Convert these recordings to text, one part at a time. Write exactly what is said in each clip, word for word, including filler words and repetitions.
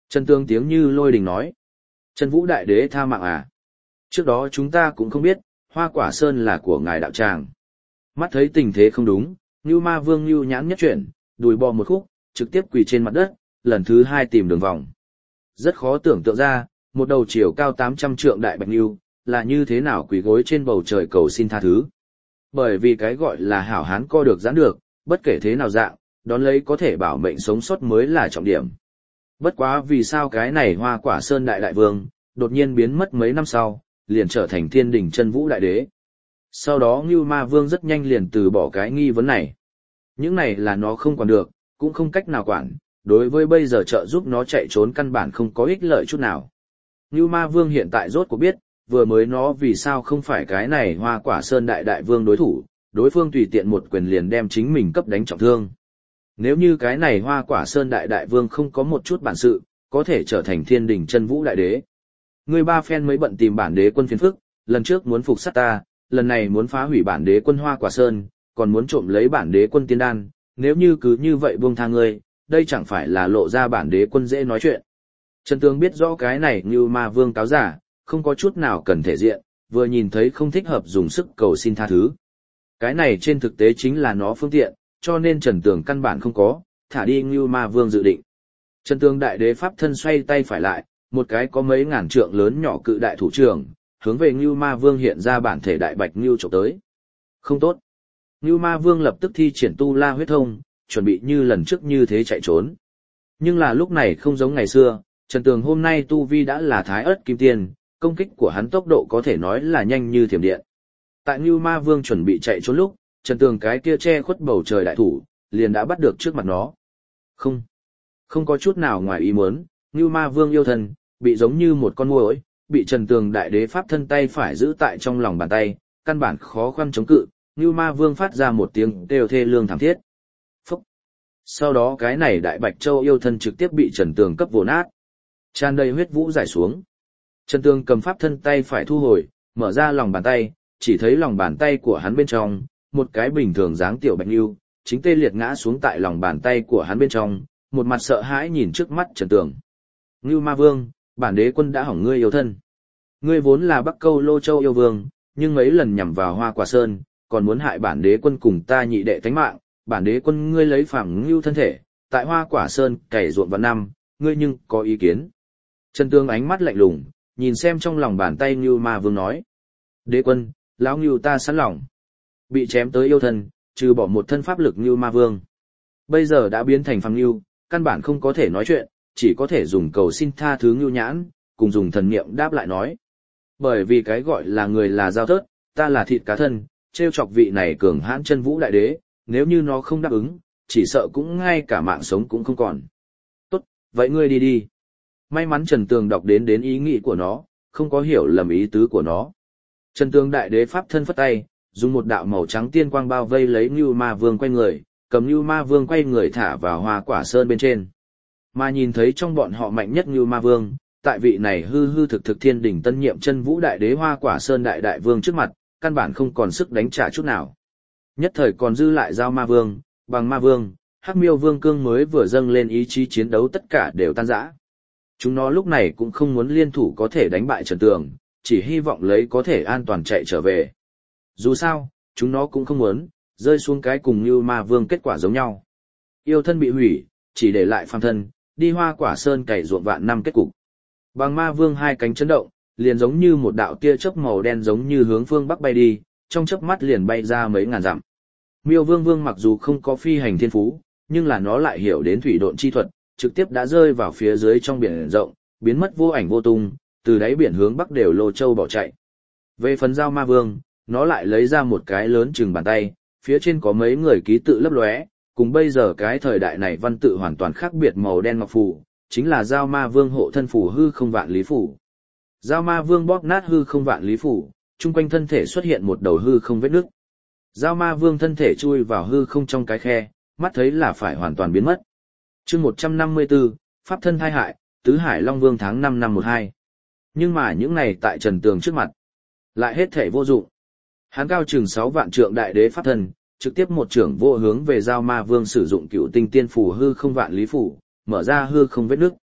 Trần Tương tiếng như lôi đình nói. Chân Vũ Đại Đế tha mạng à? Trước đó chúng ta cũng không biết, Hoa Quả Sơn là của ngài đạo tràng. Mắt thấy tình thế không đúng, Ngưu Ma Vương Ngưu Nhãn nhất chuyển, đùi bò một khúc, trực tiếp quỳ trên mặt đất, lần thứ hai tìm đường vòng. Rất khó tưởng tượng ra, một đầu chiều cao tám trăm trượng đại bạch ngưu, là như thế nào quỳ gối trên bầu trời cầu xin tha thứ. Bởi vì cái gọi là hảo hán co được giãn được, bất kể thế nào dạng, đón lấy có thể bảo mệnh sống sót mới là trọng điểm. Bất quá vì sao cái này Hoa Quả Sơn đại đại vương, đột nhiên biến mất mấy năm sau, liền trở thành thiên đỉnh chân vũ đại đế. Sau đó Ngưu Ma Vương rất nhanh liền từ bỏ cái nghi vấn này. Những này là nó không quản được, cũng không cách nào quản, đối với bây giờ trợ giúp nó chạy trốn căn bản không có ích lợi chút nào. Ngưu Ma Vương hiện tại rốt cuộc biết, vừa mới nó vì sao không phải cái này Hoa Quả Sơn đại đại vương đối thủ, đối phương tùy tiện một quyền liền đem chính mình cấp đánh trọng thương. Nếu như cái này Hoa Quả Sơn đại đại vương không có một chút bản sự, có thể trở thành thiên đỉnh chân vũ đại đế. Người ba phen mới bận tìm bản đế quân phiền phức, lần trước muốn phục sát ta, lần này muốn phá hủy bản đế quân Hoa Quả Sơn, còn muốn trộm lấy bản đế quân tiên đan, nếu như cứ như vậy buông tha ngươi, đây chẳng phải là lộ ra bản đế quân dễ nói chuyện. Trần Tương biết rõ cái này như Ma Vương cáo giả, không có chút nào cần thể diện, vừa nhìn thấy không thích hợp dùng sức cầu xin tha thứ. Cái này trên thực tế chính là nó phương tiện, cho nên Trần Tường căn bản không có, thả đi Ngưu Ma Vương dự định. Trần Tường đại đế pháp thân xoay tay phải lại, một cái có mấy ngàn trượng lớn nhỏ cự đại thủ trưởng, hướng về Ngưu Ma Vương hiện ra bản thể đại bạch Ngưu chụp tới. Không tốt. Ngưu Ma Vương lập tức thi triển tu la huyết thông, chuẩn bị như lần trước như thế chạy trốn. Nhưng là lúc này không giống ngày xưa, Trần Tường hôm nay tu vi đã là thái ớt kim tiên, công kích của hắn tốc độ có thể nói là nhanh như thiểm điện. Tại Ngưu Ma Vương chuẩn bị chạy trốn lúc, Trần Tường cái kia che khuất bầu trời đại thủ, liền đã bắt được trước mặt nó. Không, không có chút nào ngoài ý muốn, Ngưu Ma Vương yêu thân, bị giống như một con muỗi, bị Trần Tường đại đế pháp thân tay phải giữ tại trong lòng bàn tay, căn bản khó khăn chống cự, Ngưu Ma Vương phát ra một tiếng kêu thê lương thảm thiết. Phúc! Sau đó cái này đại bạch châu yêu thân trực tiếp bị Trần Tường cấp vồ nát. Tràn đầy huyết vũ giải xuống. Trần Tường cầm pháp thân tay phải thu hồi, mở ra lòng bàn tay, chỉ thấy lòng bàn tay của hắn bên trong, một cái bình thường dáng tiểu bạch ngưu, chính tê liệt ngã xuống tại lòng bàn tay của hắn bên trong, một mặt sợ hãi nhìn trước mắt Trần Tường. Ngưu Ma Vương, bản đế quân đã hỏng ngươi yêu thân. Ngươi vốn là Bắc Câu Lô Châu yêu vương, nhưng mấy lần nhằm vào Hoa Quả Sơn, còn muốn hại bản đế quân cùng ta nhị đệ tánh mạng, bản đế quân ngươi lấy phàm ngưu thân thể, tại Hoa Quả Sơn cày ruộng vạn năm, ngươi nhưng có ý kiến. Trần Tường ánh mắt lạnh lùng, nhìn xem trong lòng bàn tay Ngưu Ma Vương nói. Đế quân, lão Ngưu ta sẵn lòng. Bị chém tới yêu thân, trừ bỏ một thân pháp lực Ngưu Ma Vương. Bây giờ đã biến thành phàm Ngưu, căn bản không có thể nói chuyện, chỉ có thể dùng cầu xin tha thứ Ngưu Nhãn, cùng dùng thần niệm đáp lại nói. Bởi vì cái gọi là người là dao thớt, ta là thịt cá thân, trêu chọc vị này cường hãn chân vũ đại đế, nếu như nó không đáp ứng, chỉ sợ cũng ngay cả mạng sống cũng không còn. Tốt, vậy ngươi đi đi. May mắn Trần Tường đọc đến đến ý nghĩ của nó, không có hiểu lầm ý tứ của nó. Trần Tường đại đế pháp thân phất tay, dùng một đạo màu trắng tiên quang bao vây lấy Ngưu Ma Vương quay người, cầm Ngưu Ma Vương quay người thả vào Hoa Quả Sơn bên trên. Mà nhìn thấy trong bọn họ mạnh nhất Ngưu Ma Vương, tại vị này hư hư thực thực thiên đỉnh tân nhiệm chân vũ đại đế Hoa Quả Sơn đại đại vương trước mặt, căn bản không còn sức đánh trả chút nào. Nhất thời còn dư lại Giao Ma Vương, Bằng Ma Vương, Hắc Miêu Vương cương mới vừa dâng lên ý chí chiến đấu tất cả đều tan rã. Chúng nó lúc này cũng không muốn liên thủ có thể đánh bại Trần Tường, chỉ hy vọng lấy có thể an toàn chạy trở về. Dù sao, chúng nó cũng không muốn rơi xuống cái cùng như Ma Vương kết quả giống nhau. Yêu thân bị hủy, chỉ để lại phàm thân, đi Hoa Quả Sơn cày ruộng vạn năm kết cục. Bằng Ma Vương hai cánh chấn động, liền giống như một đạo tia chớp màu đen giống như hướng phương bắc bay đi, trong chớp mắt liền bay ra mấy ngàn dặm. Miêu Vương Vương mặc dù không có phi hành thiên phú, nhưng là nó lại hiểu đến thủy độn chi thuật, trực tiếp đã rơi vào phía dưới trong biển rộng, biến mất vô ảnh vô tung, từ đáy biển hướng bắc đều Lô Châu bỏ chạy. Về phần Giao Ma Vương, nó lại lấy ra một cái lớn chừng bàn tay, phía trên có mấy người ký tự lấp lóe, cùng bây giờ cái thời đại này văn tự hoàn toàn khác biệt màu đen ngọc phù, chính là Giao Ma Vương hộ thân phù hư không vạn lý phù. Giao Ma Vương bóp nát hư không vạn lý phù, chung quanh thân thể xuất hiện một đầu hư không vết nứt. Giao Ma Vương thân thể chui vào hư không trong cái khe, mắt thấy là phải hoàn toàn biến mất. Chương một trăm năm mươi tư, Pháp thân thai hại, Tứ Hải Long Vương tháng năm năm một hai. Nhưng mà những này tại Trần Tường trước mặt, lại hết thể vô dụng. Hắn cao chừng sáu vạn trượng đại đế pháp thân, trực tiếp một trưởng vô hướng về Giao Ma Vương sử dụng cựu tinh tiên phù hư không vạn lý phù, mở ra hư không vết nứt.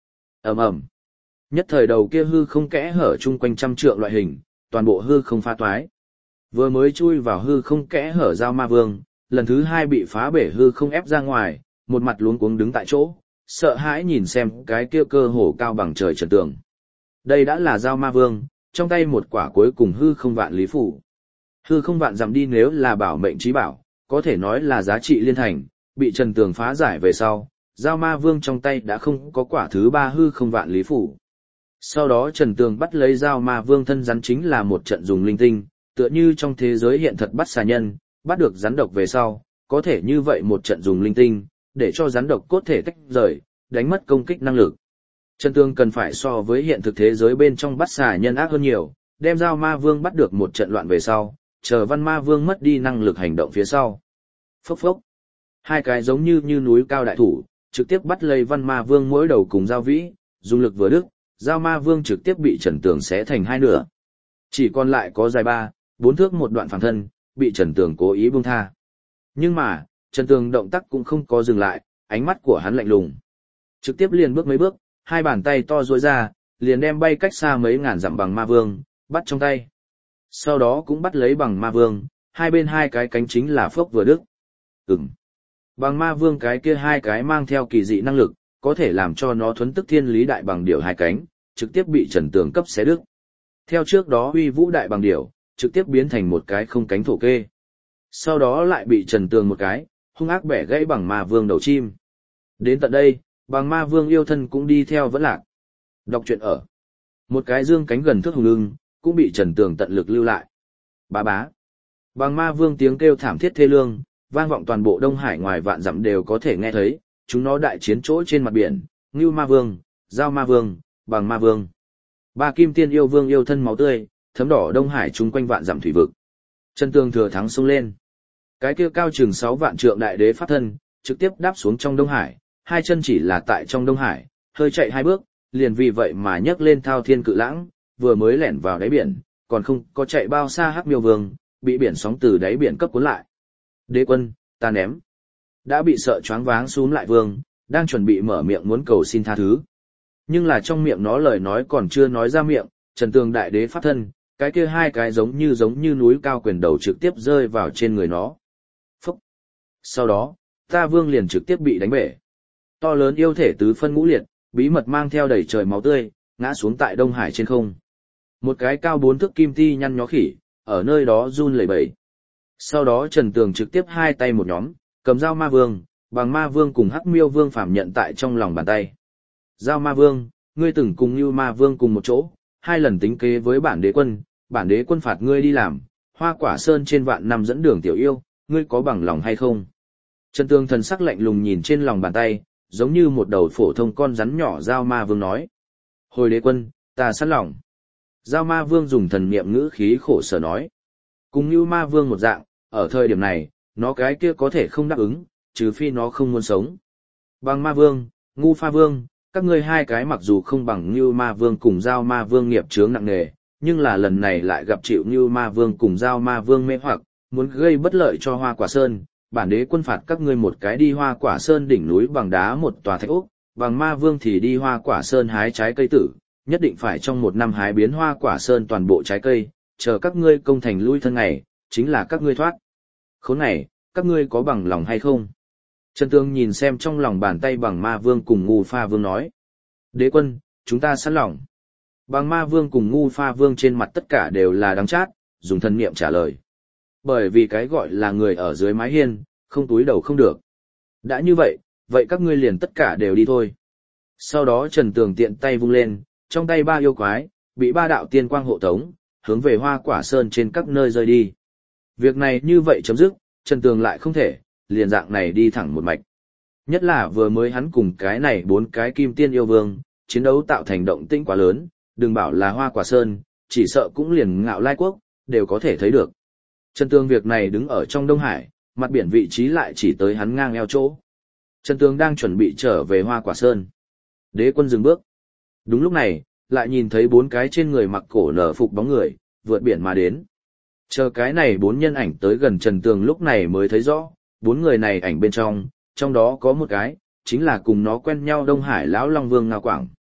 Ầm ầm. Nhất thời đầu kia hư không kẽ hở chung quanh trăm trượng loại hình, toàn bộ hư không phá toái. Vừa mới chui vào hư không kẽ hở Giao Ma Vương, lần thứ hai bị phá bể hư không ép ra ngoài, một mặt luống cuống đứng tại chỗ, sợ hãi nhìn xem cái kia cơ hồ cao bằng trời trần tường. Đây đã là Giao Ma Vương, trong tay một quả cuối cùng hư không vạn lý phủ. Hư không vạn dặm đi nếu là bảo mệnh trí bảo, có thể nói là giá trị liên thành, bị trần tường phá giải về sau, Giao Ma Vương trong tay đã không có quả thứ ba hư không vạn lý phủ. Sau đó Trần Tường bắt lấy Giao Ma Vương thân rắn chính là một trận dùng linh tinh, tựa như trong thế giới hiện thật bắt xà nhân, bắt được rắn độc về sau, có thể như vậy một trận dùng linh tinh, để cho rắn độc cốt thể tách rời, đánh mất công kích năng lực. Trần Tường cần phải so với hiện thực thế giới bên trong bắt xà nhân ác hơn nhiều, đem Giao Ma Vương bắt được một trận loạn về sau, chờ Văn Ma Vương mất đi năng lực hành động phía sau. Phốc phốc. Hai cái giống như như núi cao đại thủ, trực tiếp bắt lấy Văn Ma Vương mỗi đầu cùng Giao Vĩ, dùng lực vừa đứt, Giao Ma Vương trực tiếp bị Trần Tường xé thành hai nửa. Chỉ còn lại có dài ba, bốn thước một đoạn phẳng thân, bị Trần Tường cố ý buông tha. Nhưng mà, Trần Tường động tác cũng không có dừng lại, ánh mắt của hắn lạnh lùng. Trực tiếp liền bước mấy bước, hai bàn tay to duỗi ra, liền đem bay cách xa mấy ngàn dặm Bằng Ma Vương, bắt trong tay. Sau đó cũng bắt lấy Bằng Ma Vương, hai bên hai cái cánh chính là phốc vừa đứt. Ừm. Bằng Ma Vương cái kia hai cái mang theo kỳ dị năng lực, có thể làm cho nó thuấn tức thiên lý đại bằng điểu hai cánh, trực tiếp bị Trần Tường cấp xé đứt. Theo trước đó huy vũ đại bằng điểu, trực tiếp biến thành một cái không cánh thổ kê. Sau đó lại bị Trần Tường một cái, hung ác bẻ gãy Bằng Ma Vương đầu chim. Đến tận đây, Bằng Ma Vương yêu thân cũng đi theo vẫn lạc. Đọc truyện ở. Một cái dương cánh gần thước hùng lưng, cũng bị Trần Tường tận lực lưu lại. Bá bá. Bằng Ma Vương tiếng kêu thảm thiết thê lương, vang vọng toàn bộ Đông Hải ngoài vạn dặm đều có thể nghe thấy, chúng nó đại chiến chỗ trên mặt biển, Ngưu Ma Vương, Giao Ma Vương, Bằng Ma Vương. Ba kim tiên yêu vương yêu thân máu tươi, thấm đỏ Đông Hải chung quanh vạn dặm thủy vực. Trần Tường thừa thắng xông lên. Cái kia cao chừng sáu vạn trượng đại đế pháp thân, trực tiếp đáp xuống trong Đông Hải, hai chân chỉ là tại trong Đông Hải, hơi chạy hai bước, liền vì vậy mà nhấc lên thao thiên cự lãng, vừa mới lẻn vào đáy biển, còn không có chạy bao xa Hắc Miêu Vương, bị biển sóng từ đáy biển cấp cuốn lại. Đế quân, ta ném. Đã bị sợ choáng váng xuống lại vương, đang chuẩn bị mở miệng muốn cầu xin tha thứ. Nhưng là trong miệng nó lời nói còn chưa nói ra miệng, Trần Tường đại đế pháp thân, cái kia hai cái giống như giống như núi cao quyền đầu trực tiếp rơi vào trên người nó. Phúc. Sau đó, ta vương liền trực tiếp bị đánh bể. To lớn yêu thể tứ phân ngũ liệt, bí mật mang theo đầy trời máu tươi, ngã xuống tại Đông Hải trên không. Một cái cao bốn thước kim ti nhăn nhó khỉ, ở nơi đó run lẩy bẩy. Sau đó Trần Tường trực tiếp hai tay một nhóm, cầm Giao Ma Vương, Bằng Ma Vương cùng Hắc Miêu Vương phạm nhận tại trong lòng bàn tay. Giao Ma Vương, ngươi từng cùng Nưu Ma Vương cùng một chỗ, hai lần tính kế với bản đế quân, bản đế quân phạt ngươi đi làm, Hoa Quả Sơn trên vạn năm dẫn đường tiểu yêu, ngươi có bằng lòng hay không? Trần Tường thần sắc lạnh lùng nhìn trên lòng bàn tay, giống như một đầu phổ thông con rắn nhỏ. Giao Ma Vương nói. Hồi đế quân, ta sẵn lòng. Giao Ma Vương dùng thần niệm ngữ khí khổ sở nói. Cùng Nưu Ma Vương một dạng, ở thời điểm này, nó cái kia có thể không đáp ứng, trừ phi nó không muốn sống. Bằng Ma Vương, Ngu Pha Vương, các ngươi hai cái mặc dù không bằng Nưu Ma Vương cùng Giao Ma Vương nghiệp chướng nặng nề, nhưng là lần này lại gặp chịu Nưu Ma Vương cùng Giao Ma Vương mê hoặc, muốn gây bất lợi cho Hoa Quả Sơn, bản đế quân phạt các ngươi một cái đi Hoa Quả Sơn đỉnh núi bằng đá một tòa thạch ốc, Bằng Ma Vương thì đi Hoa Quả Sơn hái trái cây tử, nhất định phải trong một năm hái biến Hoa Quả Sơn toàn bộ trái cây, chờ các ngươi công thành lui thân ngày, chính là các ngươi thoát. Khốn này, các ngươi có bằng lòng hay không? Trần Tường nhìn xem trong lòng bàn tay Bằng Ma Vương cùng Ngu Pha Vương nói. Đế quân, chúng ta sẵn lòng. Bằng Ma Vương cùng Ngu Pha Vương trên mặt tất cả đều là đắng chát, dùng thân niệm trả lời. Bởi vì cái gọi là người ở dưới mái hiên, không túi đầu không được. Đã như vậy, vậy các ngươi liền tất cả đều đi thôi. Sau đó Trần Tường tiện tay vung lên, trong tay ba yêu quái, bị ba đạo tiên quang hộ tống, hướng về Hoa Quả Sơn trên các nơi rơi đi. Việc này như vậy chấm dứt, Trần Tường lại không thể, liền dạng này đi thẳng một mạch. Nhất là vừa mới hắn cùng cái này bốn cái kim tiên yêu vương, chiến đấu tạo thành động tĩnh quá lớn, đừng bảo là Hoa Quả Sơn, chỉ sợ cũng liền Ngạo Lai Quốc, đều có thể thấy được. Trần Tường việc này đứng ở trong Đông Hải, mặt biển vị trí lại chỉ tới hắn ngang eo chỗ. Trần Tường đang chuẩn bị trở về Hoa Quả Sơn. Đế quân dừng bước. Đúng lúc này, lại nhìn thấy bốn cái trên người mặc cổ nở phục bóng người, vượt biển mà đến. Chờ cái này bốn nhân ảnh tới gần Trần Tường lúc này mới thấy rõ, bốn người này ảnh bên trong, trong đó có một cái, chính là cùng nó quen nhau Đông Hải lão Long Vương Ngao Quảng.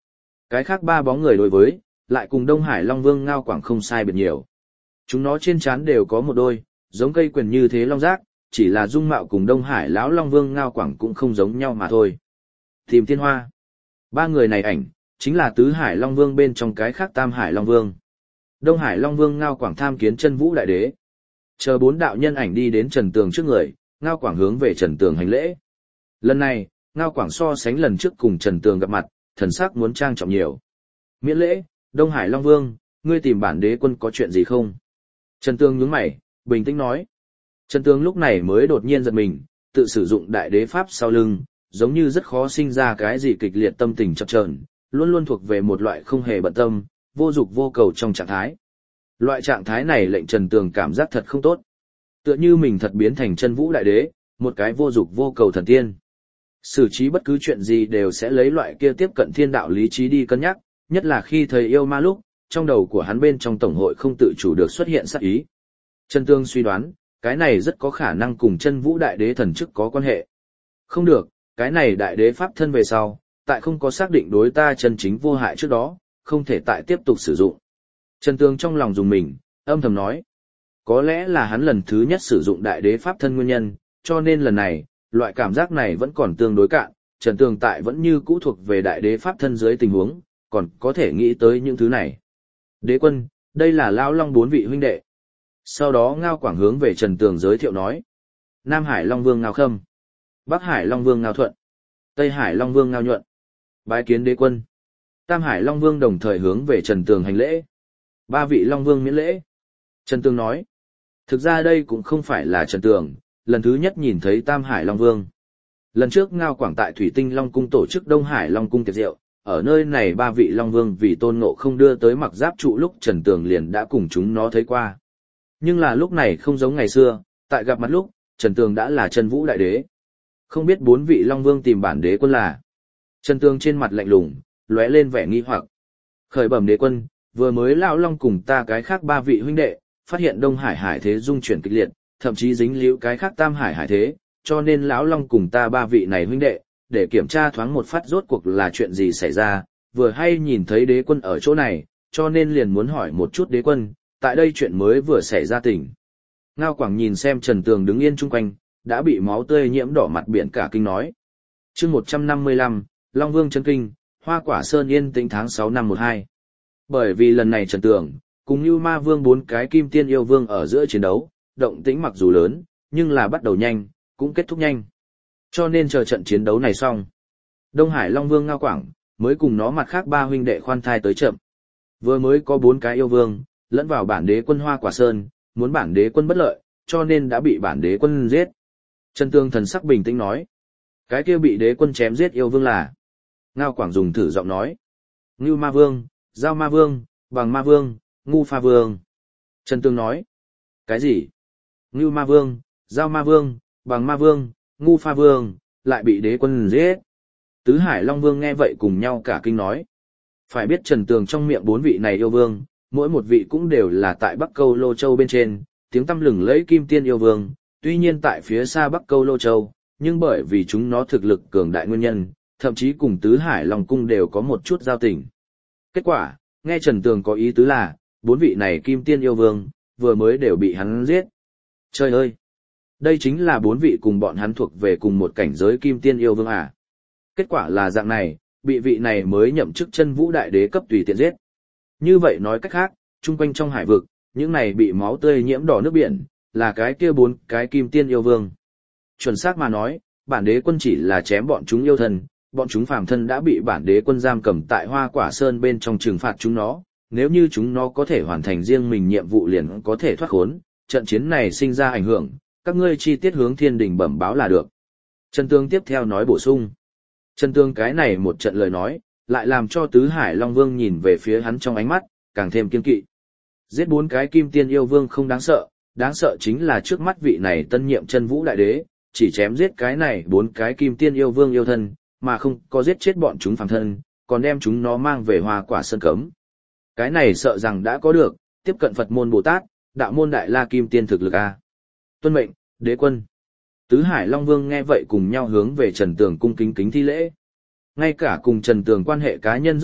Cái khác ba bóng người đối với, lại cùng Đông Hải Long Vương Ngao Quảng không sai biệt nhiều. Chúng nó trên trán đều có một đôi, giống cây quyền như thế long giác, chỉ là dung mạo cùng Đông Hải lão Long Vương Ngao Quảng cũng không giống nhau mà thôi. Tìm Tiên Hoa. Ba người này ảnh, chính là Tứ Hải Long Vương bên trong cái khác Tam Hải Long Vương. Đông Hải Long Vương Ngao Quảng tham kiến Chân Vũ Đại Đế. Chờ bốn đạo nhân ảnh đi đến Trần Tường trước người, Ngao Quảng hướng về Trần Tường hành lễ. Lần này, Ngao Quảng so sánh lần trước cùng Trần Tường gặp mặt, thần sắc muốn trang trọng nhiều. Miễn lễ, Đông Hải Long Vương, ngươi tìm bản đế quân có chuyện gì không? Trần Tường nhướng mày, bình tĩnh nói. Trần Tường lúc này mới đột nhiên giật mình, tự sử dụng đại đế pháp sau lưng, giống như rất khó sinh ra cái gì kịch liệt tâm tình chập chờn, luôn luôn thuộc về một loại không hề bận tâm, vô dục vô cầu trong trạng thái. Loại trạng thái này lệnh Trần Tường cảm giác thật không tốt. Tựa như mình thật biến thành Chân Vũ Đại Đế, một cái vô dục vô cầu thần tiên. Xử trí bất cứ chuyện gì đều sẽ lấy loại kia tiếp cận thiên đạo lý trí đi cân nhắc, nhất là khi thấy yêu ma lúc, trong đầu của hắn bên trong tổng hội không tự chủ được xuất hiện sát ý. Trần Tường suy đoán, cái này rất có khả năng cùng Chân Vũ Đại Đế thần chức có quan hệ. Không được, cái này đại đế pháp thân về sau, tại không có xác định đối ta chân chính vô hại trước đó, không thể tại tiếp tục sử dụng. Trần Tường trong lòng dùng mình, âm thầm nói. Có lẽ là hắn lần thứ nhất sử dụng đại đế pháp thân nguyên nhân, cho nên lần này, loại cảm giác này vẫn còn tương đối cạn, Trần Tường tại vẫn như cũ thuộc về đại đế pháp thân dưới tình huống, còn có thể nghĩ tới những thứ này. Đế quân, đây là Lão Long bốn vị huynh đệ. Sau đó Ngao Quảng hướng về Trần Tường giới thiệu nói. Nam Hải Long Vương Ngao Khâm, Bắc Hải Long Vương Ngao Thuận, Tây Hải Long Vương Ngao Nhuận. Bái kiến đế quân. Tam Hải Long Vương đồng thời hướng về Trần Tường hành lễ. Ba vị Long Vương miễn lễ. Trần Tường nói. Thực ra đây cũng không phải là Trần Tường, lần thứ nhất nhìn thấy Tam Hải Long Vương. Lần trước Ngao Quảng tại Thủy Tinh Long Cung tổ chức Đông Hải Long Cung tiệc rượu, ở nơi này ba vị Long Vương vì tôn ngộ không đưa tới mặc giáp trụ lúc Trần Tường liền đã cùng chúng nó thấy qua. Nhưng là lúc này không giống ngày xưa, tại gặp mặt lúc, Trần Tường đã là Chân Vũ Đại Đế. Không biết bốn vị Long Vương tìm bản đế quân là. Trần Tường trên mặt lạnh lùng, lóe lên vẻ nghi hoặc. Khởi bẩm đế quân, vừa mới lão Long cùng ta cái khác ba vị huynh đệ, phát hiện Đông Hải hải thế dung chuyển kịch liệt, thậm chí dính líu cái khác Tam Hải hải thế, cho nên lão Long cùng ta ba vị này huynh đệ, để kiểm tra thoáng một phát rốt cuộc là chuyện gì xảy ra, vừa hay nhìn thấy đế quân ở chỗ này, cho nên liền muốn hỏi một chút đế quân, tại đây chuyện mới vừa xảy ra tỉnh. Ngao Quảng nhìn xem Trần Tường đứng yên chung quanh, đã bị máu tươi nhiễm đỏ mặt biển cả kinh nói. Chương một trăm năm mươi lăm, Long Vương chấn kinh, Hoa Quả Sơn yên tĩnh tháng sáu năm một hai. Bởi vì lần này Trần Tường, cùng như Ma Vương bốn cái kim tiên yêu vương ở giữa chiến đấu, động tĩnh mặc dù lớn, nhưng là bắt đầu nhanh, cũng kết thúc nhanh. Cho nên chờ trận chiến đấu này xong, Đông Hải Long Vương Ngao Quảng, mới cùng nó mặt khác ba huynh đệ khoan thai tới chậm. Vừa mới có bốn cái yêu vương, lẫn vào bản đế quân Hoa Quả Sơn, muốn bản đế quân bất lợi, cho nên đã bị bản đế quân giết. Trần Tường thần sắc bình tĩnh nói. Cái kia bị đế quân chém giết yêu vương là. Ngao Quảng dùng thử giọng nói. Ngưu Ma Vương, Giao Ma Vương, Bằng Ma Vương, Ngu Pha Vương. Trần Tường nói. Cái gì? Ngưu Ma Vương, Giao Ma Vương, Bằng Ma Vương, Ngu Pha Vương, lại bị đế quân giết. Tứ Hải Long Vương nghe vậy cùng nhau cả kinh nói. Phải biết Trần Tường trong miệng bốn vị này yêu vương, mỗi một vị cũng đều là tại Bắc Câu Lô Châu bên trên, tiếng tăm lừng lẫy kim tiên yêu vương, tuy nhiên tại phía xa Bắc Câu Lô Châu, nhưng bởi vì chúng nó thực lực cường đại nguyên nhân, thậm chí cùng Tứ Hải Long Cung đều có một chút giao tình. Kết quả, nghe Trần Tường có ý tứ là, bốn vị này kim tiên yêu vương, vừa mới đều bị hắn giết. Trời ơi! Đây chính là bốn vị cùng bọn hắn thuộc về cùng một cảnh giới kim tiên yêu vương à. Kết quả là dạng này, bị vị này mới nhậm chức Chân Vũ Đại Đế cấp tùy tiện giết. Như vậy nói cách khác, chung quanh trong hải vực, những này bị máu tươi nhiễm đỏ nước biển, là cái kia bốn cái kim tiên yêu vương. Chuẩn xác mà nói, bản đế quân chỉ là chém bọn chúng yêu thân, bọn chúng phàm thân đã bị bản đế quân giam cầm tại Hoa Quả Sơn bên trong trừng phạt chúng nó, nếu như chúng nó có thể hoàn thành riêng mình nhiệm vụ liền có thể thoát khốn, trận chiến này sinh ra ảnh hưởng, các ngươi chi tiết hướng thiên đình bẩm báo là được. Trần Tường tiếp theo nói bổ sung. Trần Tường cái này một trận lời nói, lại làm cho Tứ Hải Long Vương nhìn về phía hắn trong ánh mắt, càng thêm kiên kỵ. Giết bốn cái kim tiên yêu vương không đáng sợ, đáng sợ chính là trước mắt vị này tân nhiệm Chân Vũ Đại Đế, chỉ chém giết cái này bốn cái kim tiên yêu vương yêu thân, mà không có giết chết bọn chúng phàm thân, còn đem chúng nó mang về Hoa Quả Sơn cấm. Cái này sợ rằng đã có được, tiếp cận Phật môn Bồ Tát, đạo môn Đại La Kim Tiên thực lực a. Tuân mệnh, đế quân. Tứ Hải Long Vương nghe vậy cùng nhau hướng về Trần Tường cung kính kính thi lễ. Ngay cả cùng Trần Tường quan hệ cá nhân rất tốt,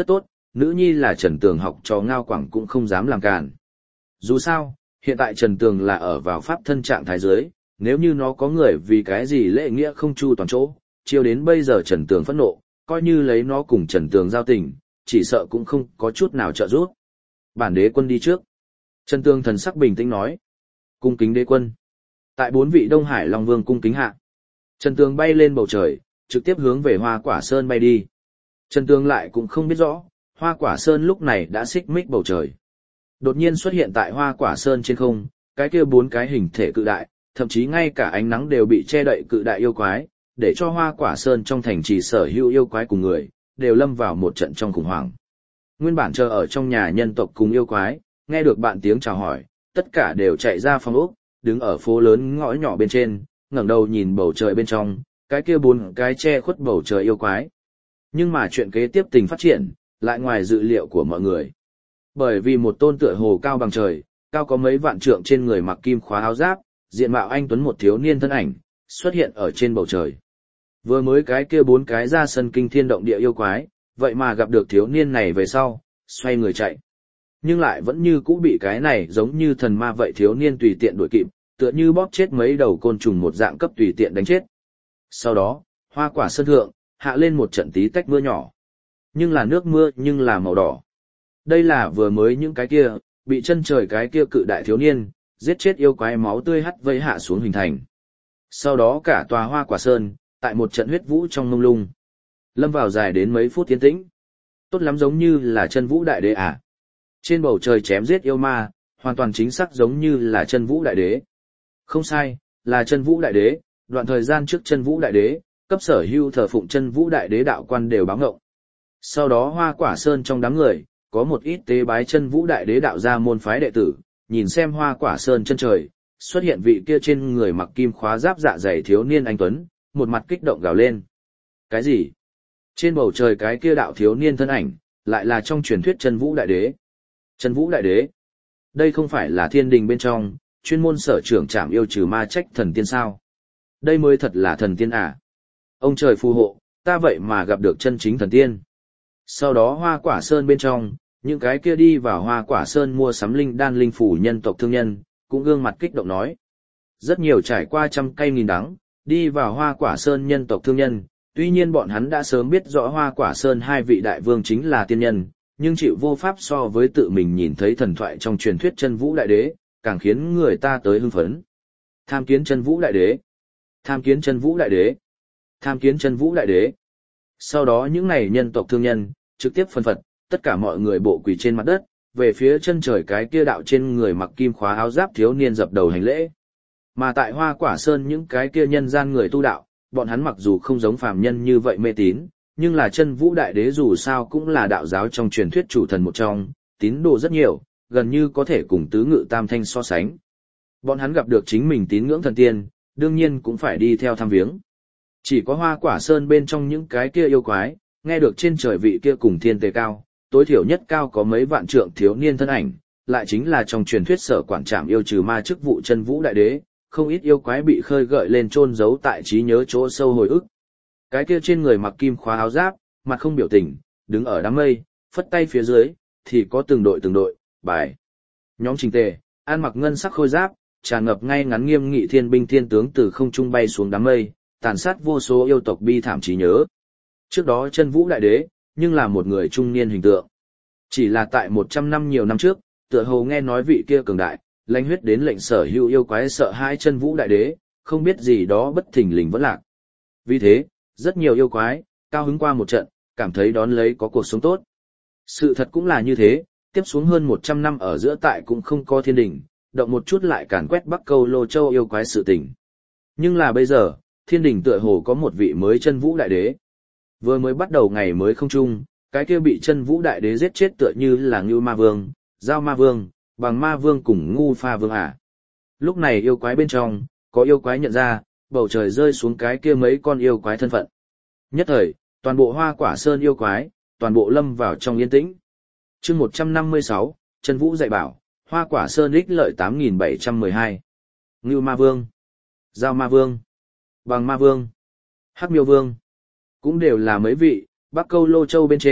nữ nhi là Trần Tường học trò Ngao Quảng cũng không dám làm cản. Dù sao, hiện tại Trần Tường là ở vào pháp thân trạng thái giới, nếu như nó có người vì cái gì lễ nghĩa không chu toàn chỗ, chiều đến bây giờ Trần Tường phẫn nộ, coi như lấy nó cùng Trần Tường giao tình, chỉ sợ cũng không có chút nào trợ giúp. Bản đế quân đi trước. Trần Tường thần sắc bình tĩnh nói. Cung kính đế quân. Tại bốn vị Đông Hải Long Vương cung kính hạ. Trần Tường bay lên bầu trời, trực tiếp hướng về Hoa Quả Sơn bay đi. Trần Tường lại cũng không biết rõ, Hoa Quả Sơn lúc này đã xích mích bầu trời. Đột nhiên xuất hiện tại Hoa Quả Sơn trên không, cái kia bốn cái hình thể cự đại, thậm chí ngay cả ánh nắng đều bị che đậy cự đại yêu quái, để cho Hoa Quả Sơn trong thành trì sở hữu yêu quái cùng người, đều lâm vào một trận trong khủng hoảng. Nguyên bản chờ ở trong nhà nhân tộc cùng yêu quái, nghe được bạn tiếng chào hỏi, tất cả đều chạy ra phòng ốc, đứng ở phố lớn ngõ nhỏ bên trên, ngẩng đầu nhìn bầu trời bên trong, cái kia bốn cái che khuất bầu trời yêu quái. Nhưng mà chuyện kế tiếp tình phát triển, lại ngoài dự liệu của mọi người. Bởi vì một tôn tựa hồ cao bằng trời, cao có mấy vạn trượng trên người mặc kim khóa áo giáp, diện mạo anh tuấn một thiếu niên thân ảnh, xuất hiện ở trên bầu trời. Vừa mới cái kia bốn cái ra sân kinh thiên động địa yêu quái, vậy mà gặp được thiếu niên này về sau, xoay người chạy. Nhưng lại vẫn như cũ bị cái này giống như thần ma vậy thiếu niên tùy tiện đuổi kịp, tựa như bóp chết mấy đầu côn trùng một dạng cấp tùy tiện đánh chết. Sau đó, Hoa Quả Sơn thượng, hạ lên một trận tí tách mưa nhỏ. Nhưng là nước mưa nhưng là màu đỏ. Đây là vừa mới những cái kia, bị chân trời cái kia cự đại thiếu niên, giết chết yêu quái máu tươi hắt vây hạ xuống hình thành. Sau đó cả tòa Hoa Quả Sơn, tại một trận huyết vũ trong mông lung. Lâm vào dài đến mấy phút tiến tĩnh. Tốt lắm giống như là chân vũ đại đế à. Trên bầu trời chém giết yêu ma, hoàn toàn chính xác giống như là chân vũ đại đế. Không sai, là chân vũ đại đế, đoạn thời gian trước chân vũ đại đế, cấp sở hưu thờ phụng chân vũ đại đế đạo quan đều báo ngộng. Sau đó Hoa Quả Sơn trong đám người, có một ít tế bái chân vũ đại đế đạo ra môn phái đệ tử, nhìn xem Hoa Quả Sơn chân trời, xuất hiện vị kia trên người mặc kim khóa giáp dạ dày thiếu niên anh tuấn, một mặt kích động gào lên. Cái gì? Trên bầu trời cái kia đạo thiếu niên thân ảnh, lại là trong truyền thuyết chân vũ đại đế. Chân vũ đại đế? Đây không phải là thiên đình bên trong, chuyên môn sở trưởng trảm yêu trừ ma trách thần tiên sao? Đây mới thật là thần tiên à? Ông trời phù hộ, ta vậy mà gặp được chân chính thần tiên. Sau đó Hoa Quả Sơn bên trong, những cái kia đi vào Hoa Quả Sơn mua sắm linh đan linh phủ nhân tộc thương nhân, cũng gương mặt kích động nói. Rất nhiều trải qua trăm cây nghìn đắng, đi vào Hoa Quả Sơn nhân tộc thương nhân, tuy nhiên bọn hắn đã sớm biết rõ Hoa Quả Sơn hai vị đại vương chính là tiên nhân, nhưng chịu vô pháp so với tự mình nhìn thấy thần thoại trong truyền thuyết chân vũ đại đế, càng khiến người ta tới hưng phấn. Tham kiến chân vũ đại đế, tham kiến chân vũ đại đế, tham kiến chân vũ đại đế. Sau đó những này nhân tộc thương nhân, trực tiếp phân phật, tất cả mọi người bộ quỳ trên mặt đất, về phía chân trời cái kia đạo trên người mặc kim khóa áo giáp thiếu niên dập đầu hành lễ. Mà tại Hoa Quả Sơn những cái kia nhân gian người tu đạo, bọn hắn mặc dù không giống phàm nhân như vậy mê tín, nhưng là chân vũ đại đế dù sao cũng là đạo giáo trong truyền thuyết chủ thần một trong, tín đồ rất nhiều, gần như có thể cùng tứ ngự tam thanh so sánh. Bọn hắn gặp được chính mình tín ngưỡng thần tiên, đương nhiên cũng phải đi theo thăm viếng. Chỉ có Hoa Quả Sơn bên trong những cái kia yêu quái, nghe được trên trời vị kia cùng thiên tề cao, tối thiểu nhất cao có mấy vạn trượng thiếu niên thân ảnh, lại chính là trong truyền thuyết sở quản trảm yêu trừ ma chức vụ chân vũ đại đế, không ít yêu quái bị khơi gợi lên chôn giấu tại trí nhớ chỗ sâu hồi ức. Cái kia trên người mặc kim khóa áo giáp, mặt không biểu tình, đứng ở đám mây, phất tay phía dưới, thì có từng đội từng đội, bài. Nhóm trình tề, ăn mặc ngân sắc khôi giáp, tràn ngập ngay ngắn nghiêm nghị thiên binh thiên tướng từ không trung bay xuống đám mây, tàn sát vô số yêu tộc bi thảm trí nhớ. Trước đó chân vũ đại đế, nhưng là một người trung niên hình tượng. Chỉ là tại một trăm năm nhiều năm trước, tựa hồ nghe nói vị kia cường đại, lãnh huyết đến lệnh sở hữu yêu quái sợ hãi chân vũ đại đế, không biết gì đó bất thình lình vẫn lạc. Vì thế, rất nhiều yêu quái, cao hứng qua một trận, cảm thấy đón lấy có cuộc sống tốt. Sự thật cũng là như thế, tiếp xuống hơn một trăm năm ở giữa tại cũng không có thiên đình, động một chút lại càn quét Bắc Câu Lô Châu yêu quái sự tình. Nhưng là bây giờ, thiên đình tựa hồ có một vị mới chân vũ đại đế. Vừa mới bắt đầu ngày mới không chung, cái kia bị chân vũ đại đế giết chết tựa như là Ngưu Ma Vương, Giao Ma Vương, Bằng Ma Vương cùng Ngu Pha Vương à. Lúc này yêu quái bên trong, có yêu quái nhận ra, bầu trời rơi xuống cái kia mấy con yêu quái thân phận. Nhất thời, toàn bộ Hoa Quả Sơn yêu quái, toàn bộ lâm vào trong yên tĩnh. Chương một trăm năm mươi sáu, Chân Vũ dạy bảo, Hoa Quả Sơn ích lợi tám nghìn bảy trăm mười hai. Ngưu Ma Vương, Giao Ma Vương, Bằng Ma Vương, Hắc Miêu Vương, cũng đều là mấy vị Bắc Câu Lô Châu bên trên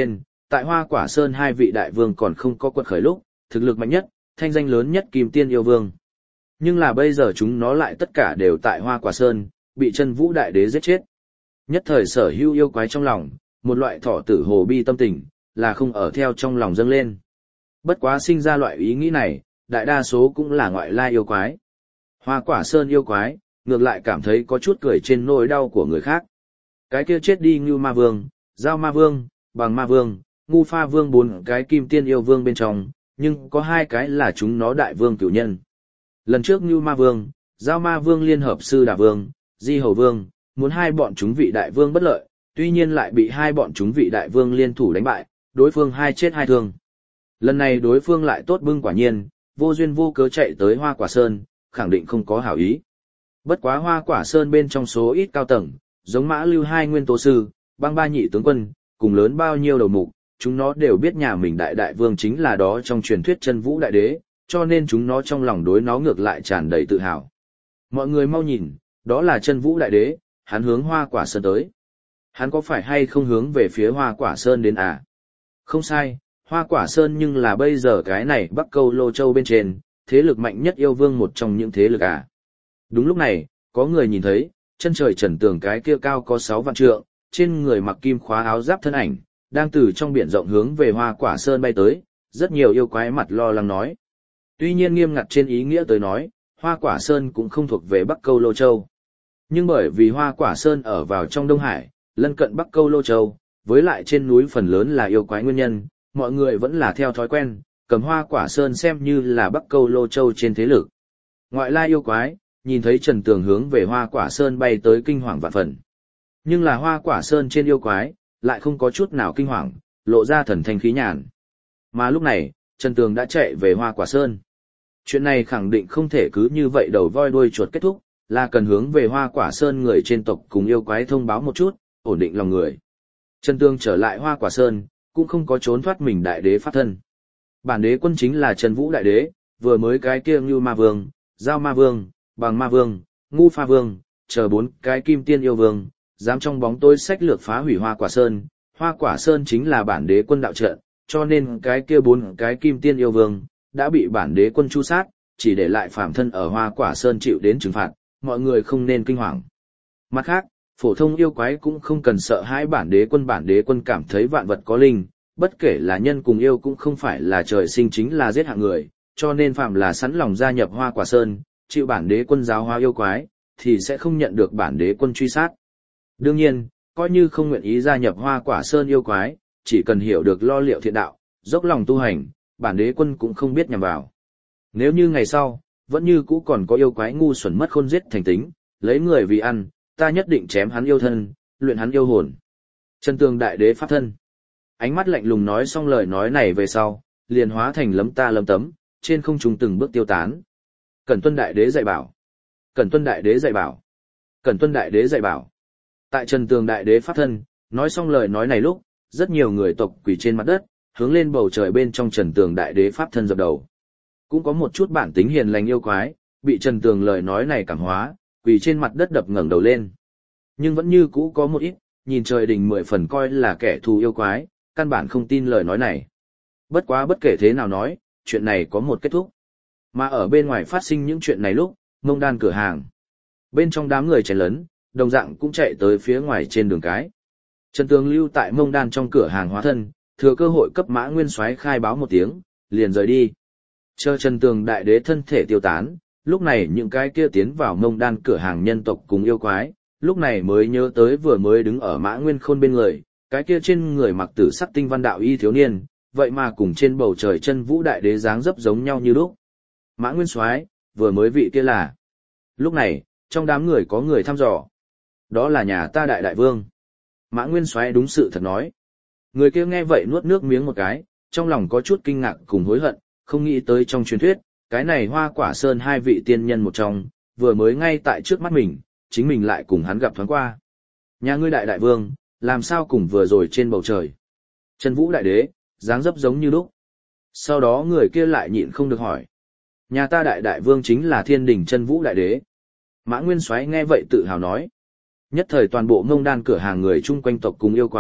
tại Hoa Quả Sơn hai vị đại vương còn không có quật khởi lúc, thực lực mạnh nhất, thanh danh lớn nhất Kim Tiên yêu vương. Nhưng là bây giờ chúng nó lại tất cả đều tại Hoa Quả Sơn, bị Chân Vũ Đại Đế giết chết. Nhất thời sở hữu yêu quái trong lòng, một loại thọ tử hồ bi tâm tình, là không ở theo trong lòng dâng lên. Bất quá sinh ra loại ý nghĩ này, đại đa số cũng là ngoại lai yêu quái. Hoa Quả Sơn yêu quái, ngược lại cảm thấy có chút cười trên nỗi đau của người khác. Cái kia chết đi Ngưu Ma Vương, Giao Ma Vương, Bằng Ma Vương, Ngu Pha Vương bốn cái Kim Tiên yêu vương bên trong, nhưng có hai cái là chúng nó đại vương cửu nhân. Lần trước Ngưu Ma Vương, Giao Ma Vương liên hợp Sư Đà Vương, Di Hầu Vương, muốn hai bọn chúng vị đại vương bất lợi, tuy nhiên lại bị hai bọn chúng vị đại vương liên thủ đánh bại, đối phương hai chết hai thương. Lần này đối phương lại tốt bưng quả nhiên, vô duyên vô cớ chạy tới Hoa Quả Sơn, khẳng định không có hảo ý. Bất quá Hoa Quả Sơn bên trong số ít cao tầng, giống Mã Lưu hai nguyên tố sư, Băng Ba nhị tướng quân, cùng lớn bao nhiêu đầu mục, chúng nó đều biết nhà mình đại đại vương chính là đó trong truyền thuyết Chân Vũ Đại Đế, cho nên chúng nó trong lòng đối nó ngược lại tràn đầy tự hào. Mọi người mau nhìn, đó là Chân Vũ Đại Đế, hắn hướng Hoa Quả Sơn tới. Hắn có phải hay không hướng về phía Hoa Quả Sơn đến à? Không sai, Hoa Quả Sơn nhưng là bây giờ cái này Bắc Câu Lô Châu bên trên, thế lực mạnh nhất yêu vương một trong những thế lực à. Đúng lúc này, có người nhìn thấy, chân trời trần tường cái kia cao có sáu vạn trượng, trên người mặc kim khóa áo giáp thân ảnh, đang từ trong biển rộng hướng về Hoa Quả Sơn bay tới, rất nhiều yêu quái mặt lo lắng nói. Tuy nhiên nghiêm ngặt trên ý nghĩa tới nói, Hoa Quả Sơn cũng không thuộc về Bắc Câu Lô Châu. Nhưng bởi vì Hoa Quả Sơn ở vào trong Đông Hải, lân cận Bắc Câu Lô Châu, với lại trên núi phần lớn là yêu quái nguyên nhân, mọi người vẫn là theo thói quen, cầm Hoa Quả Sơn xem như là Bắc Câu Lô Châu trên thế lực. Ngoại lai yêu quái, nhìn thấy Trần Tường hướng về Hoa Quả Sơn bay tới kinh hoàng vạn phần. Nhưng là Hoa Quả Sơn trên yêu quái, lại không có chút nào kinh hoàng, lộ ra thần thanh khí nhàn. Mà lúc này, Trần Tường đã chạy về Hoa Quả Sơn. Chuyện này khẳng định không thể cứ như vậy đầu voi đuôi chuột kết thúc, là cần hướng về Hoa Quả Sơn người trên tộc cùng yêu quái thông báo một chút, ổn định lòng người. Trần Tường trở lại Hoa Quả Sơn, cũng không có trốn thoát mình đại đế pháp thân. Bản đế quân chính là Chân Vũ Đại Đế, vừa mới cái kia Ngưu Ma Vương, Giao Ma Vương, Bằng Ma Vương, Ngu Pha Vương, chờ bốn cái Kim Tiên yêu vương, dám trong bóng tối sách lược phá hủy Hoa Quả Sơn. Hoa Quả Sơn chính là bản đế quân đạo trận, cho nên cái kia bốn cái Kim Tiên yêu vương đã bị bản đế quân tru sát, chỉ để lại phàm thân ở Hoa Quả Sơn chịu đến trừng phạt, mọi người không nên kinh hoàng. Mặt khác, phổ thông yêu quái cũng không cần sợ hãi bản đế quân, bản đế quân cảm thấy vạn vật có linh, bất kể là nhân cùng yêu cũng không phải là trời sinh chính là giết hạng người, cho nên phàm là sẵn lòng gia nhập Hoa Quả Sơn, chịu bản đế quân giáo hóa yêu quái, thì sẽ không nhận được bản đế quân truy sát. Đương nhiên, coi như không nguyện ý gia nhập Hoa Quả Sơn yêu quái, chỉ cần hiểu được lo liệu thiện đạo, dốc lòng tu hành, bản đế quân cũng không biết nhằm vào. Nếu như ngày sau, vẫn như cũ còn có yêu quái ngu xuẩn mất khôn giết thành tính, lấy người vì ăn, ta nhất định chém hắn yêu thân, luyện hắn yêu hồn. Chân Tường Đại Đế pháp thân. Ánh mắt lạnh lùng nói xong lời nói này về sau, liền hóa thành lấm ta lấm tấm, trên không trung từng bước tiêu tán. Cẩn Tuân Đại Đế dạy bảo. Cẩn Tuân Đại Đế dạy bảo. Cẩn Tuân Đại Đế dạy bảo. Tại Trần Tường Đại Đế pháp thân, nói xong lời nói này lúc, rất nhiều người tộc quỳ trên mặt đất, hướng lên bầu trời bên trong Trần Tường Đại Đế pháp thân dập đầu. Cũng có một chút bản tính hiền lành yêu quái, bị Trần Tường lời nói này cảm hóa, quỳ trên mặt đất đập ngẩng đầu lên. Nhưng vẫn như cũ có một ít, nhìn trời đình mười phần coi là kẻ thù yêu quái, căn bản không tin lời nói này. Bất quá bất kể thế nào nói, chuyện này có một kết thúc. Mà ở bên ngoài phát sinh những chuyện này lúc, Mông Đan cửa hàng. Bên trong đám người chén lớn, đồng dạng cũng chạy tới phía ngoài trên đường cái. Trần Tường lưu tại Mông Đan trong cửa hàng hóa thân, thừa cơ hội cấp Mã Nguyên Soái khai báo một tiếng, liền rời đi. Chờ Trần Tường Đại Đế thân thể tiêu tán, lúc này những cái kia tiến vào Mông Đan cửa hàng nhân tộc cùng yêu quái, lúc này mới nhớ tới vừa mới đứng ở Mã Nguyên Khôn bên người, cái kia trên người mặc tử sắc tinh văn đạo y thiếu niên, vậy mà cùng trên bầu trời Chân Vũ Đại Đế dáng dấp giống nhau như lúc. Mã Nguyên Soái, vừa mới vị kia là. Lúc này, trong đám người có người thăm dò. Đó là nhà ta đại đại vương. Mã Nguyên Soái đúng sự thật nói. Người kia nghe vậy nuốt nước miếng một cái, trong lòng có chút kinh ngạc cùng hối hận, không nghĩ tới trong truyền thuyết, cái này Hoa Quả Sơn hai vị tiên nhân một trong, vừa mới ngay tại trước mắt mình, chính mình lại cùng hắn gặp thoáng qua. Nhà ngươi đại đại vương, làm sao cùng vừa rồi trên bầu trời. Chân Vũ Đại Đế, dáng dấp giống như lúc. Sau đó người kia lại nhịn không được hỏi. Nhà ta đại đại vương chính là Thiên Đình Chân Vũ Đại Đế. Mã Nguyên Soái nghe vậy tự hào nói. Nhất thời toàn bộ Ngông Đan cửa hàng người chung quanh tộc cùng yêu quái,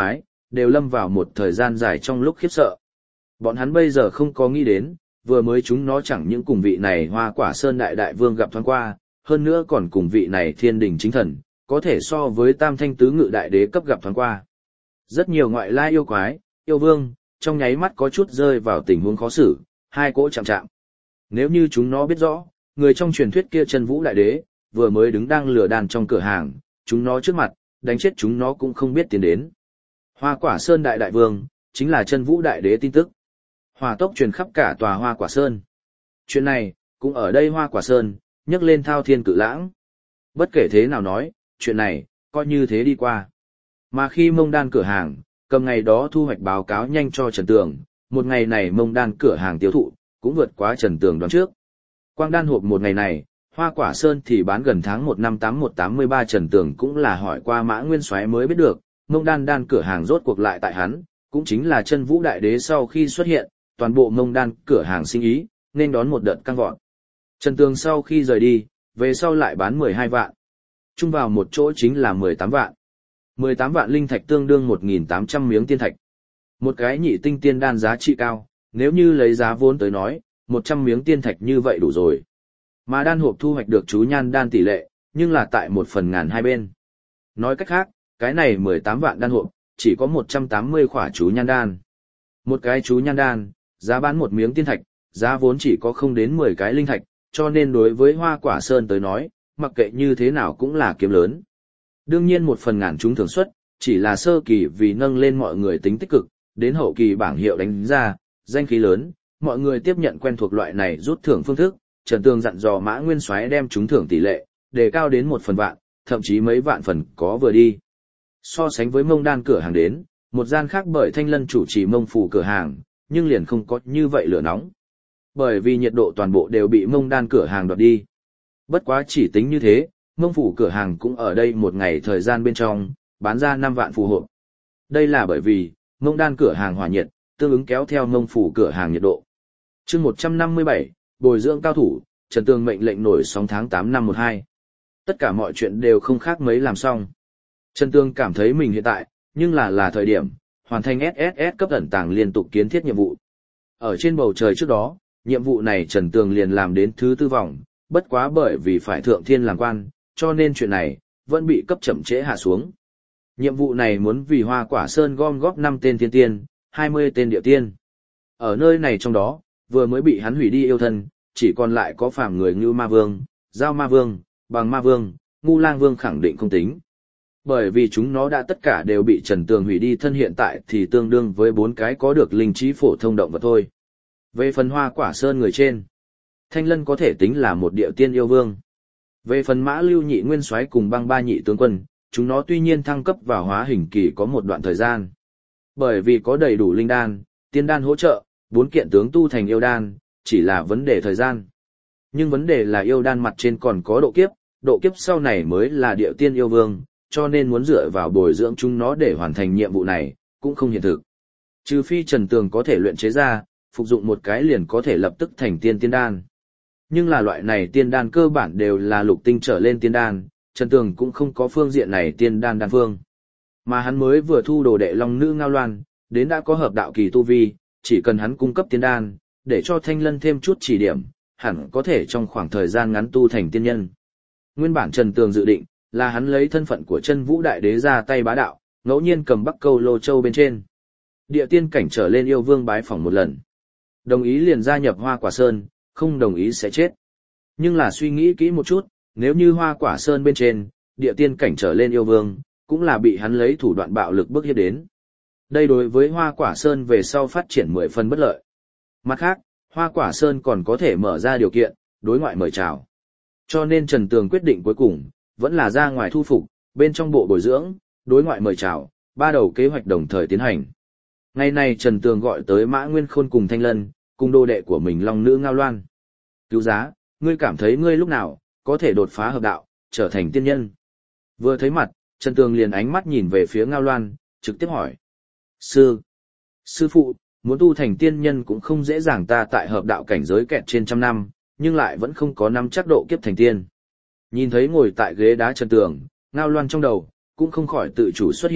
đều lâm vào một thời gian dài trong lúc khiếp sợ. Bọn hắn bây giờ không có nghĩ đến, vừa mới chúng nó chẳng những cùng vị này Hoa Quả Sơn đại đại vương gặp thoáng qua, hơn nữa còn cùng vị này thiên đình chính thần, có thể so với tam thanh tứ ngự đại đế cấp gặp thoáng qua. Rất nhiều ngoại lai yêu quái, yêu vương, trong nháy mắt có chút rơi vào tình huống khó xử, hai cỗ chạm chạm. Nếu như chúng nó biết rõ, người trong truyền thuyết kia Chân Vũ đại đế, vừa mới đứng đang lừa đàn trong cửa hàng, chúng nó trước mặt, đánh chết chúng nó cũng không biết tiến đến. Hoa Quả Sơn đại đại vương, chính là Chân Vũ đại đế tin tức. Hỏa tốc truyền khắp cả tòa Hoa Quả Sơn. Chuyện này, cũng ở đây Hoa Quả Sơn, nhấc lên thao thiên cự lãng. Bất kể thế nào nói, chuyện này, coi như thế đi qua. Mà khi Mông Đan cửa hàng, cầm ngày đó thu hoạch báo cáo nhanh cho Trần Tường, một ngày này Mông Đan cửa hàng tiêu thụ, cũng vượt quá Trần Tường đoán trước. Quang đan hộp một ngày này, Hoa Quả Sơn thì bán gần tháng một năm tám một tám mươi ba. Trần Tường cũng là hỏi qua Mã Nguyên Soái mới biết được, Mông Đan đan cửa hàng rốt cuộc lại tại hắn, cũng chính là Chân Vũ đại đế sau khi xuất hiện, toàn bộ Mông Đan cửa hàng sinh ý, nên đón một đợt căng vọt. Trần Tường sau khi rời đi, về sau lại bán mười hai vạn. Chung vào một chỗ chính là mười tám vạn. mười tám vạn linh thạch tương đương một nghìn tám trăm miếng tiên thạch. Một cái nhị tinh tiên đan giá trị cao, nếu như lấy giá vốn tới nói, một trăm miếng tiên thạch như vậy đủ rồi. Mà đan hộp thu hoạch được chú nhan đan tỷ lệ, nhưng là tại một phần ngàn hai bên. Nói cách khác, cái này mười tám vạn đan hộp, chỉ có một trăm tám mươi khỏa chú nhan đan. Một cái chú nhan đan, giá bán một miếng tiên thạch, giá vốn chỉ có không đến mười cái linh thạch, cho nên đối với Hoa Quả Sơn tới nói, mặc kệ như thế nào cũng là kiếm lớn. Đương nhiên một phần ngàn chúng thường suất, chỉ là sơ kỳ vì nâng lên mọi người tính tích cực, đến hậu kỳ bảng hiệu đánh ra, danh khí lớn, mọi người tiếp nhận quen thuộc loại này rút thưởng phương thức, Trần Tường dặn dò Mã Nguyên Soái đem trúng thưởng tỷ lệ, đề cao đến một phần vạn, thậm chí mấy vạn phần có vừa đi. So sánh với Mông Đan cửa hàng đến, một gian khác bởi Thanh Lân chủ trì Mông Phủ cửa hàng, nhưng liền không có như vậy lửa nóng. Bởi vì nhiệt độ toàn bộ đều bị Mông Đan cửa hàng đoạt đi. Bất quá chỉ tính như thế, Mông Phủ cửa hàng cũng ở đây một ngày thời gian bên trong, bán ra năm vạn phù hộp. Đây là bởi vì, Mông Đan cửa hàng hỏa nhiệt, tương ứng kéo theo Mông Phủ cửa hàng nhiệt độ. chương một trăm năm mươi bảy, bồi dưỡng cao thủ, Trần Tường mệnh lệnh nổi sóng tháng tám năm một hai. Tất cả mọi chuyện đều không khác mấy làm xong. Trần Tường cảm thấy mình hiện tại, nhưng là là thời điểm, hoàn thành ét ét ét cấp ẩn tàng liên tục kiến thiết nhiệm vụ. Ở trên bầu trời trước đó, nhiệm vụ này Trần Tường liền làm đến thứ tư vòng, bất quá bởi vì phải thượng thiên làm quan, cho nên chuyện này, vẫn bị cấp chậm trễ hạ xuống. Nhiệm vụ này muốn vì Hoa Quả Sơn gom góp năm tên tiên tiên, hai mươi tên địa tiên. Ở nơi này trong đó, vừa mới bị hắn hủy đi yêu thân, chỉ còn lại có phàm người như Ma Vương, Giao Ma Vương, Bằng Ma Vương, Ngu Lang Vương khẳng định không tính. Bởi vì chúng nó đã tất cả đều bị Trần Tường hủy đi thân hiện tại thì tương đương với bốn cái có được linh trí phổ thông động vật thôi. Về phần Hoa Quả Sơn người trên, Thanh Lân có thể tính là một địa tiên yêu vương. Về phần Mã Lưu nhị nguyên soái cùng Băng ba nhị tướng quân, chúng nó tuy nhiên thăng cấp vào hóa hình kỳ có một đoạn thời gian. Bởi vì có đầy đủ linh đan, tiên đan hỗ trợ, bốn kiện tướng tu thành yêu đan, chỉ là vấn đề thời gian. Nhưng vấn đề là yêu đan mặt trên còn có độ kiếp, độ kiếp sau này mới là địa tiên yêu vương, cho nên muốn dựa vào bồi dưỡng chúng nó để hoàn thành nhiệm vụ này, cũng không hiện thực. Trừ phi Trần Tường có thể luyện chế ra, phục dụng một cái liền có thể lập tức thành tiên tiên đan. Nhưng là loại này tiên đan cơ bản đều là lục tinh trở lên tiên đan, Trần Tường cũng không có phương diện này tiên đan đan phương. Mà hắn mới vừa thu đồ đệ Long Nữ Ngao Loan, đến đã có hợp đạo kỳ tu vi, chỉ cần hắn cung cấp tiên đan, để cho Thanh Lân thêm chút chỉ điểm, hẳn có thể trong khoảng thời gian ngắn tu thành tiên nhân. Nguyên bản Trần Tường dự định, là hắn lấy thân phận của Chân Vũ đại đế ra tay bá đạo, ngẫu nhiên cầm Bắc Câu Lô Châu bên trên. Địa tiên cảnh trở lên yêu vương bái phỏng một lần. Đồng ý liền gia nhập Hoa Quả Sơn, không đồng ý sẽ chết. Nhưng là suy nghĩ kỹ một chút, nếu như Hoa Quả Sơn bên trên, địa tiên cảnh trở lên yêu vương, cũng là bị hắn lấy thủ đoạn bạo lực bức hiếp đến. Đây đối với Hoa Quả Sơn về sau phát triển mười phần bất lợi. Mặt khác, Hoa Quả Sơn còn có thể mở ra điều kiện, đối ngoại mời chào. Cho nên Trần Tường quyết định cuối cùng, vẫn là ra ngoài thu phục, bên trong bộ bồi dưỡng, đối ngoại mời chào, ba đầu kế hoạch đồng thời tiến hành. Ngày nay Trần Tường gọi tới Mã Nguyên Khôn cùng Thanh Lân, cùng đô đệ của mình Long Nữ Ngao Loan. Cứu giá, ngươi cảm thấy ngươi lúc nào, có thể đột phá hợp đạo, trở thành tiên nhân. Vừa thấy mặt, Trần Tường liền ánh mắt nhìn về phía Ngao Loan, trực tiếp hỏi. Sư, sư phụ, muốn tu thành tiên nhân cũng không dễ dàng, ta tại hợp đạo cảnh giới kẹt trên trăm năm, nhưng lại vẫn không có năm chắc độ kiếp thành tiên. Nhìn thấy ngồi tại ghế đá Trần Tường, Ngao Loan trong đầu, cũng không khỏi tự chủ xuất hiện,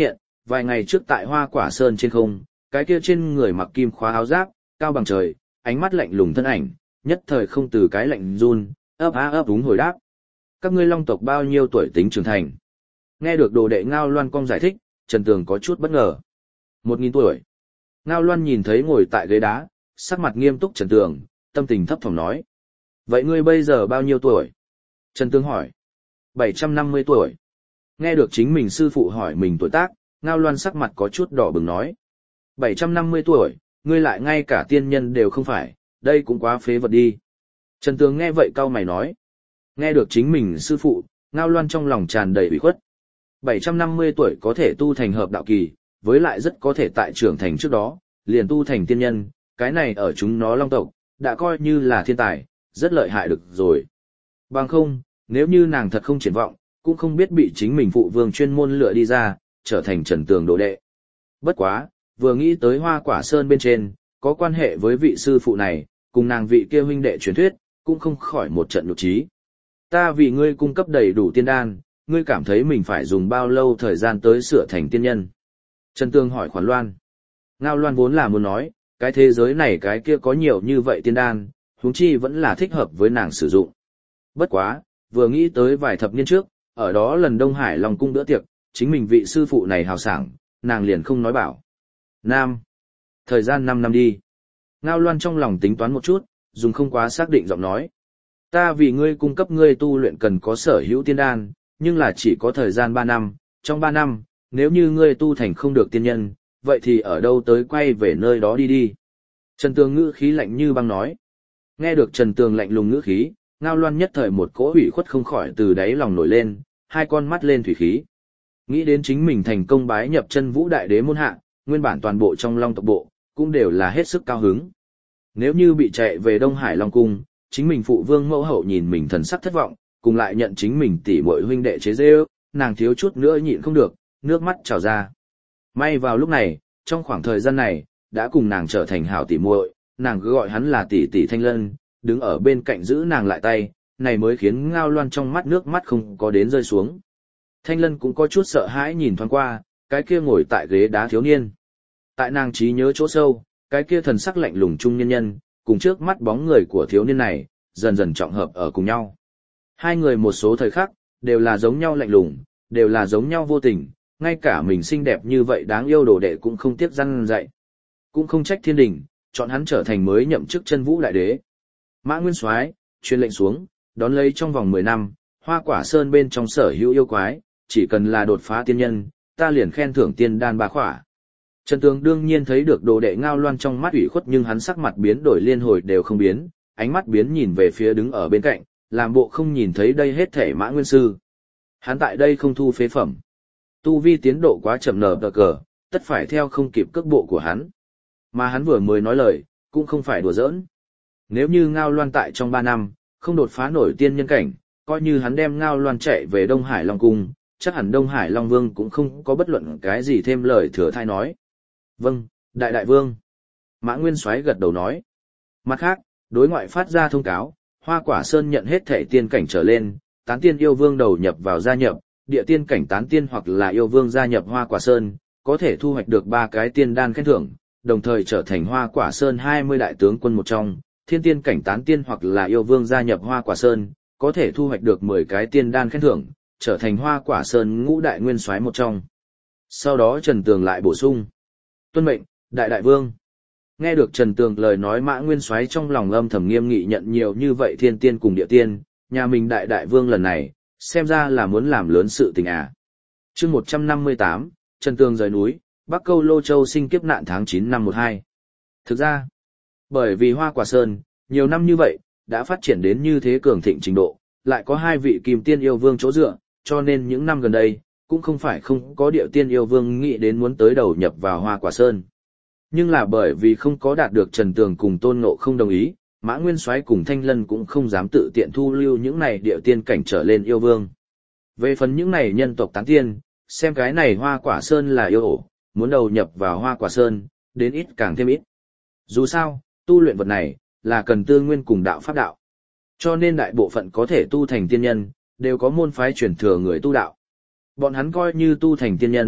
vài ngày trước tại Hoa Quả Sơn trên không, cái kia trên người mặc kim khóa áo giáp, cao bằng trời, ánh mắt lạnh lùng thân ảnh, nhất thời không từ cái lạnh run, ấp á ấp úng hồi đáp. Các ngươi Long tộc bao nhiêu tuổi tính trưởng thành? Nghe được đồ đệ Ngao Loan Công giải thích, Trần Tường có chút bất ngờ. Một nghìn tuổi. Ngao Loan nhìn thấy ngồi tại ghế đá, sắc mặt nghiêm túc Trần Tường, tâm tình thấp thỏm nói. Vậy ngươi bây giờ bao nhiêu tuổi? Trần Tường hỏi. bảy trăm năm mươi tuổi. Nghe được chính mình sư phụ hỏi mình tuổi tác, Ngao Loan sắc mặt có chút đỏ bừng nói. bảy trăm năm mươi tuổi, ngươi lại ngay cả tiên nhân đều không phải, đây cũng quá phế vật đi. Trần Tường nghe vậy cau mày nói. Nghe được chính mình sư phụ, Ngao Loan trong lòng tràn đầy ủy khuất. bảy trăm năm mươi tuổi có thể tu thành hợp đạo kỳ, với lại rất có thể tại trưởng thành trước đó, liền tu thành tiên nhân, cái này ở chúng nó Long tộc, đã coi như là thiên tài, rất lợi hại được rồi. Bằng không, nếu như nàng thật không triển vọng, cũng không biết bị chính mình phụ vương chuyên môn lựa đi ra, trở thành Trần Tường đồ đệ. Bất quá, vừa nghĩ tới Hoa Quả Sơn bên trên, có quan hệ với vị sư phụ này, cùng nàng vị kia huynh đệ truyền thuyết, cũng không khỏi một trận nhục trí. Ta vì ngươi cung cấp đầy đủ tiên đan, ngươi cảm thấy mình phải dùng bao lâu thời gian tới sửa thành tiên nhân? Trần Tường hỏi Khoản Loan. Ngao Loan vốn là muốn nói, cái thế giới này cái kia có nhiều như vậy tiên đan, huống chi vẫn là thích hợp với nàng sử dụng. Bất quá, vừa nghĩ tới vài thập niên trước, ở đó lần Đông Hải Long cung bữa tiệc, chính mình vị sư phụ này hào sảng, nàng liền không nói bảo. Nam. Thời gian năm năm đi. Ngao Loan trong lòng tính toán một chút, dùng không quá xác định giọng nói. Ta vì ngươi cung cấp ngươi tu luyện cần có sở hữu tiên đan, nhưng là chỉ có thời gian ba năm, trong ba năm, nếu như ngươi tu thành không được tiên nhân, vậy thì ở đâu tới quay về nơi đó đi đi. Trần Tường ngữ khí lạnh như băng nói. Nghe được Trần Tường lạnh lùng ngữ khí, Ngao Loan nhất thời một cỗ hủy khuất không khỏi từ đáy lòng nổi lên, hai con mắt lên thủy khí. Nghĩ đến chính mình thành công bái nhập Chân Vũ Đại Đế môn hạ, nguyên bản toàn bộ trong Long tộc bộ, cũng đều là hết sức cao hứng. Nếu như bị chạy về Đông Hải Long cung, chính mình phụ vương mẫu hậu nhìn mình thần sắc thất vọng, cùng lại nhận chính mình tỷ muội huynh đệ chế giễu, nàng thiếu chút nữa nhịn không được, nước mắt trào ra. May vào lúc này, trong khoảng thời gian này, đã cùng nàng trở thành hảo tỷ muội, nàng cứ gọi hắn là tỷ tỷ Thanh Lân, đứng ở bên cạnh giữ nàng lại tay, này mới khiến Ngao Loan trong mắt nước mắt không có đến rơi xuống. Thanh Lân cũng có chút sợ hãi nhìn thoáng qua, cái kia ngồi tại ghế đá thiếu niên. Tại nàng trí nhớ chỗ sâu, cái kia thần sắc lạnh lùng trung nhân nhân, cùng trước mắt bóng người của thiếu niên này, dần dần trọng hợp ở cùng nhau. Hai người một số thời khắc, đều là giống nhau lạnh lùng, đều là giống nhau vô tình, ngay cả mình xinh đẹp như vậy đáng yêu đồ đệ cũng không tiếc răn dạy. Cũng không trách thiên đình, chọn hắn trở thành mới nhậm chức Chân Vũ Đại Đế. Mã Nguyên Soái truyền lệnh xuống, đón lấy trong vòng mười năm, Hoa Quả Sơn bên trong sở hữu yêu quái, chỉ cần là đột phá tiên nhân, ta liền khen thưởng tiên đan ba khỏa. Trần Tường đương nhiên thấy được đồ đệ Ngao Loan trong mắt ủy khuất, nhưng hắn sắc mặt biến đổi liên hồi đều không biến, ánh mắt biến nhìn về phía đứng ở bên cạnh, làm bộ không nhìn thấy đây hết thể Mã Nguyên Sư. Hắn tại đây không thu phế phẩm. Tu vi tiến độ quá chậm nở tờ cờ, tất phải theo không kịp cước bộ của hắn. Mà hắn vừa mới nói lời, cũng không phải đùa giỡn. Nếu như Ngao Loan tại trong ba năm, không đột phá nổi tiên nhân cảnh, coi như hắn đem Ngao Loan chạy về Đông Hải Long Cung, chắc hẳn Đông Hải Long Vương cũng không có bất luận cái gì thêm lời thừa thai nói. Vâng, Đại Đại Vương. Mã Nguyên Soái gật đầu nói. Mặt khác, đối ngoại phát ra thông cáo, Hoa Quả Sơn nhận hết thể tiên cảnh trở lên, tán tiên yêu vương đầu nhập vào gia nhập, địa tiên cảnh tán tiên hoặc là yêu vương gia nhập Hoa Quả Sơn, có thể thu hoạch được ba cái tiên đan khen thưởng, đồng thời trở thành Hoa Quả Sơn hai mươi đại tướng quân một trong, thiên tiên cảnh tán tiên hoặc là yêu vương gia nhập Hoa Quả Sơn, có thể thu hoạch được mười cái tiên đan khen thưởng, trở thành Hoa Quả Sơn ngũ đại nguyên soái một trong. Sau đó Trần Tường lại bổ sung. Tuân mệnh, Đại Đại Vương. Nghe được Trần Tường lời nói, Mã Nguyên Soái trong lòng âm thầm nghiêm nghị nhận nhiều như vậy thiên tiên cùng địa tiên, nhà mình Đại Đại Vương lần này, xem ra là muốn làm lớn sự tình à. Chương một trăm năm mươi tám, Trần Tường rời núi, Bắc Câu Lô Châu sinh kiếp nạn tháng chín năm một hai. Thực ra, bởi vì Hoa Quả Sơn, nhiều năm như vậy, đã phát triển đến như thế cường thịnh trình độ, lại có hai vị kim tiên yêu vương chỗ dựa, cho nên những năm gần đây, cũng không phải không có địa tiên yêu vương nghĩ đến muốn tới đầu nhập vào Hoa Quả Sơn. Nhưng là bởi vì không có đạt được Trần Tường cùng Tôn Ngộ không đồng ý, Mã Nguyên Soái cùng Thanh Lân cũng không dám tự tiện thu lưu những này địa tiên cảnh trở lên yêu vương. Về phần những này nhân tộc tán tiên, xem cái này Hoa Quả Sơn là yêu ổ, muốn đầu nhập vào Hoa Quả Sơn, đến ít càng thêm ít. Dù sao, tu luyện vật này, là cần tư nguyên cùng đạo pháp đạo. Cho nên đại bộ phận có thể tu thành tiên nhân, đều có môn phái truyền thừa người tu đạo. Bọn hắn coi như tu thành tiên nhân,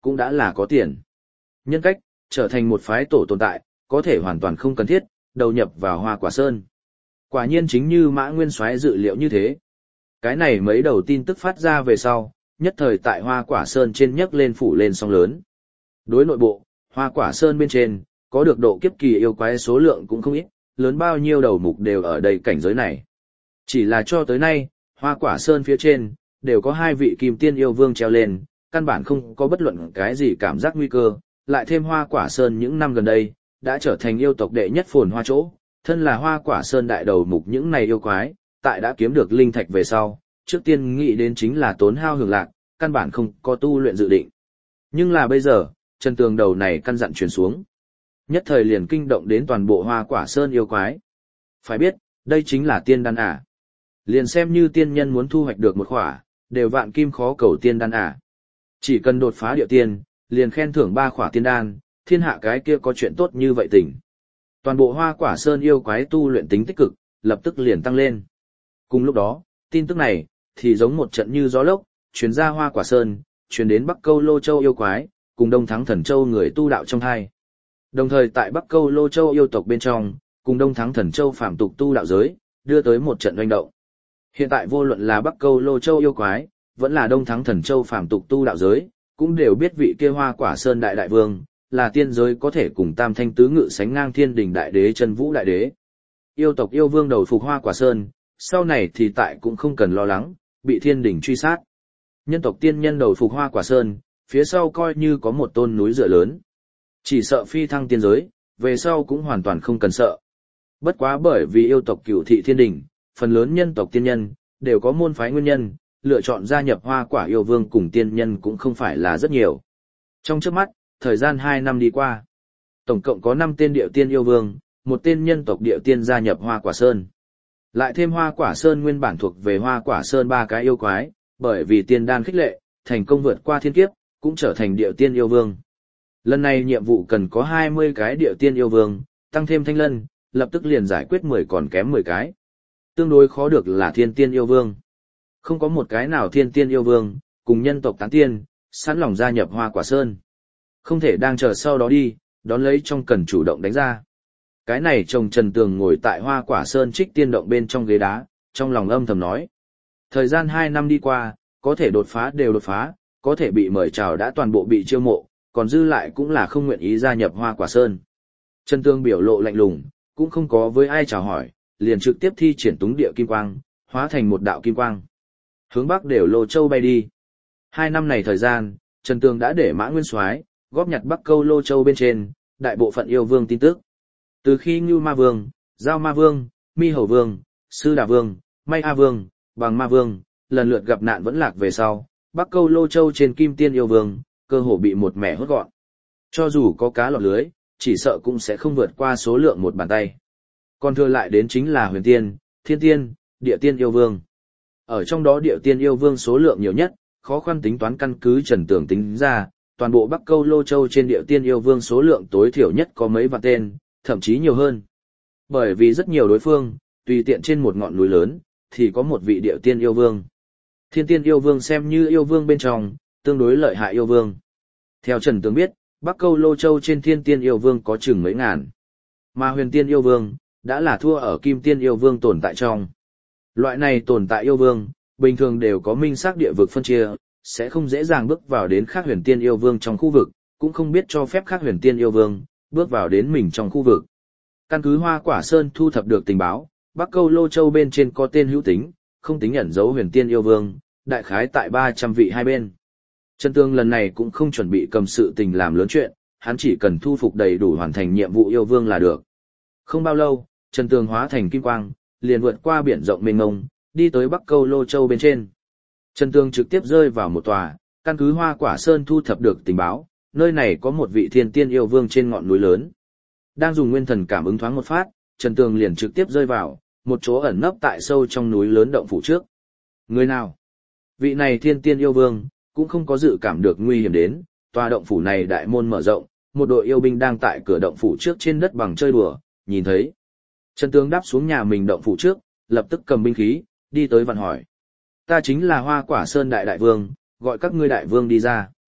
cũng đã là có tiền. Nhân cách, trở thành một phái tổ tồn tại, có thể hoàn toàn không cần thiết, đầu nhập vào Hoa Quả Sơn. Quả nhiên chính như Mã Nguyên Soái dự liệu như thế. Cái này mấy đầu tin tức phát ra về sau, nhất thời tại Hoa Quả Sơn trên nhấc lên phủ lên sóng lớn. Đối nội bộ, Hoa Quả Sơn bên trên, có được độ kiếp kỳ yêu quái số lượng cũng không ít, lớn bao nhiêu đầu mục đều ở đây cảnh giới này. Chỉ là cho tới nay, Hoa Quả Sơn phía trên, đều có hai vị kim tiên yêu vương treo lên, căn bản không có bất luận cái gì cảm giác nguy cơ, lại thêm Hoa Quả Sơn những năm gần đây, đã trở thành yêu tộc đệ nhất phồn hoa chỗ, thân là Hoa Quả Sơn đại đầu mục những này yêu quái, tại đã kiếm được linh thạch về sau, trước tiên nghĩ đến chính là tốn hao hưởng lạc, căn bản không có tu luyện dự định. Nhưng là bây giờ, Trần Tường đầu này căn dặn truyền xuống. Nhất thời liền kinh động đến toàn bộ Hoa Quả Sơn yêu quái. Phải biết, đây chính là tiên đan à. Liền xem như tiên nhân muốn thu hoạch được một khỏa, đều vạn kim khó cầu tiên đan à. Chỉ cần đột phá địa tiên, liền khen thưởng ba khỏa tiên đan, thiên hạ cái kia có chuyện tốt như vậy tỉnh. Toàn bộ Hoa Quả Sơn yêu quái tu luyện tính tích cực, lập tức liền tăng lên. Cùng lúc đó, tin tức này, thì giống một trận như gió lốc, truyền ra Hoa Quả Sơn, truyền đến Bắc Câu Lô Châu yêu quái, cùng Đông Thắng Thần Châu người tu đạo trong hai. Đồng thời tại Bắc Câu Lô Châu yêu tộc bên trong, cùng Đông Thắng Thần Châu phạm tục tu đạo giới, đưa tới một trận doanh động. Hiện tại vô luận là Bắc Câu Lô Châu yêu quái, vẫn là Đông Thắng Thần Châu phạm tục tu đạo giới, cũng đều biết vị kia Hoa Quả Sơn đại đại vương, là tiên giới có thể cùng Tam Thanh tứ ngự sánh ngang Thiên Đình đại đế Chân Vũ đại đế. Yêu tộc yêu vương đầu phục Hoa Quả Sơn, sau này thì tại cũng không cần lo lắng, bị Thiên Đình truy sát. Nhân tộc tiên nhân đầu phục Hoa Quả Sơn, phía sau coi như có một tôn núi dựa lớn. Chỉ sợ phi thăng tiên giới, về sau cũng hoàn toàn không cần sợ. Bất quá bởi vì yêu tộc cửu thị Thiên Đình, phần lớn nhân tộc tiên nhân, đều có môn phái nguyên nhân, lựa chọn gia nhập Hoa Quả yêu vương cùng tiên nhân cũng không phải là rất nhiều. Trong trước mắt, thời gian hai năm đi qua. Tổng cộng có năm tên điệu tiên yêu vương, một tên nhân tộc điệu tiên gia nhập Hoa Quả Sơn. Lại thêm Hoa Quả Sơn nguyên bản thuộc về Hoa Quả Sơn ba cái yêu quái, bởi vì tiên đan khích lệ, thành công vượt qua thiên kiếp, cũng trở thành điệu tiên yêu vương. Lần này nhiệm vụ cần có hai mươi cái điệu tiên yêu vương, tăng thêm thanh lân, lập tức liền giải quyết mười còn kém mười cái. Tương đối khó được là thiên tiên yêu vương. Không có một cái nào thiên tiên yêu vương, cùng nhân tộc tán tiên, sẵn lòng gia nhập Hoa Quả Sơn. Không thể đang chờ sau đó đi, đón lấy trong cần chủ động đánh ra. Cái này chồng Trần Tường ngồi tại Hoa Quả Sơn trích tiên động bên trong ghế đá, trong lòng âm thầm nói. Thời gian hai năm đi qua, có thể đột phá đều đột phá, có thể bị mời chào đã toàn bộ bị chiêu mộ, còn dư lại cũng là không nguyện ý gia nhập Hoa Quả Sơn. Trần Tường biểu lộ lạnh lùng, cũng không có với ai chào hỏi, liền trực tiếp thi triển túng địa kim quang, hóa thành một đạo kim quang. Hướng bắc đều Lô Châu bay đi. Hai năm này thời gian, Trần Tường đã để Mã Nguyên Soái góp nhặt Bắc Câu Lô Châu bên trên, đại bộ phận yêu vương tin tức. Từ khi Ngưu Ma Vương, Giao Ma Vương, Mi Hầu Vương, Sư Đà Vương, May A Vương, Bằng Ma Vương, lần lượt gặp nạn vẫn lạc về sau, Bắc Câu Lô Châu trên Kim Tiên yêu vương, cơ hồ bị một mẻ hốt gọn. Cho dù có cá lọt lưới, chỉ sợ cũng sẽ không vượt qua số lượng một bàn tay. Còn thừa lại đến chính là Huyền Tiên, Thiên Tiên, Địa Tiên yêu vương. Ở trong đó Địa Tiên yêu vương số lượng nhiều nhất, khó khăn tính toán căn cứ Trần Tường tính ra, toàn bộ Bắc Câu Lô Châu trên Địa Tiên yêu vương số lượng tối thiểu nhất có mấy vạn tên, thậm chí nhiều hơn. Bởi vì rất nhiều đối phương, tùy tiện trên một ngọn núi lớn, thì có một vị Địa Tiên yêu vương. Thiên Tiên yêu vương xem như yêu vương bên trong, tương đối lợi hại yêu vương. Theo Trần Tường biết, Bắc Câu Lô Châu trên Thiên Tiên yêu vương có chừng mấy ngàn. Mà Huyền Tiên yêu vương, đã là thua ở Kim Tiên yêu vương tồn tại trong. Loại này tồn tại yêu vương, bình thường đều có minh xác địa vực phân chia, sẽ không dễ dàng bước vào đến khác Huyền Tiên yêu vương trong khu vực, cũng không biết cho phép khác Huyền Tiên yêu vương bước vào đến mình trong khu vực. Căn cứ Hoa Quả Sơn thu thập được tình báo, Bắc Câu Lô Châu bên trên có tên hữu tính, không tính ẩn dấu Huyền Tiên yêu vương, đại khái tại ba trăm vị hai bên. Trần Tường lần này cũng không chuẩn bị cầm sự tình làm lớn chuyện, hắn chỉ cần thu phục đầy đủ hoàn thành nhiệm vụ yêu vương là được. Không bao lâu, Trần Tường hóa thành kim quang, liền vượt qua biển rộng mênh mông, đi tới Bắc Câu Lô Châu bên trên. Trần Tường trực tiếp rơi vào một tòa, căn cứ Hoa Quả Sơn thu thập được tình báo, nơi này có một vị thiên tiên yêu vương trên ngọn núi lớn. Đang dùng nguyên thần cảm ứng thoáng một phát, Trần Tường liền trực tiếp rơi vào một chỗ ẩn nấp tại sâu trong núi lớn động phủ trước. Người nào? Vị này thiên tiên yêu vương cũng không có dự cảm được nguy hiểm đến, tòa động phủ này đại môn mở rộng, một đội yêu binh đang tại cửa động phủ trước trên đất bằng chơi đùa, nhìn thấy. Trần Tường đáp xuống nhà mình động phủ trước, lập tức cầm binh khí, đi tới vặn hỏi. Ta chính là Hoa Quả Sơn đại đại vương, gọi các ngươi đại vương đi ra.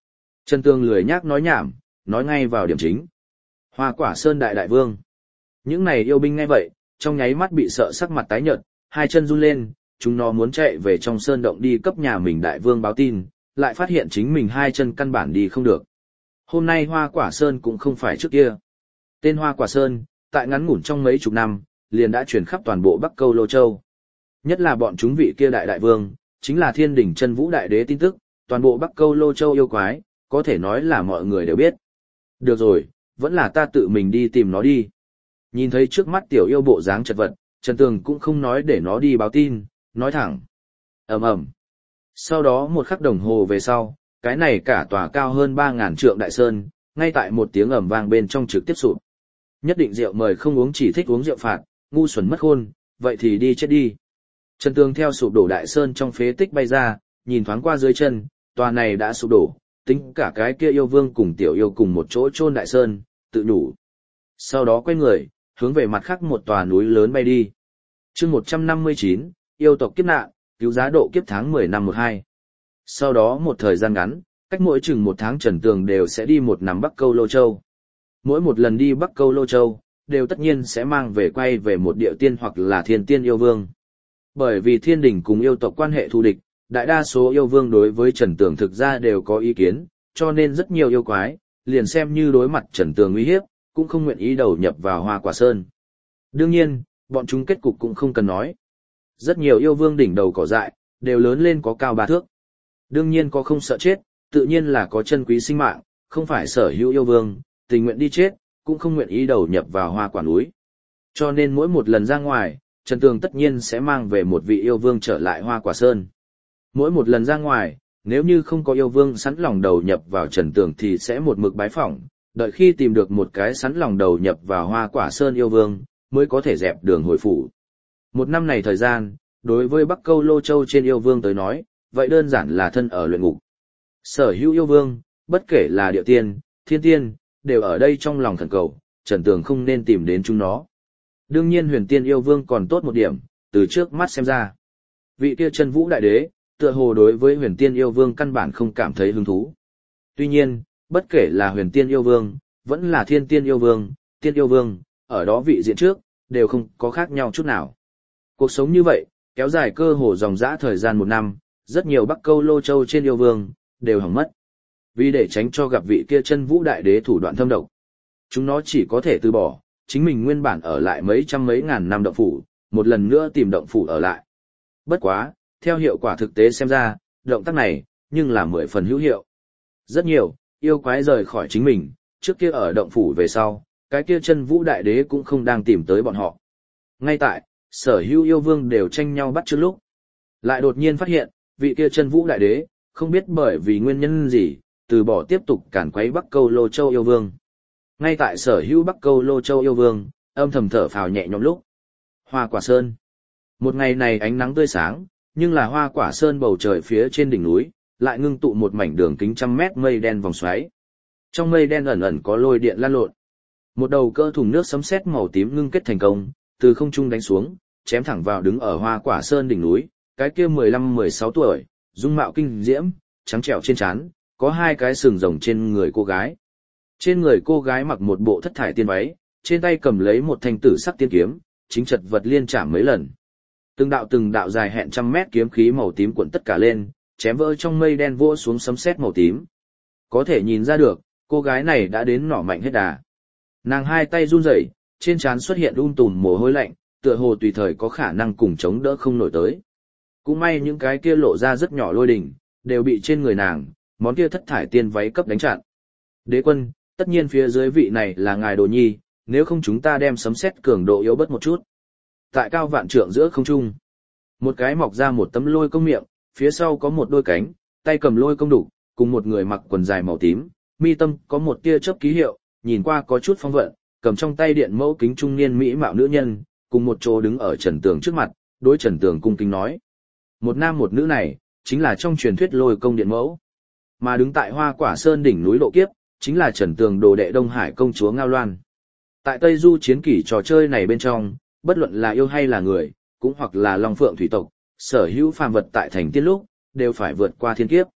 Trần Tường lười nhác nói nhảm, nói ngay vào điểm chính. Hoa Quả Sơn đại đại vương. Những này yêu binh nghe vậy, trong nháy mắt bị sợ sắc mặt tái nhợt, hai chân run lên, chúng nó muốn chạy về trong sơn động đi cấp nhà mình đại vương báo tin, lại phát hiện chính mình hai chân căn bản đi không được. Hôm nay Hoa Quả Sơn cũng không phải trước kia. Tên Hoa Quả Sơn, tại ngắn ngủn trong mấy chục năm, liền đã truyền khắp toàn bộ Bắc Câu Lô Châu. Nhất là bọn chúng vị kia đại đại vương, chính là Thiên Đỉnh Chân Vũ đại đế tin tức, toàn bộ Bắc Câu Lô Châu yêu quái, có thể nói là mọi người đều biết. Được rồi, vẫn là ta tự mình đi tìm nó đi. Nhìn thấy trước mắt tiểu yêu bộ dáng chật vật, Trần Tường cũng không nói để nó đi báo tin, nói thẳng. Ầm ầm. Sau đó một khắc đồng hồ về sau, cái này cả tòa cao hơn ba ngàn trượng đại sơn, ngay tại một tiếng ầm vang bên trong trực tiếp sụp. Nhất định rượu mời không uống chỉ thích uống rượu phạt, ngu xuẩn mất khôn, vậy thì đi chết đi. Trần Tường theo sụp đổ đại sơn trong phế tích bay ra, nhìn thoáng qua dưới chân, tòa này đã sụp đổ, tính cả cái kia yêu vương cùng tiểu yêu cùng một chỗ chôn đại sơn, tự nhủ. Sau đó quay người, hướng về mặt khác một tòa núi lớn bay đi. Chương một trăm năm mươi chín, yêu tộc kiếp nạn, cứu giá độ kiếp tháng mười năm một hai. Sau đó một thời gian ngắn, cách mỗi chừng một tháng Trần Tường đều sẽ đi một nằm Bắc Câu Lô Châu. Mỗi một lần đi Bắc Câu Lô Châu, đều tất nhiên sẽ mang về quay về một địa tiên hoặc là thiên tiên yêu vương. Bởi vì thiên đình cùng yêu tộc quan hệ thù địch, đại đa số yêu vương đối với Trần Tường thực ra đều có ý kiến, cho nên rất nhiều yêu quái, liền xem như đối mặt Trần Tường uy hiếp, cũng không nguyện ý đầu nhập vào Hoa Quả Sơn. Đương nhiên, bọn chúng kết cục cũng không cần nói. Rất nhiều yêu vương đỉnh đầu cỏ dại, đều lớn lên có cao ba thước. Đương nhiên có không sợ chết, tự nhiên là có chân quý sinh mạng, không phải sở hữu yêu vương, tình nguyện đi chết, cũng không nguyện ý đầu nhập vào Hoa Quả núi. Cho nên mỗi một lần ra ngoài, Trần Tường tất nhiên sẽ mang về một vị yêu vương trở lại Hoa Quả Sơn. Mỗi một lần ra ngoài, nếu như không có yêu vương sẵn lòng đầu nhập vào Trần Tường thì sẽ một mực bái phỏng, đợi khi tìm được một cái sẵn lòng đầu nhập vào Hoa Quả Sơn yêu vương, mới có thể dẹp đường hồi phủ. Một năm này thời gian, đối với Bắc Câu Lô Châu trên yêu vương tới nói, vậy đơn giản là thân ở luyện ngục. Sở hữu yêu vương, bất kể là địa tiên, thiên tiên, đều ở đây trong lòng thần cầu, Trần Tường không nên tìm đến chúng nó. Đương nhiên huyền tiên yêu vương còn tốt một điểm, từ trước mắt xem ra. Vị kia Chân Vũ đại đế, tựa hồ đối với huyền tiên yêu vương căn bản không cảm thấy hứng thú. Tuy nhiên, bất kể là huyền tiên yêu vương, vẫn là thiên tiên yêu vương, tiên yêu vương, ở đó vị diện trước, đều không có khác nhau chút nào. Cuộc sống như vậy, kéo dài cơ hồ dòng dã thời gian một năm, rất nhiều Bắc Câu Lô Châu trên yêu vương, đều hỏng mất. Vì để tránh cho gặp vị kia Chân Vũ đại đế thủ đoạn thâm độc, chúng nó chỉ có thể từ bỏ, chính mình nguyên bản ở lại mấy trăm mấy ngàn năm động phủ, một lần nữa tìm động phủ ở lại. Bất quá, theo hiệu quả thực tế xem ra, động tác này, nhưng là mười phần hữu hiệu. Rất nhiều, yêu quái rời khỏi chính mình, trước kia ở động phủ về sau, cái kia Chân Vũ đại đế cũng không đang tìm tới bọn họ. Ngay tại, sở hữu yêu vương đều tranh nhau bắt trước lúc. Lại đột nhiên phát hiện, vị kia Chân Vũ đại đế, không biết bởi vì nguyên nhân gì, từ bỏ tiếp tục cản quấy Bắc Câu Lô Châu yêu vương. Ngay tại sở hữu Bắc Câu Lô Châu yêu vương, âm thầm thở phào nhẹ nhõm lúc. Hoa Quả Sơn. Một ngày này ánh nắng tươi sáng, nhưng là Hoa Quả Sơn bầu trời phía trên đỉnh núi, lại ngưng tụ một mảnh đường kính trăm mét mây đen vòng xoáy. Trong mây đen ẩn ẩn có lôi điện lan lộn. Một đầu cỡ thùng nước sấm sét màu tím ngưng kết thành công, từ không trung đánh xuống, chém thẳng vào đứng ở Hoa Quả Sơn đỉnh núi, cái kia mười lăm mười sáu tuổi, dung mạo kinh diễm, trắng trẻo trên trán, có hai cái sừng rồng trên người cô gái. Trên người cô gái mặc một bộ thất thải tiên váy, trên tay cầm lấy một thanh tử sắc tiên kiếm, chính chật vật liên chạm mấy lần. Từng đạo từng đạo dài hẹn trăm mét kiếm khí màu tím cuộn tất cả lên, chém vỡ trong mây đen vỗ xuống sấm sét màu tím. Có thể nhìn ra được, cô gái này đã đến nỏ mạnh hết đà. Nàng hai tay run rẩy, trên trán xuất hiện um tùm mồ hôi lạnh, tựa hồ tùy thời có khả năng cùng chống đỡ không nổi tới. Cũng may những cái kia lộ ra rất nhỏ lôi đỉnh, đều bị trên người nàng, món kia thất thải tiên váy cấp đánh chặn. Đế quân, tất nhiên phía dưới vị này là ngài Đồ Nhi, nếu không chúng ta đem sấm sét cường độ yếu bớt một chút. Tại cao vạn trượng giữa không trung, một cái mọc ra một tấm lôi công miệng, phía sau có một đôi cánh, tay cầm lôi công đục, cùng một người mặc quần dài màu tím, mi tâm có một tia chớp ký hiệu, nhìn qua có chút phong vận, cầm trong tay điện mẫu kính trung niên mỹ mạo nữ nhân, cùng một chỗ đứng ở Trần Tường trước mặt, đối Trần Tường cung kính nói: một nam một nữ này, chính là trong truyền thuyết lôi công điện mẫu. Mà đứng tại Hoa Quả Sơn đỉnh núi độ kiếp, chính là Trần Tường đồ đệ Đông Hải công chúa Ngao Loan. Tại Tây Du chiến kỷ trò chơi này bên trong, bất luận là yêu hay là người, cũng hoặc là long phượng thủy tộc, sở hữu phàm vật tại thành tiên lúc, đều phải vượt qua thiên kiếp.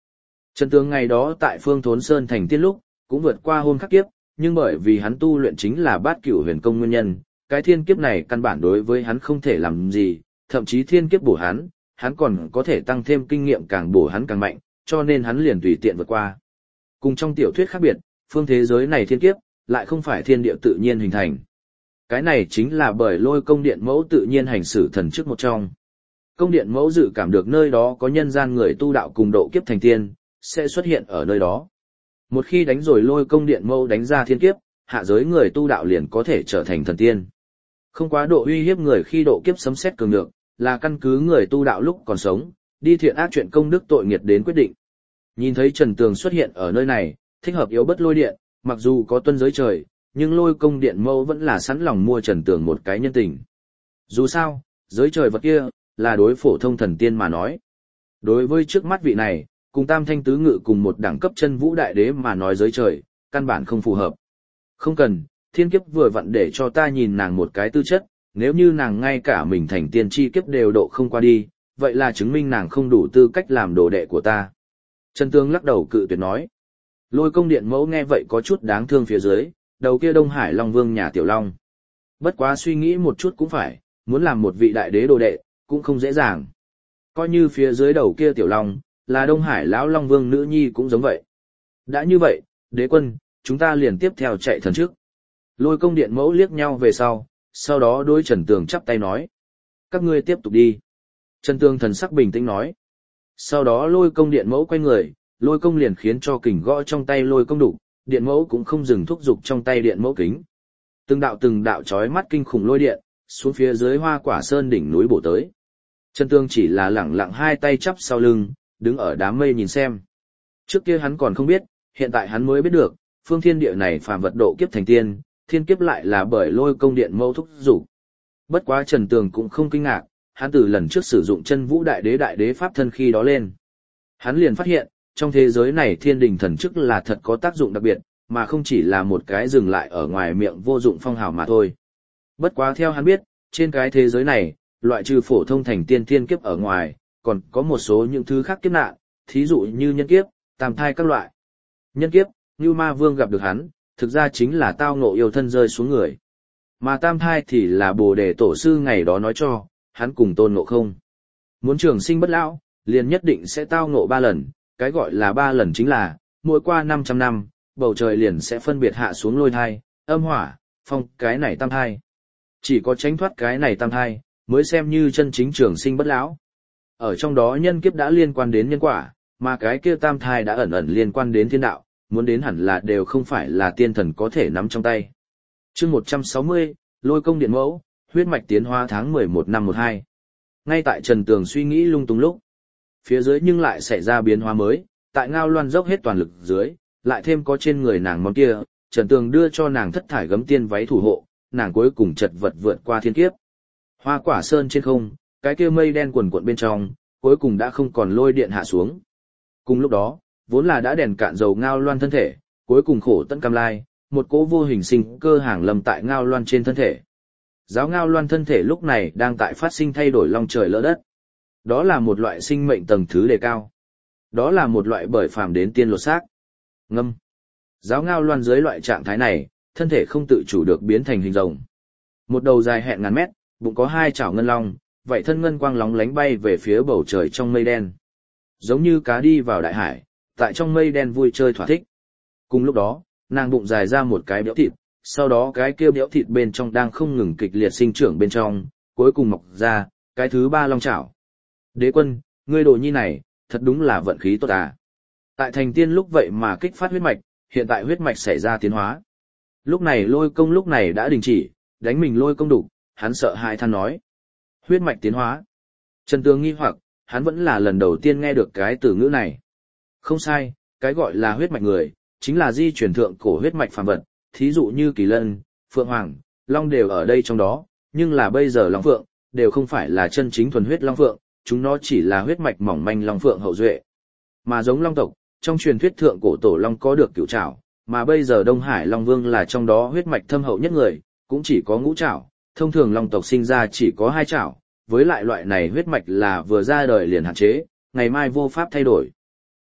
Trần Tường ngày đó tại Phương Thốn Sơn thành tiên lúc, cũng vượt qua hôn khắc kiếp, nhưng bởi vì hắn tu luyện chính là bát cửu huyền công nguyên nhân, cái thiên kiếp này căn bản đối với hắn không thể làm gì, thậm chí thiên kiếp bổ hắn, hắn còn có thể tăng thêm kinh nghiệm càng bổ hắn càng mạnh, cho nên hắn liền tùy tiện vượt qua. Cùng trong tiểu thuyết khác biệt, phương thế giới này thiên kiếp, lại không phải thiên địa tự nhiên hình thành. Cái này chính là bởi lôi công điện mẫu tự nhiên hành xử thần trước một trong. Công điện mẫu dự cảm được nơi đó có nhân gian người tu đạo cùng độ kiếp thành tiên, sẽ xuất hiện ở nơi đó. Một khi đánh rồi lôi công điện mẫu đánh ra thiên kiếp, hạ giới người tu đạo liền có thể trở thành thần tiên. Không quá độ uy hiếp người khi độ kiếp sấm sét cường lực, là căn cứ người tu đạo lúc còn sống, đi thiện ác chuyện công đức tội nghiệt đến quyết định. Nhìn thấy Trần Tường xuất hiện ở nơi này, thích hợp yếu bất lôi điện, mặc dù có tuân giới trời, nhưng lôi công điện mẫu vẫn là sẵn lòng mua Trần Tường một cái nhân tình. Dù sao, giới trời vật kia, là đối phổ thông thần tiên mà nói. Đối với trước mắt vị này, cùng tam thanh tứ ngự cùng một đẳng cấp chân vũ đại đế mà nói giới trời, căn bản không phù hợp. Không cần, thiên kiếp vừa vặn để cho ta nhìn nàng một cái tư chất, nếu như nàng ngay cả mình thành tiên chi kiếp đều độ không qua đi, vậy là chứng minh nàng không đủ tư cách làm đồ đệ của ta. Trần Tường lắc đầu cự tuyệt nói. Lôi công điện mẫu nghe vậy có chút đáng thương phía dưới, đầu kia Đông Hải Long Vương nhà Tiểu Long. Bất quá suy nghĩ một chút cũng phải, muốn làm một vị đại đế đồ đệ, cũng không dễ dàng. Coi như phía dưới đầu kia Tiểu Long, là Đông Hải lão Long Vương nữ nhi cũng giống vậy. Đã như vậy, đế quân, chúng ta liền tiếp theo chạy thần trước. Lôi công điện mẫu liếc nhau về sau, sau đó đối Trần Tường chắp tay nói. Các ngươi tiếp tục đi. Trần Tường thần sắc bình tĩnh nói. Sau đó lôi công điện mẫu quay người, lôi công liền khiến cho kình gõ trong tay lôi công đục, điện mẫu cũng không dừng thúc giục trong tay điện mẫu kính. Từng đạo từng đạo chói mắt kinh khủng lôi điện, xuống phía dưới Hoa Quả Sơn đỉnh núi bổ tới. Trần Tường chỉ là lẳng lặng hai tay chắp sau lưng, đứng ở đám mây nhìn xem. Trước kia hắn còn không biết, hiện tại hắn mới biết được, phương thiên địa này phàm vật độ kiếp thành tiên, thiên kiếp lại là bởi lôi công điện mẫu thúc giục. Bất quá Trần Tường cũng không kinh ngạc, hắn từ lần trước sử dụng chân vũ đại đế đại đế pháp thân khi đó lên. Hắn liền phát hiện, trong thế giới này thiên đình thần chức là thật có tác dụng đặc biệt, mà không chỉ là một cái dừng lại ở ngoài miệng vô dụng phong hào mà thôi. Bất quá theo hắn biết, trên cái thế giới này, loại trừ phổ thông thành tiên thiên kiếp ở ngoài, còn có một số những thứ khác kiếp nạn, thí dụ như nhân kiếp, tam thai các loại. Nhân kiếp, như ma vương gặp được hắn, thực ra chính là tao ngộ yêu thân rơi xuống người. Mà tam thai thì là bồ đề tổ sư ngày đó nói cho, hắn cùng tôn ngộ không. Muốn trường sinh bất lão, liền nhất định sẽ tao ngộ ba lần, cái gọi là ba lần chính là, mỗi qua năm trăm năm, bầu trời liền sẽ phân biệt hạ xuống lôi thai, âm hỏa, phong, cái này tam thai. Chỉ có tránh thoát cái này tam thai, mới xem như chân chính trường sinh bất lão. Ở trong đó nhân kiếp đã liên quan đến nhân quả, mà cái kia tam thai đã ẩn ẩn liên quan đến thiên đạo, muốn đến hẳn là đều không phải là tiên thần có thể nắm trong tay. Chương một trăm sáu mươi, Lôi công điện mẫu, huyết mạch tiến hóa tháng mười một năm một hai. Ngay tại Trần Tường suy nghĩ lung tung lúc, phía dưới nhưng lại xảy ra biến hóa mới, tại Ngao Loan dốc hết toàn lực dưới, lại thêm có trên người nàng món kia, Trần Tường đưa cho nàng thất thải gấm tiên váy thủ hộ, nàng cuối cùng chật vật vượt qua thiên kiếp. Hoa Quả Sơn trên không, cái kia mây đen quần cuộn bên trong, cuối cùng đã không còn lôi điện hạ xuống. Cùng lúc đó, vốn là đã đèn cạn dầu Ngao Loan thân thể, cuối cùng khổ tận cam lai, một cỗ vô hình sinh cơ hàng lầm tại Ngao Loan trên thân thể. Giáo Ngao Loan thân thể lúc này đang tại phát sinh thay đổi long trời lỡ đất. Đó là một loại sinh mệnh tầng thứ đề cao. Đó là một loại bởi phàm đến tiên lột xác. Ngâm. Giáo Ngao Loan dưới loại trạng thái này, thân thể không tự chủ được biến thành hình rồng. Một đầu dài hẹn ngàn mét, bụng có hai chảo ngân long, vậy thân ngân quang lóng lánh bay về phía bầu trời trong mây đen. Giống như cá đi vào đại hải, tại trong mây đen vui chơi thỏa thích. Cùng lúc đó, nàng bụng dài ra một cái béo thịt, sau đó cái kia béo thịt bên trong đang không ngừng kịch liệt sinh trưởng bên trong, cuối cùng mọc ra, cái thứ ba long chảo. Đế quân, ngươi đồ nhi này, thật đúng là vận khí tốt à. Tại thành tiên lúc vậy mà kích phát huyết mạch, hiện tại huyết mạch xảy ra tiến hóa. Lúc này lôi công lúc này đã đình chỉ, đánh mình lôi công đục, hắn sợ hãi than nói. Huyết mạch tiến hóa. Trần Tường nghi hoặc, hắn vẫn là lần đầu tiên nghe được cái từ ngữ này. Không sai, cái gọi là huyết mạch người, chính là di truyền thượng cổ huyết mạch phàm vật, thí dụ như kỳ lân, phượng hoàng, long đều ở đây trong đó, nhưng là bây giờ long phượng, đều không phải là chân chính thuần huyết long phượng, chúng nó chỉ là huyết mạch mỏng manh long phượng hậu duệ. Mà giống long tộc, trong truyền thuyết thượng cổ tổ long có được cửu trảo, mà bây giờ Đông Hải Long Vương là trong đó huyết mạch thâm hậu nhất người, cũng chỉ có ngũ trảo, thông thường long tộc sinh ra chỉ có hai trảo, với lại loại này huyết mạch là vừa ra đời liền hạn chế, ngày mai vô pháp thay đổi.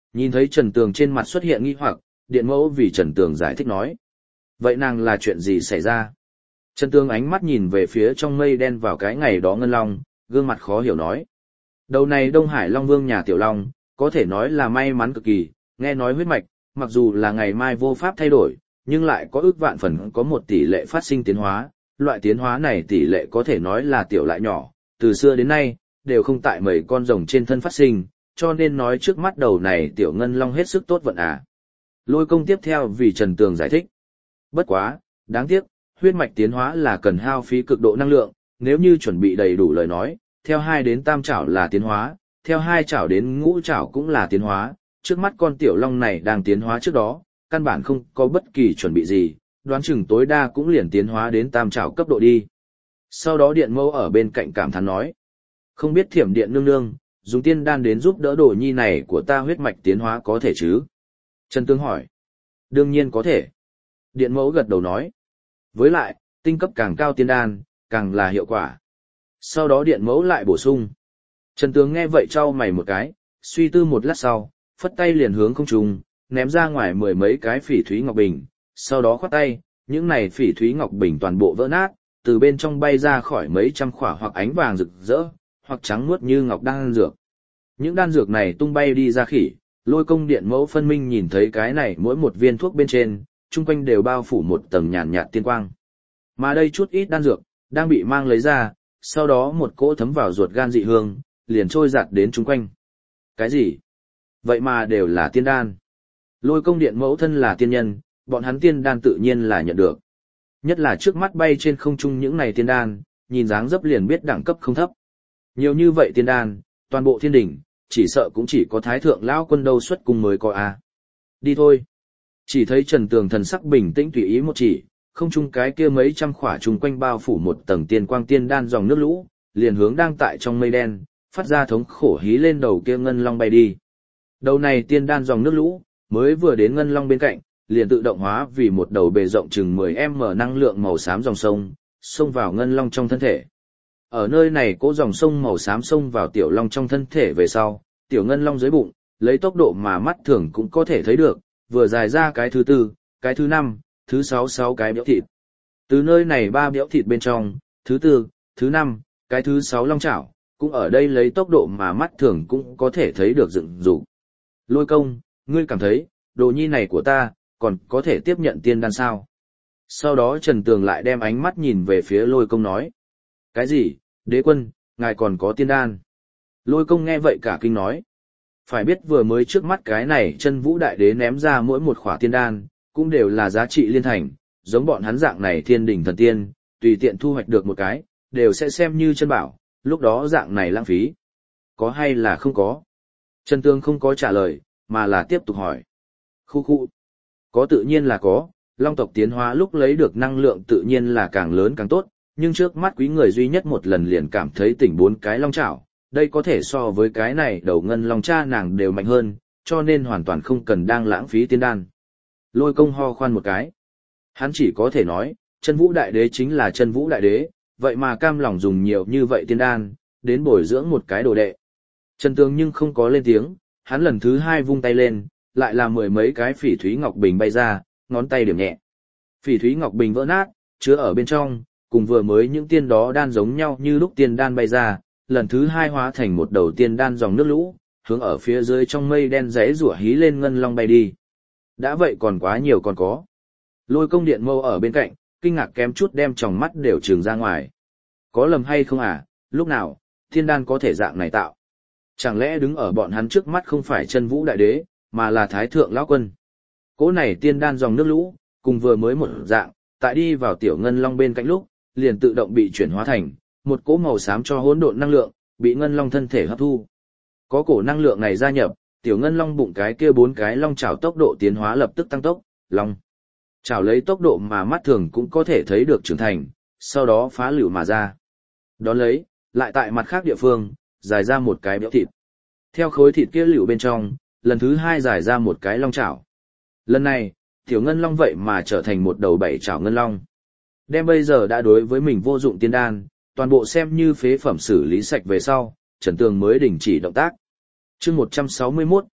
Nhìn thấy Trần Tường trên mặt xuất hiện nghi hoặc, Điện Mẫu vì Trần Tường giải thích nói. Vậy nàng là chuyện gì xảy ra? Trần Tường ánh mắt nhìn về phía trong mây đen vào cái ngày đó ngân long, gương mặt khó hiểu nói. Đầu này Đông Hải Long Vương nhà Tiểu Long, có thể nói là may mắn cực kỳ, nghe nói huyết mạch, mặc dù là ngày mai vô pháp thay đổi, nhưng lại có ước vạn phần có một tỷ lệ phát sinh tiến hóa, loại tiến hóa này tỷ lệ có thể nói là tiểu lại nhỏ, từ xưa đến nay, đều không tại mấy con rồng trên thân phát sinh, cho nên nói trước mắt đầu này Tiểu Ngân Long hết sức tốt vận à. Lôi Công tiếp theo vì Trần Tường giải thích. Bất quá, đáng tiếc, huyết mạch tiến hóa là cần hao phí cực độ năng lượng, nếu như chuẩn bị đầy đủ lời nói, theo hai đến tam chảo là tiến hóa, theo hai chảo đến ngũ chảo cũng là tiến hóa, trước mắt con Tiểu Long này đang tiến hóa trước đó, căn bản không có bất kỳ chuẩn bị gì, đoán chừng tối đa cũng liền tiến hóa đến tam trảo cấp độ đi. Sau đó Điện Mẫu ở bên cạnh cảm thán nói, không biết Thiểm Điện nương nương, dùng tiên đan đến giúp đỡ đồ nhi này của ta huyết mạch tiến hóa có thể chứ? Trần Tương hỏi, đương nhiên có thể. Điện Mẫu gật đầu nói, với lại, tinh cấp càng cao tiên đan, càng là hiệu quả. Sau đó Điện Mẫu lại bổ sung. Trần Tương nghe vậy trao mày một cái, suy tư một lát sau, phất tay liền hướng không trung, ném ra ngoài mười mấy cái phỉ thúy ngọc bình, sau đó khoát tay, những này phỉ thúy ngọc bình toàn bộ vỡ nát, từ bên trong bay ra khỏi mấy trăm khỏa hoặc ánh vàng rực rỡ, hoặc trắng muốt như ngọc đan dược. Những đan dược này tung bay đi ra khỉ, Lôi Công Điện Mẫu phân minh nhìn thấy cái này mỗi một viên thuốc bên trên, chung quanh đều bao phủ một tầng nhàn nhạt tiên quang. Mà đây chút ít đan dược, đang bị mang lấy ra, sau đó một cỗ thấm vào ruột gan dị hương, liền trôi giạt đến chung quanh. Cái gì? Vậy mà đều là tiên đan. Lôi Công Điện Mẫu thân là tiên nhân, bọn hắn tiên đan tự nhiên là nhận được. Nhất là trước mắt bay trên không trung những này tiên đan, nhìn dáng dấp liền biết đẳng cấp không thấp. Nhiều như vậy tiên đan, toàn bộ thiên đỉnh, chỉ sợ cũng chỉ có Thái Thượng Lão Quân đâu xuất cung mới có a. À. Đi thôi. Chỉ thấy Trần Tường thần sắc bình tĩnh tùy ý một chỉ, không trung cái kia mấy trăm khỏa trùng quanh bao phủ một tầng tiên quang tiên đan dòng nước lũ, liền hướng đang tại trong mây đen, phát ra thống khổ hí lên đầu kia ngân long bay đi. Đầu này tiên đan dòng nước lũ, mới vừa đến ngân long bên cạnh, liền tự động hóa vì một đầu bề rộng chừng mười mét năng lượng màu xám dòng sông, xông vào ngân long trong thân thể. Ở nơi này cỗ dòng sông màu xám xông vào tiểu long trong thân thể về sau, tiểu ngân long dưới bụng, lấy tốc độ mà mắt thường cũng có thể thấy được, vừa dài ra cái thứ tư, cái thứ năm, thứ sáu sáu cái béo thịt. Từ nơi này ba béo thịt bên trong, thứ tư, thứ năm, cái thứ sáu long chảo, cũng ở đây lấy tốc độ mà mắt thường cũng có thể thấy được dựng dục. Lôi Công, ngươi cảm thấy, đồ nhi này của ta, còn có thể tiếp nhận tiên đan sao? Sau đó Trần Tường lại đem ánh mắt nhìn về phía Lôi Công nói. Cái gì, đế quân, ngài còn có tiên đan? Lôi Công nghe vậy cả kinh nói. Phải biết vừa mới trước mắt cái này Chân Vũ Đại Đế ném ra mỗi một khỏa tiên đan, cũng đều là giá trị liên thành, giống bọn hắn dạng này thiên đỉnh thần tiên, tùy tiện thu hoạch được một cái, đều sẽ xem như chân bảo, lúc đó dạng này lãng phí. Có hay là không có? Trần Tường không có trả lời, mà là tiếp tục hỏi. Khu khu. Có tự nhiên là có, long tộc tiến hóa lúc lấy được năng lượng tự nhiên là càng lớn càng tốt, nhưng trước mắt quý người duy nhất một lần liền cảm thấy tỉnh bốn cái long chảo, đây có thể so với cái này đầu ngân long cha nàng đều mạnh hơn, cho nên hoàn toàn không cần đang lãng phí tiên đan. Lôi Công ho khoan một cái. Hắn chỉ có thể nói, Chân Vũ Đại Đế chính là Chân Vũ Đại Đế, vậy mà cam lòng dùng nhiều như vậy tiên đan, đến bồi dưỡng một cái đồ đệ. Trần Tường nhưng không có lên tiếng, hắn lần thứ hai vung tay lên, lại là mười mấy cái phỉ thúy ngọc bình bay ra, ngón tay điểm nhẹ. Phỉ thúy ngọc bình vỡ nát, chứa ở bên trong, cùng vừa mới những tiên đó đan giống nhau như lúc tiên đan bay ra, lần thứ hai hóa thành một đầu tiên đan dòng nước lũ, hướng ở phía dưới trong mây đen rẽ rủa hí lên ngân long bay đi. Đã vậy còn quá nhiều còn có. Lôi Công Điện Mẫu ở bên cạnh, kinh ngạc kém chút đem tròng mắt đều trừng ra ngoài. Có lầm hay không à, lúc nào, tiên đan có thể dạng này tạo. Chẳng lẽ đứng ở bọn hắn trước mắt không phải Chân Vũ Đại Đế, mà là Thái Thượng Lão Quân. Cỗ này tiên đan dòng nước lũ, cùng vừa mới một dạng, tại đi vào tiểu ngân long bên cạnh lúc, liền tự động bị chuyển hóa thành một cỗ màu xám cho hỗn độn năng lượng, bị ngân long thân thể hấp thu. Có cổ năng lượng này gia nhập, tiểu ngân long bụng cái kia bốn cái long chảo tốc độ tiến hóa lập tức tăng tốc, long chảo lấy tốc độ mà mắt thường cũng có thể thấy được trưởng thành, sau đó phá lựu mà ra. Đón lấy, lại tại mặt khác địa phương, dài ra một cái béo thịt. Theo khối thịt kia lựu bên trong, lần thứ hai dài ra một cái long chảo. Lần này, tiểu ngân long vậy mà trở thành một đầu bảy chảo ngân long. Đem bây giờ đã đối với mình vô dụng tiên đan, toàn bộ xem như phế phẩm xử lý sạch về sau, Trần Tường mới đình chỉ động tác. Chương một trăm sáu mươi mốt,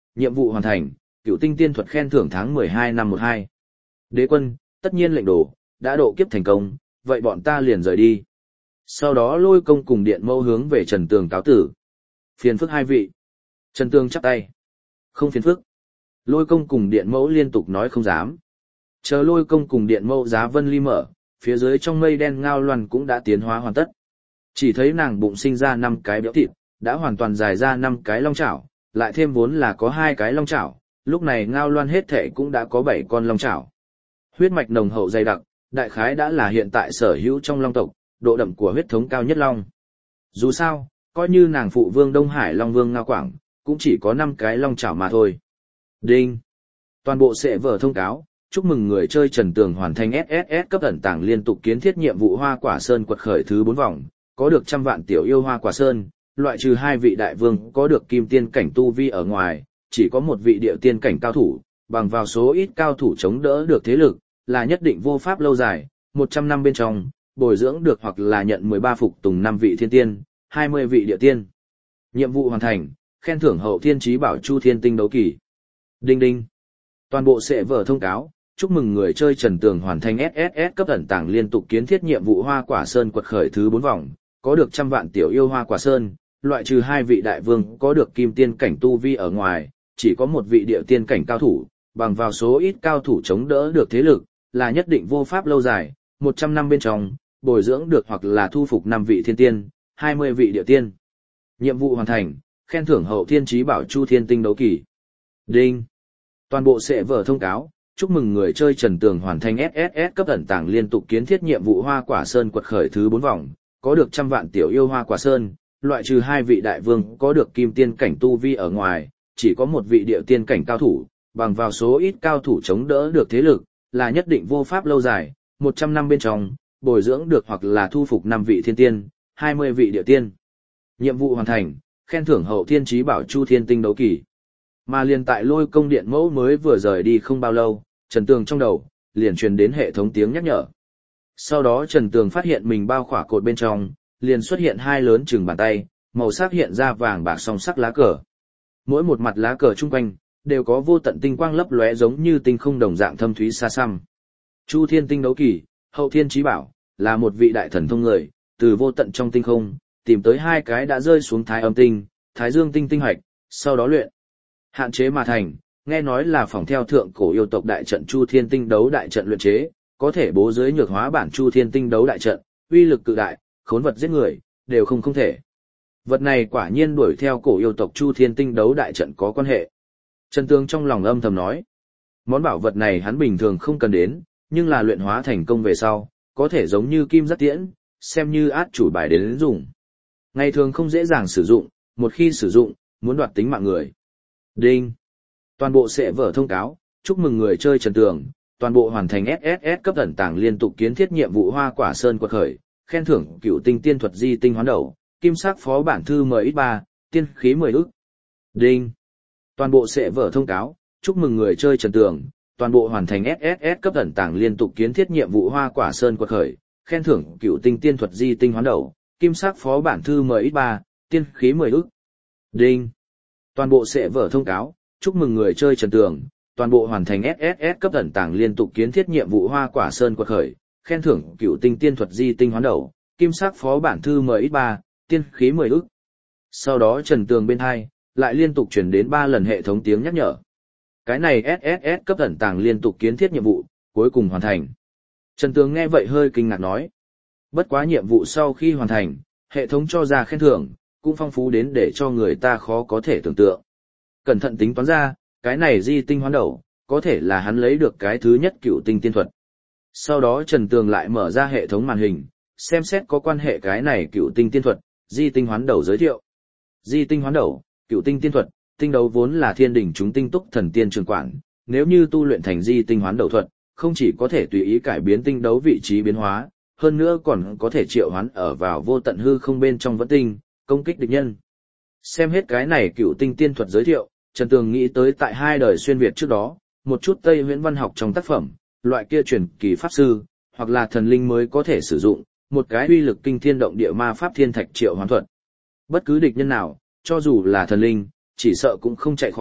nhiệm vụ hoàn thành, Cửu tinh tiên thuật khen thưởng tháng mười hai năm mười hai. Đế quân, tất nhiên lệnh đồ, đã độ kiếp thành công, vậy bọn ta liền rời đi. Sau đó Lôi Công cùng Điện Mẫu hướng về Trần Tường cáo tử. Phiền phức hai vị. Trần Tường chắp tay. Không phiền phức. Lôi Công cùng Điện Mẫu liên tục nói không dám. Chờ Lôi Công cùng Điện Mẫu giá vân ly mở, phía dưới trong mây đen ngao loan cũng đã tiến hóa hoàn tất. Chỉ thấy nàng bụng sinh ra năm cái béo thịt, đã hoàn toàn dài ra năm cái long chảo, lại thêm vốn là có hai cái long chảo, lúc này ngao loan hết thể cũng đã có bảy con long chảo. Huyết mạch nồng hậu dày đặc, đại khái đã là hiện tại sở hữu trong long tộc, độ đậm của huyết thống cao nhất long. Dù sao, coi như nàng phụ vương Đông Hải Long Vương Ngao Quảng, cũng chỉ có năm cái long chảo mà thôi. Đinh! Toàn bộ sẽ vở thông cáo, chúc mừng người chơi Trần Tường hoàn thành ét ét ét cấp ẩn tàng liên tục kiến thiết nhiệm vụ Hoa Quả Sơn quật khởi thứ bốn vòng, có được trăm vạn tiểu yêu Hoa Quả Sơn, loại trừ hai vị đại vương có được kim tiên cảnh tu vi ở ngoài, chỉ có một vị địa tiên cảnh cao thủ, bằng vào số ít cao thủ chống đỡ được thế lực, là nhất định vô pháp lâu dài, một trăm năm bên trong, bồi dưỡng được hoặc là nhận mười ba phục tùng năm vị thiên tiên, hai mươi vị địa tiên. Nhiệm vụ hoàn thành, khen thưởng hậu thiên chí bảo Chu Thiên Tinh đấu kỳ. Đinh đinh. Toàn bộ sẽ vở thông cáo, chúc mừng người chơi Trần Tường hoàn thành ét ét ét cấp ẩn tàng liên tục kiến thiết nhiệm vụ Hoa Quả Sơn quật khởi thứ bốn vòng, có được trăm vạn tiểu yêu Hoa Quả Sơn, loại trừ hai vị đại vương có được kim tiên cảnh tu vi ở ngoài, chỉ có một vị địa tiên cảnh cao thủ, bằng vào số ít cao thủ chống đỡ được thế lực, là nhất định vô pháp lâu dài, một trăm năm bên trong, bồi dưỡng được hoặc là thu phục năm vị thiên tiên, hai mươi vị địa tiên. Nhiệm vụ hoàn thành, khen thưởng hậu thiên chí bảo Chu Thiên Tinh đấu kỳ. Đinh. Toàn bộ sẽ vở thông cáo, chúc mừng người chơi Trần Tường hoàn thành ét ét ét cấp ẩn tàng liên tục kiến thiết nhiệm vụ Hoa Quả Sơn quật khởi thứ bốn vòng, có được trăm vạn tiểu yêu Hoa Quả Sơn, loại trừ hai vị đại vương có được kim tiên cảnh tu vi ở ngoài, chỉ có một vị địa tiên cảnh cao thủ, bằng vào số ít cao thủ chống đỡ được thế lực, là nhất định vô pháp lâu dài, một trăm năm bên trong, bồi dưỡng được hoặc là thu phục năm vị thiên tiên, hai mươi vị địa tiên. Nhiệm vụ hoàn thành, khen thưởng hậu thiên chí bảo Chu Thiên Tinh đấu kỳ. Mà liền tại Lôi Công Điện Mẫu mới vừa rời đi không bao lâu, Trần Tường trong đầu, liền truyền đến hệ thống tiếng nhắc nhở. Sau đó Trần Tường phát hiện mình bao khỏa cột bên trong, liền xuất hiện hai lớn chừng bàn tay, màu sắc hiện ra vàng bạc song sắc lá cờ. Mỗi một mặt lá cờ chung quanh, đều có vô tận tinh quang lấp lóe giống như tinh không đồng dạng thâm thúy xa xăm. Chu Thiên Tinh đấu kỳ, hậu thiên chí bảo, là một vị đại thần thông người, từ vô tận trong tinh không, tìm tới hai cái đã rơi xuống thái âm tinh, thái dương tinh tinh hoạch, sau đó luyện. Hạn chế mà thành, nghe nói là phỏng theo thượng cổ yêu tộc đại trận Chu Thiên Tinh đấu đại trận luyện chế, có thể bố giới nhược hóa bản Chu Thiên Tinh đấu đại trận, uy lực cự đại, khốn vật giết người, đều không không thể. Vật này quả nhiên đuổi theo cổ yêu tộc Chu Thiên Tinh đấu đại trận có quan hệ. Trần Tường trong lòng âm thầm nói, món bảo vật này hắn bình thường không cần đến, nhưng là luyện hóa thành công về sau, có thể giống như kim giác tiễn, xem như át chủ bài đến dùng. Ngày thường không dễ dàng sử dụng, một khi sử dụng, muốn đoạt tính mạng người. Đinh. Toàn bộ sẽ vở thông cáo, chúc mừng người chơi Trần Tường, toàn bộ hoàn thành ét ét ét cấp ẩn tàng liên tục kiến thiết nhiệm vụ Hoa Quả Sơn quật khởi, khen thưởng cựu tinh tiên thuật di tinh hoán đầu, kim sắc phó bản thư mười ít ba, tiên khí mười ức. Đinh. Toàn bộ sẽ vở thông cáo, chúc mừng người chơi Trần Tường, toàn bộ hoàn thành ét ét ét cấp ẩn tàng liên tục kiến thiết nhiệm vụ Hoa Quả Sơn quật khởi, khen thưởng cựu tinh tiên thuật di tinh hoán đầu, kim sắc phó bản thư mười ít ba, tiên khí mười ức. Đinh. Toàn bộ sẽ vở thông cáo, chúc mừng người chơi Trần Tường, toàn bộ hoàn thành ét ét ét cấp ẩn tàng liên tục kiến thiết nhiệm vụ Hoa Quả Sơn quật khởi, khen thưởng cựu tinh tiên thuật di tinh hoán đầu, kim sắc phó bản thư mười ít ba, tiên khí mười ức. Sau đó Trần Tường bên hai, lại liên tục chuyển đến ba lần hệ thống tiếng nhắc nhở. Cái này ét ét ét cấp ẩn tàng liên tục kiến thiết nhiệm vụ, cuối cùng hoàn thành. Trần Tường nghe vậy hơi kinh ngạc nói. Bất quá nhiệm vụ sau khi hoàn thành, hệ thống cho ra khen thưởng, cũng phong phú đến để cho người ta khó có thể tưởng tượng. Cẩn thận tính toán ra, cái này di tinh hoán đầu, có thể là hắn lấy được cái thứ nhất cựu tinh tiên thuật. Sau đó Trần Tường lại mở ra hệ thống màn hình, xem xét có quan hệ cái này cựu tinh tiên thuật, di tinh hoán đầu giới thiệu. Di tinh hoán đầu, cựu tinh tiên thuật, tinh đấu vốn là thiên đỉnh chúng tinh túc thần tiên trường quản, nếu như tu luyện thành di tinh hoán đầu thuật, không chỉ có thể tùy ý cải biến tinh đấu vị trí biến hóa, hơn nữa còn có thể triệu hoán ở vào vô tận hư không bên trong vẫn tinh, công kích địch nhân. Xem hết cái này cựu tinh tiên thuật giới thiệu, Trần Tường nghĩ tới tại hai đời xuyên Việt trước đó, một chút Tây Huyễn văn học trong tác phẩm, loại kia truyền kỳ pháp sư, hoặc là thần linh mới có thể sử dụng, một cái uy lực kinh thiên động địa ma pháp thiên thạch triệu hoán thuật. Bất cứ địch nhân nào, cho dù là thần linh, chỉ sợ cũng không chạy khỏi,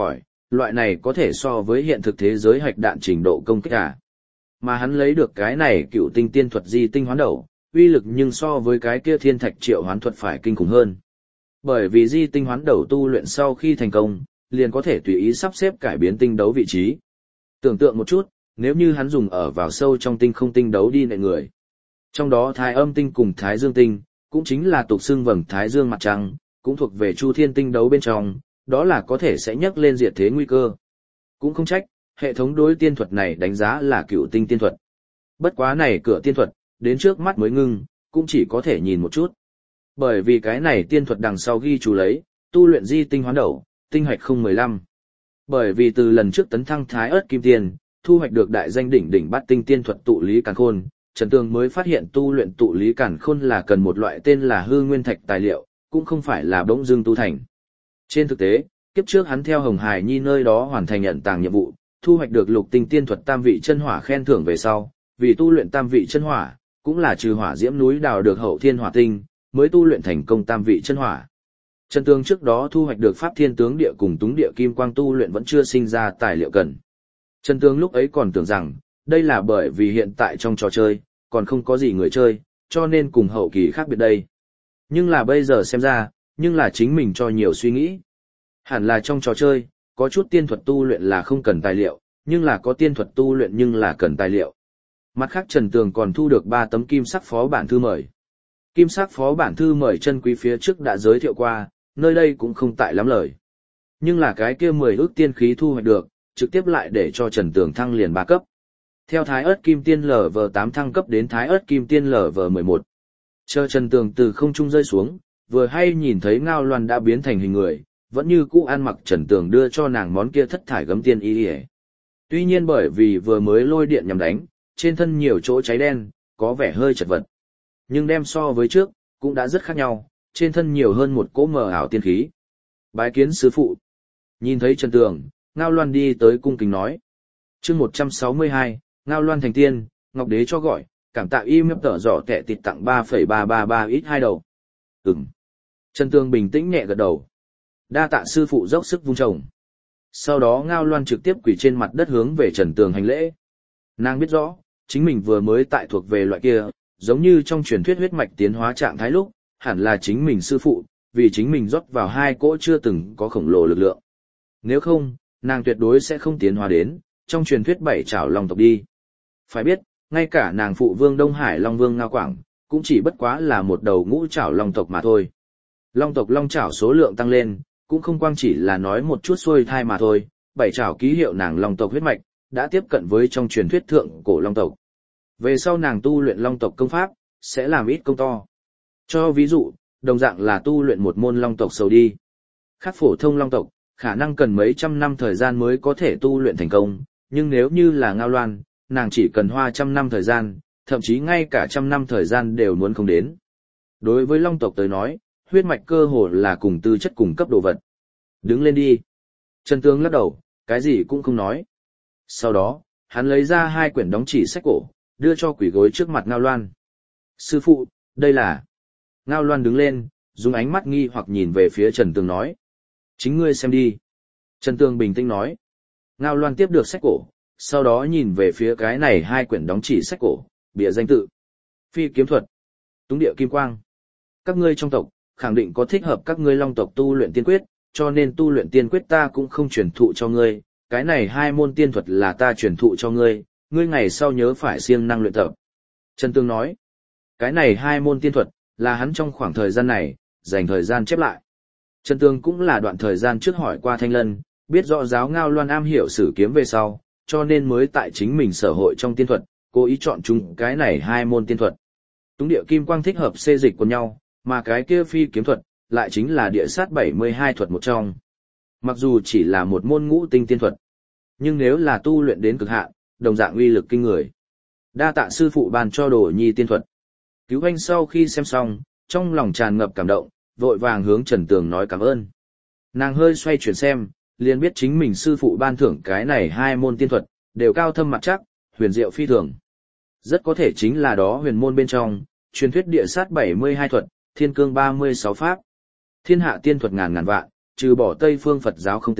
loại này có thể so với hiện thực thế giới hạch đạn trình độ công kích à. Mà hắn lấy được cái này cựu tinh tiên thuật di tinh hoán đầu, uy lực nhưng so với cái kia thiên thạch triệu hoán thuật phải kinh khủng hơn. Bởi vì di tinh hoán đầu tu luyện sau khi thành công, liền có thể tùy ý sắp xếp cải biến tinh đấu vị trí. Tưởng tượng một chút, nếu như hắn dùng ở vào sâu trong tinh không tinh đấu đi nệ người. Trong đó thái âm tinh cùng thái dương tinh, cũng chính là tục xưng vầng thái dương mặt trăng, cũng thuộc về chu thiên tinh đấu bên trong, đó là có thể sẽ nhấc lên diệt thế nguy cơ. Cũng không trách, hệ thống đối tiên thuật này đánh giá là cựu tinh tiên thuật. Bất quá này cửa tiên thuật, đến trước mắt mới ngưng, cũng chỉ có thể nhìn một chút. Bởi vì cái này tiên thuật đằng sau ghi chú lấy, tu luyện di tinh hoán đầu, tinh hoạch không mười lăm. Bởi vì từ lần trước tấn thăng thái ớt kim tiên, thu hoạch được đại danh đỉnh đỉnh bát tinh tiên thuật tụ lý càn khôn, Trần Tường mới phát hiện tu luyện tụ lý càn khôn là cần một loại tên là hư nguyên thạch tài liệu, cũng không phải là bỗng dưng tu thành. Trên thực tế, kiếp trước hắn theo Hồng Hải Nhi nơi đó hoàn thành nhận tàng nhiệm vụ, thu hoạch được lục tinh tiên thuật tam vị chân hỏa khen thưởng về sau, vì tu luyện tam vị chân hỏa, cũng là trừ hỏa diễm núi đào được hậu thiên hỏa tinh, mới tu luyện thành công tam vị chân hỏa. Trần Tường trước đó thu hoạch được pháp thiên tướng địa cùng túng địa kim quang tu luyện vẫn chưa sinh ra tài liệu cần. Trần Tường lúc ấy còn tưởng rằng, đây là bởi vì hiện tại trong trò chơi, còn không có gì người chơi, cho nên cùng hậu kỳ khác biệt đây. Nhưng là bây giờ xem ra, nhưng là chính mình cho nhiều suy nghĩ. Hẳn là trong trò chơi, có chút tiên thuật tu luyện là không cần tài liệu, nhưng là có tiên thuật tu luyện nhưng là cần tài liệu. Mặt khác Trần Tường còn thu được ba tấm kim sắc phó bản thư mời. Kim sắc phó bản thư mời chân quý phía trước đã giới thiệu qua, nơi đây cũng không tại lắm lời. Nhưng là cái kia mười ước tiên khí thu hoạch được, trực tiếp lại để cho Trần Tường thăng liền ba cấp. Theo Thái ớt Kim Tiên L V tám thăng cấp đến Thái ớt Kim Tiên L V mười một. Chờ Trần Tường từ không trung rơi xuống, vừa hay nhìn thấy Ngao Loan đã biến thành hình người, vẫn như cũ ăn mặc Trần Tường đưa cho nàng món kia thất thải gấm tiên y. Tuy nhiên bởi vì vừa mới lôi điện nhằm đánh, trên thân nhiều chỗ cháy đen, có vẻ hơi chật vật. Nhưng đem so với trước, cũng đã rất khác nhau, trên thân nhiều hơn một cỗ mờ ảo tiên khí. Bái kiến sư phụ. Nhìn thấy Trần Tường, Ngao Loan đi tới cung kính nói. Chương một trăm sáu mươi hai, Ngao Loan thành tiên, Ngọc Đế cho gọi, cảm tạ y mếp tở giỏ tệ tịt tặng ba phẩy ba ba ba ít hai đầu. Ừm. Trần Tường bình tĩnh nhẹ gật đầu. Đa tạ sư phụ dốc sức vung trồng. Sau đó Ngao Loan trực tiếp quỳ trên mặt đất hướng về Trần Tường hành lễ. Nàng biết rõ, chính mình vừa mới tại thuộc về loại kia, giống như trong truyền thuyết huyết mạch tiến hóa trạng thái lúc, hẳn là chính mình sư phụ, vì chính mình rót vào hai cỗ chưa từng có khổng lồ lực lượng. Nếu không, nàng tuyệt đối sẽ không tiến hóa đến, trong truyền thuyết bảy trảo long tộc đi. Phải biết, ngay cả nàng phụ vương Đông Hải Long Vương Ngao Quảng, cũng chỉ bất quá là một đầu ngũ trảo long tộc mà thôi. Long tộc long trảo số lượng tăng lên, cũng không quang chỉ là nói một chút xuôi thai mà thôi, bảy trảo ký hiệu nàng long tộc huyết mạch, đã tiếp cận với trong truyền thuyết thượng cổ long tộc. Về sau nàng tu luyện long tộc công pháp, sẽ làm ít công to. Cho ví dụ, đồng dạng là tu luyện một môn long tộc sầu đi. Khác phổ thông long tộc, khả năng cần mấy trăm năm thời gian mới có thể tu luyện thành công, nhưng nếu như là Ngao Loan, nàng chỉ cần hoa trăm năm thời gian, thậm chí ngay cả trăm năm thời gian đều muốn không đến. Đối với long tộc tới nói, huyết mạch cơ hồ là cùng tư chất cùng cấp đồ vật. Đứng lên đi. Trần Tường lắc đầu, cái gì cũng không nói. Sau đó, hắn lấy ra hai quyển đóng chỉ sách cổ, đưa cho quỷ gối trước mặt Ngao Loan. Sư phụ, đây là... Ngao Loan đứng lên, dùng ánh mắt nghi hoặc nhìn về phía Trần Tường nói. Chính ngươi xem đi. Trần Tường bình tĩnh nói. Ngao Loan tiếp được sách cổ, sau đó nhìn về phía cái này hai quyển đóng chỉ sách cổ, bìa danh tự. Phi kiếm thuật. Túng địa kim quang. Các ngươi trong tộc, khẳng định có thích hợp các ngươi long tộc tu luyện tiên quyết, cho nên tu luyện tiên quyết ta cũng không truyền thụ cho ngươi. Cái này hai môn tiên thuật là ta truyền thụ cho ngươi, ngươi ngày sau nhớ phải siêng năng luyện tập. Trần Tường nói. Cái này hai môn tiên thuật, là hắn trong khoảng thời gian này, dành thời gian chép lại. Trần Tường cũng là đoạn thời gian trước hỏi qua Thanh Lân, biết rõ giáo Ngao Loan am hiểu sử kiếm về sau, cho nên mới tại chính mình sở hội trong tiên thuật, cố ý chọn chúng cái này hai môn tiên thuật. Túng địa kim quang thích hợp xê dịch của nhau, mà cái kia phi kiếm thuật, lại chính là địa sát bảy mươi hai thuật một trong. Mặc dù chỉ là một môn ngũ tinh tiên thuật, nhưng nếu là tu luyện đến cực hạn, đồng dạng uy lực kinh người. Đa tạ sư phụ ban cho đồ nhi tiên thuật. Cứu anh sau khi xem xong, trong lòng tràn ngập cảm động, vội vàng hướng Trần Tường nói cảm ơn. Nàng hơi xoay chuyển xem, liền biết chính mình sư phụ ban thưởng cái này hai môn tiên thuật, đều cao thâm mặt chắc, huyền diệu phi thường. Rất có thể chính là đó huyền môn bên trong, truyền thuyết địa sát bảy mươi hai thuật, thiên cương ba mươi sáu pháp. Thiên hạ tiên thuật ngàn ngàn vạn, trừ bỏ Tây phương Phật giáo không tính,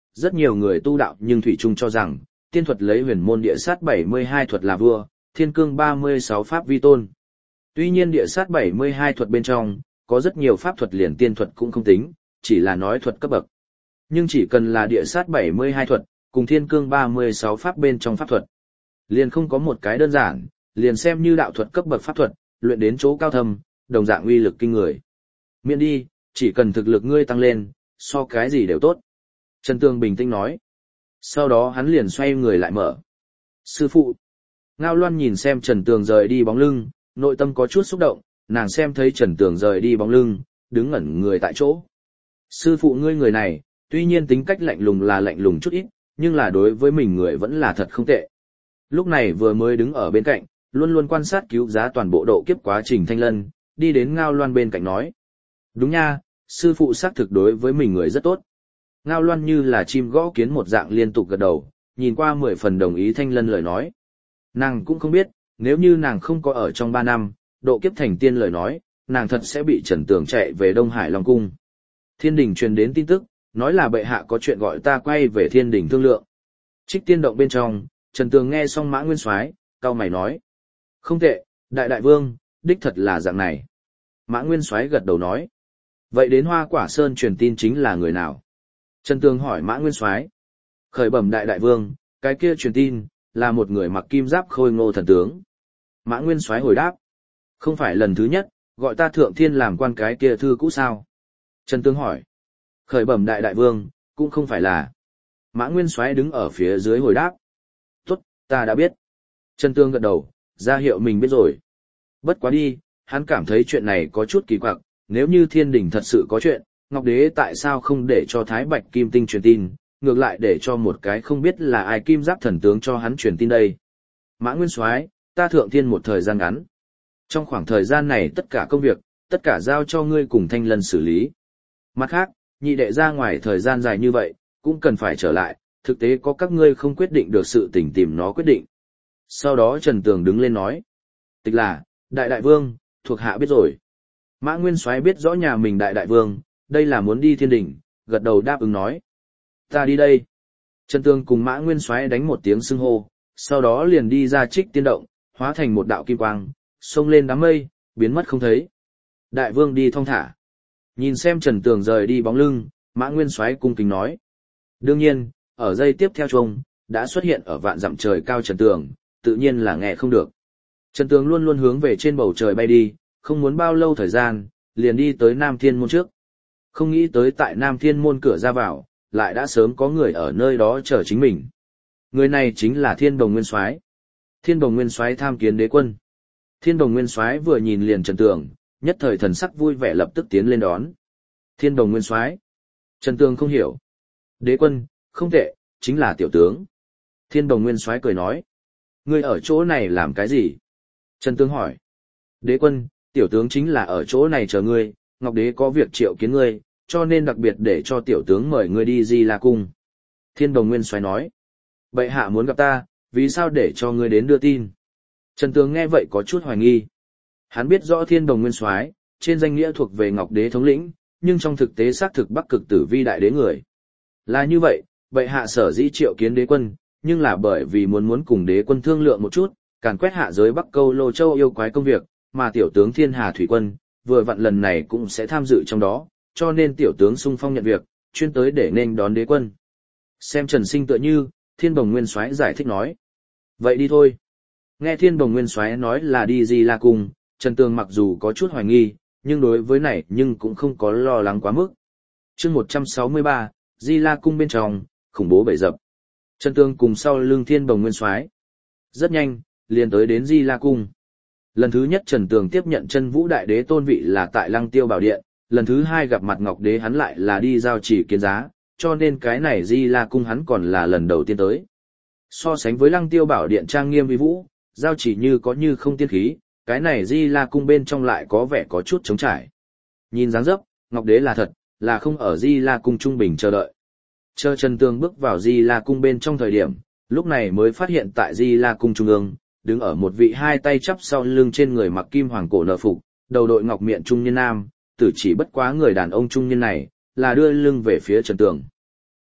rất nhiều người tu đạo nhưng thủy chung cho rằng, tiên thuật lấy huyền môn địa sát bảy mươi hai thuật là vua, thiên cương ba mươi sáu pháp vi tôn. Tuy nhiên địa sát bảy mươi hai thuật bên trong, có rất nhiều pháp thuật liền tiên thuật cũng không tính, chỉ là nói thuật cấp bậc. Nhưng chỉ cần là địa sát bảy mươi hai thuật, cùng thiên cương ba mươi sáu pháp bên trong pháp thuật. Liền không có một cái đơn giản, liền xem như đạo thuật cấp bậc pháp thuật, luyện đến chỗ cao thâm, đồng dạng uy lực kinh người. Miễn đi, chỉ cần thực lực ngươi tăng lên, so cái gì đều tốt. Trần Tường bình tĩnh nói. Sau đó hắn liền xoay người lại mở. Sư phụ. Ngao Loan nhìn xem Trần Tường rời đi bóng lưng, nội tâm có chút xúc động, nàng xem thấy Trần Tường rời đi bóng lưng, đứng ngẩn người tại chỗ. Sư phụ ngươi người này, tuy nhiên tính cách lạnh lùng là lạnh lùng chút ít, nhưng là đối với mình người vẫn là thật không tệ. Lúc này vừa mới đứng ở bên cạnh, luôn luôn quan sát cứu giá toàn bộ độ kiếp quá trình Thanh Lân, đi đến Ngao Loan bên cạnh nói. Đúng nha, sư phụ xác thực đối với mình người rất tốt. Ngao Loan như là chim gõ kiến một dạng liên tục gật đầu, nhìn qua mười phần đồng ý Thanh Lân lời nói. Nàng cũng không biết, nếu như nàng không có ở trong ba năm, độ kiếp thành tiên lời nói, nàng thật sẽ bị Trần Tường chạy về Đông Hải Long Cung. Thiên đình truyền đến tin tức, nói là bệ hạ có chuyện gọi ta quay về thiên đình thương lượng. Trích tiên động bên trong, Trần Tường nghe xong Mã Nguyên Soái, cau mày nói. Không tệ, đại đại vương, đích thật là dạng này. Mã Nguyên Soái gật đầu nói. Vậy đến Hoa Quả Sơn truyền tin chính là người nào? Trần Tường hỏi Mã Nguyên Soái. Khởi bẩm đại đại vương, cái kia truyền tin, là một người mặc kim giáp khôi ngô thần tướng. Mã Nguyên Soái hồi đáp. Không phải lần thứ nhất, gọi ta thượng thiên làm quan cái kia thư cũ sao? Trần Tường hỏi. Khởi bẩm đại đại vương, cũng không phải là. Mã Nguyên Soái đứng ở phía dưới hồi đáp. Tốt, ta đã biết. Trần Tường gật đầu, ra hiệu mình biết rồi. Bất quá đi, hắn cảm thấy chuyện này có chút kỳ quặc, nếu như thiên đình thật sự có chuyện, Ngọc Đế tại sao không để cho Thái Bạch Kim Tinh truyền tin, ngược lại để cho một cái không biết là ai kim giáp thần tướng cho hắn truyền tin đây. Mã Nguyên Soái, ta thượng thiên một thời gian ngắn. Trong khoảng thời gian này tất cả công việc, tất cả giao cho ngươi cùng Thanh Lân xử lý. Mặt khác, nhị đệ ra ngoài thời gian dài như vậy, cũng cần phải trở lại, thực tế có các ngươi không quyết định được sự tình tìm nó quyết định. Sau đó Trần Tường đứng lên nói. Tịch là, đại đại vương, thuộc hạ biết rồi. Mã Nguyên Soái biết rõ nhà mình đại đại vương, đây là muốn đi thiên đình, gật đầu đáp ứng nói. Ta đi đây. Trần Tường cùng Mã Nguyên Soái đánh một tiếng xưng hô, sau đó liền đi ra Trích tiên động, hóa thành một đạo kim quang, xông lên đám mây, biến mất không thấy. Đại vương đi thong thả. Nhìn xem Trần Tường rời đi bóng lưng, Mã Nguyên Soái cung kính nói. Đương nhiên, ở giây tiếp theo trông, đã xuất hiện ở vạn dặm trời cao Trần Tường, tự nhiên là nghe không được. Trần Tường luôn luôn hướng về trên bầu trời bay đi, không muốn bao lâu thời gian, liền đi tới Nam Thiên Môn trước. Không nghĩ tới tại Nam Thiên Môn cửa ra vào, lại đã sớm có người ở nơi đó chờ chính mình. Người này chính là Thiên Đồng Nguyên Soái. Thiên Đồng Nguyên Soái tham kiến đế quân. Thiên Đồng Nguyên Soái vừa nhìn liền Trần Tường, nhất thời thần sắc vui vẻ lập tức tiến lên đón. Thiên Đồng Nguyên Soái. Trần Tường không hiểu. Đế quân, không tệ, chính là tiểu tướng. Thiên Đồng Nguyên Soái cười nói. Ngươi ở chỗ này làm cái gì? Trần Tường hỏi. Đế quân, tiểu tướng chính là ở chỗ này chờ ngươi, Ngọc Đế có việc triệu kiến ngươi, cho nên đặc biệt để cho tiểu tướng mời ngươi đi Di La Cung. Thiên Đồng Nguyên Soái nói. Bệ hạ muốn gặp ta, vì sao để cho ngươi đến đưa tin? Trần Tường nghe vậy có chút hoài nghi. Hắn biết rõ Thiên Đồng Nguyên Soái, trên danh nghĩa thuộc về Ngọc Đế thống lĩnh, nhưng trong thực tế xác thực Bắc Cực Tử Vi đại đế người. Là như vậy, bệ hạ sở dĩ triệu kiến đế quân, nhưng là bởi vì muốn muốn cùng đế quân thương lượng một chút, càn quét hạ giới Bắc Câu Lô Châu yêu quái công việc, mà tiểu tướng Thiên Hà Thủy Quân, vừa vặn lần này cũng sẽ tham dự trong đó, cho nên tiểu tướng sung phong nhận việc, chuyên tới để nên đón đế quân. Xem Trần Sinh tựa như, Thiên Đồng Nguyên Soái giải thích nói. Vậy đi thôi. Nghe Thiên Đồng Nguyên Soái nói là đi Di La Cung, Trần Tường mặc dù có chút hoài nghi, nhưng đối với này nhưng cũng không có lo lắng quá mức. Chương một trăm sáu mươi ba, Di La Cung bên trong, khủng bố bầy dập. Trần Tường cùng sau lưng Thiên Đồng Nguyên Soái. Rất nhanh, liền tới đến Di La Cung. Lần thứ nhất Trần Tường tiếp nhận Chân Vũ Đại Đế tôn vị là tại Lăng Tiêu Bảo Điện, lần thứ hai gặp mặt Ngọc Đế hắn lại là đi giao chỉ kiến giá, cho nên cái này Di La Cung hắn còn là lần đầu tiên tới. So sánh với Lăng Tiêu Bảo Điện trang nghiêm uy vũ, giao chỉ như có như không tiên khí, cái này Di La Cung bên trong lại có vẻ có chút trống trải. Nhìn dáng dấp, Ngọc Đế là thật, là không ở Di La Cung trung bình chờ đợi. Chờ Trần Tường bước vào Di La Cung bên trong thời điểm, lúc này mới phát hiện tại Di La Cung trung ương, đứng ở một vị hai tay chắp sau lưng trên người mặc kim hoàng cổ nợ phục, đầu đội ngọc miện trung niên nam, tử chỉ bất quá người đàn ông trung niên này, là đưa lưng về phía Trần Tường.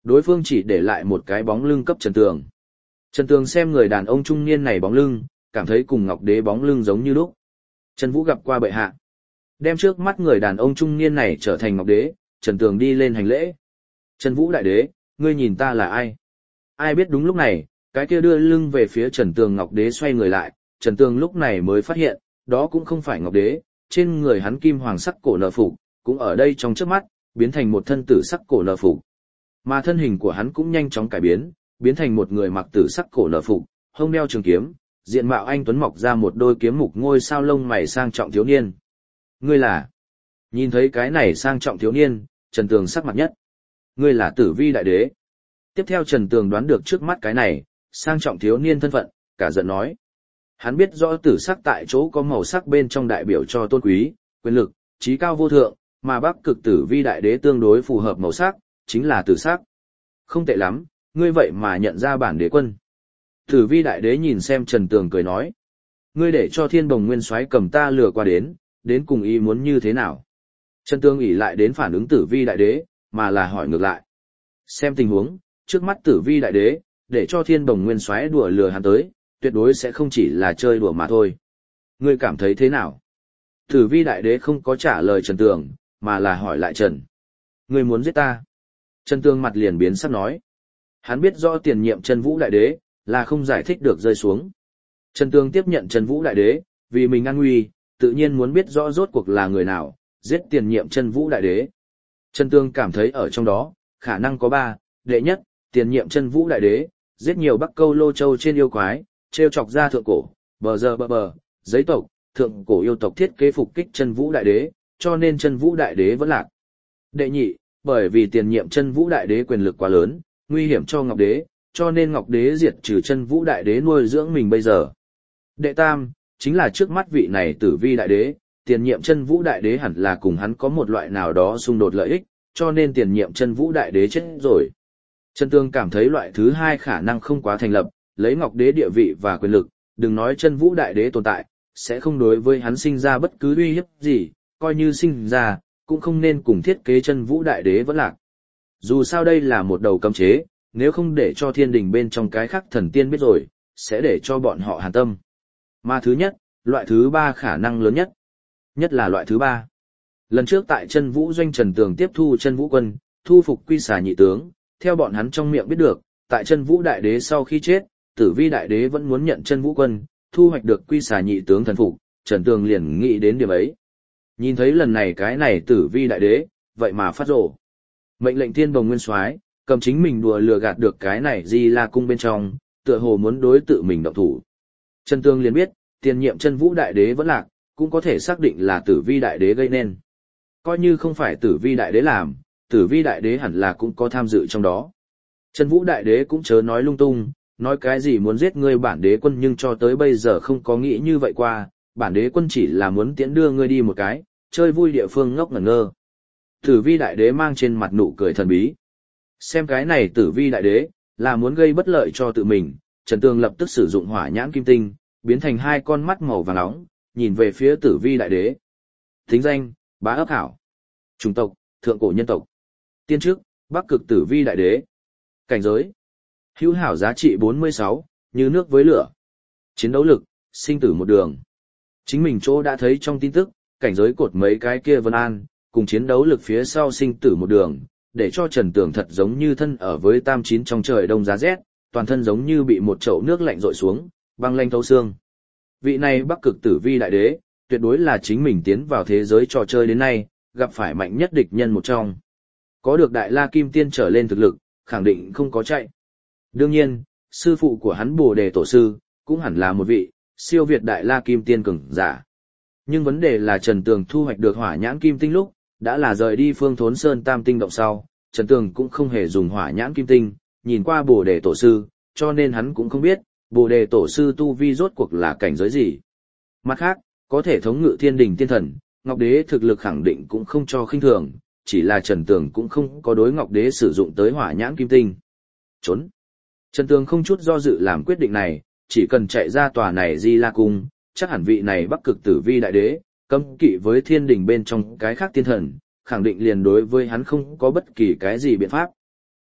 Đối phương chỉ để lại một cái bóng lưng cấp Trần Tường. Trần Tường xem người đàn ông trung niên này bóng lưng, cảm thấy cùng Ngọc Đế bóng lưng giống như lúc. Trần Vũ gặp qua bệ hạ. Đem trước mắt người đàn ông trung niên này trở thành Ngọc Đế, Trần Tường đi lên hành lễ. Trần Vũ đại đế, ngươi nhìn ta là ai? Ai biết đúng lúc này, cái kia đưa lưng về phía Trần Tường Ngọc Đế xoay người lại, Trần Tường lúc này mới phát hiện, đó cũng không phải Ngọc Đế, trên người hắn kim hoàng sắc cổ nợ phục, cũng ở đây trong trước mắt, biến thành một thân tử sắc cổ nợ phục. Mà thân hình của hắn cũng nhanh chóng cải biến, biến thành một người mặc tử sắc cổ nợ phục, hông đeo trường kiếm, diện mạo anh tuấn mọc ra một đôi kiếm mục ngôi sao lông mày sang trọng thiếu niên. Ngươi là? Nhìn thấy cái này sang trọng thiếu niên, Trần Tường sắc mặt nhất. Ngươi là Tử Vi đại đế. Tiếp theo Trần Tường đoán được trước mắt cái này, sang trọng thiếu niên thân phận, cả giận nói. Hắn biết rõ tử sắc tại chỗ có màu sắc bên trong đại biểu cho tôn quý, quyền lực, trí cao vô thượng, mà Bắc Cực Tử Vi đại đế tương đối phù hợp màu sắc, chính là tử sắc. Không tệ lắm, ngươi vậy mà nhận ra bản đế quân. Tử Vi đại đế nhìn xem Trần Tường cười nói. Ngươi để cho Thiên Bồng Nguyên Soái cầm ta lừa qua đến, đến cùng ý muốn như thế nào? Trần Tường ỷ lại đến phản ứng Tử Vi đại đế, mà là hỏi ngược lại. Xem tình huống, trước mắt Tử Vi đại đế, để cho Thiên Bồng Nguyên Soái đùa lừa hắn tới, tuyệt đối sẽ không chỉ là chơi đùa mà thôi. Ngươi cảm thấy thế nào? Tử Vi đại đế không có trả lời Trần Tường, mà là hỏi lại Trần. Ngươi muốn giết ta? Trần Tường mặt liền biến sắc nói. Hắn biết rõ tiền nhiệm Trần Vũ đại đế, là không giải thích được rơi xuống. Trần Tường tiếp nhận Trần Vũ đại đế, vì mình an nguy, tự nhiên muốn biết rõ rốt cuộc là người nào, giết tiền nhiệm Trần Vũ đại đế. Trần Tường cảm thấy ở trong đó, khả năng có ba, đệ nhất, tiền nhiệm Trần Vũ đại đế, giết nhiều Bắc Câu Lô Châu trên yêu quái, treo chọc ra thượng cổ, bờ giờ bờ bờ, giấy tộc, thượng cổ yêu tộc thiết kế phục kích Trần Vũ đại đế, cho nên Trần Vũ đại đế vẫn lạc. Đệ nhị, bởi vì tiền nhiệm Trần Vũ đại đế quyền lực quá lớn, nguy hiểm cho Ngọc đế, cho nên Ngọc đế diệt trừ Trần Vũ đại đế nuôi dưỡng mình bây giờ. Đệ tam, chính là trước mắt vị này Tử Vi đại đế, tiền nhiệm Trần Vũ đại đế hẳn là cùng hắn có một loại nào đó xung đột lợi ích, cho nên tiền nhiệm Trần Vũ đại đế chết rồi. Trần Tường cảm thấy loại thứ hai khả năng không quá thành lập, lấy Ngọc đế địa vị và quyền lực, đừng nói Trần Vũ đại đế tồn tại, sẽ không đối với hắn sinh ra bất cứ uy hiếp gì, coi như sinh ra, cũng không nên cùng thiết kế Trần Vũ đại đế vẫn lạc. Dù sao đây là một đầu cấm chế, nếu không để cho thiên đình bên trong cái khác thần tiên biết rồi, sẽ để cho bọn họ hàn tâm. Mà thứ nhất, loại thứ ba khả năng lớn nhất. Nhất là loại thứ ba. Lần trước tại Chân Vũ doanh Trần Tường tiếp thu Chân Vũ quân, thu phục Quy Xà nhị tướng, theo bọn hắn trong miệng biết được, tại Chân Vũ đại đế sau khi chết, Tử Vi đại đế vẫn muốn nhận Chân Vũ quân, thu hoạch được Quy Xà nhị tướng thần phục, Trần Tường liền nghĩ đến điểm ấy. Nhìn thấy lần này cái này Tử Vi đại đế, vậy mà phát rồ. Mệnh lệnh Thiên Bồng Nguyên Soái, cầm chính mình đùa lừa gạt được cái này Di La cung bên trong, tựa hồ muốn đối tự mình động thủ. Trần Tường liền biết, tiền nhiệm Chân Vũ đại đế vẫn lạc, cũng có thể xác định là Tử Vi đại đế gây nên. Coi như không phải Tử Vi đại đế làm, Tử Vi đại đế hẳn là cũng có tham dự trong đó. Trần Vũ đại đế cũng chớ nói lung tung, nói cái gì muốn giết ngươi bản đế quân nhưng cho tới bây giờ không có nghĩ như vậy qua, bản đế quân chỉ là muốn tiễn đưa ngươi đi một cái, chơi vui địa phương ngốc ngẩn ngơ. Tử Vi đại đế mang trên mặt nụ cười thần bí. Xem cái này Tử Vi đại đế, là muốn gây bất lợi cho tự mình, Trần Tường lập tức sử dụng hỏa nhãn kim tinh, biến thành hai con mắt màu vàng nóng, nhìn về phía Tử Vi đại đế. Thính danh, Bá Ấp Hảo. Chủng tộc, thượng cổ nhân tộc. Tiên chức, Bắc Cực Tử Vi đại đế. Cảnh giới, hữu hảo giá trị bốn mươi sáu, như nước với lửa. Chiến đấu lực, sinh tử một đường. Chính mình chỗ đã thấy trong tin tức, cảnh giới cột mấy cái kia Vân An, cùng chiến đấu lực phía sau sinh tử một đường, để cho Trần Tường thật giống như thân ở với tam chín trong trời đông giá rét, toàn thân giống như bị một chậu nước lạnh rội xuống, băng lanh thấu xương. Vị này Bắc Cực Tử Vi đại đế, tuyệt đối là chính mình tiến vào thế giới trò chơi đến nay, gặp phải mạnh nhất địch nhân một trong. Có được Đại La Kim Tiên trở lên thực lực, khẳng định không có chạy. Đương nhiên, sư phụ của hắn Bồ Đề Tổ Sư, cũng hẳn là một vị, siêu việt Đại La Kim Tiên cường giả. Nhưng vấn đề là Trần Tường thu hoạch được hỏa nhãn kim tinh lúc, đã là rời đi Phương Thốn Sơn Tam Tinh động sau, Trần Tường cũng không hề dùng hỏa nhãn kim tinh, nhìn qua Bồ Đề Tổ Sư, cho nên hắn cũng không biết, Bồ Đề Tổ Sư tu vi rốt cuộc là cảnh giới gì. Mặt khác, có thể thống ngự thiên đình tiên thần, Ngọc Đế thực lực khẳng định cũng không cho khinh thường, chỉ là Trần Tường cũng không có đối Ngọc Đế sử dụng tới hỏa nhãn kim tinh. Trốn. Trần Tường không chút do dự làm quyết định này, chỉ cần chạy ra tòa này Di La Cung, chắc hẳn vị này Bắc Cực Tử Vi đại đế, cấm kỵ với thiên đình bên trong cái khác tiên thần, khẳng định liền đối với hắn không có bất kỳ cái gì biện pháp.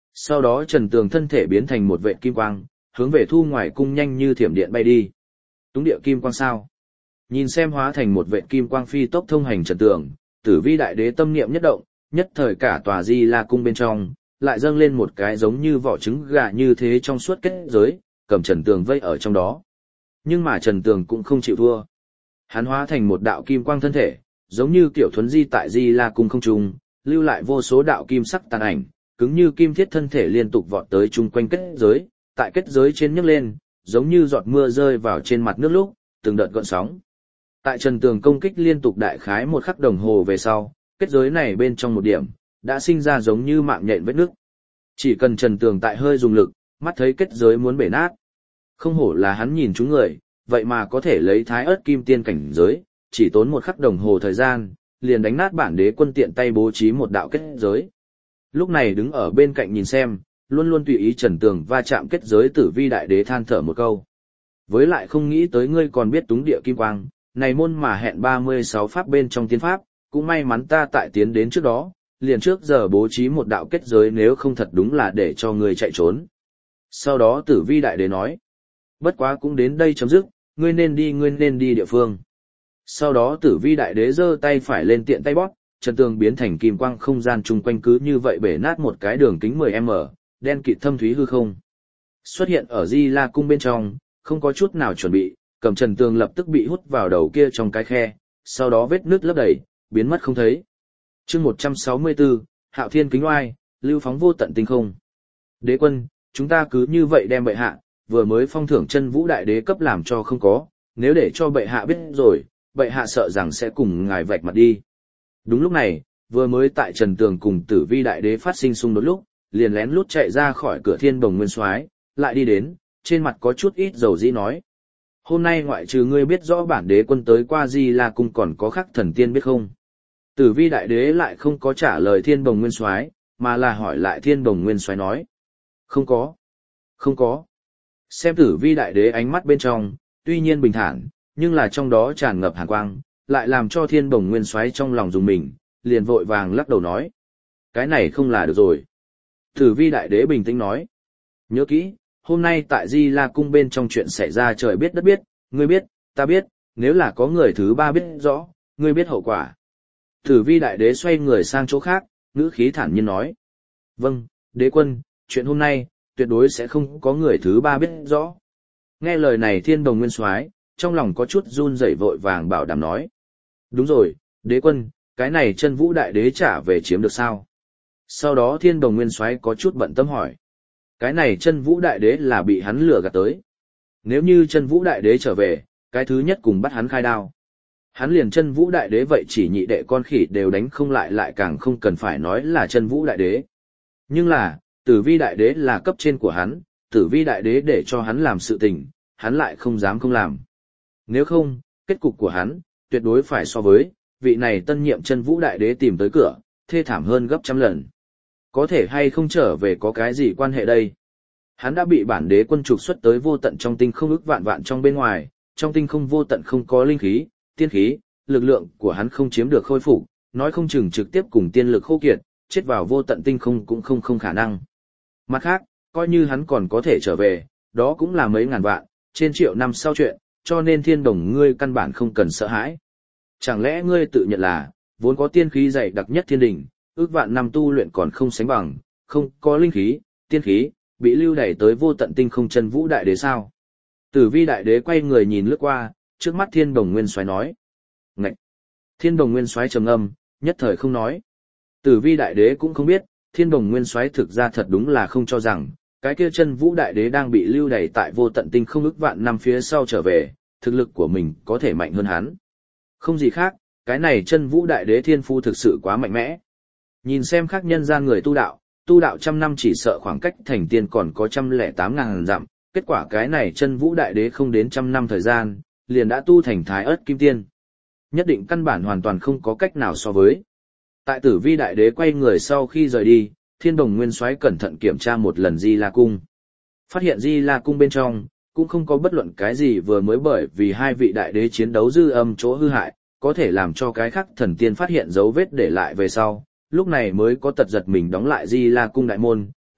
Sau đó Trần Tường thân thể biến thành một vệt kim quang, hướng về Thu ngoài cung nhanh như thiểm điện bay đi. Túng địa kim quang sao? Nhìn xem hóa thành một vệt kim quang phi tốc thông hành Trần Tường, Tử Vi đại đế tâm niệm nhất động, nhất thời cả tòa Di La cung bên trong lại dâng lên một cái giống như vỏ trứng gà như thế trong suốt kết giới, cầm Trần Tường vây ở trong đó. Nhưng mà Trần Tường cũng không chịu thua. Hắn hóa thành một đạo kim quang thân thể, giống như kiểu thuấn di tại Di La cung không trung, lưu lại vô số đạo kim sắc tàn ảnh, cứng như kim thiết thân thể liên tục vọt tới chung quanh kết giới, tại kết giới trên nhấc lên, giống như giọt mưa rơi vào trên mặt nước lúc, từng đợt gợn sóng. Tại Trần Tường công kích liên tục đại khái một khắc đồng hồ về sau, kết giới này bên trong một điểm, đã sinh ra giống như mạng nhện vết nước. Chỉ cần Trần Tường tại hơi dùng lực, mắt thấy kết giới muốn bể nát. Không hổ là hắn nhìn chúng người, vậy mà có thể lấy thái ớt kim tiên cảnh giới, chỉ tốn một khắc đồng hồ thời gian, liền đánh nát bản đế quân tiện tay bố trí một đạo kết giới. Lúc này đứng ở bên cạnh nhìn xem, luôn luôn tùy ý Trần Tường va chạm kết giới Tử Vi đại đế than thở một câu. Với lại không nghĩ tới ngươi còn biết túng địa kim quang, này môn mà hẹn ba mươi sáu pháp bên trong tiên pháp, cũng may mắn ta tại tiến đến trước đó, liền trước giờ bố trí một đạo kết giới, nếu không thật đúng là để cho ngươi chạy trốn. Sau đó Tử Vi đại đế nói, bất quá cũng đến đây chấm dứt, ngươi nên đi ngươi nên đi địa phương. Sau đó Tử Vi đại đế giơ tay phải lên tiện tay bóp, Trần Tường biến thành kim quang không gian chung quanh cứ như vậy bể nát một cái đường kính mười mét, đen kịt thâm thúy hư không. Xuất hiện ở Di La cung bên trong, không có chút nào chuẩn bị, cầm Trần Tường lập tức bị hút vào đầu kia trong cái khe, sau đó vết nước lấp đầy, biến mất không thấy. Chương một trăm sáu mươi tư, Hạo Thiên kính oai, lưu phóng vô tận tinh không. Đế quân, chúng ta cứ như vậy đem bệ hạ, vừa mới phong thưởng Chân Vũ đại đế cấp làm cho không có, nếu để cho bệ hạ biết rồi, bệ hạ sợ rằng sẽ cùng ngài vạch mặt đi. Đúng lúc này, vừa mới tại Trần Tường cùng Tử Vi đại đế phát sinh xung đột lúc, liền lén lút chạy ra khỏi cửa Thiên Bồng Nguyên Soái, lại đi đến, trên mặt có chút ít dầu dĩ nói: "Hôm nay ngoại trừ ngươi biết rõ bản đế quân tới qua Di La cung còn có khắc thần tiên biết không?" Tử Vi đại đế lại không có trả lời Thiên Bồng Nguyên Soái, mà là hỏi lại Thiên Bồng Nguyên Soái nói: "Không có, không có." Xem Tử Vi đại đế ánh mắt bên trong, tuy nhiên bình thản, nhưng là trong đó tràn ngập hàn quang, lại làm cho Thiên Bồng Nguyên Soái trong lòng rùng mình, liền vội vàng lắc đầu nói: "Cái này không là được rồi." Tử Vi đại đế bình tĩnh nói: "Nhớ kỹ, hôm nay tại Di La cung bên trong chuyện xảy ra trời biết đất biết, ngươi biết, ta biết, nếu là có người thứ ba biết rõ, ngươi biết hậu quả." Tử Vi đại đế xoay người sang chỗ khác, ngữ khí thản nhiên nói: "Vâng, đế quân, chuyện hôm nay, tuyệt đối sẽ không có người thứ ba biết rõ." Nghe lời này Thiên Bồng Nguyên Soái trong lòng có chút run rẩy, vội vàng bảo đảm nói: "Đúng rồi, đế quân, cái này Chân Vũ đại đế trả về chiếm được sao?" Sau đó Thiên Bồng Nguyên Soái có chút bận tâm hỏi: "Cái này Chân Vũ đại đế là bị hắn lừa gạt tới. Nếu như Chân Vũ đại đế trở về, cái thứ nhất cùng bắt hắn khai đao. Hắn liền Chân Vũ đại đế vậy chỉ nhị đệ con khỉ đều đánh không lại, lại càng không cần phải nói là Chân Vũ đại đế. Nhưng là, Tử Vi đại đế là cấp trên của hắn, Tử Vi đại đế để cho hắn làm sự tình, hắn lại không dám không làm. Nếu không, kết cục của hắn, tuyệt đối phải so với vị này tân nhiệm Chân Vũ đại đế tìm tới cửa, thê thảm hơn gấp trăm lần. Có thể hay không trở về có cái gì quan hệ đây? Hắn đã bị bản đế quân trục xuất tới vô tận trong tinh không ức vạn vạn trong bên ngoài, trong tinh không vô tận không có linh khí, tiên khí, lực lượng của hắn không chiếm được khôi phục, nói không chừng trực tiếp cùng tiên lực khô kiệt, chết vào vô tận tinh không cũng không không khả năng. Mặt khác, coi như hắn còn có thể trở về, đó cũng là mấy ngàn vạn, trên triệu năm sau chuyện, cho nên Thiên Đồng ngươi căn bản không cần sợ hãi. Chẳng lẽ ngươi tự nhận là, vốn có tiên khí dày đặc nhất thiên đình, ước vạn năm tu luyện còn không sánh bằng, không có linh khí, tiên khí, bị lưu đẩy tới vô tận tinh không Chân Vũ đại đế sao?" Tử Vi đại đế quay người nhìn lướt qua, trước mắt Thiên Đồng Nguyên Soái nói: "Ngậy!" Thiên Đồng Nguyên Soái trầm ngâm, nhất thời không nói. Tử Vi đại đế cũng không biết, Thiên Đồng Nguyên Soái thực ra thật đúng là không cho rằng, cái kia Chân Vũ đại đế đang bị lưu đày tại vô tận tinh không ức vạn năm phía sau trở về, thực lực của mình có thể mạnh hơn hắn. Không gì khác, cái này Chân Vũ đại đế thiên phu thực sự quá mạnh mẽ. Nhìn xem khác nhân gian người tu đạo, tu đạo trăm năm chỉ sợ khoảng cách thành tiên còn có trăm lẻ tám ngàn dặm, kết quả cái này Chân Vũ đại đế không đến trăm năm thời gian, liền đã tu thành thái ớt kim tiên. Nhất định căn bản hoàn toàn không có cách nào so với. Tại Tử Vi đại đế quay người sau khi rời đi, Thiên Đồng Nguyên Soái cẩn thận kiểm tra một lần Di La cung. Phát hiện Di La cung bên trong cũng không có bất luận cái gì vừa mới bởi vì hai vị đại đế chiến đấu dư âm chỗ hư hại, có thể làm cho cái khác thần tiên phát hiện dấu vết để lại về sau, lúc này mới có tật giật mình đóng lại Di La cung đại môn,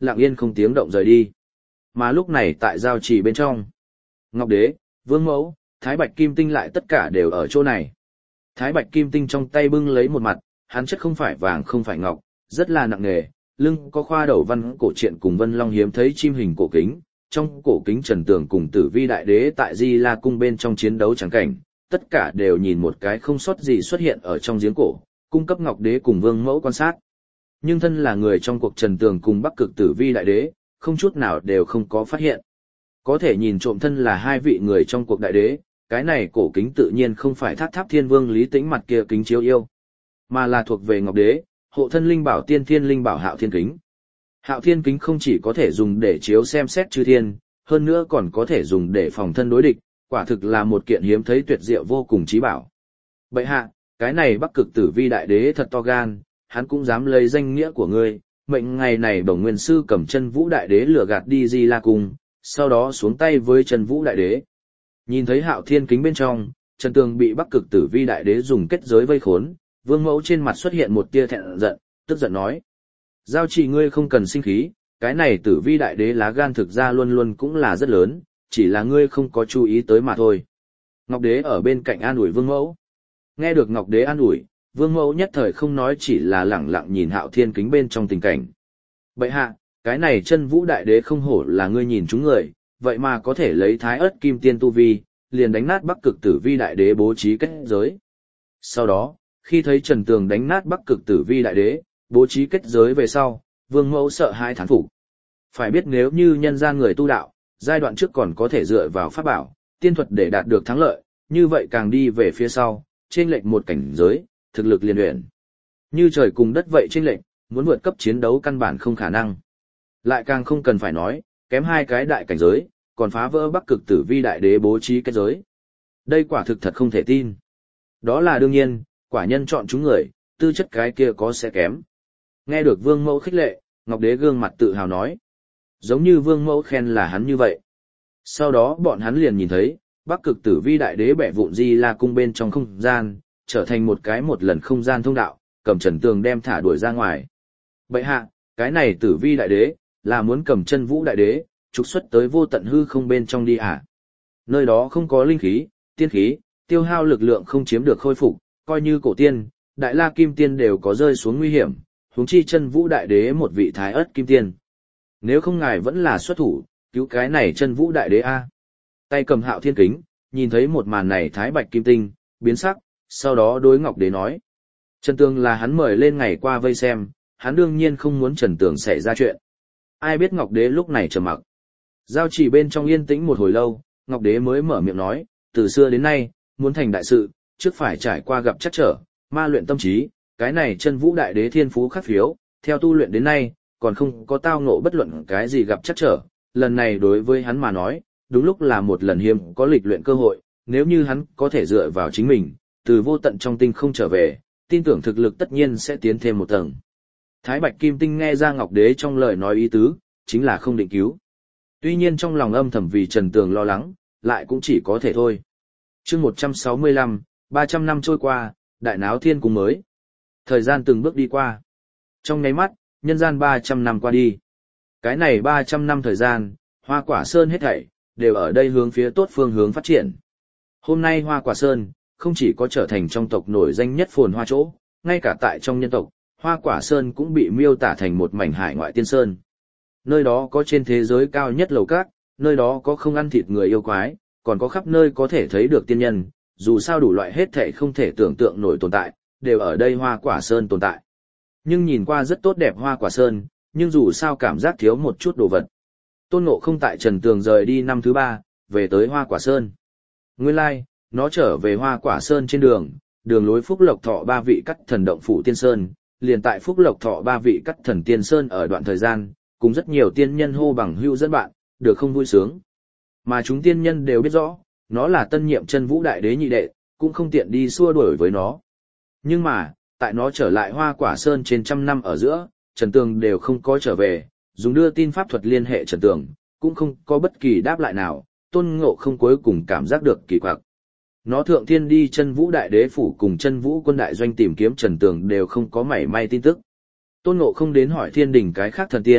lặng yên không tiếng động rời đi. Mà lúc này tại giao trì bên trong, Ngọc Đế, Vương Mẫu, Thái Bạch Kim Tinh lại tất cả đều ở chỗ này. Thái Bạch Kim Tinh trong tay bưng lấy một mặt, hắn chất không phải vàng không phải ngọc, rất là nặng nề, lưng có khoa đầu văn cổ truyện cùng Vân Long hiếm thấy chim hình cổ kính, trong cổ kính Trần Tường cùng Tử Vi Đại Đế tại Di La cung bên trong chiến đấu trắng cảnh, tất cả đều nhìn một cái không sót gì xuất hiện ở trong giếng cổ, cung cấp Ngọc Đế cùng Vương Mẫu quan sát. Nhưng thân là người trong cuộc Trần Tường cùng Bắc Cực Tử Vi Đại Đế, không chút nào đều không có phát hiện. Có thể nhìn trộm thân là hai vị người trong cuộc đại đế, cái này cổ kính tự nhiên không phải Tháp Tháp Thiên Vương Lý Tĩnh mặt kia kính chiếu yêu, mà là thuộc về Ngọc Đế, hộ thân linh bảo tiên thiên linh bảo Hạo Thiên kính. Hạo Thiên kính không chỉ có thể dùng để chiếu xem xét chư thiên, hơn nữa còn có thể dùng để phòng thân đối địch, quả thực là một kiện hiếm thấy tuyệt diệu vô cùng chí bảo. Bệ hạ, cái này Bắc Cực Tử Vi Đại Đế thật to gan, hắn cũng dám lấy danh nghĩa của ngươi, mệnh ngày này Bổng Nguyên sư cầm Chân Vũ Đại Đế lừa gạt đi Di La cung, sau đó xuống tay với Chân Vũ Đại Đế. Nhìn thấy Hạo Thiên kính bên trong, Trần Tường bị Bắc Cực Tử Vi Đại Đế dùng kết giới vây khốn, Vương Mẫu trên mặt xuất hiện một tia thẹn giận, tức giận nói: "Giao Chỉ ngươi không cần sinh khí, cái này Tử Vi Đại Đế lá gan thực ra luôn luôn cũng là rất lớn, chỉ là ngươi không có chú ý tới mà thôi." Ngọc Đế ở bên cạnh an ủi Vương Mẫu. Nghe được Ngọc Đế an ủi, Vương Mẫu nhất thời không nói, chỉ là lẳng lặng nhìn Hạo Thiên kính bên trong tình cảnh. Bệ hạ, cái này Chân Vũ Đại Đế không hổ là ngươi nhìn chúng người, vậy mà có thể lấy Thái Ức Kim Tiên tu vi, liền đánh nát Bắc Cực Tử Vi Đại Đế bố trí kết giới. Sau đó, khi thấy Trần Tường đánh nát Bắc Cực Tử Vi Đại Đế, bố trí kết giới về sau, Vương Mẫu sợ hãi thán phục. Phải biết nếu như nhân gian người tu đạo, giai đoạn trước còn có thể dựa vào pháp bảo, tiên thuật để đạt được thắng lợi, như vậy càng đi về phía sau, chênh lệch một cảnh giới, thực lực liền luyện. Như trời cùng đất vậy chênh lệch, muốn vượt cấp chiến đấu căn bản không khả năng. Lại càng không cần phải nói, kém hai cái đại cảnh giới, còn phá vỡ Bắc Cực Tử Vi Đại Đế bố trí kết giới. Đây quả thực thật không thể tin. Đó là đương nhiên, quả nhân chọn chúng người, tư chất cái kia có sẽ kém. Nghe được Vương Mẫu khích lệ, Ngọc Đế gương mặt tự hào nói. Giống như Vương Mẫu khen là hắn như vậy. Sau đó bọn hắn liền nhìn thấy, Bắc Cực Tử Vi Đại Đế bẻ vụn Di La cung bên trong không gian, trở thành một cái một lần không gian thông đạo, cầm Trần Tường đem thả đuổi ra ngoài. Bệ hạ, cái này Tử Vi Đại Đế, là muốn cầm Chân Vũ Đại Đế, trục xuất tới vô tận hư không bên trong đi à? Nơi đó không có linh khí, tiên khí, tiêu hao lực lượng không chiếm được khôi phục, coi như cổ tiên, Đại La Kim Tiên đều có rơi xuống nguy hiểm, huống chi Chân Vũ Đại Đế một vị Thái Ức Kim Tiên. Nếu không ngài vẫn là xuất thủ, cứu cái này Chân Vũ Đại Đế a. Tay cầm Hạo Thiên kính, nhìn thấy một màn này Thái Bạch Kim Tinh, biến sắc, sau đó đối Ngọc Đế nói. Trần Tường là hắn mời lên ngày qua vây xem, hắn đương nhiên không muốn Trần Tường xảy ra chuyện. Ai biết Ngọc Đế lúc này trầm mặc. Giao chỉ bên trong yên tĩnh một hồi lâu, Ngọc Đế mới mở miệng nói, từ xưa đến nay, muốn thành đại sự, trước phải trải qua gặp chắc trở, ma luyện tâm trí, cái này Chân Vũ Đại Đế thiên phú khắc phiếu, theo tu luyện đến nay, còn không có tao ngộ bất luận cái gì gặp chắc trở, lần này đối với hắn mà nói, đúng lúc là một lần hiếm có lịch luyện cơ hội, nếu như hắn có thể dựa vào chính mình, từ vô tận trong tinh không trở về, tin tưởng thực lực tất nhiên sẽ tiến thêm một tầng. Thái Bạch Kim Tinh nghe ra Ngọc Đế trong lời nói ý tứ, chính là không định cứu. Tuy nhiên trong lòng âm thầm vì Trần Tường lo lắng, lại cũng chỉ có thể thôi. Chương một trăm sáu mươi lăm, ba trăm năm trôi qua, đại náo thiên cung mới. Thời gian từng bước đi qua. Trong nháy mắt, nhân gian ba trăm năm qua đi. Cái này ba trăm năm thời gian, Hoa Quả Sơn hết thảy đều ở đây hướng phía tốt phương hướng phát triển. Hôm nay Hoa Quả Sơn không chỉ có trở thành trong tộc nổi danh nhất phồn hoa chỗ, ngay cả tại trong nhân tộc, Hoa Quả Sơn cũng bị miêu tả thành một mảnh hải ngoại tiên sơn. Nơi đó có trên thế giới cao nhất lầu cát, nơi đó có không ăn thịt người yêu quái, còn có khắp nơi có thể thấy được tiên nhân, dù sao đủ loại hết thảy không thể tưởng tượng nổi tồn tại, đều ở đây Hoa Quả Sơn tồn tại. Nhưng nhìn qua rất tốt đẹp Hoa Quả Sơn, nhưng dù sao cảm giác thiếu một chút đồ vật. Tôn Ngộ Không tại Trần Tường rời đi năm thứ ba, về tới Hoa Quả Sơn. Nguyên lai, like, nó trở về Hoa Quả Sơn trên đường, đường lối Phúc Lộc Thọ ba vị cắt thần động phủ tiên sơn, liền tại Phúc Lộc Thọ ba vị cắt thần tiên sơn ở đoạn thời gian, cùng rất nhiều tiên nhân hô bằng hữu dẫn bạn, được không vui sướng. Mà chúng tiên nhân đều biết rõ, nó là tân nhiệm Chân Vũ Đại Đế nhị đệ, cũng không tiện đi xua đuổi với nó. Nhưng mà, tại nó trở lại Hoa Quả Sơn trên trăm năm ở giữa, Trần Tường đều không có trở về, dùng đưa tin pháp thuật liên hệ Trần Tường, cũng không có bất kỳ đáp lại nào, Tôn Ngộ Không cuối cùng cảm giác được kỳ quặc. Nó thượng thiên đi Chân Vũ Đại Đế phủ cùng Chân Vũ quân đại doanh tìm kiếm Trần Tường đều không có mảy may tin tức. Tôn Ngộ Không đến hỏi thiên đình cái khác thần tiên,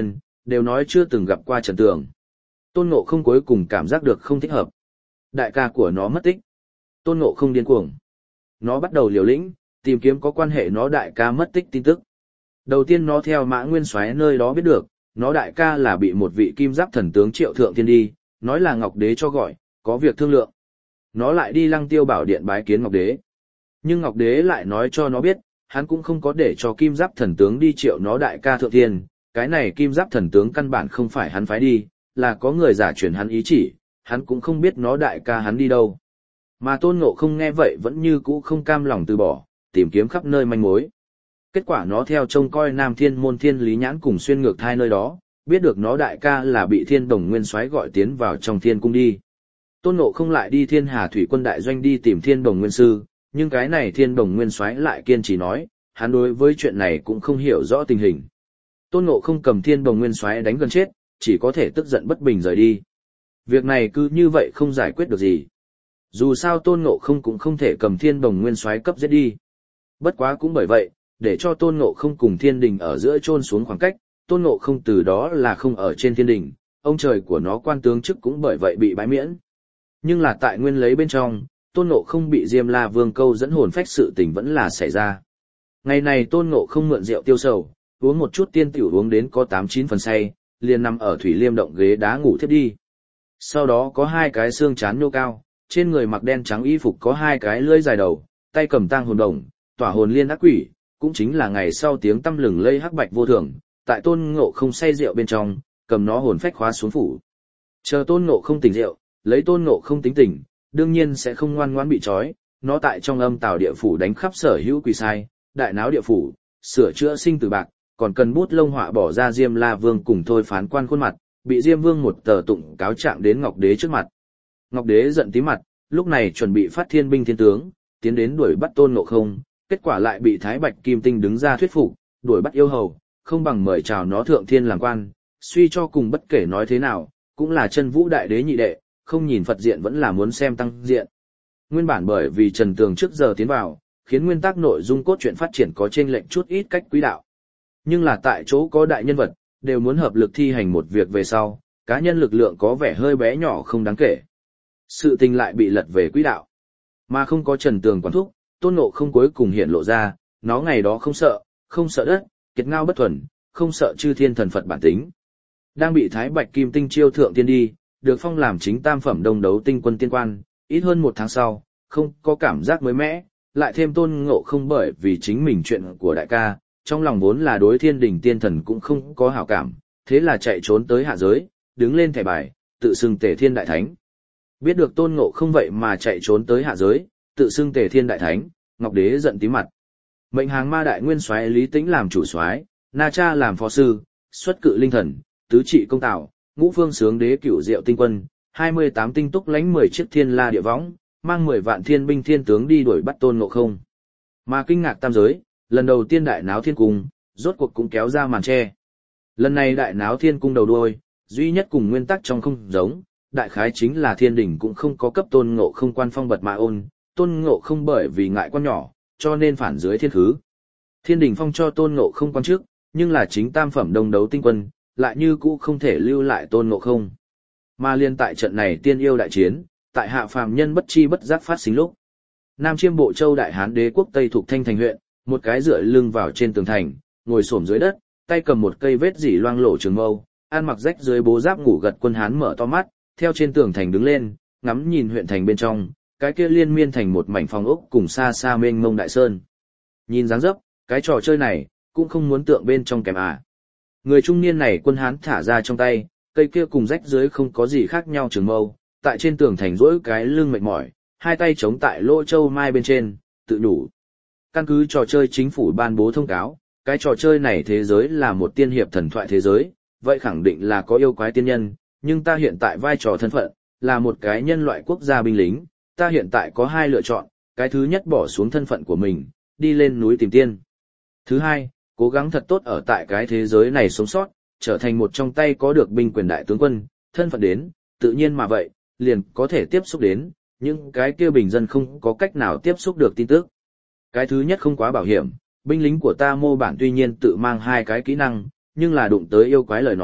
đều nói chưa từng gặp qua Trần Tường. Tôn Ngộ Không cuối cùng cảm giác được không thích hợp. Đại ca của nó mất tích. Tôn Ngộ Không điên cuồng. Nó bắt đầu liều lĩnh, tìm kiếm có quan hệ nó đại ca mất tích tin tức. Đầu tiên nó theo Mã Nguyên Soái nơi đó biết được, nó đại ca là bị một vị kim giáp thần tướng Triệu Thượng Thiên đi, nói là Ngọc Đế cho gọi, có việc thương lượng. Nó lại đi Lăng Tiêu Bảo Điện bái kiến Ngọc Đế. Nhưng Ngọc Đế lại nói cho nó biết, hắn cũng không có để cho kim giáp thần tướng đi triệu nó đại ca Thượng Thiên, cái này kim giáp thần tướng căn bản không phải hắn phái đi, là có người giả truyền hắn ý chỉ, hắn cũng không biết nó đại ca hắn đi đâu. Mà Tôn Ngộ Không nghe vậy vẫn như cũ không cam lòng từ bỏ, tìm kiếm khắp nơi manh mối. Kết quả nó theo trông coi Nam Thiên Môn Thiên Lý Nhãn cùng xuyên ngược thai nơi đó, biết được nó đại ca là bị Thiên Đồng Nguyên Soái gọi tiến vào trong Thiên Cung đi. Tôn Ngộ Không lại đi Thiên Hà Thủy Quân đại doanh đi tìm Thiên Đồng Nguyên Sư, nhưng cái này Thiên Đồng Nguyên Soái lại kiên trì nói, hắn đối với chuyện này cũng không hiểu rõ tình hình. Tôn Ngộ Không cầm Thiên Đồng Nguyên Soái đánh gần chết, chỉ có thể tức giận bất bình rời đi. Việc này cứ như vậy không giải quyết được gì. Dù sao Tôn Ngộ Không cũng không thể cầm Thiên Đồng Nguyên Soái cấp giết đi. Bất quá cũng bởi vậy, để cho Tôn Ngộ Không cùng Thiên Đình ở giữa chôn xuống khoảng cách, Tôn Ngộ Không từ đó là không ở trên Thiên Đình, ông trời của nó quan tướng chức cũng bởi vậy bị bãi miễn. Nhưng là tại nguyên lấy bên trong, Tôn Ngộ Không bị Diêm La Vương câu dẫn hồn phách sự tình vẫn là xảy ra. Ngày này Tôn Ngộ Không mượn rượu tiêu sầu, uống một chút tiên tiểu uống đến có tám chín phần say, liền nằm ở Thủy Liêm động ghế đá ngủ thiếp đi. Sau đó có hai cái xương chán nhô cao, trên người mặc đen trắng y phục có hai cái lưỡi dài đầu, tay cầm tang hồn đồng, tỏa hồn liên ác quỷ, cũng chính là ngày sau tiếng tăm lừng lây hắc bạch vô thường, tại Tôn Ngộ Không say rượu bên trong, cầm nó hồn phách khóa xuống phủ. Chờ Tôn Ngộ Không tỉnh rượu, lấy Tôn Ngộ Không tính tình, đương nhiên sẽ không ngoan ngoãn bị trói, nó tại trong âm tào địa phủ đánh khắp sở hữu quỷ sai, đại náo địa phủ, sửa chữa sinh tử bạc, còn cần bút lông họa bỏ ra Diêm La Vương cùng thôi phán quan khuôn mặt, bị Diêm Vương một tờ tụng cáo trạng đến Ngọc Đế trước mặt. Ngọc Đế giận tí mặt, lúc này chuẩn bị phát thiên binh thiên tướng, tiến đến đuổi bắt Tôn Ngộ Không, kết quả lại bị Thái Bạch Kim Tinh đứng ra thuyết phục, đuổi bắt yêu hầu, không bằng mời chào nó thượng thiên làm quan, suy cho cùng bất kể nói thế nào, cũng là chân vũ đại đế nhị đệ, không nhìn Phật diện vẫn là muốn xem tăng diện. Nguyên bản bởi vì Trần Tường trước giờ tiến vào, khiến nguyên tắc nội dung cốt truyện phát triển có chênh lệch chút ít cách quỹ đạo. Nhưng là tại chỗ có đại nhân vật, đều muốn hợp lực thi hành một việc về sau, cá nhân lực lượng có vẻ hơi bé nhỏ không đáng kể. Sự tình lại bị lật về quỹ đạo. Mà không có Trần Tường quản thúc, Tôn Ngộ Không cuối cùng hiện lộ ra, nó ngày đó không sợ, không sợ đất, kiệt ngao bất thuần, không sợ chư thiên thần Phật bản tính. Đang bị Thái Bạch Kim Tinh chiêu thượng tiên đi, được phong làm chính tam phẩm đông đấu tinh quân tiên quan, ít hơn một tháng sau, không có cảm giác mới mẻ, lại thêm Tôn Ngộ Không bởi vì chính mình chuyện của đại ca, trong lòng vốn là đối thiên đình tiên thần cũng không có hảo cảm, thế là chạy trốn tới hạ giới, đứng lên thẻ bài, tự xưng Tề Thiên Đại Thánh. Biết được Tôn Ngộ Không vậy mà chạy trốn tới hạ giới, tự xưng Tề Thiên Đại Thánh, Ngọc Đế giận tí mặt. Mệnh hàng ma đại nguyên soái Lý Tĩnh làm chủ soái, Na Cha làm phó sư, xuất cự linh thần, tứ trị công tạo, ngũ phương sướng đế cửu diệu tinh quân, hai mươi tám tinh túc lãnh mười chiếc thiên la địa võng, mang mười vạn thiên binh thiên tướng đi đuổi bắt Tôn Ngộ Không. Mà kinh ngạc tam giới, lần đầu tiên đại náo thiên cung, rốt cuộc cũng kéo ra màn che. Lần này đại náo thiên cung đầu đuôi, duy nhất cùng nguyên tắc trong không giống, đại khái chính là thiên đình cũng không có cấp Tôn Ngộ Không quan phong bật mã ôn, Tôn Ngộ Không bởi vì ngại quan nhỏ, cho nên phản dưới thiên khứ. Thiên đình phong cho Tôn Ngộ Không quan chức, nhưng là chính tam phẩm đông đấu tinh quân, lại như cũ không thể lưu lại Tôn Ngộ Không. Mà liên tại trận này tiên yêu đại chiến, tại hạ phàm nhân bất chi bất giác phát sinh lúc. Nam Chiêm Bộ Châu Đại Hán Đế quốc Tây thuộc Thanh Thành huyện, một cái dựa lưng vào trên tường thành, ngồi xổm dưới đất, tay cầm một cây vết dỉ loang lổ trường mâu, ăn mặc rách dưới bố giáp ngủ gật quân hán mở to mắt, theo trên tường thành đứng lên, ngắm nhìn huyện thành bên trong, cái kia liên miên thành một mảnh phòng ốc cùng xa xa mênh mông đại sơn. Nhìn dáng dấp, cái trò chơi này cũng không muốn tượng bên trong kèm à. Người trung niên này quân hán thả ra trong tay, cây kia cùng rách dưới không có gì khác nhau trường mâu, tại trên tường thành rỗi cái lưng mệt mỏi, hai tay chống tại lỗ châu mai bên trên, tự đủ. Căn cứ trò chơi chính phủ ban bố thông cáo, cái trò chơi này thế giới là một tiên hiệp thần thoại thế giới, vậy khẳng định là có yêu quái tiên nhân, nhưng ta hiện tại vai trò thân phận, là một cái nhân loại quốc gia binh lính, ta hiện tại có hai lựa chọn, cái thứ nhất bỏ xuống thân phận của mình, đi lên núi tìm tiên. Thứ hai, cố gắng thật tốt ở tại cái thế giới này sống sót, trở thành một trong tay có được binh quyền đại tướng quân, thân phận đến, tự nhiên mà vậy, liền có thể tiếp xúc đến, nhưng cái kia bình dân không có cách nào tiếp xúc được tin tức. Cái thứ nhất không quá bảo hiểm, binh lính của ta mô bản tuy nhiên tự mang hai cái kỹ năng, nhưng là đụng tới yêu quái lời nói,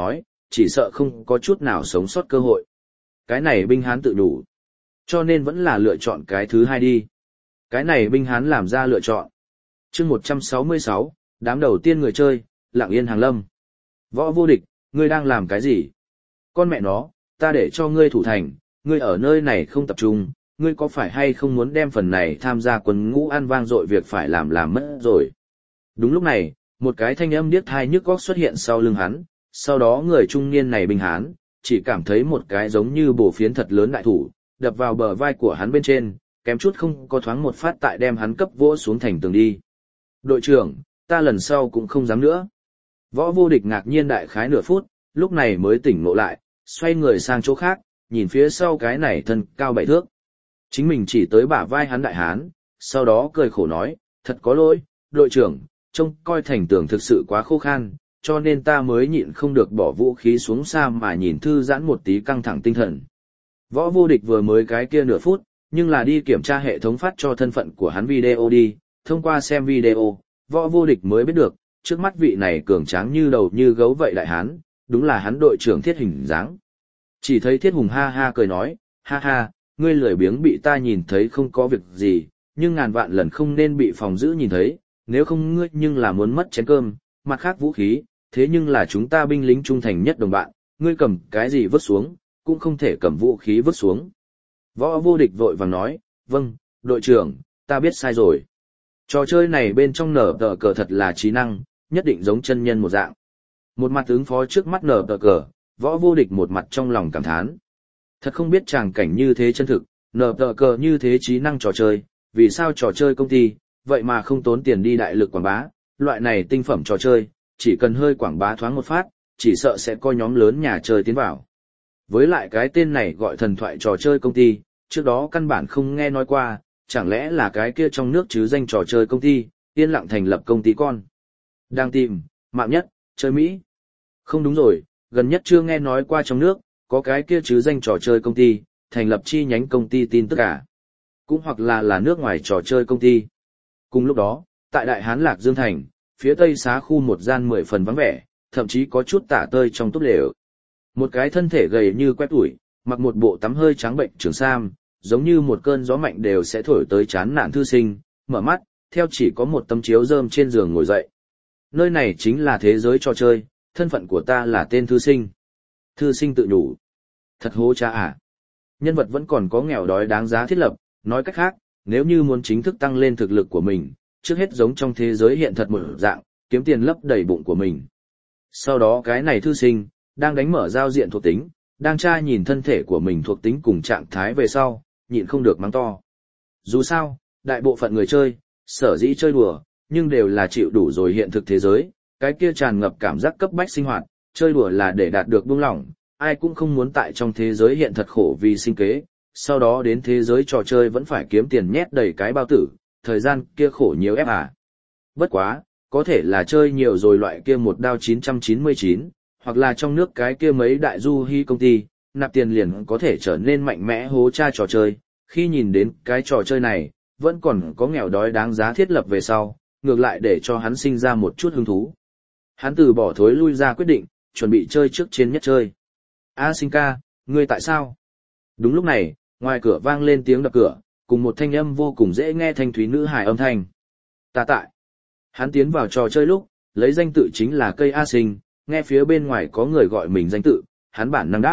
chỉ sợ không có chút nào sống sót cơ hội. Cái này binh hán tự đủ. Cho nên vẫn là lựa chọn cái thứ hai đi. Cái này binh hán làm ra lựa chọn. chương một trăm sáu mươi sáu, đám đầu tiên người chơi, lặng yên hàng lâm. Võ Vô Địch, ngươi đang làm cái gì? Con mẹ nó, ta để cho ngươi thủ thành, ngươi ở nơi này không tập trung, ngươi có phải hay không muốn đem phần này tham gia quân ngũ ăn vang dội việc phải làm làm mất rồi. Đúng lúc này, một cái thanh âm điếc tai nhức óc xuất hiện sau lưng hắn, sau đó người trung niên này binh hán, chỉ cảm thấy một cái giống như bổ phiến thật lớn đại thủ, đập vào bờ vai của hắn bên trên, kém chút không có thoáng một phát tại đem hắn cấp vỗ xuống thành tường đi. Đội trưởng, ta lần sau cũng không dám nữa. Võ Vô Địch ngạc nhiên đại khái nửa phút, lúc này mới tỉnh ngộ lại, xoay người sang chỗ khác, nhìn phía sau cái này thân cao bảy thước. Chính mình chỉ tới bả vai hắn đại hán, sau đó cười khổ nói, thật có lỗi, đội trưởng, trông coi thành tường thực sự quá khô khan, cho nên ta mới nhịn không được bỏ vũ khí xuống xa mà nhìn thư giãn một tí căng thẳng tinh thần. Võ Vô Địch vừa mới cái kia nửa phút, nhưng là đi kiểm tra hệ thống phát cho thân phận của hắn video đi, thông qua xem video, Võ Vô Địch mới biết được, trước mắt vị này cường tráng như đầu như gấu vậy đại hán, đúng là hắn đội trưởng Thiết Hình dáng. Chỉ thấy Thiết Hùng ha ha cười nói, ha ha, ngươi lười biếng bị ta nhìn thấy không có việc gì, nhưng ngàn vạn lần không nên bị phòng giữ nhìn thấy, nếu không ngươi nhưng là muốn mất chén cơm, mặt khác vũ khí, thế nhưng là chúng ta binh lính trung thành nhất đồng bạn, ngươi cầm cái gì vứt xuống, cũng không thể cầm vũ khí vứt xuống. Võ Vô Địch vội vàng nói, vâng, đội trưởng, ta biết sai rồi. Trò chơi này bên trong nở tờ cờ thật là trí năng, nhất định giống chân nhân một dạng. Một mặt ứng phó trước mắt nở tờ cờ, Võ Vô Địch một mặt trong lòng cảm thán. Thật không biết tràng cảnh như thế chân thực, nở tờ cờ như thế trí năng trò chơi, vì sao trò chơi công ty, vậy mà không tốn tiền đi đại lực quảng bá, loại này tinh phẩm trò chơi, chỉ cần hơi quảng bá thoáng một phát, chỉ sợ sẽ có nhóm lớn nhà chơi tiến vào. Với lại cái tên này gọi thần thoại trò chơi công ty, trước đó căn bản không nghe nói qua, chẳng lẽ là cái kia trong nước chứ danh trò chơi công ty, yên lặng thành lập công ty con. Đang tìm, mạng nhất, chơi Mỹ. Không đúng rồi, gần nhất chưa nghe nói qua trong nước, có cái kia chứ danh trò chơi công ty, thành lập chi nhánh công ty tin tức cả. Cũng hoặc là là nước ngoài trò chơi công ty. Cùng lúc đó, tại Đại Hán Lạc Dương Thành, phía tây xá khu một gian mười phần vắng vẻ, thậm chí có chút tả tơi trong túp lều. Một cái thân thể gầy như quét ủi, mặc một bộ tắm hơi trắng bệnh trường sam, giống như một cơn gió mạnh đều sẽ thổi tới chán nản thư sinh, mở mắt, theo chỉ có một tấm chiếu rơm trên giường ngồi dậy. Nơi này chính là thế giới trò chơi, thân phận của ta là tên thư sinh. Thư sinh tự nhủ. Thật hố cha à. Nhân vật vẫn còn có nghèo đói đáng giá thiết lập, nói cách khác, nếu như muốn chính thức tăng lên thực lực của mình, trước hết giống trong thế giới hiện thật một dạng, kiếm tiền lấp đầy bụng của mình. Sau đó cái này thư sinh, đang đánh mở giao diện thuộc tính, đang tra nhìn thân thể của mình thuộc tính cùng trạng thái về sau, nhịn không được mắng to. Dù sao, đại bộ phận người chơi, sở dĩ chơi đùa, nhưng đều là chịu đủ rồi hiện thực thế giới, cái kia tràn ngập cảm giác cấp bách sinh hoạt, chơi đùa là để đạt được buông lỏng, ai cũng không muốn tại trong thế giới hiện thật khổ vì sinh kế, sau đó đến thế giới trò chơi vẫn phải kiếm tiền nhét đầy cái bao tử, thời gian kia khổ nhiều ép à. Bất quá, có thể là chơi nhiều rồi loại kia một đao chín trăm chín mươi chín, hoặc là trong nước cái kia mấy đại du hy công ty, nạp tiền liền có thể trở nên mạnh mẽ hố cha trò chơi, khi nhìn đến cái trò chơi này, vẫn còn có nghèo đói đáng giá thiết lập về sau, ngược lại để cho hắn sinh ra một chút hứng thú. Hắn từ bỏ thối lui ra quyết định, chuẩn bị chơi trước trên nhất chơi. A Sinh ca, ngươi tại sao? Đúng lúc này, ngoài cửa vang lên tiếng đập cửa, cùng một thanh âm vô cùng dễ nghe thanh thúy nữ hài âm thanh. Ta tại. Hắn tiến vào trò chơi lúc, lấy danh tự chính là cây A Sinh, nghe phía bên ngoài có người gọi mình danh tự, hắn bản năng đáp.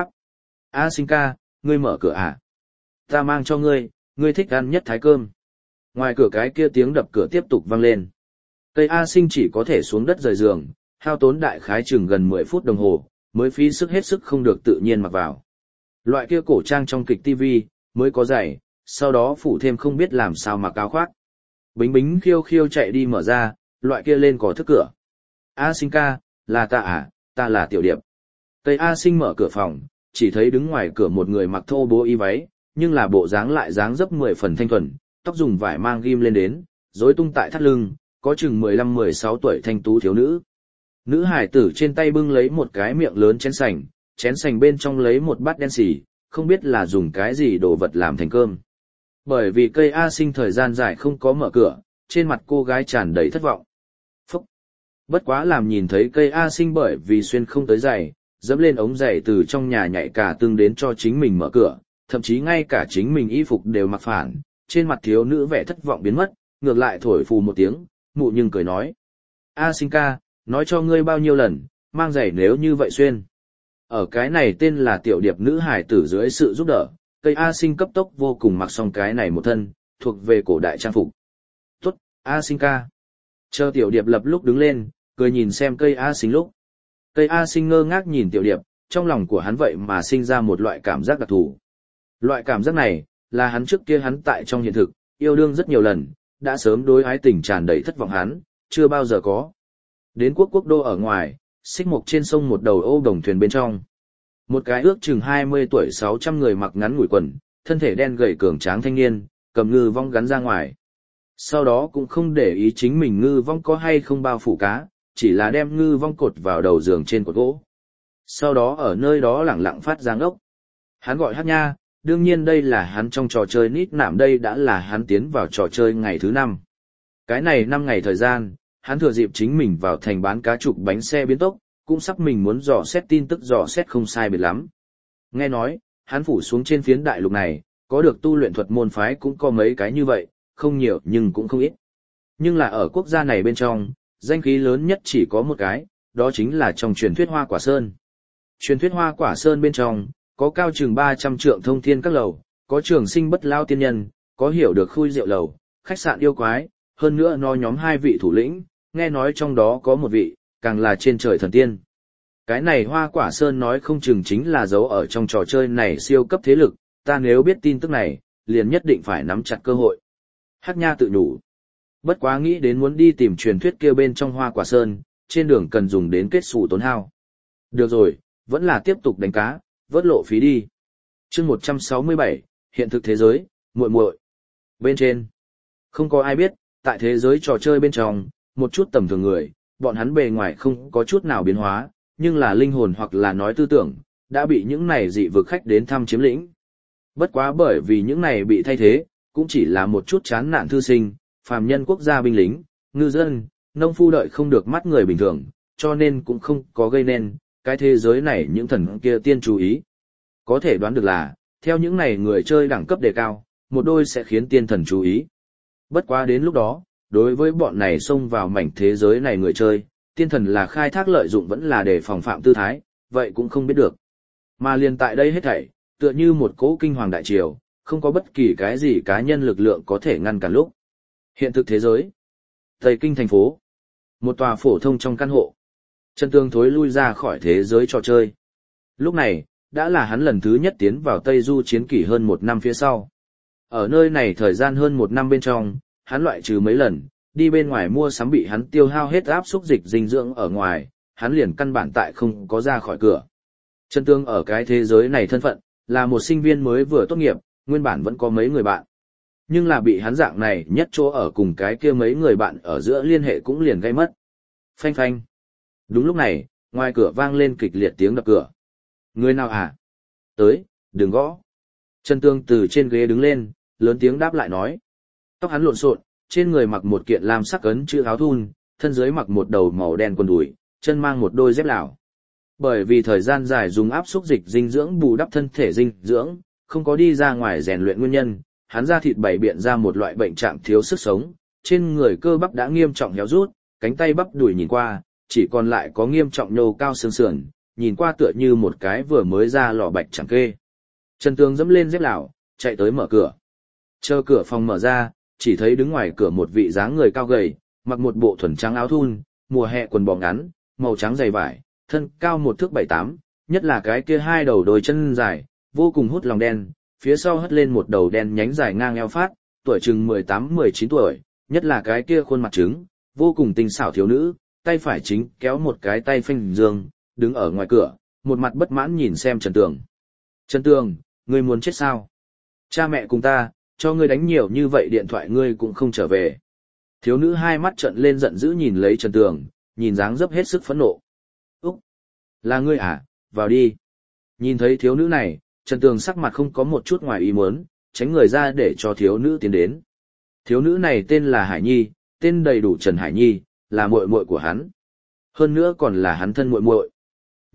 A Sinh ca, ngươi mở cửa à? Ta mang cho ngươi, ngươi thích ăn nhất thái cơm. Ngoài cửa cái kia tiếng đập cửa tiếp tục vang lên. Cây A Sinh chỉ có thể xuống đất rời giường, hao tốn đại khái chừng gần mười phút đồng hồ, mới phí sức hết sức không được tự nhiên mặc vào. Loại kia cổ trang trong kịch ti vi, mới có giày, sau đó phủ thêm không biết làm sao mặc áo khoác. Bính bính khiêu khiêu chạy đi mở ra, loại kia lên có thức cửa. A Sinh ca, là ta à, ta là Tiểu Điệp. Cây A Sinh mở cửa phòng, chỉ thấy đứng ngoài cửa một người mặc thô bố y váy, nhưng là bộ dáng lại dáng dấp mười phần thanh thuần, tóc dùng vải mang ghim lên đến, rối tung tại thắt lưng, có chừng mười lăm mười sáu tuổi thanh tú thiếu nữ. Nữ hải tử trên tay bưng lấy một cái miệng lớn chén sành, chén sành bên trong lấy một bát đen xì, không biết là dùng cái gì đồ vật làm thành cơm. Bởi vì cây A Sinh thời gian dài không có mở cửa, trên mặt cô gái tràn đầy thất vọng. Phúc! Bất quá làm nhìn thấy cây A Sinh bởi vì xuyên không tới giày, dẫm lên ống giày từ trong nhà nhảy cả tương đến cho chính mình mở cửa, thậm chí ngay cả chính mình y phục đều mặc phản, trên mặt thiếu nữ vẻ thất vọng biến mất, ngược lại thổi phù một tiếng, mụ nhưng cười nói. A Sinh ca, nói cho ngươi bao nhiêu lần, mang giày nếu như vậy xuyên. Ở cái này tên là tiểu điệp nữ hải tử dưới sự giúp đỡ, cây A Sinh cấp tốc vô cùng mặc xong cái này một thân, thuộc về cổ đại trang phục. Tốt, A Sinh ca. Chờ tiểu điệp lập lúc đứng lên, cười nhìn xem cây A Sinh lúc. Cây A Sinh ngơ ngác nhìn tiểu điệp, trong lòng của hắn vậy mà sinh ra một loại cảm giác đặc thù. Loại cảm giác này, là hắn trước kia hắn tại trong hiện thực, yêu đương rất nhiều lần, đã sớm đối ái tình tràn đầy thất vọng hắn, chưa bao giờ có. Đến quốc quốc đô ở ngoài, xích mục trên sông một đầu ô đồng thuyền bên trong. Một cái ước chừng hai mươi tuổi sáu trăm người mặc ngắn ngủi quần, thân thể đen gầy cường tráng thanh niên, cầm ngư vong gắn ra ngoài. Sau đó cũng không để ý chính mình ngư vong có hay không bao phủ cá, chỉ là đem ngư vong cột vào đầu giường trên cột gỗ. Sau đó ở nơi đó lẳng lặng phát ra ngốc. Hắn gọi hát nha, đương nhiên đây là hắn trong trò chơi nít nạm, đây đã là hắn tiến vào trò chơi ngày thứ năm. Cái này năm ngày thời gian, hắn thừa dịp chính mình vào thành bán cá trục bánh xe biến tốc, cũng sắp mình muốn dò xét tin tức dò xét không sai biệt lắm. Nghe nói, hắn phủ xuống trên phiến đại lục này, có được tu luyện thuật môn phái cũng có mấy cái như vậy, không nhiều nhưng cũng không ít. Nhưng là ở quốc gia này bên trong, danh khí lớn nhất chỉ có một cái, đó chính là trong truyền thuyết Hoa Quả Sơn. Truyền thuyết Hoa Quả Sơn bên trong, có cao chừng ba trăm trượng thông thiên các lầu, có trường sinh bất lao tiên nhân, có hiểu được khui rượu lầu, khách sạn yêu quái, hơn nữa nó nhóm hai vị thủ lĩnh, nghe nói trong đó có một vị, càng là trên trời thần tiên. Cái này Hoa Quả Sơn nói không chừng chính là dấu ở trong trò chơi này siêu cấp thế lực, ta nếu biết tin tức này, liền nhất định phải nắm chặt cơ hội. Hắc Nha tự nhủ. Bất quá nghĩ đến muốn đi tìm truyền thuyết kia bên trong Hoa Quả Sơn, trên đường cần dùng đến kết xù tốn hao. Được rồi, vẫn là tiếp tục đánh cá, vớt lộ phí đi. Chương một trăm sáu mươi bảy, hiện thực thế giới, muội muội. Bên trên, không có ai biết, tại thế giới trò chơi bên trong, một chút tầm thường người, bọn hắn bề ngoài không có chút nào biến hóa, nhưng là linh hồn hoặc là nói tư tưởng, đã bị những này dị vực khách đến thăm chiếm lĩnh. Bất quá bởi vì những này bị thay thế, cũng chỉ là một chút chán nản thư sinh, phàm nhân quốc gia binh lính, ngư dân, nông phu đợi không được mắt người bình thường, cho nên cũng không có gây nên cái thế giới này những thần kia tiên chú ý. Có thể đoán được là, theo những này người chơi đẳng cấp đề cao, một đôi sẽ khiến tiên thần chú ý. Bất quá đến lúc đó, đối với bọn này xông vào mảnh thế giới này người chơi, tiên thần là khai thác lợi dụng vẫn là để phòng phạm tư thái, vậy cũng không biết được. Mà liền tại đây hết thảy, tựa như một cỗ kinh hoàng đại triều, không có bất kỳ cái gì cá nhân lực lượng có thể ngăn cản lúc. Hiện thực thế giới. Tây Kinh thành phố. Một tòa phổ thông trong căn hộ. Trần Tương thối lui ra khỏi thế giới trò chơi. Lúc này, đã là hắn lần thứ nhất tiến vào Tây Du chiến kỷ hơn một năm phía sau. Ở nơi này thời gian hơn một năm bên trong, hắn loại trừ mấy lần, đi bên ngoài mua sắm bị hắn tiêu hao hết áp xúc dịch dinh dưỡng ở ngoài, hắn liền căn bản tại không có ra khỏi cửa. Trần Tương ở cái thế giới này thân phận, là một sinh viên mới vừa tốt nghiệp, nguyên bản vẫn có mấy người bạn. Nhưng là bị hắn dạng này nhất chỗ ở cùng cái kia mấy người bạn ở giữa liên hệ cũng liền gây mất. Phanh phanh. Đúng lúc này, ngoài cửa vang lên kịch liệt tiếng đập cửa. Người nào à? Tới, đừng gõ. Trần Tương từ trên ghế đứng lên, lớn tiếng đáp lại nói. Tóc hắn lộn xộn, trên người mặc một kiện lam sắc ấn chữ áo thun, thân dưới mặc một đầu màu đen quần đùi, chân mang một đôi dép lào. Bởi vì thời gian dài dùng áp xúc dịch dinh dưỡng bù đắp thân thể dinh dưỡng, không có đi ra ngoài rèn luyện nguyên nhân, hắn da thịt bày biện ra một loại bệnh trạng thiếu sức sống, trên người cơ bắp đã nghiêm trọng héo rút, cánh tay bắp đùi nhìn qua, chỉ còn lại có nghiêm trọng nhô cao xương sườn, nhìn qua tựa như một cái vừa mới ra lò bạch chẳng kê. Trần Tương dẫm lên dép lào, chạy tới mở cửa. Chờ cửa phòng mở ra, chỉ thấy đứng ngoài cửa một vị dáng người cao gầy, mặc một bộ thuần trắng áo thun, mùa hè quần bò ngắn, màu trắng dày vải, thân cao một thước bảy tám, nhất là cái kia hai đầu đôi chân dài, vô cùng hút lòng đen, phía sau hất lên một đầu đen nhánh dài ngang eo phát, tuổi chừng mười tám mười chín tuổi, nhất là cái kia khuôn mặt trứng, vô cùng tinh xảo thiếu nữ, tay phải chính kéo một cái tay phanh dương, đứng ở ngoài cửa, một mặt bất mãn nhìn xem Trần Tường. Trần Tường, ngươi muốn chết sao? Cha mẹ cùng ta, cho ngươi đánh nhiều như vậy điện thoại ngươi cũng không trở về. Thiếu nữ hai mắt trợn lên giận dữ nhìn lấy Trần Tường, nhìn dáng dấp hết sức phẫn nộ. Úc! Là ngươi à? Vào đi. Nhìn thấy thiếu nữ này, Trần Tường sắc mặt không có một chút ngoài ý muốn, tránh người ra để cho thiếu nữ tiến đến. Thiếu nữ này tên là Hải Nhi, tên đầy đủ Trần Hải Nhi, là muội muội của hắn. Hơn nữa còn là hắn thân muội muội.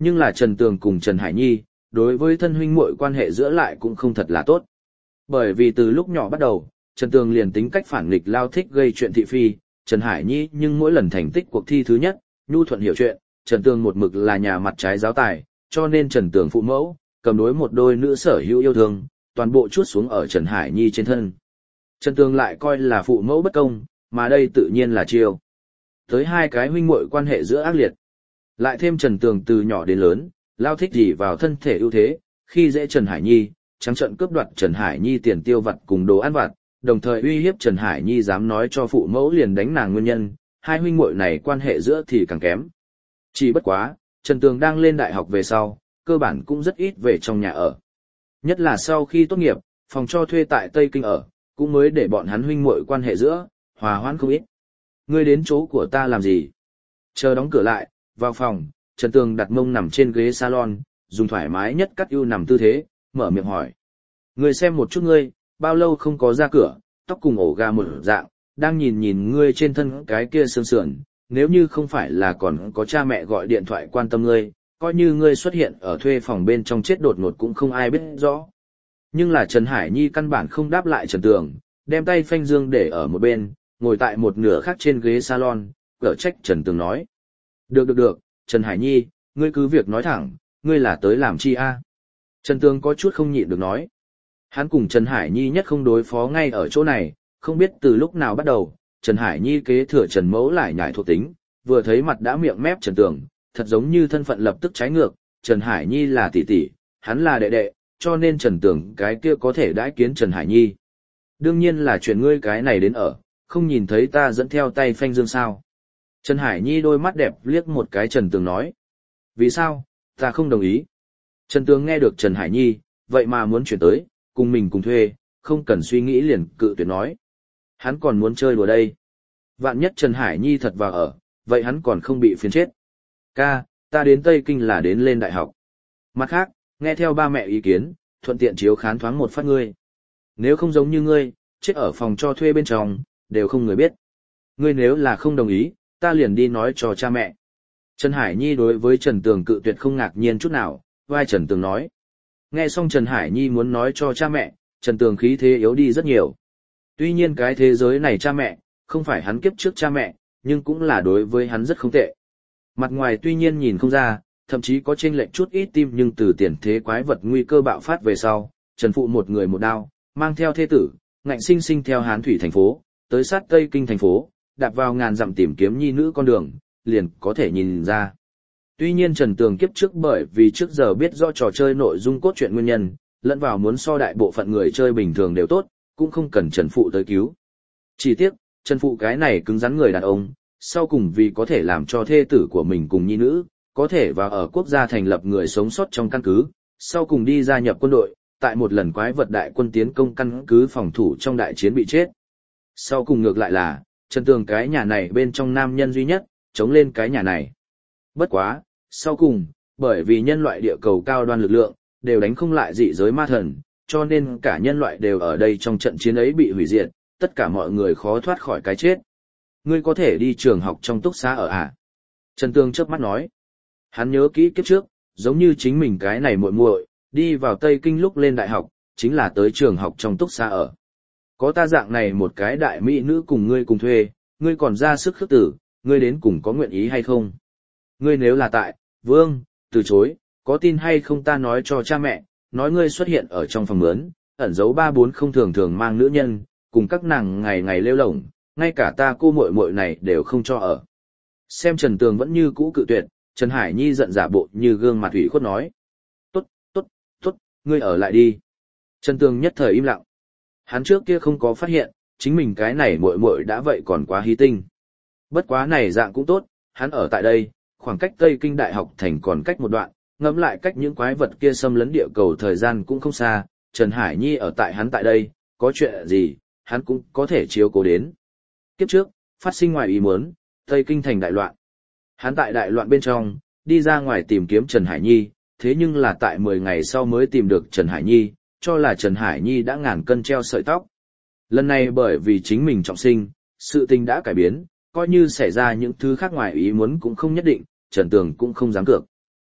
Nhưng là Trần Tường cùng Trần Hải Nhi, đối với thân huynh muội quan hệ giữa lại cũng không thật là tốt. Bởi vì từ lúc nhỏ bắt đầu, Trần Tường liền tính cách phản nghịch lao thích gây chuyện thị phi, Trần Hải Nhi nhưng mỗi lần thành tích cuộc thi thứ nhất, nhu thuận hiểu chuyện, Trần Tường một mực là nhà mặt trái giáo tài, cho nên Trần Tường phụ mẫu, cầm đối một đôi nữ sở hữu yêu thương, toàn bộ chuốt xuống ở Trần Hải Nhi trên thân. Trần Tường lại coi là phụ mẫu bất công, mà đây tự nhiên là chiêu. Tới hai cái huynh muội quan hệ giữa ác liệt. Lại thêm Trần Tường từ nhỏ đến lớn, lao thích gì vào thân thể ưu thế, khi dễ Trần Hải Nhi, trắng trợn cướp đoạt Trần Hải Nhi tiền tiêu vặt cùng đồ ăn vặt, đồng thời uy hiếp Trần Hải Nhi dám nói cho phụ mẫu liền đánh nàng nguyên nhân, hai huynh muội này quan hệ giữa thì càng kém. Chỉ bất quá, Trần Tường đang lên đại học về sau, cơ bản cũng rất ít về trong nhà ở. Nhất là sau khi tốt nghiệp, phòng cho thuê tại Tây Kinh ở, cũng mới để bọn hắn huynh muội quan hệ giữa, hòa hoãn không ít. Ngươi đến chỗ của ta làm gì? Chờ đóng cửa lại, vào phòng, Trần Tường đặt mông nằm trên ghế salon, dùng thoải mái nhất cắt ưu nằm tư thế, mở miệng hỏi. Ngươi xem một chút ngươi, bao lâu không có ra cửa, tóc cùng ổ gà một dạng, đang nhìn nhìn ngươi trên thân cái kia sương sườn, nếu như không phải là còn có cha mẹ gọi điện thoại quan tâm ngươi, coi như ngươi xuất hiện ở thuê phòng bên trong chết đột ngột cũng không ai biết rõ. Nhưng là Trần Hải Nhi căn bản không đáp lại Trần Tường, đem tay phanh dương để ở một bên, ngồi tại một nửa khác trên ghế salon, cở trách Trần Tường nói. Được được được, Trần Hải Nhi, ngươi cứ việc nói thẳng, ngươi là tới làm chi a? Trần Tường có chút không nhịn được nói. Hắn cùng Trần Hải Nhi nhất không đối phó ngay ở chỗ này, không biết từ lúc nào bắt đầu, Trần Hải Nhi kế thừa Trần Mẫu lại nhảy thuộc tính, vừa thấy mặt đã miệng mép Trần Tường, thật giống như thân phận lập tức trái ngược, Trần Hải Nhi là tỷ tỷ, hắn là đệ đệ, cho nên Trần Tường cái kia có thể đãi kiến Trần Hải Nhi. Đương nhiên là chuyện ngươi cái này đến ở, không nhìn thấy ta dẫn theo tay phanh dương sao. Trần Hải Nhi đôi mắt đẹp liếc một cái Trần Tường nói. Vì sao, ta không đồng ý. Trần Tường nghe được Trần Hải Nhi, vậy mà muốn chuyển tới, cùng mình cùng thuê, không cần suy nghĩ liền cự tuyệt nói. Hắn còn muốn chơi đùa đây. Vạn nhất Trần Hải Nhi thật vào ở, vậy hắn còn không bị phiền chết. Ca, ta đến Tây Kinh là đến lên đại học. Mặt khác, nghe theo ba mẹ ý kiến, thuận tiện chiếu khán thoáng một phát ngươi. Nếu không giống như ngươi, chết ở phòng cho thuê bên trong, đều không người biết. Ngươi nếu là không đồng ý, ta liền đi nói cho cha mẹ. Trần Hải Nhi đối với Trần Tường cự tuyệt không ngạc nhiên chút nào, vai Trần Tường nói. Nghe xong Trần Hải Nhi muốn nói cho cha mẹ, Trần Tường khí thế yếu đi rất nhiều. Tuy nhiên cái thế giới này cha mẹ, không phải hắn kiếp trước cha mẹ, nhưng cũng là đối với hắn rất không tệ. Mặt ngoài tuy nhiên nhìn không ra, thậm chí có chênh lệch chút ít tim nhưng từ tiền thế quái vật nguy cơ bạo phát về sau, Trần Phụ một người một đao, mang theo thê tử, ngạnh sinh sinh theo Hán Thủy thành phố, tới sát Tây Kinh thành phố, đạp vào ngàn dặm tìm kiếm nhi nữ con đường, liền có thể nhìn ra. Tuy nhiên Trần Tường kiếp trước bởi vì trước giờ biết rõ trò chơi nội dung cốt truyện nguyên nhân, lẫn vào muốn so đại bộ phận người chơi bình thường đều tốt, cũng không cần Trần Phụ tới cứu. Chỉ tiếc, Trần Phụ cái này cứng rắn người đàn ông, sau cùng vì có thể làm cho thê tử của mình cùng nhi nữ, có thể vào ở quốc gia thành lập người sống sót trong căn cứ, sau cùng đi gia nhập quân đội, tại một lần quái vật đại quân tiến công căn cứ phòng thủ trong đại chiến bị chết. Sau cùng ngược lại là, Trần Tường cái nhà này bên trong nam nhân duy nhất, chống lên cái nhà này. Bất quá, sau cùng, bởi vì nhân loại địa cầu cao đoan lực lượng, đều đánh không lại dị giới ma thần, cho nên cả nhân loại đều ở đây trong trận chiến ấy bị hủy diệt, tất cả mọi người khó thoát khỏi cái chết. Ngươi có thể đi trường học trong túc xá ở à? Trần Tường chớp mắt nói. Hắn nhớ kỹ kiếp trước, giống như chính mình cái này muội muội, đi vào Tây Kinh lúc lên đại học, chính là tới trường học trong túc xá ở. Có ta dạng này một cái đại mỹ nữ cùng ngươi cùng thuê, ngươi còn ra sức khước tử, ngươi đến cùng có nguyện ý hay không? Ngươi nếu là tại, Vương, từ chối, có tin hay không ta nói cho cha mẹ, nói ngươi xuất hiện ở trong phòng mướn, ẩn giấu ba bốn không thường thường mang nữ nhân, cùng các nàng ngày ngày lêu lổng, ngay cả ta cô muội muội này đều không cho ở. Xem Trần Tường vẫn như cũ cự tuyệt, Trần Hải Nhi giận giả bộ như gương mặt ủy khuất nói. Tốt, tốt, tốt, ngươi ở lại đi. Trần Tường nhất thời im lặng. Hắn trước kia không có phát hiện, chính mình cái này muội muội đã vậy còn quá hí tinh. Bất quá này dạng cũng tốt, hắn ở tại đây, khoảng cách Tây Kinh Đại học thành còn cách một đoạn, ngẫm lại cách những quái vật kia xâm lấn địa cầu thời gian cũng không xa, Trần Hải Nhi ở tại hắn tại đây, có chuyện gì, hắn cũng có thể chiếu cố đến. Kiếp trước, phát sinh ngoài ý muốn, Tây Kinh thành đại loạn. Hắn tại đại loạn bên trong, đi ra ngoài tìm kiếm Trần Hải Nhi, thế nhưng là tại mười ngày sau mới tìm được Trần Hải Nhi, cho là Trần Hải Nhi đã ngàn cân treo sợi tóc. Lần này bởi vì chính mình trọng sinh, sự tình đã cải biến, coi như xảy ra những thứ khác ngoài ý muốn cũng không nhất định, Trần Tường cũng không dám cược.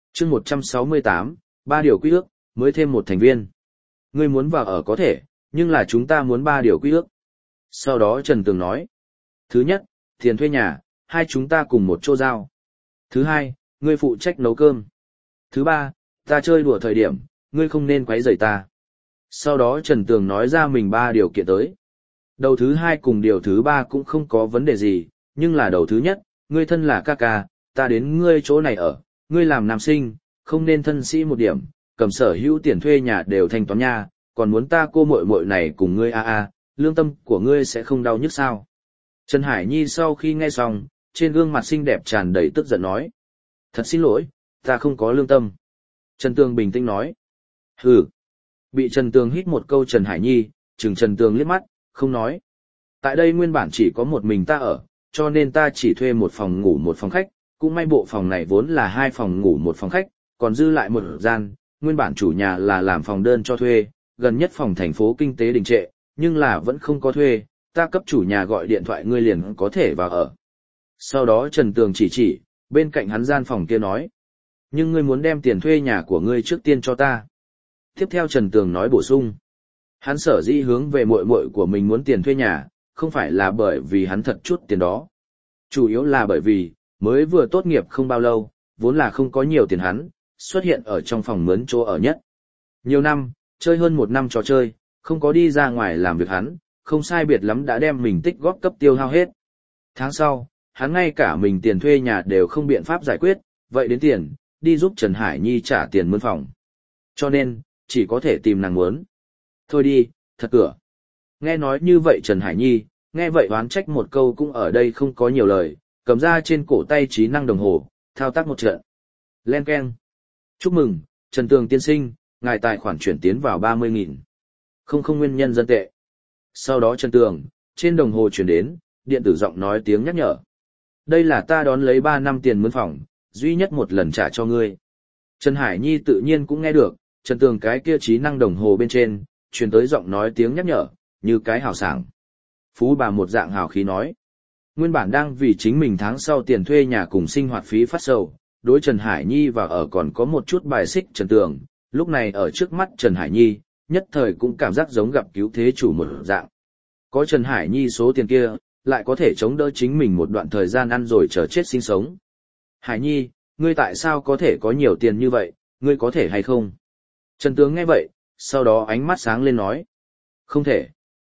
chương một trăm sáu mươi tám, ba điều quy ước, mới thêm một thành viên. Ngươi muốn vào ở có thể, nhưng là chúng ta muốn ba điều quy ước. Sau đó Trần Tường nói. Thứ nhất, tiền thuê nhà, hai chúng ta cùng một chỗ giao. Thứ hai, ngươi phụ trách nấu cơm. Thứ ba, ta chơi đùa thời điểm, ngươi không nên quấy rầy ta. Sau đó Trần Tường nói ra mình ba điều kiện tới. Đầu thứ hai cùng điều thứ ba cũng không có vấn đề gì, nhưng là đầu thứ nhất, ngươi thân là ca ca, ta đến ngươi chỗ này ở, ngươi làm nam sinh, không nên thân sĩ một điểm, cầm sở hữu tiền thuê nhà đều thanh toán nha, còn muốn ta cô muội muội này cùng ngươi a a, lương tâm của ngươi sẽ không đau nhức sao? Trần Hải Nhi sau khi nghe xong, trên gương mặt xinh đẹp tràn đầy tức giận nói. Thật xin lỗi, ta không có lương tâm. Trần Tường bình tĩnh nói. Hừ. Bị Trần Tường hít một câu Trần Hải Nhi, chừng Trần Tường liếc mắt, không nói. Tại đây nguyên bản chỉ có một mình ta ở, cho nên ta chỉ thuê một phòng ngủ một phòng khách, cũng may bộ phòng này vốn là hai phòng ngủ một phòng khách, còn dư lại một gian, nguyên bản chủ nhà là làm phòng đơn cho thuê, gần nhất phòng thành phố kinh tế đình trệ, nhưng là vẫn không có thuê, ta cấp chủ nhà gọi điện thoại ngươi liền có thể vào ở. Sau đó Trần Tường chỉ chỉ, bên cạnh hắn gian phòng kia nói. Nhưng ngươi muốn đem tiền thuê nhà của ngươi trước tiên cho ta. Tiếp theo Trần Tường nói bổ sung. Hắn sở dĩ hướng về muội muội của mình muốn tiền thuê nhà, không phải là bởi vì hắn thật chút tiền đó. Chủ yếu là bởi vì, mới vừa tốt nghiệp không bao lâu, vốn là không có nhiều tiền hắn, xuất hiện ở trong phòng mướn chỗ ở nhất. Nhiều năm, chơi hơn một năm trò chơi, không có đi ra ngoài làm việc hắn, không sai biệt lắm đã đem mình tích góp cấp tiêu hao hết. Tháng sau, hắn ngay cả mình tiền thuê nhà đều không biện pháp giải quyết, vậy đến tiền, đi giúp Trần Hải Nhi trả tiền mướn phòng. Cho nên, chỉ có thể tìm nàng muốn. Thôi đi, thật cửa. Nghe nói như vậy Trần Hải Nhi, nghe vậy oán trách một câu cũng ở đây không có nhiều lời, cầm ra trên cổ tay trí năng đồng hồ, thao tác một trận. Len keng. Chúc mừng, Trần Tường tiên sinh, ngài tài khoản chuyển tiến vào ba mươi nghìn. Không không nguyên nhân dân tệ. Sau đó Trần Tường, trên đồng hồ chuyển đến, điện tử giọng nói tiếng nhắc nhở. Đây là ta đón lấy ba năm tiền mướn phòng, duy nhất một lần trả cho ngươi. Trần Hải Nhi tự nhiên cũng nghe được, Trần Tường cái kia trí năng đồng hồ bên trên, truyền tới giọng nói tiếng nhắc nhở, như cái hào sảng. Phú bà một dạng hào khí nói. Nguyên bản đang vì chính mình tháng sau tiền thuê nhà cùng sinh hoạt phí phát sầu, đối Trần Hải Nhi và ở còn có một chút bài xích Trần Tường, lúc này ở trước mắt Trần Hải Nhi, nhất thời cũng cảm giác giống gặp cứu thế chủ một dạng. Có Trần Hải Nhi số tiền kia, lại có thể chống đỡ chính mình một đoạn thời gian ăn rồi chờ chết sinh sống. Hải Nhi, ngươi tại sao có thể có nhiều tiền như vậy, ngươi có thể hay không? Trần Tường nghe vậy, sau đó ánh mắt sáng lên nói. Không thể.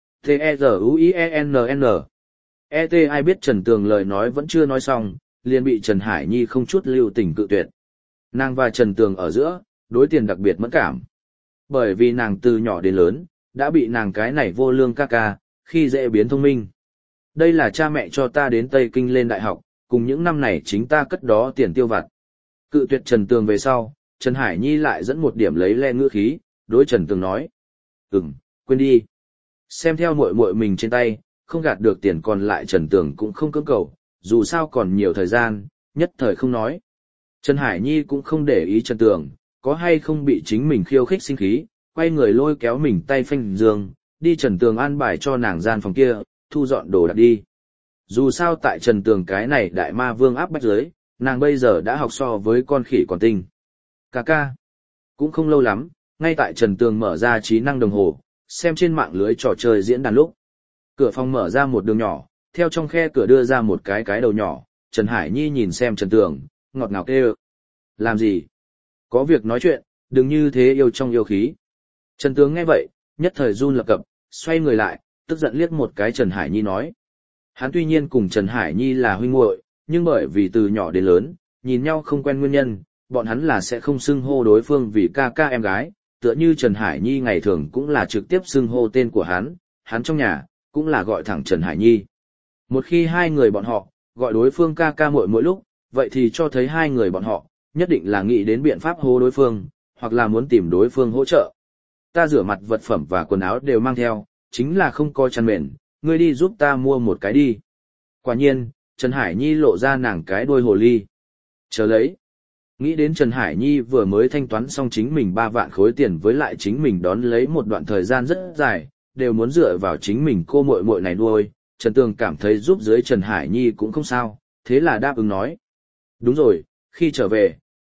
T-E-Z-U-I-E-N-N. E.T. ai biết Trần Tường lời nói vẫn chưa nói xong, liền bị Trần Hải Nhi không chút lưu tình cự tuyệt. Nàng và Trần Tường ở giữa, đối tiền đặc biệt mẫn cảm. Bởi vì nàng từ nhỏ đến lớn, đã bị nàng cái này vô lương ca ca, khi dễ biến thông minh. Đây là cha mẹ cho ta đến Tây Kinh lên đại học, cùng những năm này chính ta cất đó tiền tiêu vặt. Cự tuyệt Trần Tường về sau, Trần Hải Nhi lại dẫn một điểm lấy le ngữ khí, đối Trần Tường nói. Ừm, quên đi. Xem theo muội muội mình trên tay, không gạt được tiền còn lại Trần Tường cũng không cưỡng cầu, dù sao còn nhiều thời gian, nhất thời không nói. Trần Hải Nhi cũng không để ý Trần Tường, có hay không bị chính mình khiêu khích sinh khí, quay người lôi kéo mình tay phanh giường, đi Trần Tường an bài cho nàng gian phòng kia, thu dọn đồ đạc đi. Dù sao tại Trần Tường cái này đại ma vương áp bách giới, nàng bây giờ đã học so với con khỉ còn tinh. Cà ca. Cũng không lâu lắm, ngay tại Trần Tường mở ra trí năng đồng hồ, xem trên mạng lưới trò chơi diễn đàn lúc. Cửa phòng mở ra một đường nhỏ, theo trong khe cửa đưa ra một cái cái đầu nhỏ, Trần Hải Nhi nhìn xem Trần Tường, ngọt ngào kêu. Làm gì? Có việc nói chuyện, đừng như thế yêu trong yêu khí. Trần Tường nghe vậy, nhất thời run lập cập, xoay người lại, tức giận liếc một cái Trần Hải Nhi nói. Hắn tuy nhiên cùng Trần Hải Nhi là huynh muội, nhưng bởi vì từ nhỏ đến lớn, nhìn nhau không quen nguyên nhân, bọn hắn là sẽ không xưng hô đối phương vì ca ca em gái, tựa như Trần Hải Nhi ngày thường cũng là trực tiếp xưng hô tên của hắn, hắn trong nhà, cũng là gọi thẳng Trần Hải Nhi. Một khi hai người bọn họ, gọi đối phương ca ca muội mỗi lúc, vậy thì cho thấy hai người bọn họ, nhất định là nghĩ đến biện pháp hô đối phương, hoặc là muốn tìm đối phương hỗ trợ. Ta rửa mặt vật phẩm và quần áo đều mang theo, chính là không có chăn mền, ngươi đi giúp ta mua một cái đi. Quả nhiên, Trần Hải Nhi lộ ra nàng cái đuôi hồ ly. Chờ lấy. Nghĩ đến Trần Hải Nhi vừa mới thanh toán xong chính mình ba vạn khối tiền với lại chính mình đón lấy một đoạn thời gian rất dài, đều muốn dựa vào chính mình cô muội muội này nuôi, Trần Tường cảm thấy giúp dưới Trần Hải Nhi cũng không sao, thế là đáp ứng nói. Đúng rồi, khi trở về,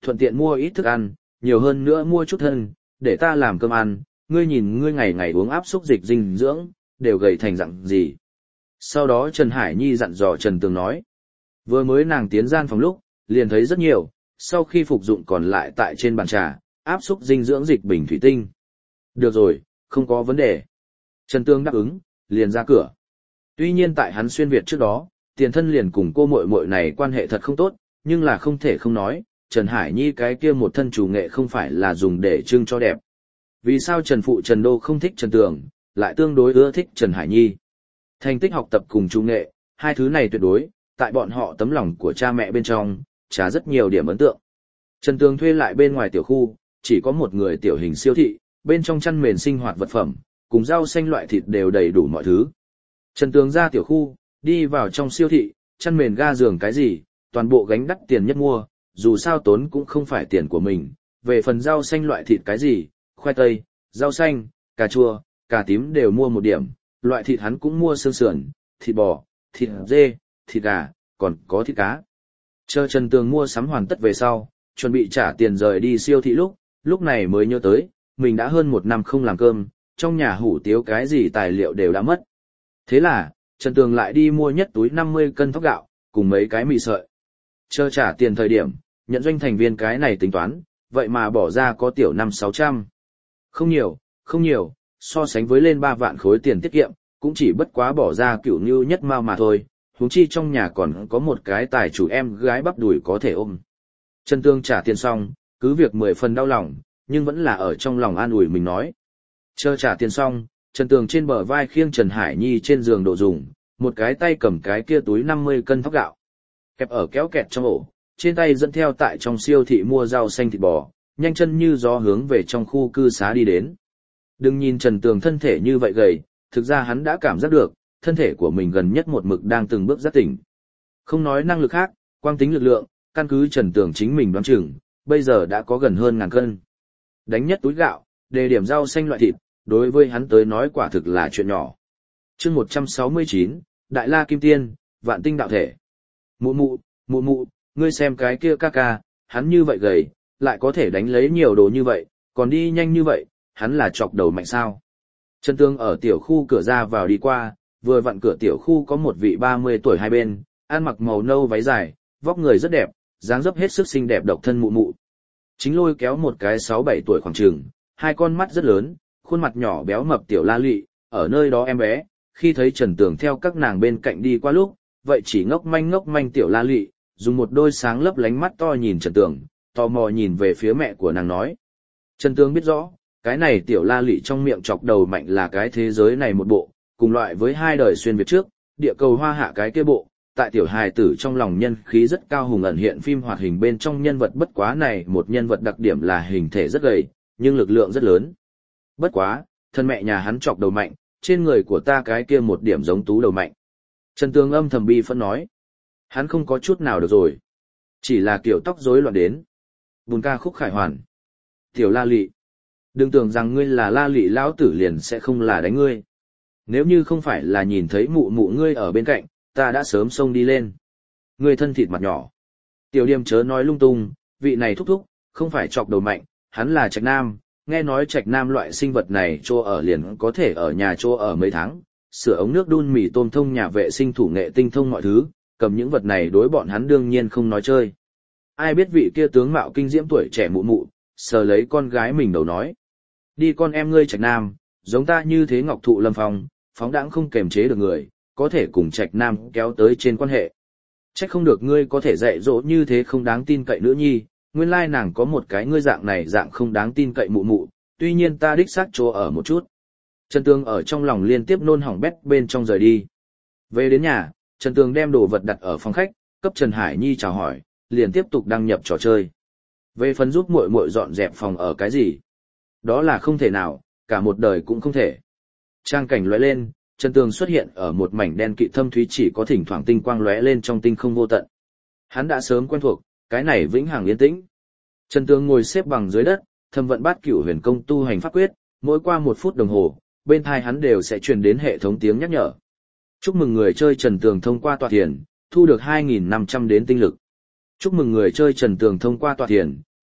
thuận tiện mua ít thức ăn, nhiều hơn nữa mua chút thân, để ta làm cơm ăn, ngươi nhìn ngươi ngày ngày uống áp xúc dịch dinh dưỡng, đều gầy thành dạng gì. Sau đó Trần Hải Nhi dặn dò Trần Tường nói. Vừa mới nàng tiến gian phòng lúc, liền thấy rất nhiều, sau khi phục dụng còn lại tại trên bàn trà, áp xúc dinh dưỡng dịch bình thủy tinh. Được rồi, không có vấn đề. Trần Tường đáp ứng, liền ra cửa. Tuy nhiên tại hắn xuyên Việt trước đó, tiền thân liền cùng cô muội muội này quan hệ thật không tốt, nhưng là không thể không nói, Trần Hải Nhi cái kia một thân chủ nghệ không phải là dùng để trưng cho đẹp. Vì sao Trần Phụ Trần Đô không thích Trần Tường, lại tương đối ưa thích Trần Hải Nhi? Thành tích học tập cùng chủ nghệ, hai thứ này tuyệt đối, tại bọn họ tấm lòng của cha mẹ bên trong, trả rất nhiều điểm ấn tượng. Trần Tường thuê lại bên ngoài tiểu khu, chỉ có một người tiểu hình siêu thị, bên trong chăn mền sinh hoạt vật phẩm, cùng rau xanh loại thịt đều đầy đủ mọi thứ. Trần Tường ra tiểu khu, đi vào trong siêu thị, chăn mền ga giường cái gì, toàn bộ gánh đắt tiền nhất mua, dù sao tốn cũng không phải tiền của mình. Về phần rau xanh loại thịt cái gì, khoai tây, rau xanh, cà chua, cà tím đều mua một điểm, loại thịt hắn cũng mua xương sườn, thịt bò, thịt dê, thịt gà, còn có thịt cá. Chờ Trần Tường mua sắm hoàn tất về sau, chuẩn bị trả tiền rời đi siêu thị lúc, lúc này mới nhớ tới, mình đã hơn một năm không làm cơm, trong nhà hủ tiếu cái gì tài liệu đều đã mất. Thế là, Trần Tường lại đi mua nhất túi năm mươi cân thóc gạo, cùng mấy cái mì sợi. Chờ trả tiền thời điểm, nhận doanh thành viên cái này tính toán, vậy mà bỏ ra có tiểu năm sáu trăm. Không nhiều, không nhiều, so sánh với lên ba vạn khối tiền tiết kiệm, cũng chỉ bất quá bỏ ra cửu như nhất mao mà thôi, huống chi trong nhà còn có một cái tài chủ em gái bắp đùi có thể ôm. Trần Tường trả tiền xong, cứ việc mười phần đau lòng, nhưng vẫn là ở trong lòng an ủi mình nói. Chờ trả tiền xong, Trần Tường trên bờ vai khiêng Trần Hải Nhi trên giường đồ dùng, một cái tay cầm cái kia túi năm mươi cân thóc gạo. Kẹp ở kéo kẹt trong ổ, trên tay dẫn theo tại trong siêu thị mua rau xanh thịt bò, nhanh chân như gió hướng về trong khu cư xá đi đến. Đừng nhìn Trần Tường thân thể như vậy gầy, thực ra hắn đã cảm giác được, thân thể của mình gần nhất một mực đang từng bước giác tỉnh. Không nói năng lực khác, quang tính lực lượng, căn cứ Trần Tường chính mình đoán chừng, bây giờ đã có gần hơn ngàn cân. Đánh nhất túi gạo, đề điểm rau xanh loại thịt, đối với hắn tới nói quả thực là chuyện nhỏ. Chương một trăm sáu mươi chín, Đại La Kim Tiên, Vạn Tinh Đạo Thể. Mụ mụ, mụ mụ, ngươi xem cái kia ca ca, hắn như vậy gầy, lại có thể đánh lấy nhiều đồ như vậy, còn đi nhanh như vậy, hắn là chọc đầu mạnh sao. Trần Tường ở tiểu khu cửa ra vào đi qua, vừa vặn cửa tiểu khu có một vị ba mươi tuổi hai bên, ăn mặc màu nâu váy dài, vóc người rất đẹp, dáng dấp hết sức xinh đẹp độc thân mụ mụ. Chính lôi kéo một cái sáu bảy tuổi khoảng chừng, hai con mắt rất lớn, khuôn mặt nhỏ béo mập tiểu la lị, ở nơi đó em bé, khi thấy Trần Tường theo các nàng bên cạnh đi qua lúc, vậy chỉ ngốc manh ngốc manh tiểu la lị, dùng một đôi sáng lấp lánh mắt to nhìn Trần Tường, tò mò nhìn về phía mẹ của nàng nói. Trần Tường biết rõ, cái này tiểu la lị trong miệng chọc đầu mạnh là cái thế giới này một bộ, cùng loại với hai đời xuyên Việt trước, địa cầu hoa hạ cái kia bộ, tại tiểu hài tử trong lòng nhân khí rất cao hùng ẩn hiện phim hoạt hình bên trong nhân vật bất quá này một nhân vật đặc điểm là hình thể rất gầy, nhưng lực lượng rất lớn. Bất quá, thân mẹ nhà hắn chọc đầu mạnh, trên người của ta cái kia một điểm giống tú đầu mạnh. Trần Tường âm thầm bi phân nói. Hắn không có chút nào được rồi. Chỉ là kiểu tóc rối loạn đến. Bùn ca khúc khải hoàn. Tiểu la lị. Đừng tưởng rằng ngươi là la lị lão tử liền sẽ không là đánh ngươi. Nếu như không phải là nhìn thấy mụ mụ ngươi ở bên cạnh, ta đã sớm xông đi lên. Ngươi thân thịt mặt nhỏ. Tiểu Điềm chớ nói lung tung, vị này thúc thúc, không phải chọc đầu mạnh, hắn là trạch nam. Nghe nói trạch nam loại sinh vật này chỗ ở liền có thể ở nhà chỗ ở mấy tháng, sửa ống nước đun mì tôm thông nhà vệ sinh thủ nghệ tinh thông mọi thứ, cầm những vật này đối bọn hắn đương nhiên không nói chơi. Ai biết vị kia tướng mạo kinh diễm tuổi trẻ mụ mụ, sờ lấy con gái mình đầu nói. Đi con em ngươi trạch nam, giống ta như thế ngọc thụ lâm phong, phóng đãng không kềm chế được người, có thể cùng trạch nam kéo tới trên quan hệ. Trách không được ngươi có thể dạy dỗ như thế không đáng tin cậy nữ nhi, nguyên lai nàng có một cái ngươi dạng này dạng không đáng tin cậy mụ mụ, tuy nhiên ta đích xác chỗ ở một chút. Trần Tường ở trong lòng liên tiếp nôn hỏng bét bên trong rời đi. Về đến nhà, Trần Tường đem đồ vật đặt ở phòng khách, cấp Trần Hải Nhi chào hỏi, liền tiếp tục đăng nhập trò chơi. Về phần giúp muội muội dọn dẹp phòng ở cái gì? Đó là không thể nào, cả một đời cũng không thể. Trang cảnh lóe lên, Trần Tường xuất hiện ở một mảnh đen kịt thâm thúy chỉ có thỉnh thoảng tinh quang lóe lên trong tinh không vô tận. Hắn đã sớm quen thuộc, cái này vĩnh hằng yên tĩnh. Trần Tường ngồi xếp bằng dưới đất, thâm vận bát cửu huyền công tu hành pháp quyết, mỗi qua một phút đồng hồ, bên tai hắn đều sẽ truyền đến hệ thống tiếng nhắc nhở. Chúc mừng người chơi Trần Tường thông qua tọa thiền, thu được hai nghìn năm trăm đến tinh lực. Chúc mừng người chơi Trần Tường thông qua tọa thiền,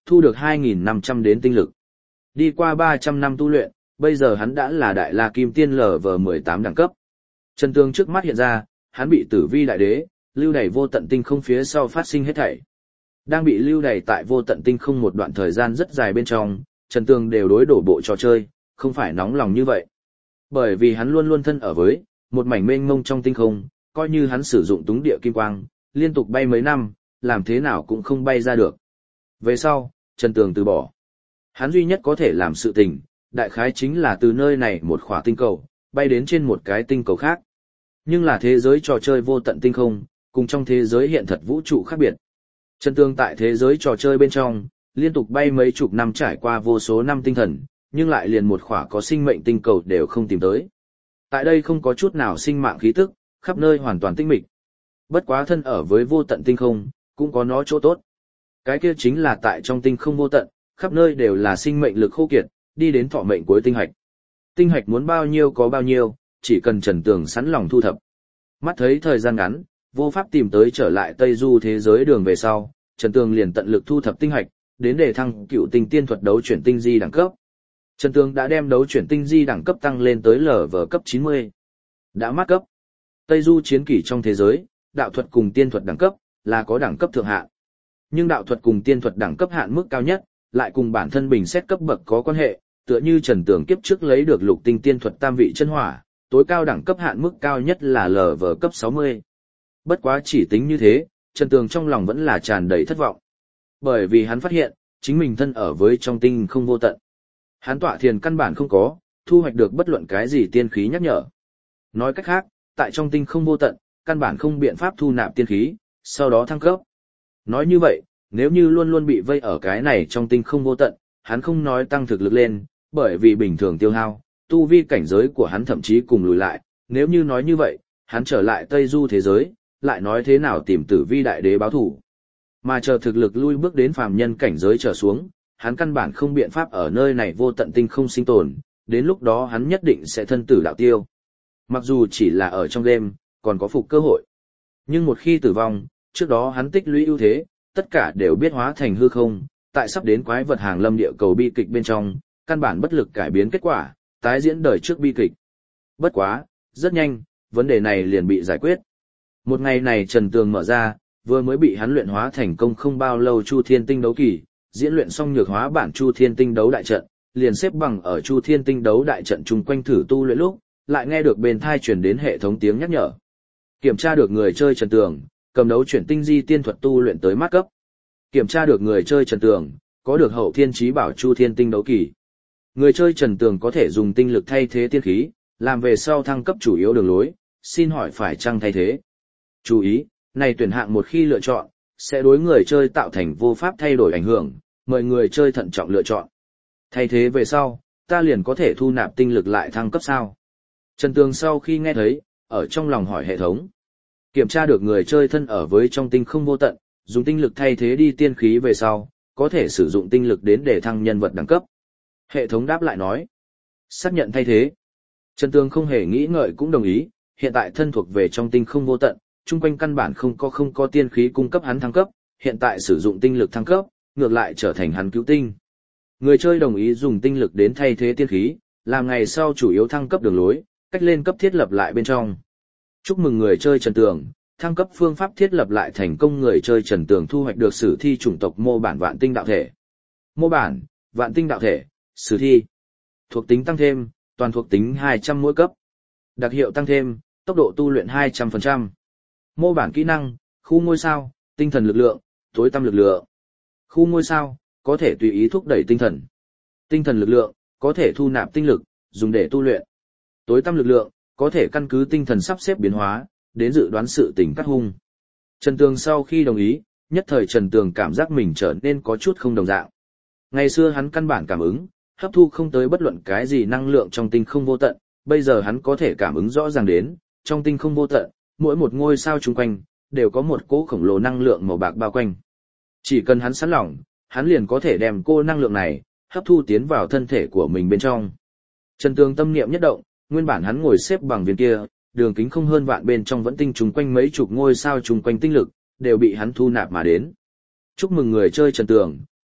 thu được hai nghìn năm trăm đến tinh lực. Đi qua ba trăm năm tu luyện, bây giờ hắn đã là đại la kim tiên lở vờ mười tám đẳng cấp. Trần Tường trước mắt hiện ra, hắn bị tử vi đại đế, lưu đày vô tận tinh không phía sau phát sinh hết thảy. Đang bị lưu đày tại vô tận tinh không một đoạn thời gian rất dài bên trong, Trần Tường đều đối đổ bộ trò chơi, không phải nóng lòng như vậy. Bởi vì hắn luôn luôn thân ở với một mảnh mênh mông trong tinh không, coi như hắn sử dụng túng địa kim quang, liên tục bay mấy năm, làm thế nào cũng không bay ra được. Về sau, Trần Tường từ bỏ. Hắn duy nhất có thể làm sự tình, đại khái chính là từ nơi này một khỏa tinh cầu, bay đến trên một cái tinh cầu khác. Nhưng là thế giới trò chơi vô tận tinh không, cùng trong thế giới hiện thật vũ trụ khác biệt. Trần Tường tại thế giới trò chơi bên trong, liên tục bay mấy chục năm trải qua vô số năm tinh thần, nhưng lại liền một khỏa có sinh mệnh tinh cầu đều không tìm tới. Tại đây không có chút nào sinh mạng khí tức, khắp nơi hoàn toàn tinh mịch. Bất quá thân ở với vô tận tinh không, cũng có nó chỗ tốt. Cái kia chính là tại trong tinh không vô tận, khắp nơi đều là sinh mệnh lực khô kiệt, đi đến thọ mệnh cuối tinh hạch. Tinh hạch muốn bao nhiêu có bao nhiêu, chỉ cần Trần Tường sẵn lòng thu thập. Mắt thấy thời gian ngắn, vô pháp tìm tới trở lại Tây Du thế giới đường về sau, Trần Tường liền tận lực thu thập tinh hạch, đến để thăng cựu tinh tiên thuật đấu chuyển tinh di đẳng cấp. Trần Tường đã đem đấu chuyển tinh di đẳng cấp tăng lên tới lở vờ cấp chín mươi. Đã mát cấp. Tây Du chiến kỷ trong thế giới, đạo thuật cùng tiên thuật đẳng cấp là có đẳng cấp thượng hạn. Nhưng đạo thuật cùng tiên thuật đẳng cấp hạn mức cao nhất, lại cùng bản thân bình xét cấp bậc có quan hệ, tựa như Trần Tường kiếp trước lấy được lục tinh tiên thuật tam vị chân hỏa, tối cao đẳng cấp hạn mức cao nhất là lở vờ cấp sáu mươi. Bất quá chỉ tính như thế, Trần Tường trong lòng vẫn là tràn đầy thất vọng. Bởi vì hắn phát hiện, chính mình thân ở với trong tinh không vô tận. Hắn tọa thiền căn bản không có, thu hoạch được bất luận cái gì tiên khí nhắc nhở. Nói cách khác, tại trong tinh không vô tận, căn bản không biện pháp thu nạp tiên khí, sau đó thăng cấp. Nói như vậy, nếu như luôn luôn bị vây ở cái này trong tinh không vô tận, hắn không nói tăng thực lực lên, bởi vì bình thường tiêu hao, tu vi cảnh giới của hắn thậm chí cùng lùi lại, nếu như nói như vậy, hắn trở lại Tây Du thế giới, lại nói thế nào tìm tử vi đại đế báo thủ. Mà chờ thực lực lui bước đến phàm nhân cảnh giới trở xuống, hắn căn bản không biện pháp ở nơi này vô tận tinh không sinh tồn, đến lúc đó hắn nhất định sẽ thân tử đạo tiêu. Mặc dù chỉ là ở trong game, còn có phục cơ hội. Nhưng một khi tử vong, trước đó hắn tích lũy ưu thế, tất cả đều biết hóa thành hư không, tại sắp đến quái vật hàng lâm địa cầu bi kịch bên trong, căn bản bất lực cải biến kết quả, tái diễn đời trước bi kịch. Bất quá, rất nhanh, vấn đề này liền bị giải quyết. Một ngày này Trần Tường mở ra, vừa mới bị hắn luyện hóa thành công không bao lâu Chu Thiên Tinh đấu kỳ, diễn luyện xong nhược hóa bản Chu Thiên Tinh đấu đại trận, liền xếp bằng ở Chu Thiên Tinh đấu đại trận chung quanh thử tu luyện lúc, lại nghe được bên thai truyền đến hệ thống tiếng nhắc nhở. Kiểm tra được người chơi Trần Tường, cầm đấu chuyển tinh di tiên thuật tu luyện tới mát cấp. Kiểm tra được người chơi Trần Tường, có được hậu thiên chí bảo Chu Thiên Tinh đấu kỳ. Người chơi Trần Tường có thể dùng tinh lực thay thế tiên khí, làm về sau thăng cấp chủ yếu đường lối, xin hỏi phải chăng thay thế? Chú ý, này tuyển hạng một khi lựa chọn, sẽ đối người chơi tạo thành vô pháp thay đổi ảnh hưởng, mời người chơi thận trọng lựa chọn. Thay thế về sau, ta liền có thể thu nạp tinh lực lại thăng cấp sao? Trần Tường sau khi nghe thấy, ở trong lòng hỏi hệ thống. Kiểm tra được người chơi thân ở với trong tinh không vô tận, dùng tinh lực thay thế đi tiên khí về sau, có thể sử dụng tinh lực đến để thăng nhân vật đẳng cấp. Hệ thống đáp lại nói. Xác nhận thay thế. Trần Tường không hề nghĩ ngợi cũng đồng ý, hiện tại thân thuộc về trong tinh không vô tận, chung quanh căn bản không có không có tiên khí cung cấp hắn thăng cấp, hiện tại sử dụng tinh lực thăng cấp, ngược lại trở thành hắn cứu tinh. Người chơi đồng ý dùng tinh lực đến thay thế tiên khí, làm ngày sau chủ yếu thăng cấp đường lối, cách lên cấp thiết lập lại bên trong. Chúc mừng người chơi Trần Tường, thăng cấp phương pháp thiết lập lại thành công. Người chơi Trần Tường thu hoạch được sử thi chủng tộc mô bản vạn tinh đạo thể. Mô bản, vạn tinh đạo thể, sử thi. Thuộc tính tăng thêm, toàn thuộc tính hai trăm mỗi cấp. Đặc hiệu tăng thêm, tốc độ tu luyện hai trăm phần trăm. Mô bản kỹ năng, khu ngôi sao, tinh thần lực lượng, tối tăm lực lượng. Khu ngôi sao, có thể tùy ý thúc đẩy tinh thần. Tinh thần lực lượng, có thể thu nạp tinh lực, dùng để tu luyện. Tối tăm lực lượng, có thể căn cứ tinh thần sắp xếp biến hóa, đến dự đoán sự tình cắt hung. Trần Tường sau khi đồng ý, nhất thời Trần Tường cảm giác mình trở nên có chút không đồng dạng. Ngày xưa hắn căn bản cảm ứng, hấp thu không tới bất luận cái gì năng lượng trong tinh không vô tận, bây giờ hắn có thể cảm ứng rõ ràng đến, trong tinh không vô tận, mỗi một ngôi sao chung quanh, đều có một cỗ khổng lồ năng lượng màu bạc bao quanh. Chỉ cần hắn sẵn lòng, hắn liền có thể đem cô năng lượng này, hấp thu tiến vào thân thể của mình bên trong. Trần Tường tâm niệm nhất động, nguyên bản hắn ngồi xếp bằng viên kia, đường kính không hơn vạn bên trong vẫn tinh trùng quanh mấy chục ngôi sao trùng quanh tinh lực, đều bị hắn thu nạp mà đến. Chúc mừng người chơi Trần Tường,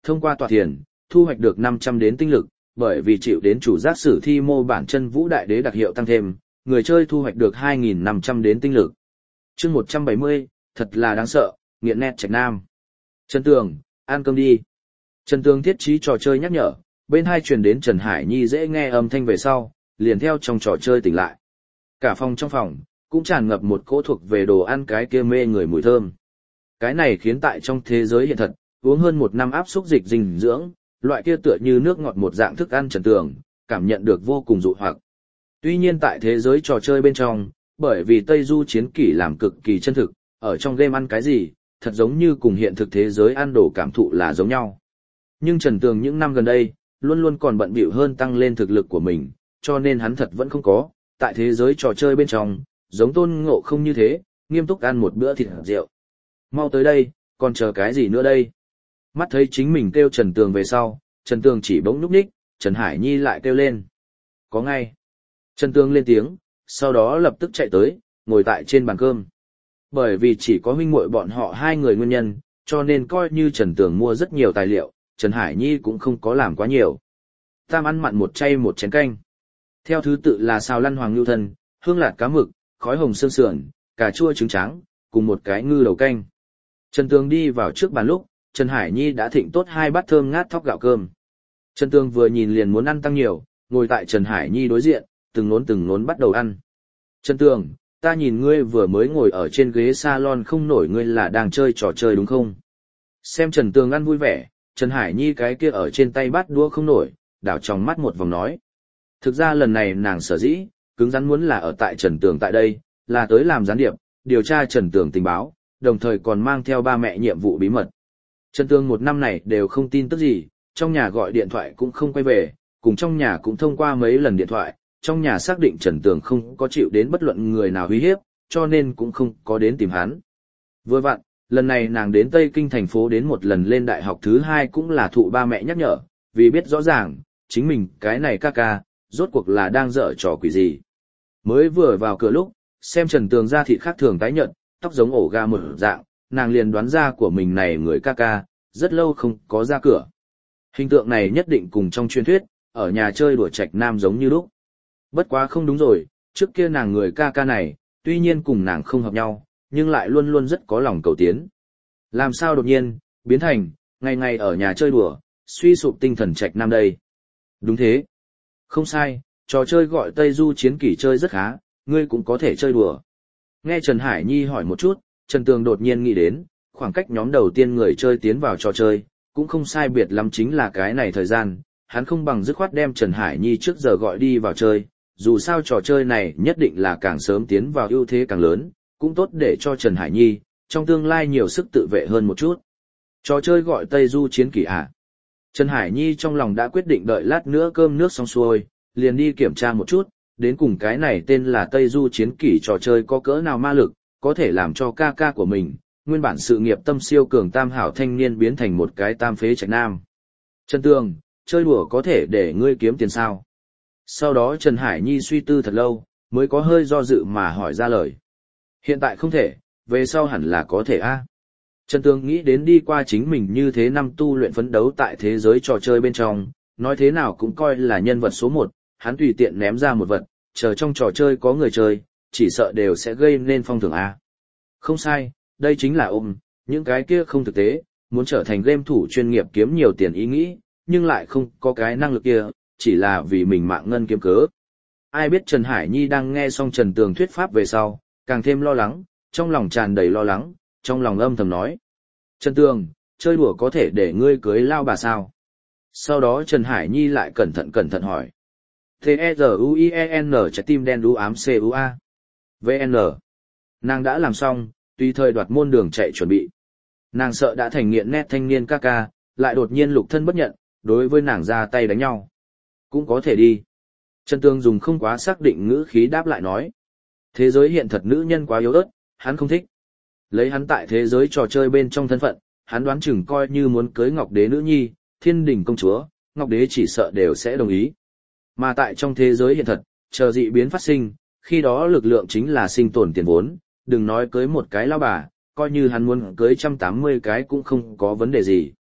thông qua tọa thiền, thu hoạch được năm trăm đến tinh lực, bởi vì chịu đến chủ giác sử thi mô bản chân vũ đại đế đặc hiệu tăng thêm, người chơi thu hoạch được hai nghìn năm trăm đến tinh lực. Chương một trăm bảy mươi, thật là đáng sợ, nghiện nét Trạch Nam. Trần Tường, ăn cơm đi. Trần Tường thiết trí trò chơi nhắc nhở, bên hai truyền đến Trần Hải Nhi dễ nghe âm thanh về sau, liền theo trong trò chơi tỉnh lại. Cả phòng trong phòng, cũng tràn ngập một cỗ thuộc về đồ ăn cái kia mê người mùi thơm. Cái này khiến tại trong thế giới hiện thật, uống hơn một năm áp xúc dịch dinh dưỡng, loại kia tựa như nước ngọt một dạng thức ăn Trần Tường, cảm nhận được vô cùng dụ hoặc. Tuy nhiên tại thế giới trò chơi bên trong, bởi vì Tây Du chiến kỷ làm cực kỳ chân thực, ở trong game ăn cái gì, thật giống như cùng hiện thực thế giới ăn đồ cảm thụ là giống nhau. Nhưng Trần Tường những năm gần đây, luôn luôn còn bận bịu hơn tăng lên thực lực của mình, cho nên hắn thật vẫn không có, tại thế giới trò chơi bên trong, giống Tôn Ngộ Không như thế, nghiêm túc ăn một bữa thịt rượu. Mau tới đây, còn chờ cái gì nữa đây? Mắt thấy chính mình kêu Trần Tường về sau, Trần Tường chỉ bỗng núp ních, Trần Hải Nhi lại kêu lên. Có ngay. Trần Tường lên tiếng, sau đó lập tức chạy tới, ngồi tại trên bàn cơm. Bởi vì chỉ có huynh muội bọn họ hai người nguyên nhân, cho nên coi như Trần Tường mua rất nhiều tài liệu, Trần Hải Nhi cũng không có làm quá nhiều. Tam ăn mặn một chay một chén canh. Theo thứ tự là xào lăn hoàng lưu thân, hương lạt cá mực, khói hồng xương sườn, cà chua trứng trắng, cùng một cái ngư đầu canh. Trần Tường đi vào trước bàn lúc, Trần Hải Nhi đã thịnh tốt hai bát thơm ngát thóc gạo cơm. Trần Tường vừa nhìn liền muốn ăn tăng nhiều, ngồi tại Trần Hải Nhi đối diện, từng nốn từng nốn bắt đầu ăn. Trần Tường, ta nhìn ngươi vừa mới ngồi ở trên ghế salon không nổi, ngươi là đang chơi trò chơi đúng không? Xem Trần Tường ăn vui vẻ, Trần Hải Nhi cái kia ở trên tay bắt đũa không nổi, đảo trong mắt một vòng nói. Thực ra lần này nàng sở dĩ, cứng rắn muốn là ở tại Trần Tường tại đây, là tới làm gián điệp, điều tra Trần Tường tình báo, đồng thời còn mang theo ba mẹ nhiệm vụ bí mật. Trần Tường một năm này đều không tin tức gì, trong nhà gọi điện thoại cũng không quay về, cùng trong nhà cũng thông qua mấy lần điện thoại, trong nhà xác định Trần Tường không có chịu đến bất luận người nào uy hiếp, cho nên cũng không có đến tìm hắn. Vừa vặn, lần này nàng đến Tây Kinh thành phố đến một lần lên đại học thứ hai cũng là thụ ba mẹ nhắc nhở, vì biết rõ ràng, chính mình cái này ca ca, rốt cuộc là đang dở trò quỷ gì. Mới vừa vào cửa lúc, xem Trần Tường da thịt khác thường tái nhợt, tóc giống ổ gà một dạng, nàng liền đoán ra của mình này người ca ca, rất lâu không có ra cửa. Hình tượng này nhất định cùng trong truyền thuyết, ở nhà chơi đùa Trạch Nam giống như lúc. Bất quá không đúng rồi, trước kia nàng người ca ca này, tuy nhiên cùng nàng không hợp nhau, nhưng lại luôn luôn rất có lòng cầu tiến. Làm sao đột nhiên, biến thành, ngày ngày ở nhà chơi đùa, suy sụp tinh thần Trạch Nam đây. Đúng thế. Không sai, trò chơi gọi Tây Du chiến kỷ chơi rất khá, ngươi cũng có thể chơi đùa. Nghe Trần Hải Nhi hỏi một chút, Trần Tường đột nhiên nghĩ đến, khoảng cách nhóm đầu tiên người chơi tiến vào trò chơi, cũng không sai biệt lắm chính là cái này thời gian, hắn không bằng dứt khoát đem Trần Hải Nhi trước giờ gọi đi vào chơi, dù sao trò chơi này nhất định là càng sớm tiến vào ưu thế càng lớn, cũng tốt để cho Trần Hải Nhi, trong tương lai nhiều sức tự vệ hơn một chút. Trò chơi gọi Tây Du chiến kỷ à? Trần Hải Nhi trong lòng đã quyết định đợi lát nữa cơm nước xong xuôi, liền đi kiểm tra một chút, đến cùng cái này tên là Tây Du chiến kỷ trò chơi có cỡ nào ma lực, có thể làm cho ca ca của mình, nguyên bản sự nghiệp tâm siêu cường tam hảo thanh niên biến thành một cái tam phế Trạch Nam. Trần Tường, chơi đùa có thể để ngươi kiếm tiền sao? Sau đó Trần Hải Nhi suy tư thật lâu, mới có hơi do dự mà hỏi ra lời. Hiện tại không thể, về sau hẳn là có thể a. Trần Tường nghĩ đến đi qua chính mình như thế năm tu luyện phấn đấu tại thế giới trò chơi bên trong, nói thế nào cũng coi là nhân vật số một, hắn tùy tiện ném ra một vật, chờ trong trò chơi có người chơi, chỉ sợ đều sẽ gây nên phong thưởng a. Không sai, đây chính là ôm, những cái kia không thực tế, muốn trở thành game thủ chuyên nghiệp kiếm nhiều tiền ý nghĩ, nhưng lại không có cái năng lực kia, chỉ là vì mình mạng ngân kiếm cớ. Ai biết Trần Hải Nhi đang nghe xong Trần Tường thuyết pháp về sau, càng thêm lo lắng, trong lòng tràn đầy lo lắng, trong lòng âm thầm nói. Trần Tường, chơi đùa có thể để ngươi cưới lao bà sao? Sau đó Trần Hải Nhi lại cẩn thận cẩn thận hỏi. T-E-Z-U-I-E-N trái tim đen đu ám C-U-A. vê en. Nàng đã làm xong, tùy thời đoạt môn đường chạy chuẩn bị. Nàng sợ đã thành nghiện nét thanh niên ca ca, lại đột nhiên lục thân bất nhận, đối với nàng ra tay đánh nhau. Cũng có thể đi. Trần Tường dùng không quá xác định ngữ khí đáp lại nói. Thế giới hiện thật nữ nhân quá yếu ớt, hắn không thích. Lấy hắn tại thế giới trò chơi bên trong thân phận, hắn đoán chừng coi như muốn cưới Ngọc Đế nữ nhi, Thiên Đình công chúa, Ngọc Đế chỉ sợ đều sẽ đồng ý. Mà tại trong thế giới hiện thật, chờ dị biến phát sinh, khi đó lực lượng chính là sinh tồn tiền vốn, đừng nói cưới một cái lao bà, coi như hắn muốn cưới một trăm tám mươi cái cũng không có vấn đề gì.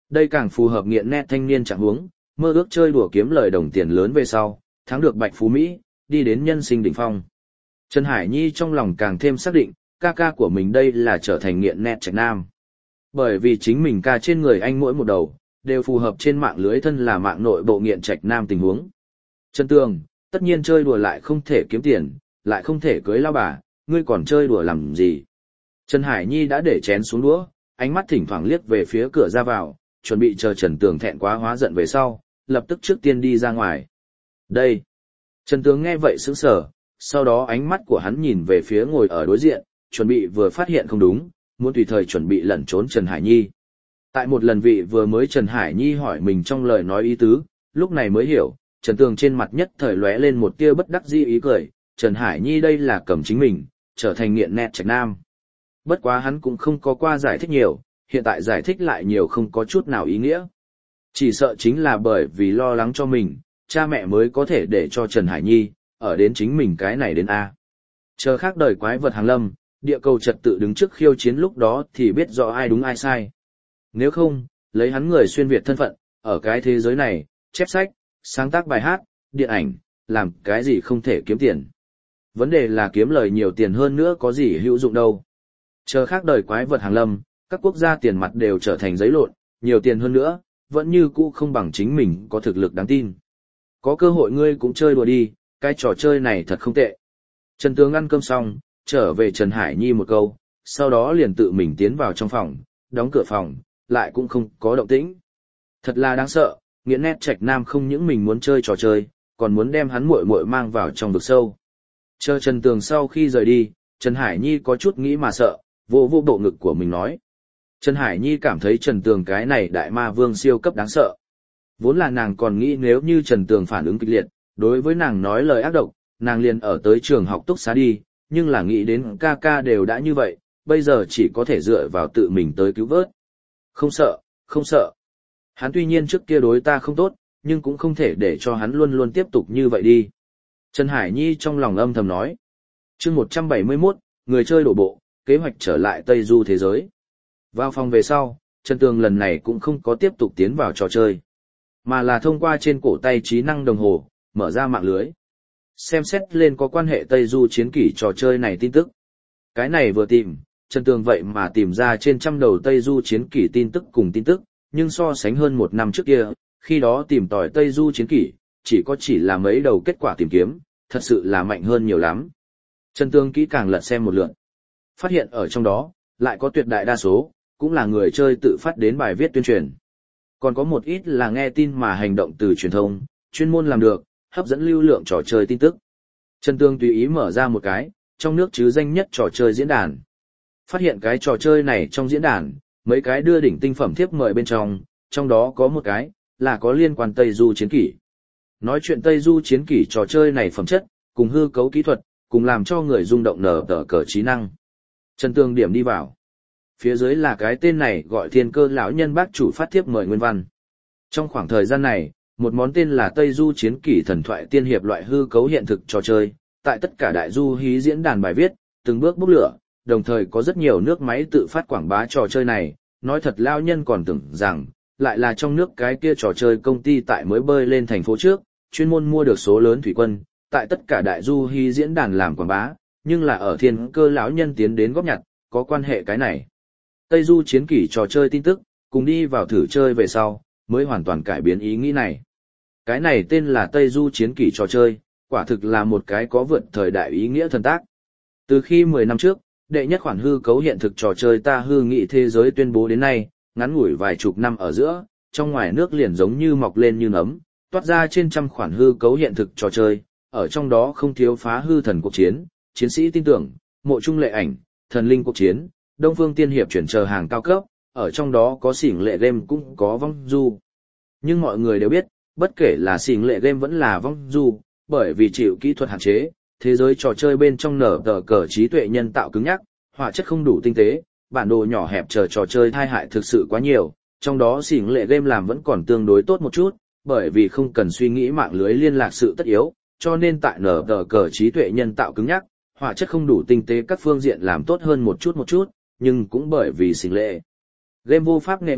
Đây càng phù hợp nghiện nét thanh niên trạng huống, mơ ước chơi đùa kiếm lời đồng tiền lớn về sau, thắng được Bạch Phú Mỹ, đi đến nhân sinh đỉnh phong. Trần Hải Nhi trong lòng càng thêm xác định, ca ca của mình đây là trở thành nghiện nét trạch nam. Bởi vì chính mình ca trên người anh mỗi một đầu, đều phù hợp trên mạng lưới thân là mạng nội bộ nghiện trạch nam tình huống. Trần Tường, tất nhiên chơi đùa lại không thể kiếm tiền, lại không thể cưới lao bà, ngươi còn chơi đùa làm gì? Trần Hải Nhi đã để chén xuống đũa, ánh mắt thỉnh thoảng liếc về phía cửa ra vào, chuẩn bị chờ Trần Tường thẹn quá hóa giận về sau, lập tức trước tiên đi ra ngoài. Đây. Trần Tường nghe vậy sững sờ, sau đó ánh mắt của hắn nhìn về phía ngồi ở đối diện, chuẩn bị vừa phát hiện không đúng, muốn tùy thời chuẩn bị lẩn trốn Trần Hải Nhi. Tại một lần vị vừa mới Trần Hải Nhi hỏi mình trong lời nói ý tứ, lúc này mới hiểu, Trần Tường trên mặt nhất thời lóe lên một tia bất đắc dĩ ý cười, Trần Hải Nhi đây là cầm chính mình, trở thành nghiện nét trạch nam. Bất quá hắn cũng không có qua giải thích nhiều, hiện tại giải thích lại nhiều không có chút nào ý nghĩa. Chỉ sợ chính là bởi vì lo lắng cho mình, cha mẹ mới có thể để cho Trần Hải Nhi, ở đến chính mình cái này đến A. Chờ khác đời quái vật hàng lâm, địa cầu trật tự đứng trước khiêu chiến lúc đó thì biết rõ ai đúng ai sai. Nếu không, lấy hắn người xuyên Việt thân phận, ở cái thế giới này, chép sách, sáng tác bài hát, điện ảnh, làm cái gì không thể kiếm tiền. Vấn đề là kiếm lời nhiều tiền hơn nữa có gì hữu dụng đâu. Chờ khác đời quái vật hàng lâm, các quốc gia tiền mặt đều trở thành giấy lộn, nhiều tiền hơn nữa, vẫn như cũ không bằng chính mình có thực lực đáng tin. Có cơ hội ngươi cũng chơi đùa đi, cái trò chơi này thật không tệ. Trần Tường ăn cơm xong, trở về Trần Hải Nhi một câu, sau đó liền tự mình tiến vào trong phòng, đóng cửa phòng, lại cũng không có động tĩnh. Thật là đáng sợ, nghiện nét trạch nam không những mình muốn chơi trò chơi, còn muốn đem hắn muội muội mang vào trong vực sâu. Chờ Trần Tường sau khi rời đi, Trần Hải Nhi có chút nghĩ mà sợ, vô vô bộ ngực của mình nói. Trần Hải Nhi cảm thấy Trần Tường cái này đại ma vương siêu cấp đáng sợ. Vốn là nàng còn nghĩ nếu như Trần Tường phản ứng kịch liệt, đối với nàng nói lời ác độc, nàng liền ở tới trường học túc xá đi, nhưng là nghĩ đến ca ca đều đã như vậy, bây giờ chỉ có thể dựa vào tự mình tới cứu vớt. Không sợ, không sợ. Hắn tuy nhiên trước kia đối ta không tốt, nhưng cũng không thể để cho hắn luôn luôn tiếp tục như vậy đi. Trần Hải Nhi trong lòng âm thầm nói. Chương một trăm bảy mươi mốt, người chơi đổ bộ, kế hoạch trở lại Tây Du thế giới. Vào phòng về sau, Trần Tường lần này cũng không có tiếp tục tiến vào trò chơi, mà là thông qua trên cổ tay trí năng đồng hồ, mở ra mạng lưới. Xem xét lên có quan hệ Tây Du chiến kỷ trò chơi này tin tức. Cái này vừa tìm, Trần Tường vậy mà tìm ra trên trăm đầu Tây Du chiến kỷ tin tức cùng tin tức, nhưng so sánh hơn một năm trước kia, khi đó tìm tòi Tây Du chiến kỷ, chỉ có chỉ là mấy đầu kết quả tìm kiếm, thật sự là mạnh hơn nhiều lắm. Trần Tường kỹ càng lật xem một lượt, phát hiện ở trong đó, lại có tuyệt đại đa số, cũng là người chơi tự phát đến bài viết tuyên truyền. Còn có một ít là nghe tin mà hành động từ truyền thông, chuyên môn làm được, hấp dẫn lưu lượng trò chơi tin tức. Trần Tường tùy ý mở ra một cái, trong nước chứ danh nhất trò chơi diễn đàn. Phát hiện cái trò chơi này trong diễn đàn, mấy cái đưa đỉnh tinh phẩm thiếp mời bên trong, trong đó có một cái, là có liên quan Tây Du chiến kỷ. Nói chuyện Tây Du chiến kỷ trò chơi này phẩm chất, cùng hư cấu kỹ thuật, cùng làm cho người rung động nở tờ cờ trí năng. Trần Tường điểm đi vào. Phía dưới là cái tên này gọi Thiên Cơ lão nhân bác chủ phát thiếp mời nguyên văn. Trong khoảng thời gian này, một món tên là Tây Du chiến kỷ thần thoại tiên hiệp loại hư cấu hiện thực trò chơi, tại tất cả đại du hí diễn đàn bài viết, từng bước bốc lửa, đồng thời có rất nhiều nước máy tự phát quảng bá trò chơi này, nói thật lão nhân còn tưởng rằng, lại là trong nước cái kia trò chơi công ty tại mới bơi lên thành phố trước, chuyên môn mua được số lớn thủy quân, tại tất cả đại du hí diễn đàn làm quảng bá, nhưng là ở Thiên Cơ lão nhân tiến đến góp nhặt, có quan hệ cái này. Tây Du chiến kỷ trò chơi tin tức, cùng đi vào thử chơi về sau, mới hoàn toàn cải biến ý nghĩ này. Cái này tên là Tây Du chiến kỷ trò chơi, quả thực là một cái có vượt thời đại ý nghĩa thần tác. Từ khi mười năm trước, đệ nhất khoản hư cấu hiện thực trò chơi ta hư nghị thế giới tuyên bố đến nay, ngắn ngủi vài chục năm ở giữa, trong ngoài nước liền giống như mọc lên như nấm, toát ra trên trăm khoản hư cấu hiện thực trò chơi, ở trong đó không thiếu phá hư thần cuộc chiến, chiến sĩ tin tưởng, mộ trung lệ ảnh, thần linh cuộc chiến, đông phương tiên hiệp chuyển chờ hàng cao cấp, ở trong đó có xỉn lệ game cũng có vong du. Nhưng mọi người đều biết, bất kể là xỉn lệ game vẫn là vong du, bởi vì chịu kỹ thuật hạn chế, thế giới trò chơi bên trong nở tờ cờ trí tuệ nhân tạo cứng nhắc, họa chất không đủ tinh tế, bản đồ nhỏ hẹp chờ trò chơi thai hại thực sự quá nhiều, trong đó xỉn lệ game làm vẫn còn tương đối tốt một chút, bởi vì không cần suy nghĩ mạng lưới liên lạc sự tất yếu, cho nên tại nở tờ cờ trí tuệ nhân tạo cứng nhắc, họa chất không đủ tinh tế các phương diện làm tốt hơn một chút một chút, nhưng cũng bởi vì xỉn lệ game vô pháp nghệ bậc,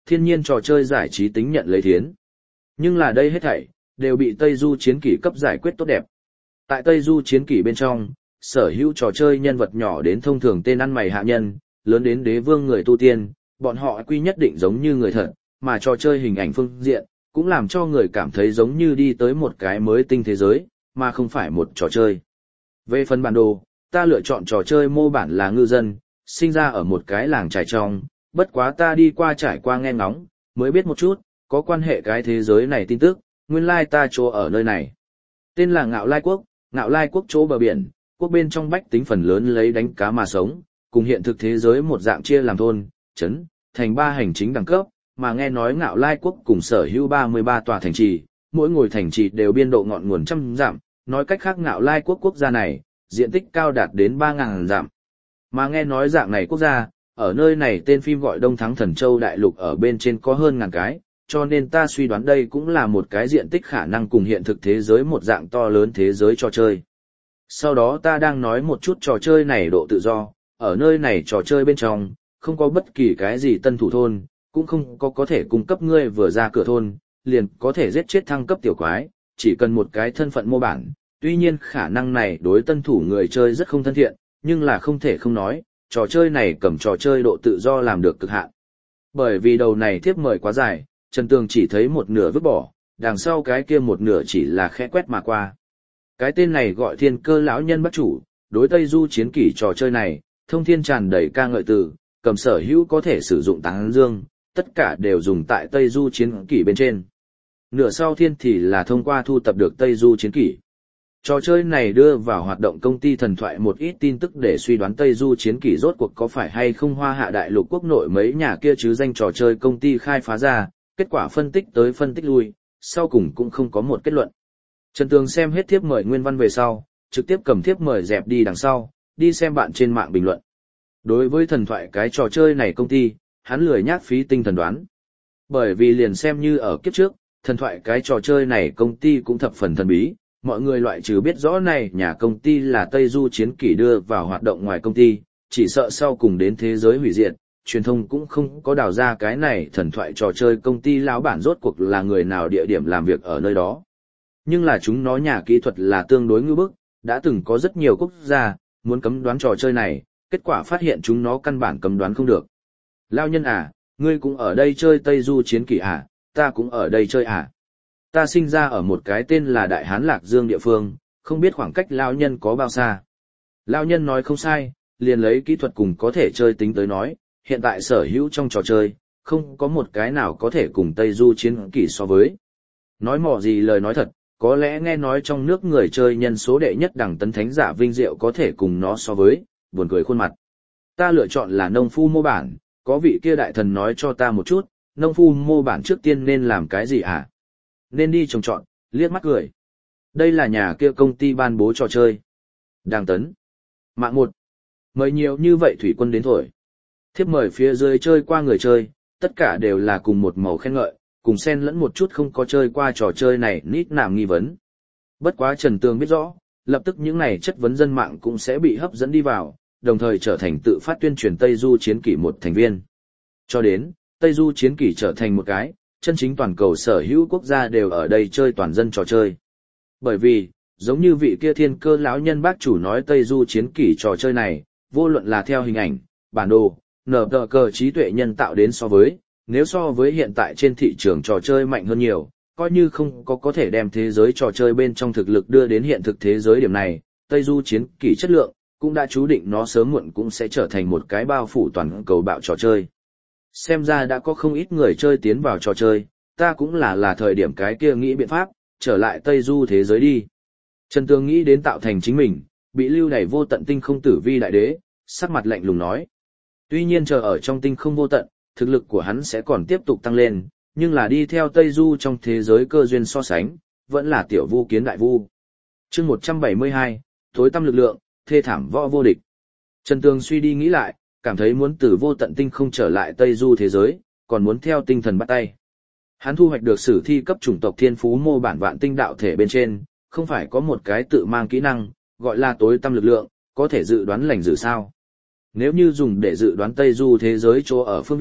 thiên nhiên trò chơi giải trí tính nhận lấy thiến. Nhưng là đây hết thảy, đều bị Tây Du chiến kỷ cấp giải quyết tốt đẹp. Tại Tây Du chiến kỷ bên trong, sở hữu trò chơi nhân vật nhỏ đến thông thường tên ăn mày hạ nhân, lớn đến đế vương người tu tiên, bọn họ quy nhất định giống như người thật, mà trò chơi hình ảnh phương diện, cũng làm cho người cảm thấy giống như đi tới một cái mới tinh thế giới, mà không phải một trò chơi. Về phần bản đồ, ta lựa chọn trò chơi mô bản là ngư dân, sinh ra ở một cái làng trải trong, bất quá ta đi qua trải qua nghe ngóng, mới biết một chút, có quan hệ cái thế giới này tin tức, nguyên lai ta chỗ ở nơi này. Tên là Ngạo Lai Quốc, Ngạo Lai Quốc chỗ bờ biển, quốc bên trong bách tính phần lớn lấy đánh cá mà sống, cùng hiện thực thế giới một dạng chia làm thôn, trấn, thành ba hành chính đẳng cấp, mà nghe nói Ngạo Lai Quốc cùng sở hữu ba mươi ba tòa thành trì, mỗi ngồi thành trì đều biên độ ngọn nguồn trăm dặm, nói cách khác Ngạo Lai Quốc quốc gia này, diện tích cao đạt đến ba nghìn dặm. Mà nghe nói dạng này quốc gia, ở nơi này tên phim gọi Đông Thắng Thần Châu Đại Lục ở bên trên có hơn ngàn cái, cho nên ta suy đoán đây cũng là một cái diện tích khả năng cùng hiện thực thế giới một dạng to lớn thế giới trò chơi. Sau đó ta đang nói một chút trò chơi này độ tự do, ở nơi này trò chơi bên trong, không có bất kỳ cái gì tân thủ thôn, cũng không có có thể cung cấp ngươi vừa ra cửa thôn, liền có thể giết chết thăng cấp tiểu quái, chỉ cần một cái thân phận mô bản. Tuy nhiên khả năng này đối tân thủ người chơi rất không thân thiện, nhưng là không thể không nói, trò chơi này cầm trò chơi độ tự do làm được cực hạn. Bởi vì đầu này thiếp mời quá dài, Trần Tường chỉ thấy một nửa vứt bỏ, đằng sau cái kia một nửa chỉ là khẽ quét mà qua. Cái tên này gọi Thiên Cơ lão nhân bắt chủ, đối Tây Du chiến kỷ trò chơi này, thông thiên tràn đầy ca ngợi từ, cầm sở hữu có thể sử dụng tán dương, tất cả đều dùng tại Tây Du chiến kỷ bên trên. Nửa sau thiên thì là thông qua thu tập được Tây Du chiến kỷ. Trò chơi này đưa vào hoạt động công ty thần thoại một ít tin tức để suy đoán Tây Du chiến kỷ rốt cuộc có phải hay không Hoa Hạ Đại Lục quốc nội mấy nhà kia chứ danh trò chơi công ty khai phá ra, kết quả phân tích tới phân tích lui, sau cùng cũng không có một kết luận. Trần Tường xem hết thiếp mời nguyên văn về sau, trực tiếp cầm thiếp mời dẹp đi đằng sau, đi xem bạn trên mạng bình luận. Đối với thần thoại cái trò chơi này công ty, hắn lười nhác phí tinh thần đoán. Bởi vì liền xem như ở kiếp trước, thần thoại cái trò chơi này công ty cũng thập phần thần bí, mọi người loại trừ biết rõ này nhà công ty là Tây Du chiến kỷ đưa vào hoạt động ngoài công ty, chỉ sợ sau cùng đến thế giới hủy diệt, truyền thông cũng không có đào ra cái này thần thoại trò chơi công ty lão bản rốt cuộc là người nào địa điểm làm việc ở nơi đó. Nhưng là chúng nó nhà kỹ thuật là tương đối ngư bức, đã từng có rất nhiều quốc gia muốn cấm đoán trò chơi này, kết quả phát hiện chúng nó căn bản cấm đoán không được. Lao nhân à, ngươi cũng ở đây chơi Tây Du chiến kỷ à, ta cũng ở đây chơi à. Ta sinh ra ở một cái tên là Đại Hán Lạc Dương địa phương, không biết khoảng cách Lao nhân có bao xa. Lao nhân nói không sai, liền lấy kỹ thuật cùng có thể chơi tính tới nói, hiện tại sở hữu trong trò chơi, không có một cái nào có thể cùng Tây Du chiến kỷ so với. Nói mỏ gì lời nói thật, có lẽ nghe nói trong nước người chơi nhân số đệ nhất đẳng tấn thánh giả vinh diệu có thể cùng nó so với, buồn cười khuôn mặt. Ta lựa chọn là nông phu mô bản, có vị kia đại thần nói cho ta một chút, nông phu mô bản trước tiên nên làm cái gì hả? Nên đi trồng trọt, liếc mắt cười. Đây là nhà kia công ty ban bố trò chơi. Đàng tấn. Mạng một. Mời nhiều như vậy thủy quân đến thổi. Thiếp mời phía dưới chơi qua người chơi, tất cả đều là cùng một màu khen ngợi, cùng xen lẫn một chút không có chơi qua trò chơi này nít nạm nghi vấn. Bất quá Trần Tường biết rõ, lập tức những này chất vấn dân mạng cũng sẽ bị hấp dẫn đi vào, đồng thời trở thành tự phát tuyên truyền Tây Du chiến kỷ một thành viên. Cho đến, Tây Du chiến kỷ trở thành một cái, chân chính toàn cầu sở hữu quốc gia đều ở đây chơi toàn dân trò chơi. Bởi vì, giống như vị kia Thiên Cơ lão nhân bác chủ nói Tây Du chiến kỷ trò chơi này, vô luận là theo hình ảnh, bản đồ, nở tờ cờ trí tuệ nhân tạo đến so với, nếu so với hiện tại trên thị trường trò chơi mạnh hơn nhiều, coi như không có có thể đem thế giới trò chơi bên trong thực lực đưa đến hiện thực thế giới điểm này, Tây Du chiến kỷ chất lượng, cũng đã chú định nó sớm muộn cũng sẽ trở thành một cái bao phủ toàn cầu bạo trò chơi. Xem ra đã có không ít người chơi tiến vào trò chơi, ta cũng là là thời điểm cái kia nghĩ biện pháp, trở lại Tây Du thế giới đi. Trần Tường nghĩ đến tạo thành chính mình, bị lưu đày vô tận tinh không tử vi đại đế, sắc mặt lạnh lùng nói. Tuy nhiên chờ ở trong tinh không vô tận, thực lực của hắn sẽ còn tiếp tục tăng lên, nhưng là đi theo Tây Du trong thế giới cơ duyên so sánh, vẫn là tiểu vu kiến đại vu. Chương một trăm bảy mươi hai, tối tăm lực lượng, thê thảm võ vô địch. Trần Tường suy đi nghĩ lại, cảm thấy muốn từ vô tận tinh không trở lại Tây Du thế giới, còn muốn theo tinh thần bắt tay. Hắn thu hoạch được sử thi cấp chủng tộc thiên phú mô bản vạn tinh đạo thể bên trên, không phải có một cái tự mang kỹ năng, gọi là tối tăm lực lượng, có thể dự đoán lành dự sao. Nếu như dùng để dự đoán Tây Du thế giới chỗ ở phương vị,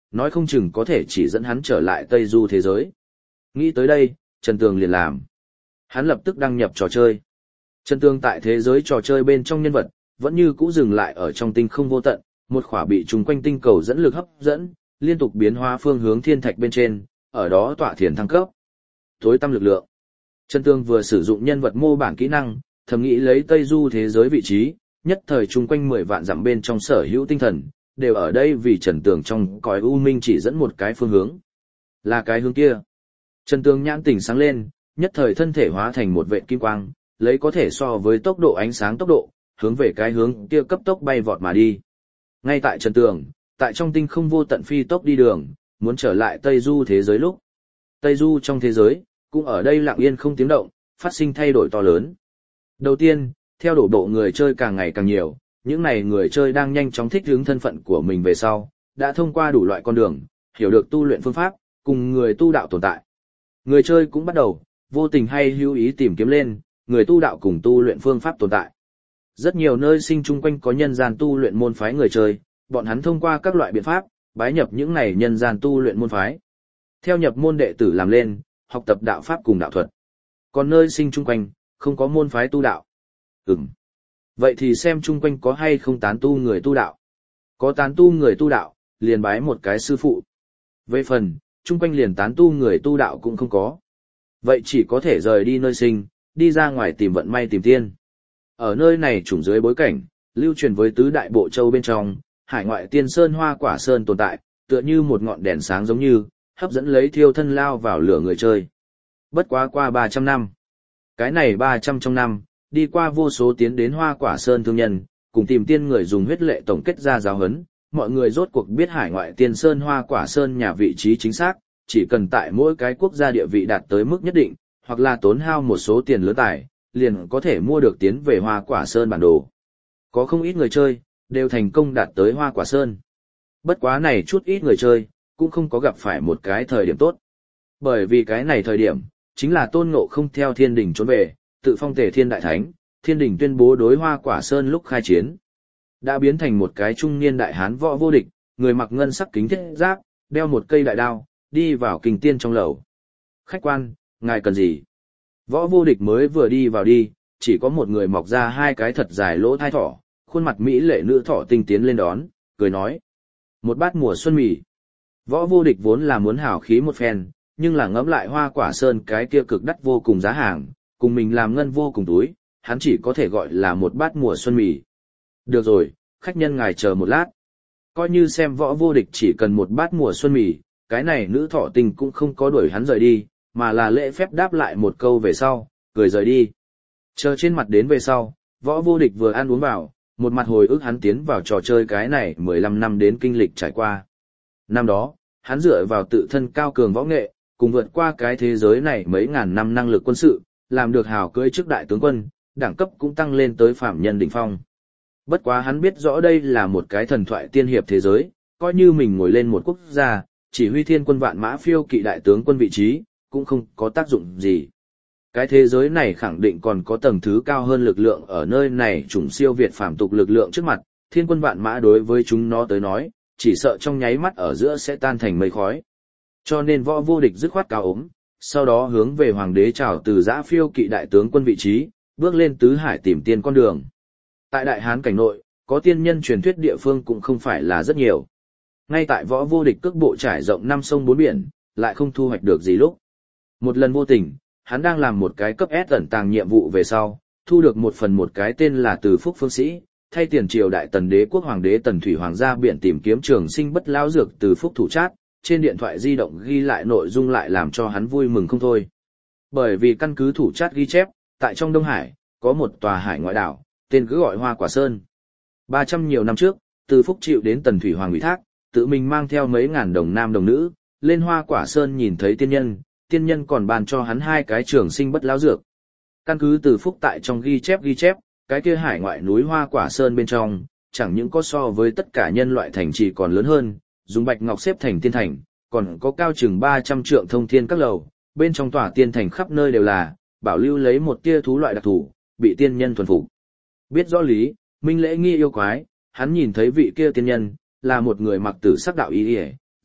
nói không chừng có thể chỉ dẫn hắn trở lại Tây Du thế giới. Nghĩ tới đây, Trần Tường liền làm. Hắn lập tức đăng nhập trò chơi. Trần Tường tại thế giới trò chơi bên trong nhân vật, vẫn như cũ dừng lại ở trong tinh không vô tận, một khỏa bị trùng quanh tinh cầu dẫn lực hấp dẫn, liên tục biến hóa phương hướng thiên thạch bên trên, ở đó tỏa thiền thăng cấp. Tối tăm lực lượng. Trần Tường vừa sử dụng nhân vật mô bản kỹ năng, thầm nghĩ lấy Tây Du thế giới vị trí, nhất thời chung quanh mười vạn dặm bên trong sở hữu tinh thần, đều ở đây vì Trần Tường trong cõi u minh chỉ dẫn một cái phương hướng. Là cái hướng kia. Trần Tường nhãn tỉnh sáng lên, nhất thời thân thể hóa thành một vệt kim quang, lấy có thể so với tốc độ ánh sáng tốc độ, hướng về cái hướng kia cấp tốc bay vọt mà đi. Ngay tại Trần Tường, tại trong tinh không vô tận phi tốc đi đường, muốn trở lại Tây Du thế giới lúc. Tây Du trong thế giới, cũng ở đây lặng yên không tiếng động, phát sinh thay đổi to lớn. Đầu tiên, theo đổ bộ người chơi càng ngày càng nhiều, những này người chơi đang nhanh chóng thích ứng thân phận của mình về sau, đã thông qua đủ loại con đường, hiểu được tu luyện phương pháp, cùng người tu đạo tồn tại. Người chơi cũng bắt đầu, vô tình hay hữu ý tìm kiếm lên, người tu đạo cùng tu luyện phương pháp tồn tại. Rất nhiều nơi sinh chung quanh có nhân gian tu luyện môn phái người chơi, bọn hắn thông qua các loại biện pháp, bái nhập những này nhân gian tu luyện môn phái. Theo nhập môn đệ tử làm lên, học tập đạo pháp cùng đạo thuật. Còn nơi sinh chung quanh, không có môn phái tu đạo. Ừm. Vậy thì xem chung quanh có hay không tán tu người tu đạo. Có tán tu người tu đạo, liền bái một cái sư phụ. Về phần, chung quanh liền tán tu người tu đạo cũng không có. Vậy chỉ có thể rời đi nơi sinh, đi ra ngoài tìm vận may tìm tiên. Ở nơi này trùng dưới bối cảnh, lưu truyền với tứ đại bộ châu bên trong, hải ngoại tiên sơn hoa quả sơn tồn tại, tựa như một ngọn đèn sáng giống như, hấp dẫn lấy thiêu thân lao vào lửa người chơi. Bất quá qua ba trăm năm. Cái này ba trăm trong năm, đi qua vô số tiến đến hoa quả sơn thương nhân, cùng tìm tiên người dùng huyết lệ tổng kết ra giáo huấn, mọi người rốt cuộc biết hải ngoại tiên sơn hoa quả sơn nhà vị trí chính xác, chỉ cần tại mỗi cái quốc gia địa vị đạt tới mức nhất định, hoặc là tốn hao một số tiền lớn tài, liền có thể mua được tiến về hoa quả sơn bản đồ. Có không ít người chơi, đều thành công đạt tới hoa quả sơn. Bất quá này chút ít người chơi, cũng không có gặp phải một cái thời điểm tốt. Bởi vì cái này thời điểm, chính là Tôn Ngộ Không theo thiên đình trốn về, tự phong Tề Thiên Đại Thánh, thiên đình tuyên bố đối hoa quả sơn lúc khai chiến. Đã biến thành một cái trung niên đại hán võ vô địch, người mặc ngân sắc kính thiết giáp, đeo một cây đại đao, đi vào kình tiên trong lầu. Khách quan, ngài cần gì? Võ vô địch mới vừa đi vào đi, chỉ có một người mọc ra hai cái thật dài lỗ thai thỏ, khuôn mặt mỹ lệ nữ thỏ tinh tiến lên đón, cười nói. Một bát mùa xuân mì. Võ vô địch vốn là muốn hào khí một phen, nhưng là ngẫm lại hoa quả sơn cái kia cực đắt vô cùng giá hàng, cùng mình làm ngân vô cùng túi, hắn chỉ có thể gọi là một bát mùa xuân mì. Được rồi, khách nhân ngài chờ một lát. Coi như xem võ vô địch chỉ cần một bát mùa xuân mì, cái này nữ thọ tình cũng không có đuổi hắn rời đi, mà là lễ phép đáp lại một câu về sau, cười rời đi. Chờ trên mặt đến về sau, võ vô địch vừa ăn uống vào, một mặt hồi ức hắn tiến vào trò chơi cái này mười lăm năm đến kinh lịch trải qua. Năm đó, hắn dựa vào tự thân cao cường võ nghệ, cùng vượt qua cái thế giới này mấy ngàn năm năng lực quân sự, làm được hào cưỡi trước đại tướng quân, đẳng cấp cũng tăng lên tới phạm nhân đỉnh phong. Bất quá hắn biết rõ đây là một cái thần thoại tiên hiệp thế giới, coi như mình ngồi lên một quốc gia, chỉ huy thiên quân vạn mã phiêu kỵ đại tướng quân vị trí, cũng không có tác dụng gì. Cái thế giới này khẳng định còn có tầng thứ cao hơn lực lượng ở nơi này chủng siêu việt phàm tục lực lượng trước mặt, thiên quân vạn mã đối với chúng nó tới nói, chỉ sợ trong nháy mắt ở giữa sẽ tan thành mây khói. Cho nên võ vô địch dứt khoát cao ốm, sau đó hướng về hoàng đế chào từ giã phiêu kỵ đại tướng quân vị trí, bước lên tứ hải tìm tiên con đường. Tại Đại Hán cảnh nội, có tiên nhân truyền thuyết địa phương cũng không phải là rất nhiều. Ngay tại võ vô địch cước bộ trải rộng năm sông bốn biển, lại không thu hoạch được gì lúc. Một lần vô tình, hắn đang làm một cái cấp S ẩn tàng nhiệm vụ về sau, thu được một phần một cái tên là Từ Phúc Phương Sĩ, thay tiền triều đại tần đế quốc hoàng đế tần thủy hoàng gia biển tìm kiếm trường sinh bất lão dược Từ Phúc thủ chát, trên điện thoại di động ghi lại nội dung lại làm cho hắn vui mừng không thôi. Bởi vì căn cứ thủ chát ghi chép, tại trong Đông Hải, có một tòa hải ngoại đảo, tên cứ gọi Hoa Quả Sơn. ba trăm nhiều năm trước, Từ Phúc chịu đến tần thủy hoàng ủy thác, tự mình mang theo mấy ngàn đồng nam đồng nữ, lên Hoa Quả Sơn nhìn thấy tiên nhân, tiên nhân còn bàn cho hắn hai cái trường sinh bất lão dược. Căn cứ Từ Phúc tại trong ghi chép ghi chép, cái kia hải ngoại núi Hoa Quả Sơn bên trong, chẳng những có so với tất cả nhân loại thành trì còn lớn hơn, dùng bạch ngọc xếp thành tiên thành, còn có cao chừng ba trăm trượng thông thiên các lầu, bên trong tòa tiên thành khắp nơi đều là, bảo lưu lấy một tia thú loại đặc thù, bị tiên nhân thuần phục. Biết rõ lý, minh lễ nghi yêu quái, hắn nhìn thấy vị kia tiên nhân, là một người mặc tử sắc đạo y y,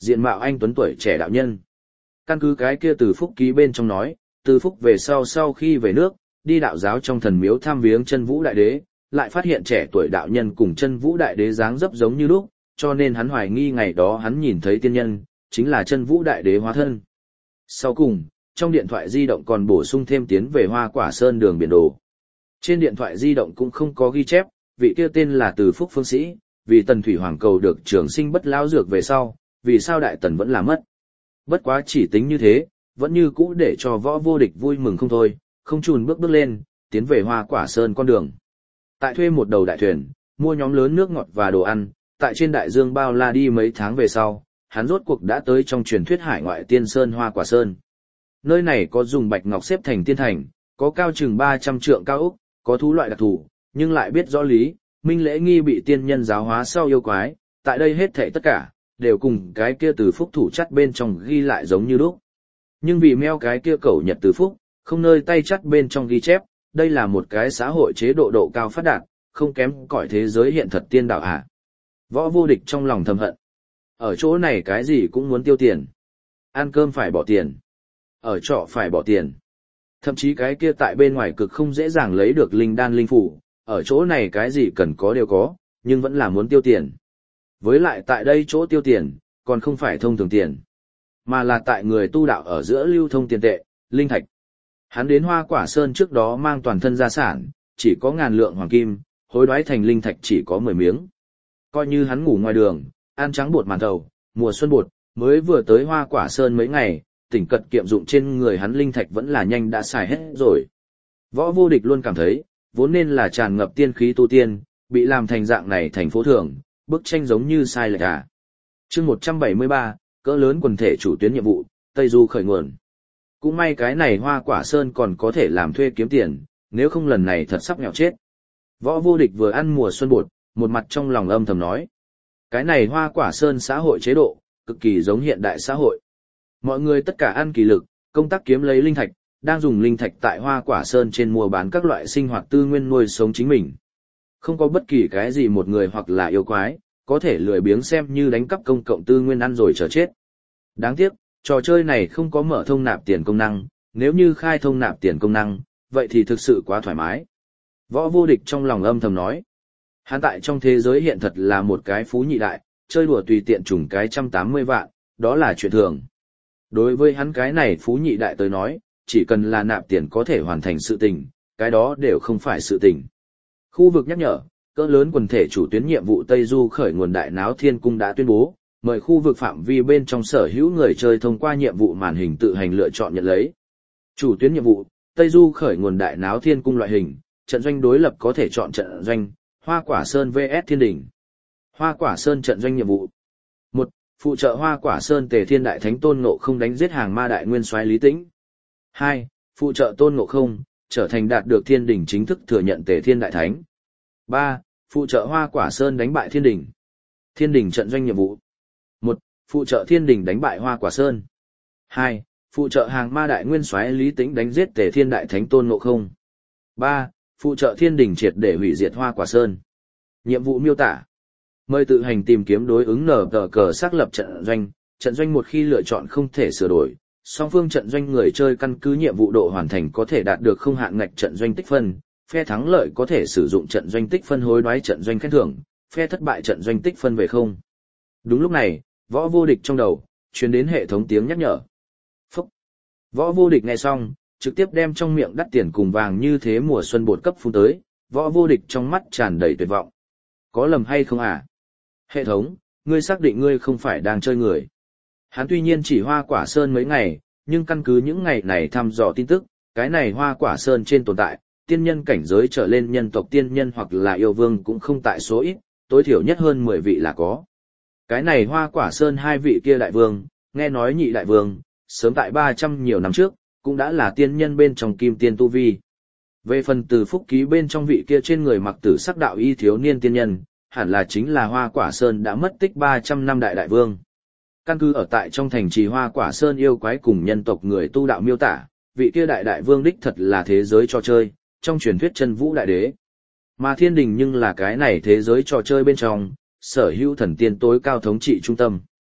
diện mạo anh tuấn tuổi trẻ đạo nhân. Căn cứ cái kia Từ Phúc ký bên trong nói, Từ Phúc về sau sau khi về nước, đi đạo giáo trong thần miếu thăm viếng Chân Vũ Đại Đế, lại phát hiện trẻ tuổi đạo nhân cùng Chân Vũ Đại Đế dáng dấp giống như lúc, cho nên hắn hoài nghi ngày đó hắn nhìn thấy tiên nhân, chính là Chân Vũ Đại Đế hóa thân. Sau cùng, trong điện thoại di động còn bổ sung thêm tiến về Hoa Quả Sơn đường biển đồ. Trên điện thoại di động cũng không có ghi chép, vị kia tên là Từ Phúc phương sĩ, vì Tần Thủy Hoàng cầu được trường sinh bất lão dược về sau, vì sao Đại Tần vẫn là mất. Bất quá chỉ tính như thế, vẫn như cũ để cho Võ Vô Địch vui mừng không thôi, không chùn bước bước lên, tiến về Hoa Quả Sơn con đường. Tại thuê một đầu đại thuyền, mua nhóm lớn nước ngọt và đồ ăn, tại trên đại dương bao la đi mấy tháng về sau, hắn rốt cuộc đã tới trong truyền thuyết hải ngoại tiên sơn Hoa Quả Sơn. Nơi này có dùng bạch ngọc xếp thành tiên thành, có cao chừng ba trăm trượng cao ốc, có thú loại đặc thù, nhưng lại biết rõ lý, minh lễ nghi bị tiên nhân giáo hóa sau yêu quái, tại đây hết thảy tất cả, đều cùng cái kia Từ Phúc thủ chắt bên trong ghi lại giống như lúc. Nhưng vì meo cái kia cẩu Nhật Từ Phúc, không nơi tay chắt bên trong ghi chép, đây là một cái xã hội chế độ độ cao phát đạt, không kém cỏi thế giới hiện thật tiên đạo à. Võ Vô Địch trong lòng thầm hận. Ở chỗ này cái gì cũng muốn tiêu tiền. Ăn cơm phải bỏ tiền. Ở trọ phải bỏ tiền. Thậm chí cái kia tại bên ngoài cực không dễ dàng lấy được linh đan linh phủ, ở chỗ này cái gì cần có đều có, nhưng vẫn là muốn tiêu tiền. Với lại tại đây chỗ tiêu tiền, còn không phải thông thường tiền, mà là tại người tu đạo ở giữa lưu thông tiền tệ, linh thạch. Hắn đến Hoa Quả Sơn trước đó mang toàn thân gia sản, chỉ có ngàn lượng hoàng kim, hối đoái thành linh thạch chỉ có mười miếng. Coi như hắn ngủ ngoài đường, ăn trắng bột màn thầu, mùa xuân bột, mới vừa tới Hoa Quả Sơn mấy ngày, tỉnh cật kiệm dụng trên người hắn linh thạch vẫn là nhanh đã xài hết rồi. Võ Vô Địch luôn cảm thấy, vốn nên là tràn ngập tiên khí tu tiên, bị làm thành dạng này thành phố thường, bức tranh giống như sai lệch à. Chương một trăm bảy mươi ba, cỡ lớn quần thể chủ tuyến nhiệm vụ, Tây Du khởi nguồn. Cũng may cái này Hoa Quả Sơn còn có thể làm thuê kiếm tiền, nếu không lần này thật sắp nghèo chết. Võ Vô Địch vừa ăn mùa xuân bột, một mặt trong lòng âm thầm nói. Cái này Hoa Quả Sơn xã hội chế độ, cực kỳ giống hiện đại xã hội. Mọi người tất cả ăn kỳ lực, công tác kiếm lấy linh thạch, đang dùng linh thạch tại Hoa Quả Sơn trên mua bán các loại sinh hoạt tư nguyên nuôi sống chính mình. Không có bất kỳ cái gì một người hoặc là yêu quái, có thể lười biếng xem như đánh cắp công cộng tư nguyên ăn rồi chờ chết. Đáng tiếc, trò chơi này không có mở thông nạp tiền công năng, nếu như khai thông nạp tiền công năng, vậy thì thực sự quá thoải mái. Võ Vô Địch trong lòng âm thầm nói. Hắn tại trong thế giới hiện thật là một cái phú nhị đại, chơi đùa tùy tiện trùng cái một trăm tám mươi vạn, đó là chuyện thường. Đối với hắn cái này phú nhị đại tới nói, chỉ cần là nạp tiền có thể hoàn thành sự tình, cái đó đều không phải sự tình. Khu vực nhắc nhở, cỡ lớn quần thể chủ tuyến nhiệm vụ Tây Du khởi nguồn Đại Náo Thiên Cung đã tuyên bố, mời khu vực phạm vi bên trong sở hữu người chơi thông qua nhiệm vụ màn hình tự hành lựa chọn nhận lấy. Chủ tuyến nhiệm vụ, Tây Du khởi nguồn Đại Náo Thiên Cung loại hình, trận doanh đối lập có thể chọn trận doanh, Hoa Quả Sơn vs Thiên Đỉnh. Hoa Quả Sơn trận doanh nhiệm vụ. một. Phụ trợ Hoa Quả Sơn Tề Thiên Đại Thánh Tôn Ngộ Không đánh giết hàng ma đại nguyên soái Lý Tĩnh. hai. Phụ trợ Tôn Ngộ Không trở thành đạt được Thiên Đỉnh chính thức thừa nhận Tề Thiên Đại Thánh. ba. Phụ trợ Hoa Quả Sơn đánh bại Thiên Đỉnh. Thiên Đỉnh trận doanh nhiệm vụ. một. Phụ trợ Thiên Đỉnh đánh bại Hoa Quả Sơn. hai. Phụ trợ hàng ma đại nguyên soái Lý Tĩnh đánh giết Tề Thiên Đại Thánh Tôn Ngộ Không. ba. Phụ trợ Thiên Đỉnh triệt để hủy diệt Hoa Quả Sơn. Nhiệm vụ miêu tả. Mời tự hành tìm kiếm đối ứng nở tờ cờ xác lập trận doanh, trận doanh một khi lựa chọn không thể sửa đổi, song phương trận doanh người chơi căn cứ nhiệm vụ độ hoàn thành có thể đạt được không hạn ngạch trận doanh tích phân, phe thắng lợi có thể sử dụng trận doanh tích phân hối đoái trận doanh khen thưởng, phe thất bại trận doanh tích phân về không. Đúng lúc này, Võ Vô Địch trong đầu truyền đến hệ thống tiếng nhắc nhở. Phúc. Võ Vô Địch nghe xong, trực tiếp đem trong miệng đắt tiền cùng vàng như thế mùa xuân bột cấp phun tới, Võ Vô Địch trong mắt tràn đầy tuyệt vọng. Có lầm hay không à? Hệ thống, ngươi xác định ngươi không phải đang chơi người. Hắn tuy nhiên chỉ Hoa Quả Sơn mấy ngày, nhưng căn cứ những ngày này thăm dò tin tức, cái này Hoa Quả Sơn trên tồn tại, tiên nhân cảnh giới trở lên nhân tộc tiên nhân hoặc là yêu vương cũng không tại số ít, tối thiểu nhất hơn mười vị là có. Cái này Hoa Quả Sơn hai vị kia đại vương, nghe nói nhị đại vương, sớm tại ba trăm nhiều năm trước, cũng đã là tiên nhân bên trong kim tiên tu vi. Về phần Từ Phúc ký bên trong vị kia trên người mặc tử sắc đạo y thiếu niên tiên nhân, hẳn là chính là Hoa Quả Sơn đã mất tích ba trăm năm đại đại vương. Căn cứ ở tại trong thành trì Hoa Quả Sơn yêu quái cùng nhân tộc người tu đạo miêu tả, vị kia đại đại vương đích thật là thế giới trò chơi, trong truyền thuyết Chân Vũ Đại Đế. Mà Thiên Đình nhưng là cái này thế giới trò chơi bên trong, sở hữu thần tiên tối cao thống trị trung tâm.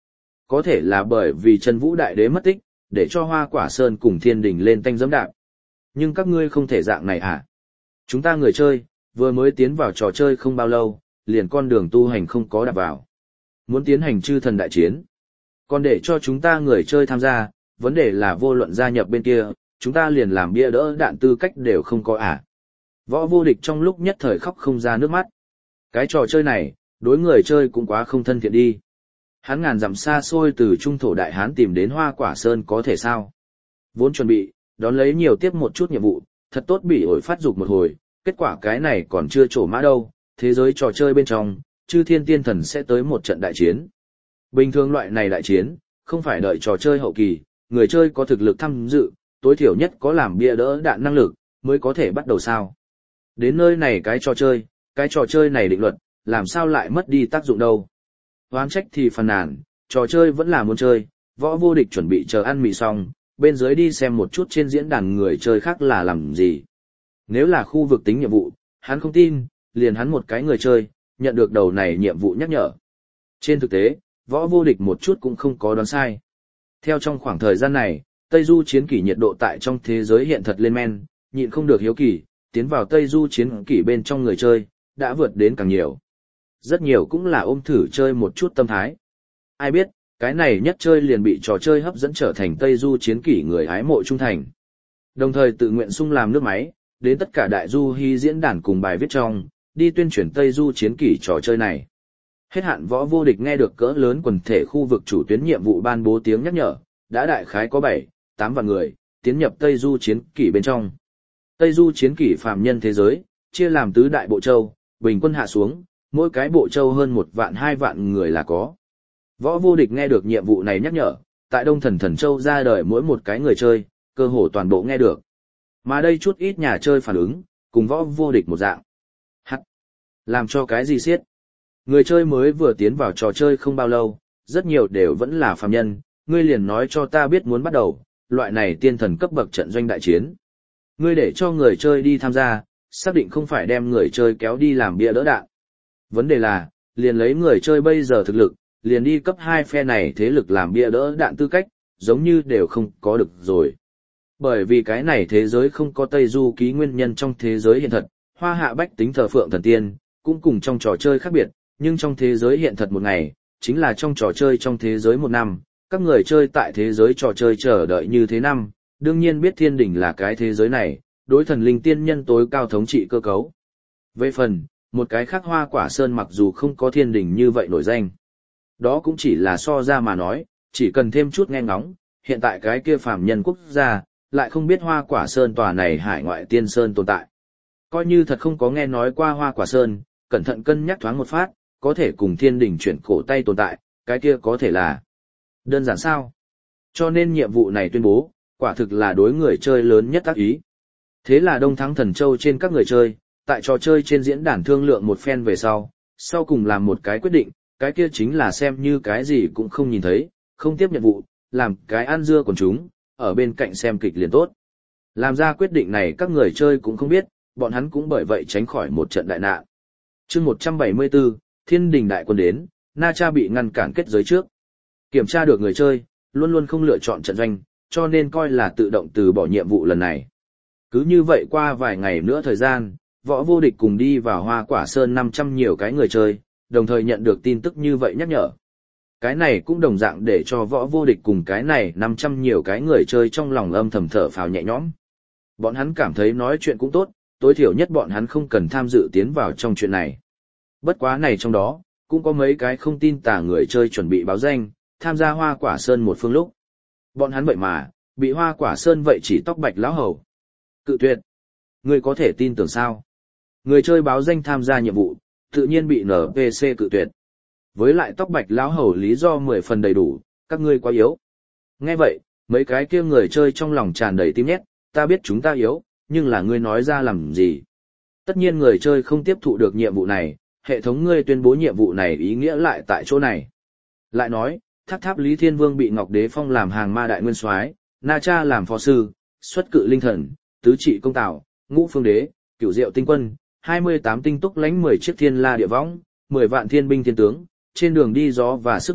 Có thể là bởi vì Chân Vũ Đại Đế mất tích, để cho Hoa Quả Sơn cùng Thiên Đình lên tanh giẫm đạp. Nhưng các ngươi không thể dạng này à? Chúng ta người chơi, vừa mới tiến vào trò chơi không bao lâu, liền con đường tu hành không có đạp vào. Muốn tiến hành chư thần đại chiến. Còn để cho chúng ta người chơi tham gia, vấn đề là vô luận gia nhập bên kia, chúng ta liền làm bia đỡ đạn tư cách đều không có à. Võ Vô Địch trong lúc nhất thời khóc không ra nước mắt. Cái trò chơi này, đối người chơi cũng quá không thân thiện đi. Hắn ngàn dặm xa xôi từ Trung Thổ Đại Hán tìm đến Hoa Quả Sơn có thể sao? Vốn chuẩn bị, đón lấy nhiều tiếp một chút nhiệm vụ, thật tốt bị ổi phát dục một hồi, kết quả cái này còn chưa trổ mã đâu, thế giới trò chơi bên trong, chư thiên tiên thần sẽ tới một trận đại chiến. Bình thường loại này đại chiến, không phải đợi trò chơi hậu kỳ, người chơi có thực lực tham dự, tối thiểu nhất có làm bia đỡ đạn năng lực, mới có thể bắt đầu sao. Đến nơi này cái trò chơi, cái trò chơi này định luật, làm sao lại mất đi tác dụng đâu. Hoán trách thì phàn nàn, trò chơi vẫn là muốn chơi, Võ Vô Địch chuẩn bị chờ ăn mì xong, bên dưới đi xem một chút trên diễn đàn người chơi khác là làm gì. Nếu là khu vực tính nhiệm vụ, hắn không tin, liền hắn một cái người chơi, nhận được đầu này nhiệm vụ nhắc nhở. Trên thực tế, Võ Vô Địch một chút cũng không có đoán sai. Theo trong khoảng thời gian này, Tây Du chiến kỷ nhiệt độ tại trong thế giới hiện thật lên men, nhịn không được hiếu kỳ, tiến vào Tây Du chiến kỷ bên trong người chơi, đã vượt đến càng nhiều. Rất nhiều cũng là ôm thử chơi một chút tâm thái. Ai biết, cái này nhất chơi liền bị trò chơi hấp dẫn trở thành Tây Du chiến kỷ người hái mộ trung thành. Đồng thời tự nguyện sung làm nước máy, đến tất cả đại du hy diễn đàn cùng bài viết trong, đi tuyên truyền Tây Du chiến kỷ trò chơi này. Hết hạn Võ Vô Địch nghe được cỡ lớn quần thể khu vực chủ tuyến nhiệm vụ ban bố tiếng nhắc nhở, đã đại khái có bảy, tám vạn người, tiến nhập Tây Du chiến kỷ bên trong. Tây Du chiến kỷ phàm nhân thế giới, chia làm tứ đại bộ châu, bình quân hạ xuống, mỗi cái bộ châu hơn một vạn hai vạn người là có. Võ Vô Địch nghe được nhiệm vụ này nhắc nhở, tại Đông Thần Thần Châu ra đời mỗi một cái người chơi, cơ hồ toàn bộ nghe được. Mà đây chút ít nhà chơi phản ứng, cùng Võ Vô Địch một dạng. Hắc! Làm cho cái gì xiết? Người chơi mới vừa tiến vào trò chơi không bao lâu, rất nhiều đều vẫn là phàm nhân, ngươi liền nói cho ta biết muốn bắt đầu, loại này tiên thần cấp bậc trận doanh đại chiến. Ngươi để cho người chơi đi tham gia, xác định không phải đem người chơi kéo đi làm bia đỡ đạn. Vấn đề là, liền lấy người chơi bây giờ thực lực, liền đi cấp hai phe này thế lực làm bia đỡ đạn tư cách, giống như đều không có được rồi. Bởi vì cái này thế giới không có Tây Du ký nguyên nhân trong thế giới hiện thật, Hoa Hạ bách tính thờ phượng thần tiên, cũng cùng trong trò chơi khác biệt, nhưng trong thế giới hiện thật một ngày, chính là trong trò chơi trong thế giới một năm, các người chơi tại thế giới trò chơi chờ đợi như thế năm, đương nhiên biết thiên đỉnh là cái thế giới này, đối thần linh tiên nhân tối cao thống trị cơ cấu. Về phần, một cái khác Hoa Quả Sơn mặc dù không có thiên đỉnh như vậy nổi danh. Đó cũng chỉ là so ra mà nói, chỉ cần thêm chút nghe ngóng, hiện tại cái kia phàm nhân quốc gia, lại không biết Hoa Quả Sơn tòa này hải ngoại tiên sơn tồn tại. Coi như thật không có nghe nói qua Hoa Quả Sơn, cẩn thận cân nhắc thoáng một phát, có thể cùng thiên đỉnh chuyển cổ tay tồn tại, cái kia có thể là đơn giản sao. Cho nên nhiệm vụ này tuyên bố, quả thực là đối người chơi lớn nhất tác ý. Thế là Đông Thắng Thần Châu trên các người chơi, tại trò chơi trên diễn đàn thương lượng một phen về sau, sau cùng làm một cái quyết định, cái kia chính là xem như cái gì cũng không nhìn thấy, không tiếp nhiệm vụ, làm cái ăn dưa còn chúng, ở bên cạnh xem kịch liền tốt. Làm ra quyết định này các người chơi cũng không biết, bọn hắn cũng bởi vậy tránh khỏi một trận đại nạn. Chương một trăm bảy mươi tư, Thiên Đình đại quân đến, Na Cha bị ngăn cản kết giới trước. Kiểm tra được người chơi, luôn luôn không lựa chọn trận doanh, cho nên coi là tự động từ bỏ nhiệm vụ lần này. Cứ như vậy qua vài ngày nữa thời gian, Võ Vô Địch cùng đi vào Hoa Quả Sơn năm trăm nhiều cái người chơi, đồng thời nhận được tin tức như vậy nhắc nhở. Cái này cũng đồng dạng để cho Võ Vô Địch cùng cái này năm trăm nhiều cái người chơi trong lòng âm thầm thở phào nhẹ nhõm. Bọn hắn cảm thấy nói chuyện cũng tốt, tối thiểu nhất bọn hắn không cần tham dự tiến vào trong chuyện này. Bất quá này trong đó, cũng có mấy cái không tin tà người chơi chuẩn bị báo danh, tham gia Hoa Quả Sơn một phương lúc. Bọn hắn vậy mà, bị Hoa Quả Sơn vậy chỉ tóc bạch lão hầu. Cự tuyệt. Người có thể tin tưởng sao? Người chơi báo danh tham gia nhiệm vụ, tự nhiên bị en pê xê cự tuyệt. Với lại tóc bạch lão hầu lý do mười phần đầy đủ, các ngươi quá yếu. Nghe vậy, mấy cái kia người chơi trong lòng tràn đầy tim nhét, ta biết chúng ta yếu, nhưng là ngươi nói ra làm gì? Tất nhiên người chơi không tiếp thụ được nhiệm vụ này, hệ thống ngươi tuyên bố nhiệm vụ này ý nghĩa lại tại chỗ này. Lại nói, tháp tháp Lý Thiên Vương bị Ngọc Đế Phong làm hàng ma đại nguyên soái, Na Cha làm phó sư, xuất cự linh thần, tứ trị công tảo, ngũ phương đế, cửu diệu tinh quân, hai mươi tám tinh túc lãnh mười chiếc thiên la địa võng, mười vạn thiên binh thiên tướng, trên đường đi gió và sức mạnh,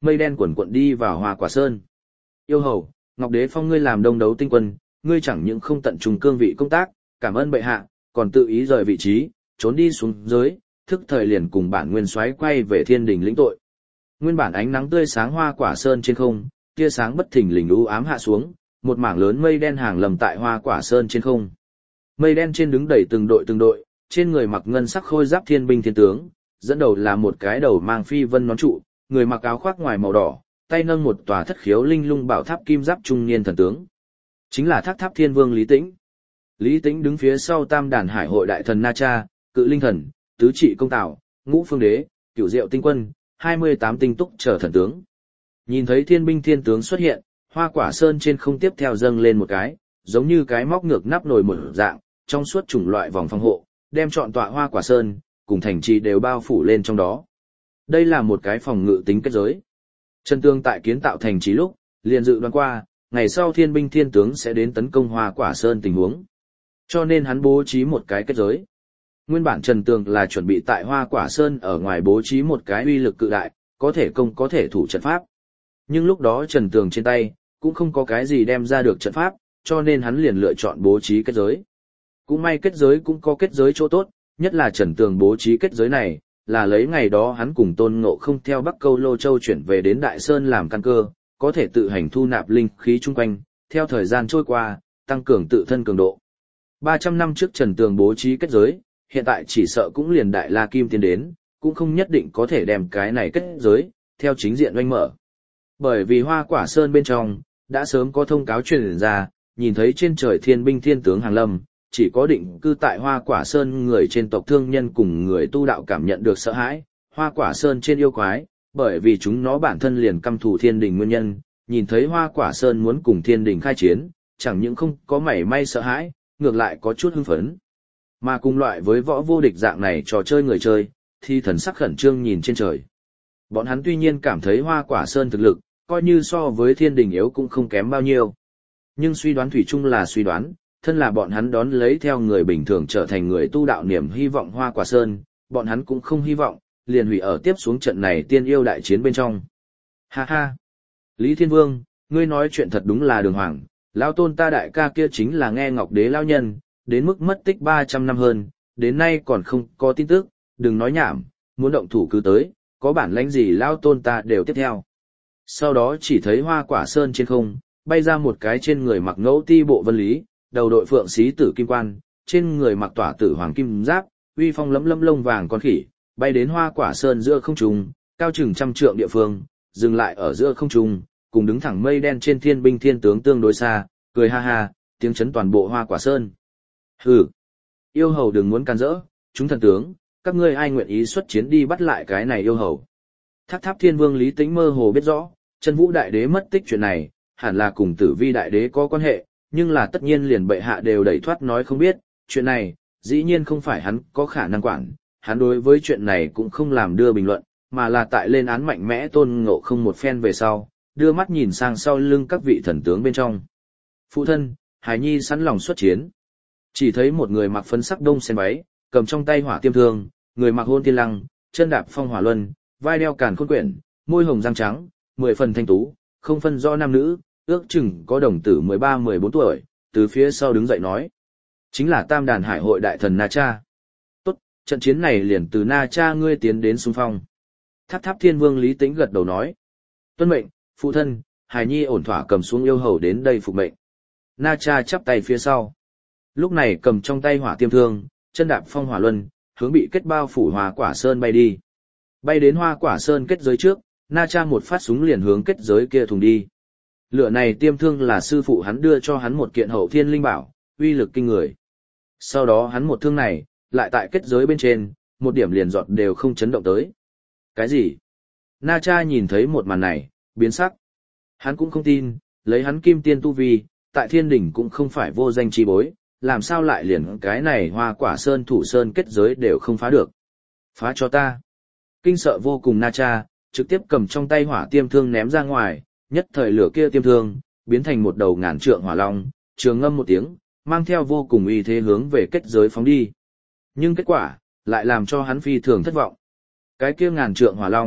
mây đen quần quận đi vào Hoa Quả Sơn. Yêu hầu, Ngọc Đế phong ngươi làm đông đấu tinh quân, ngươi chẳng những không tận trung cương vị công tác, cảm ơn bệ hạ, còn tự ý rời vị trí, trốn đi xuống dưới, thức thời liền cùng bản nguyên soái quay về thiên đình lĩnh tội. Nguyên bản ánh nắng tươi sáng Hoa Quả Sơn trên không, tia sáng bất thình lình u ám hạ xuống, một mảng lớn mây đen hàng lầm tại Hoa Quả Sơn trên không. Mây đen trên đứng đầy từng đội từng đội, trên người mặc ngân sắc khôi giáp thiên binh thiên tướng, dẫn đầu là một cái đầu mang phi vân nón trụ, người mặc áo khoác ngoài màu đỏ, tay nâng một tòa thất khiếu linh lung bảo tháp kim giáp trung niên thần tướng. Chính là Thác Tháp Thiên Vương Lý Tĩnh. Lý Tĩnh đứng phía sau Tam Đàn Hải hội đại thần Na Cha, Cự Linh Thần, Tứ Trị Công Tảo, Ngũ Phương Đế, Cửu Diệu Tinh Quân, hai mươi tám tinh túc trở thần tướng. Nhìn thấy thiên binh thiên tướng xuất hiện, Hoa Quả Sơn trên không tiếp theo dâng lên một cái, giống như cái móc ngược nắp nồi một dạng, trong suốt chủng loại vòng phòng hộ, đem trọn tọa Hoa Quả Sơn, cùng thành trì đều bao phủ lên trong đó. Đây là một cái phòng ngự tính kết giới. Trần Tương tại kiến tạo thành trì lúc, liền dự đoán qua, ngày sau thiên binh thiên tướng sẽ đến tấn công Hoa Quả Sơn tình huống. Cho nên hắn bố trí một cái kết giới. Nguyên bản Trần Tường là chuẩn bị tại Hoa Quả Sơn ở ngoài bố trí một cái uy lực cự đại, có thể công có thể thủ trận pháp. Nhưng lúc đó Trần Tường trên tay, cũng không có cái gì đem ra được trận pháp, cho nên hắn liền lựa chọn bố trí kết giới. Cũng may kết giới cũng có kết giới chỗ tốt, nhất là Trần Tường bố trí kết giới này, là lấy ngày đó hắn cùng Tôn Ngộ Không theo Bắc Câu Lô Châu chuyển về đến Đại Sơn làm căn cơ, có thể tự hành thu nạp linh khí chung quanh, theo thời gian trôi qua, tăng cường tự thân cường độ. ba trăm năm trước Trần Tường bố trí kết giới, hiện tại chỉ sợ cũng liền Đại La Kim tiến đến, cũng không nhất định có thể đem cái này kết giới, theo chính diện oanh mở. Bởi vì Hoa Quả Sơn bên trong, đã sớm có thông cáo truyền ra, nhìn thấy trên trời thiên binh thiên tướng hàng lâm, chỉ có định cư tại Hoa Quả Sơn người trên tộc thương nhân cùng người tu đạo cảm nhận được sợ hãi, Hoa Quả Sơn trên yêu quái, bởi vì chúng nó bản thân liền căm thù thiên đình nguyên nhân, nhìn thấy Hoa Quả Sơn muốn cùng thiên đình khai chiến, chẳng những không có mảy may sợ hãi, ngược lại có chút hưng phấn. Mà cùng loại với võ vô địch dạng này trò chơi người chơi, thì thần sắc khẩn trương nhìn trên trời. Bọn hắn tuy nhiên cảm thấy Hoa Quả Sơn thực lực, coi như so với thiên đình yếu cũng không kém bao nhiêu. Nhưng suy đoán thủy chung là suy đoán, thân là bọn hắn đón lấy theo người bình thường trở thành người tu đạo niềm hy vọng Hoa Quả Sơn, bọn hắn cũng không hy vọng, liền hủy ở tiếp xuống trận này tiên yêu đại chiến bên trong. Ha ha! Lý Thiên Vương, ngươi nói chuyện thật đúng là đường hoàng, lão tôn ta đại ca kia chính là nghe Ngọc Đế lao nhân, đến mức mất tích ba trăm năm hơn, đến nay còn không có tin tức, đừng nói nhảm, muốn động thủ cứ tới, có bản lãnh gì lao tôn ta đều tiếp theo. Sau đó chỉ thấy Hoa Quả Sơn trên không, bay ra một cái trên người mặc ngẫu ti bộ vân lý, đầu đội phượng xí tử kim quan, trên người mặc tỏa tử hoàng kim giáp, uy phong lẫm lẫm lông vàng con khỉ, bay đến Hoa Quả Sơn giữa không trung, cao chừng trăm trượng địa phương, dừng lại ở giữa không trung, cùng đứng thẳng mây đen trên thiên binh thiên tướng tương đối xa, cười ha ha, tiếng chấn toàn bộ Hoa Quả Sơn. Hừ, yêu hầu đừng muốn can dỡ, chúng thần tướng, các ngươi ai nguyện ý xuất chiến đi bắt lại cái này yêu hầu. Thác Tháp Thiên Vương Lý Tĩnh mơ hồ biết rõ, Chân Vũ Đại Đế mất tích chuyện này, hẳn là cùng Tử Vi Đại Đế có quan hệ, nhưng là tất nhiên liền bệ hạ đều đẩy thoát nói không biết, chuyện này, dĩ nhiên không phải hắn có khả năng quản, hắn đối với chuyện này cũng không làm đưa bình luận, mà là tại lên án mạnh mẽ Tôn Ngộ Không một phen về sau, đưa mắt nhìn sang sau lưng các vị thần tướng bên trong. Phụ thân, Hải Nhi sẵn lòng xuất chiến. Chỉ thấy một người mặc phấn sắc đông sen váy, cầm trong tay hỏa tiêm thương, người mặc hôn thiên lăng, chân đạp phong hỏa luân, vai đeo càn khôn quyển, môi hồng răng trắng, mười phần thanh tú, không phân rõ nam nữ, ước chừng có đồng tử mười ba mười bốn tuổi, từ phía sau đứng dậy nói. Chính là Tam Đàn Hải hội đại thần Na Cha. Tốt, trận chiến này liền từ Na Cha ngươi tiến đến xung phong. Tháp Tháp Thiên Vương Lý Tĩnh gật đầu nói. Tuân mệnh, phụ thân, Hải Nhi ổn thỏa cầm xuống yêu hầu đến đây phục mệnh. Na Cha chắp tay phía sau. Lúc này cầm trong tay hỏa tiêm thương, chân đạp phong hỏa luân, hướng bị kết bao phủ Hoa Quả Sơn bay đi. Bay đến Hoa Quả Sơn kết giới trước, Na Cha một phát súng liền hướng kết giới kia thùng đi. Lửa này tiêm thương là sư phụ hắn đưa cho hắn một kiện hậu thiên linh bảo, uy lực kinh người. Sau đó hắn một thương này, lại tại kết giới bên trên, một điểm liền giọt đều không chấn động tới. Cái gì? Na Cha nhìn thấy một màn này, biến sắc. Hắn cũng không tin, lấy hắn kim tiên tu vi, tại thiên đỉnh cũng không phải vô danh chi bối, làm sao lại liền cái này Hoa Quả Sơn thủ sơn kết giới đều không phá được. Phá cho ta. Kinh sợ vô cùng Na Cha, trực tiếp cầm trong tay hỏa tiêm thương ném ra ngoài, nhất thời lửa kia tiêm thương, biến thành một đầu ngàn trượng hỏa long, trường ngâm một tiếng, mang theo vô cùng uy thế hướng về kết giới phóng đi. Nhưng kết quả, lại làm cho hắn phi thường thất vọng. Cái kia ngàn trượng hỏa long,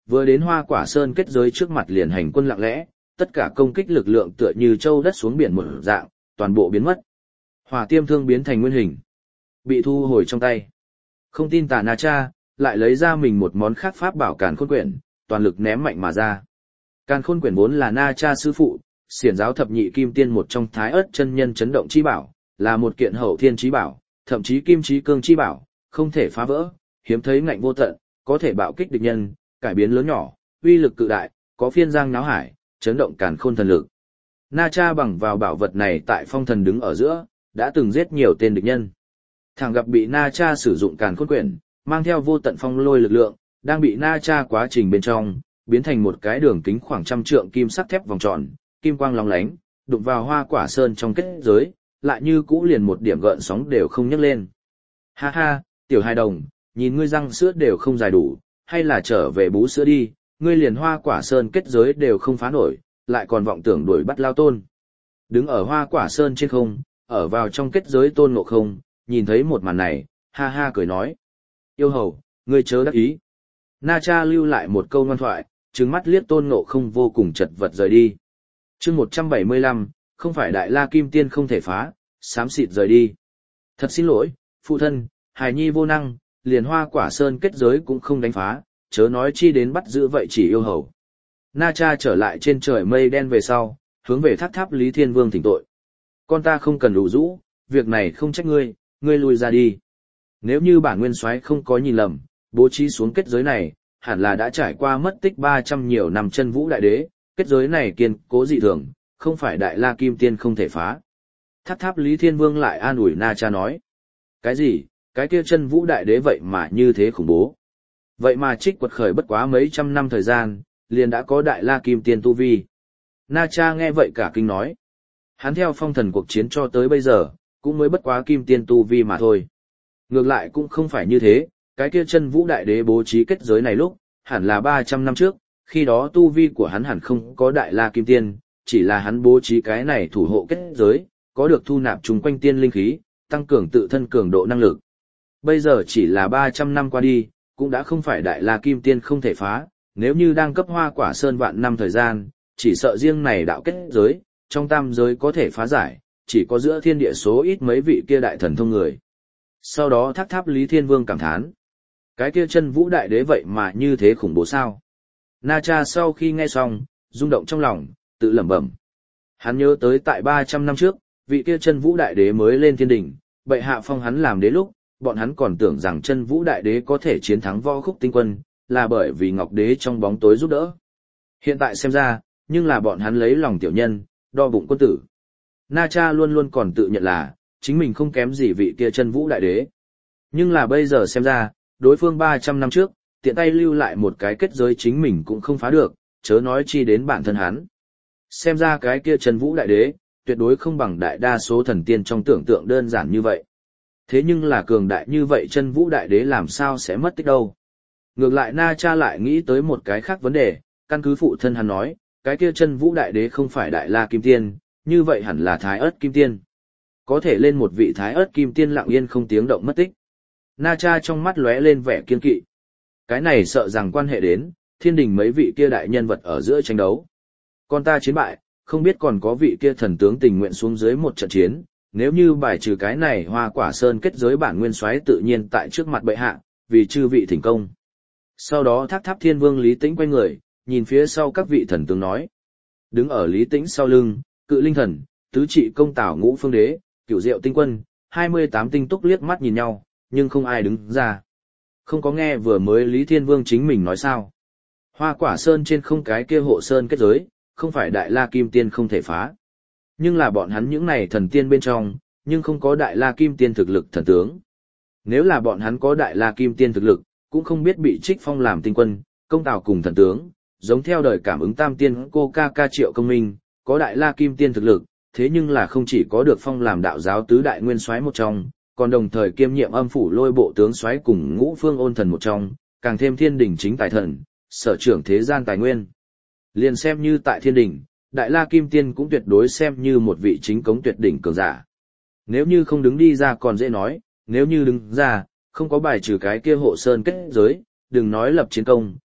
Vừa đến Hoa Quả Sơn kết giới trước mặt liền hành quân lặng lẽ, tất cả công kích lực lượng tựa như châu đất xuống biển một dạng, toàn bộ biến mất. Hỏa tiêm thương biến thành nguyên hình, bị thu hồi trong tay. Không tin tà Na Cha, lại lấy ra mình một món khác pháp bảo Càn Khôn Quyển, toàn lực ném mạnh mà ra. Càn Khôn Quyển vốn là Na Cha sư phụ, xiển giáo thập nhị kim tiên một trong Thái Ức chân nhân chấn động chi bảo, là một kiện hậu thiên chí bảo, thậm chí kim chí cương chi bảo, không thể phá vỡ, hiếm thấy ngạnh vô tận, có thể bạo kích địch nhân, cải biến lớn nhỏ, uy lực cự đại, có phiên giang náo hải, chấn động càn khôn thần lực. Na Cha bằng vào bảo vật này tại phong thần đứng ở giữa, đã từng giết nhiều tên địch nhân. Thằng gặp bị Na Cha sử dụng Càn Khôn Quyển, mang theo vô tận phong lôi lực lượng, đang bị Na Cha quá trình bên trong, biến thành một cái đường kính khoảng trăm trượng kim sắc thép vòng tròn, kim quang lóng lánh, đụng vào Hoa Quả Sơn trong kết giới, lại như cũ liền một điểm gợn sóng đều không nhấc lên. Ha ha, tiểu hài đồng, nhìn ngươi răng sữa đều không dài đủ, hay là trở về bú sữa đi, ngươi liền Hoa Quả Sơn kết giới đều không phá nổi, lại còn vọng tưởng đuổi bắt Lao Tôn. Đứng ở Hoa Quả Sơn trên không, ở vào trong kết giới Tôn Ngộ Không, nhìn thấy một màn này, ha ha cười nói. Yêu hầu, ngươi chớ đắc ý. Na Cha lưu lại một câu ngoan thoại, trừng mắt liếc Tôn Ngộ Không vô cùng chật vật rời đi. Chương một trăm bảy mươi lăm, không phải Đại La Kim Tiên không thể phá, xám xịt rời đi. Thật xin lỗi, phụ thân, hài nhi vô năng, liền Hoa Quả Sơn kết giới cũng không đánh phá, chớ nói chi đến bắt giữ vậy chỉ yêu hầu. Na Cha trở lại trên trời mây đen về sau, hướng về tháp tháp Lý Thiên Vương thỉnh tội. Con ta không cần đủ rũ, việc này không trách ngươi, ngươi lui ra đi. Nếu như bản nguyên soái không có nhìn lầm, bố trí xuống kết giới này, hẳn là đã trải qua mất tích ba trăm nhiều năm chân vũ đại đế, kết giới này kiên cố dị thường, không phải Đại La Kim Tiên không thể phá. Tháp tháp Lý Thiên Vương lại an ủi Na Cha nói. Cái gì, cái kia chân vũ đại đế vậy mà như thế khủng bố. Vậy mà trích quật khởi bất quá mấy trăm năm thời gian, liền đã có Đại La Kim Tiên tu vi. Na Cha nghe vậy cả kinh nói. Hắn theo phong thần cuộc chiến cho tới bây giờ, cũng mới bất quá Kim Tiên tu vi mà thôi. Ngược lại cũng không phải như thế, cái kia chân vũ đại đế bố trí kết giới này lúc, hẳn là ba trăm năm trước, khi đó tu vi của hắn hẳn không có Đại La Kim Tiên, chỉ là hắn bố trí cái này thủ hộ kết giới, có được thu nạp chung quanh tiên linh khí, tăng cường tự thân cường độ năng lực. Bây giờ chỉ là ba trăm năm qua đi, cũng đã không phải Đại La Kim Tiên không thể phá, nếu như đang cấp Hoa Quả Sơn vạn năm thời gian, chỉ sợ riêng này đạo kết giới, trong tam giới có thể phá giải, chỉ có giữa thiên địa số ít mấy vị kia đại thần thông người. Sau đó tháp tháp Lý Thiên Vương cảm thán. Cái kia chân vũ đại đế vậy mà như thế khủng bố sao? Na Cha sau khi nghe xong, rung động trong lòng, tự lẩm bẩm. Hắn nhớ tới tại ba trăm năm trước, vị kia chân vũ đại đế mới lên thiên đỉnh, bệ hạ phong hắn làm đế lúc, bọn hắn còn tưởng rằng chân vũ đại đế có thể chiến thắng Võ Khúc Tinh Quân, là bởi vì Ngọc Đế trong bóng tối giúp đỡ. Hiện tại xem ra, nhưng là bọn hắn lấy lòng tiểu nhân, đo bụng quân tử. Na Cha luôn luôn còn tự nhận là, chính mình không kém gì vị kia chân vũ đại đế. Nhưng là bây giờ xem ra, đối phương ba trăm năm trước, tiện tay lưu lại một cái kết giới chính mình cũng không phá được, chớ nói chi đến bản thân hắn. Xem ra cái kia chân vũ đại đế, tuyệt đối không bằng đại đa số thần tiên trong tưởng tượng đơn giản như vậy. Thế nhưng là cường đại như vậy chân vũ đại đế làm sao sẽ mất tích đâu. Ngược lại Na Cha lại nghĩ tới một cái khác vấn đề, căn cứ phụ thân hắn nói, cái kia chân vũ đại đế không phải Đại La Kim Tiên, như vậy hẳn là Thái Ức Kim Tiên. Có thể lên một vị Thái Ức Kim Tiên lặng yên không tiếng động mất tích. Na Cha trong mắt lóe lên vẻ kiên kỵ. Cái này sợ rằng quan hệ đến, thiên đình mấy vị kia đại nhân vật ở giữa tranh đấu. Con ta chiến bại, không biết còn có vị kia thần tướng tình nguyện xuống dưới một trận chiến, nếu như bài trừ cái này Hoa Quả Sơn kết giới bản nguyên soái tự nhiên tại trước mặt bệ hạ, vì chư vị thỉnh công. Sau đó tháp tháp Thiên Vương Lý Tĩnh quay người, nhìn phía sau các vị thần tướng nói. Đứng ở Lý Tĩnh sau lưng, Cự Linh Thần, Tứ Trị Công Tảo Ngũ Phương Đế, Cửu Diệu Tinh Quân, hai mươi tám tinh túc liếc mắt nhìn nhau, nhưng không ai đứng ra. Không có nghe vừa mới Lý Thiên Vương chính mình nói sao. Hoa Quả Sơn trên không cái kia hộ sơn kết giới, không phải Đại La Kim Tiên không thể phá. Nhưng là bọn hắn những này thần tiên bên trong, nhưng không có Đại La Kim Tiên thực lực thần tướng. Nếu là bọn hắn có Đại La Kim Tiên thực lực, cũng không biết bị trích phong làm tinh quân, công tào cùng thần tướng, giống theo đời cảm ứng tam tiên cô ca ca Triệu Công Minh, có Đại La Kim Tiên thực lực, thế nhưng là không chỉ có được phong làm đạo giáo tứ đại nguyên soái một trong, còn đồng thời kiêm nhiệm âm phủ lôi bộ tướng soái cùng ngũ phương ôn thần một trong, càng thêm thiên đình chính tài thần, sở trưởng thế gian tài nguyên. Liền xem như tại thiên đình, Đại La Kim Tiên cũng tuyệt đối xem như một vị chính cống tuyệt đỉnh cường giả. Nếu như không đứng đi ra còn dễ nói, nếu như đứng ra, không có bài trừ cái kia hộ sơn kết giới, đừng nói lập chiến công,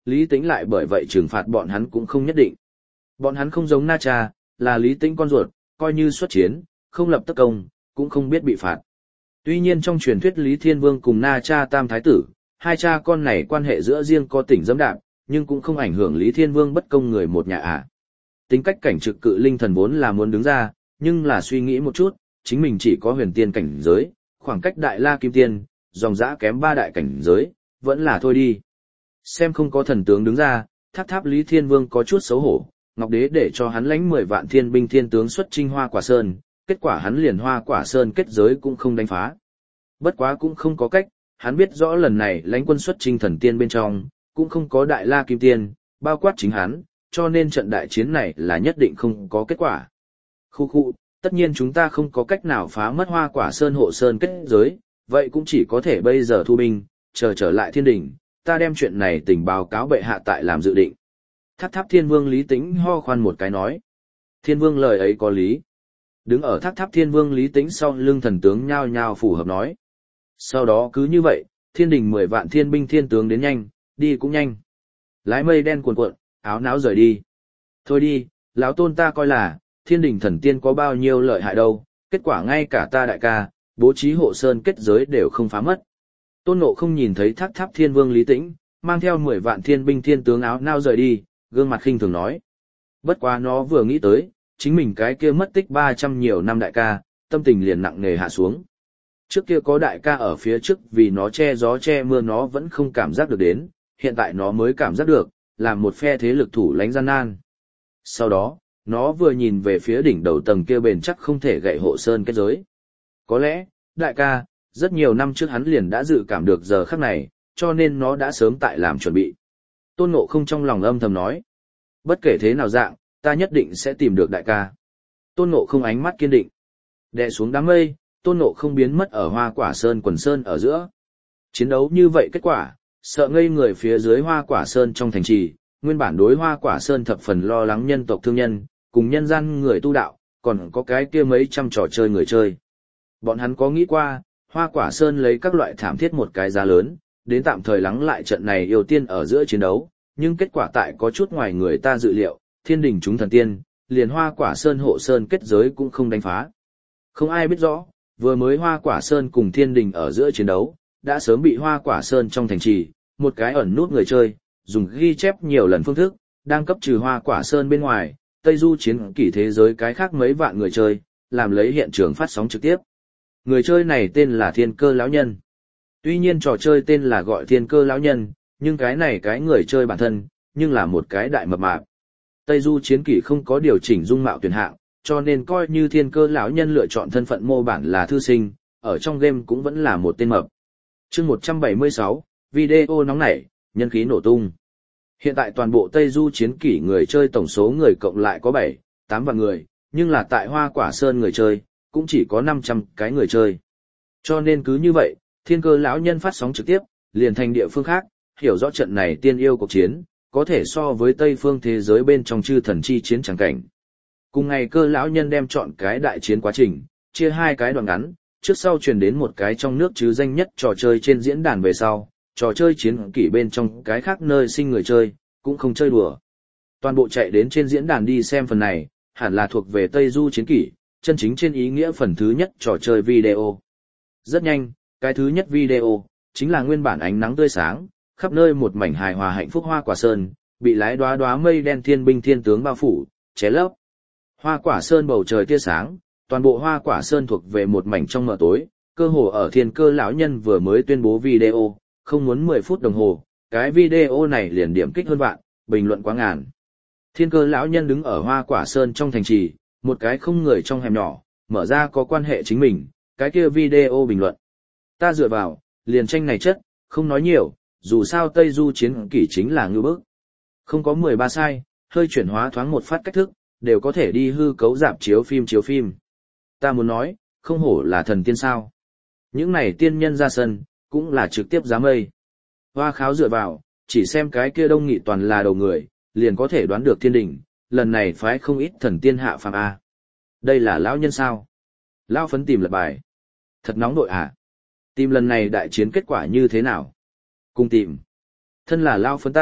Lý Tĩnh lại bởi vậy trừng phạt bọn hắn cũng không nhất định. Bọn hắn không giống Na Cha, là Lý Tĩnh con ruột, coi như xuất chiến, không lập tất công, cũng không biết bị phạt. Tuy nhiên trong truyền thuyết Lý Thiên Vương cùng Na Cha Tam Thái Tử, hai cha con này quan hệ giữa riêng có tỉnh dẫm đạp, nhưng cũng không ảnh hưởng Lý Thiên Vương bất công người một nhà ả. À. Tính cách cảnh trực cự linh thần vốn là muốn đứng ra, nhưng là suy nghĩ một chút, chính mình chỉ có huyền tiên cảnh giới, khoảng cách đại la kim tiên, dòng dã kém ba đại cảnh giới, vẫn là thôi đi. Xem không có thần tướng đứng ra, tháp tháp Lý Thiên Vương có chút xấu hổ, Ngọc Đế để cho hắn lãnh mười vạn thiên binh thiên tướng xuất chinh Hoa Quả Sơn, kết quả hắn liền Hoa Quả Sơn kết giới cũng không đánh phá. Bất quá cũng không có cách, hắn biết rõ lần này lãnh quân xuất chinh thần tiên bên trong, cũng không có đại la kim tiên, bao quát chính hắn, cho nên trận đại chiến này là nhất định không có kết quả. Khu khu, tất nhiên chúng ta không có cách nào phá mất Hoa Quả Sơn hộ sơn kết giới, vậy cũng chỉ có thể bây giờ thu binh, chờ trở lại thiên đỉnh, ta đem chuyện này tình báo cáo bệ hạ tại làm dự định. Tháp tháp Thiên Vương Lý Tĩnh ho khoan một cái nói. Thiên Vương lời ấy có lý. Đứng ở tháp tháp Thiên Vương Lý Tĩnh sau lưng thần tướng nhao nhao phù hợp nói. Sau đó cứ như vậy, thiên đình mười vạn thiên binh thiên tướng đến nhanh, đi cũng nhanh. Lái mây đen cuồn cuộn, áo náo rời đi. Thôi đi, lão tôn ta coi là, thiên đình thần tiên có bao nhiêu lợi hại đâu, kết quả ngay cả ta đại ca, bố trí hộ sơn kết giới đều không phá mất. Tôn Ngộ không nhìn thấy tháp tháp Thiên Vương Lý Tĩnh, mang theo mười vạn thiên binh thiên tướng áo nao rời đi, gương mặt khinh thường nói. Bất quá nó vừa nghĩ tới, chính mình cái kia mất tích ba trăm nhiều năm đại ca, tâm tình liền nặng nề hạ xuống. Trước kia có đại ca ở phía trước vì nó che gió che mưa nó vẫn không cảm giác được đến, hiện tại nó mới cảm giác được, làm một phe thế lực thủ lãnh gian nan. Sau đó, nó vừa nhìn về phía đỉnh đầu tầng kia bền chắc không thể gậy hộ sơn kết giới. Có lẽ, đại ca, rất nhiều năm trước hắn liền đã dự cảm được giờ khắc này, cho nên nó đã sớm tại làm chuẩn bị. Tôn Ngộ không trong lòng âm thầm nói. Bất kể thế nào dạng, ta nhất định sẽ tìm được đại ca. Tôn Ngộ không ánh mắt kiên định. Đè xuống đám mây, Tôn Ngộ không biến mất ở Hoa Quả Sơn quần sơn ở giữa. Chiến đấu như vậy kết quả, sợ ngây người phía dưới Hoa Quả Sơn trong thành trì, nguyên bản đối Hoa Quả Sơn thập phần lo lắng nhân tộc thương nhân, cùng nhân gian người tu đạo, còn có cái kia mấy trăm trò chơi người chơi. Bọn hắn có nghĩ qua, Hoa Quả Sơn lấy các loại thảm thiết một cái giá lớn, đến tạm thời lắng lại trận này yêu tiên ở giữa chiến đấu, nhưng kết quả tại có chút ngoài người ta dự liệu, thiên đình chúng thần tiên, liền Hoa Quả Sơn hộ sơn kết giới cũng không đánh phá. Không ai biết rõ, vừa mới Hoa Quả Sơn cùng thiên đình ở giữa chiến đấu, đã sớm bị Hoa Quả Sơn trong thành trì, một cái ẩn nút người chơi, dùng ghi chép nhiều lần phương thức, đang cấp trừ Hoa Quả Sơn bên ngoài, Tây Du chiến kỷ thế giới cái khác mấy vạn người chơi, làm lấy hiện trường phát sóng trực tiếp. Người chơi này tên là Thiên Cơ Lão Nhân. Tuy nhiên trò chơi tên là gọi Thiên Cơ Lão Nhân, nhưng cái này cái người chơi bản thân, nhưng là một cái đại mập mạp. Tây Du chiến kỷ không có điều chỉnh dung mạo tuyển hạng, cho nên coi như Thiên Cơ Lão Nhân lựa chọn thân phận mô bản là thư sinh, ở trong game cũng vẫn là một tên mập. Chương một trăm bảy mươi sáu, video nóng nảy, nhân khí nổ tung. Hiện tại toàn bộ Tây Du chiến kỷ người chơi tổng số người cộng lại có bảy, tám vạn người, nhưng là tại Hoa Quả Sơn người chơi, cũng chỉ có năm trăm cái người chơi. Cho nên cứ như vậy, Thiên Cơ Lão Nhân phát sóng trực tiếp, liền thành địa phương khác, hiểu rõ trận này tiên yêu cuộc chiến, có thể so với Tây phương thế giới bên trong chư thần chi chiến chẳng cảnh. Cùng ngày Cơ Lão Nhân đem chọn cái đại chiến quá trình, chia hai cái đoạn ngắn, trước sau truyền đến một cái trong nước chứ danh nhất trò chơi trên diễn đàn về sau, trò chơi chiến kỷ bên trong cái khác nơi sinh người chơi, cũng không chơi đùa. Toàn bộ chạy đến trên diễn đàn đi xem phần này, hẳn là thuộc về Tây Du chiến kỷ, chân chính trên ý nghĩa phần thứ nhất trò chơi video. Rất nhanh, cái thứ nhất video, chính là nguyên bản ánh nắng tươi sáng, khắp nơi một mảnh hài hòa hạnh phúc Hoa Quả Sơn, bị lái đóa đóa mây đen thiên binh thiên tướng bao phủ, ché lấp. Hoa Quả Sơn bầu trời tia sáng, toàn bộ Hoa Quả Sơn thuộc về một mảnh trong mờ tối, cơ hồ ở Thiên Cơ Lão Nhân vừa mới tuyên bố video, không muốn mười phút đồng hồ, cái video này liền điểm kích hơn vạn, bình luận quá ngàn. Thiên Cơ Lão Nhân đứng ở Hoa Quả Sơn trong thành trì, một cái không người trong hẻm nhỏ, mở ra có quan hệ chính mình, cái kia video bình luận. Ta dựa vào, liền tranh này chất, không nói nhiều, dù sao Tây Du chiến kỷ chính là ngư bức. Không có mười ba sai, hơi chuyển hóa thoáng một phát cách thức, đều có thể đi hư cấu rạp chiếu phim chiếu phim. Ta muốn nói, không hổ là thần tiên sao. Những này tiên nhân ra sân, cũng là trực tiếp giá mây. Hoa kháo dựa vào, chỉ xem cái kia đông nghị toàn là đầu người, liền có thể đoán được thiên đỉnh, lần này phái không ít thần tiên hạ phàm A. Đây là lão nhân sao? Lão phấn tìm lật bài. Thật nóng đội à? Tìm lần này đại chiến kết quả như thế nào? Cùng tìm. Thân là lão phấn ta,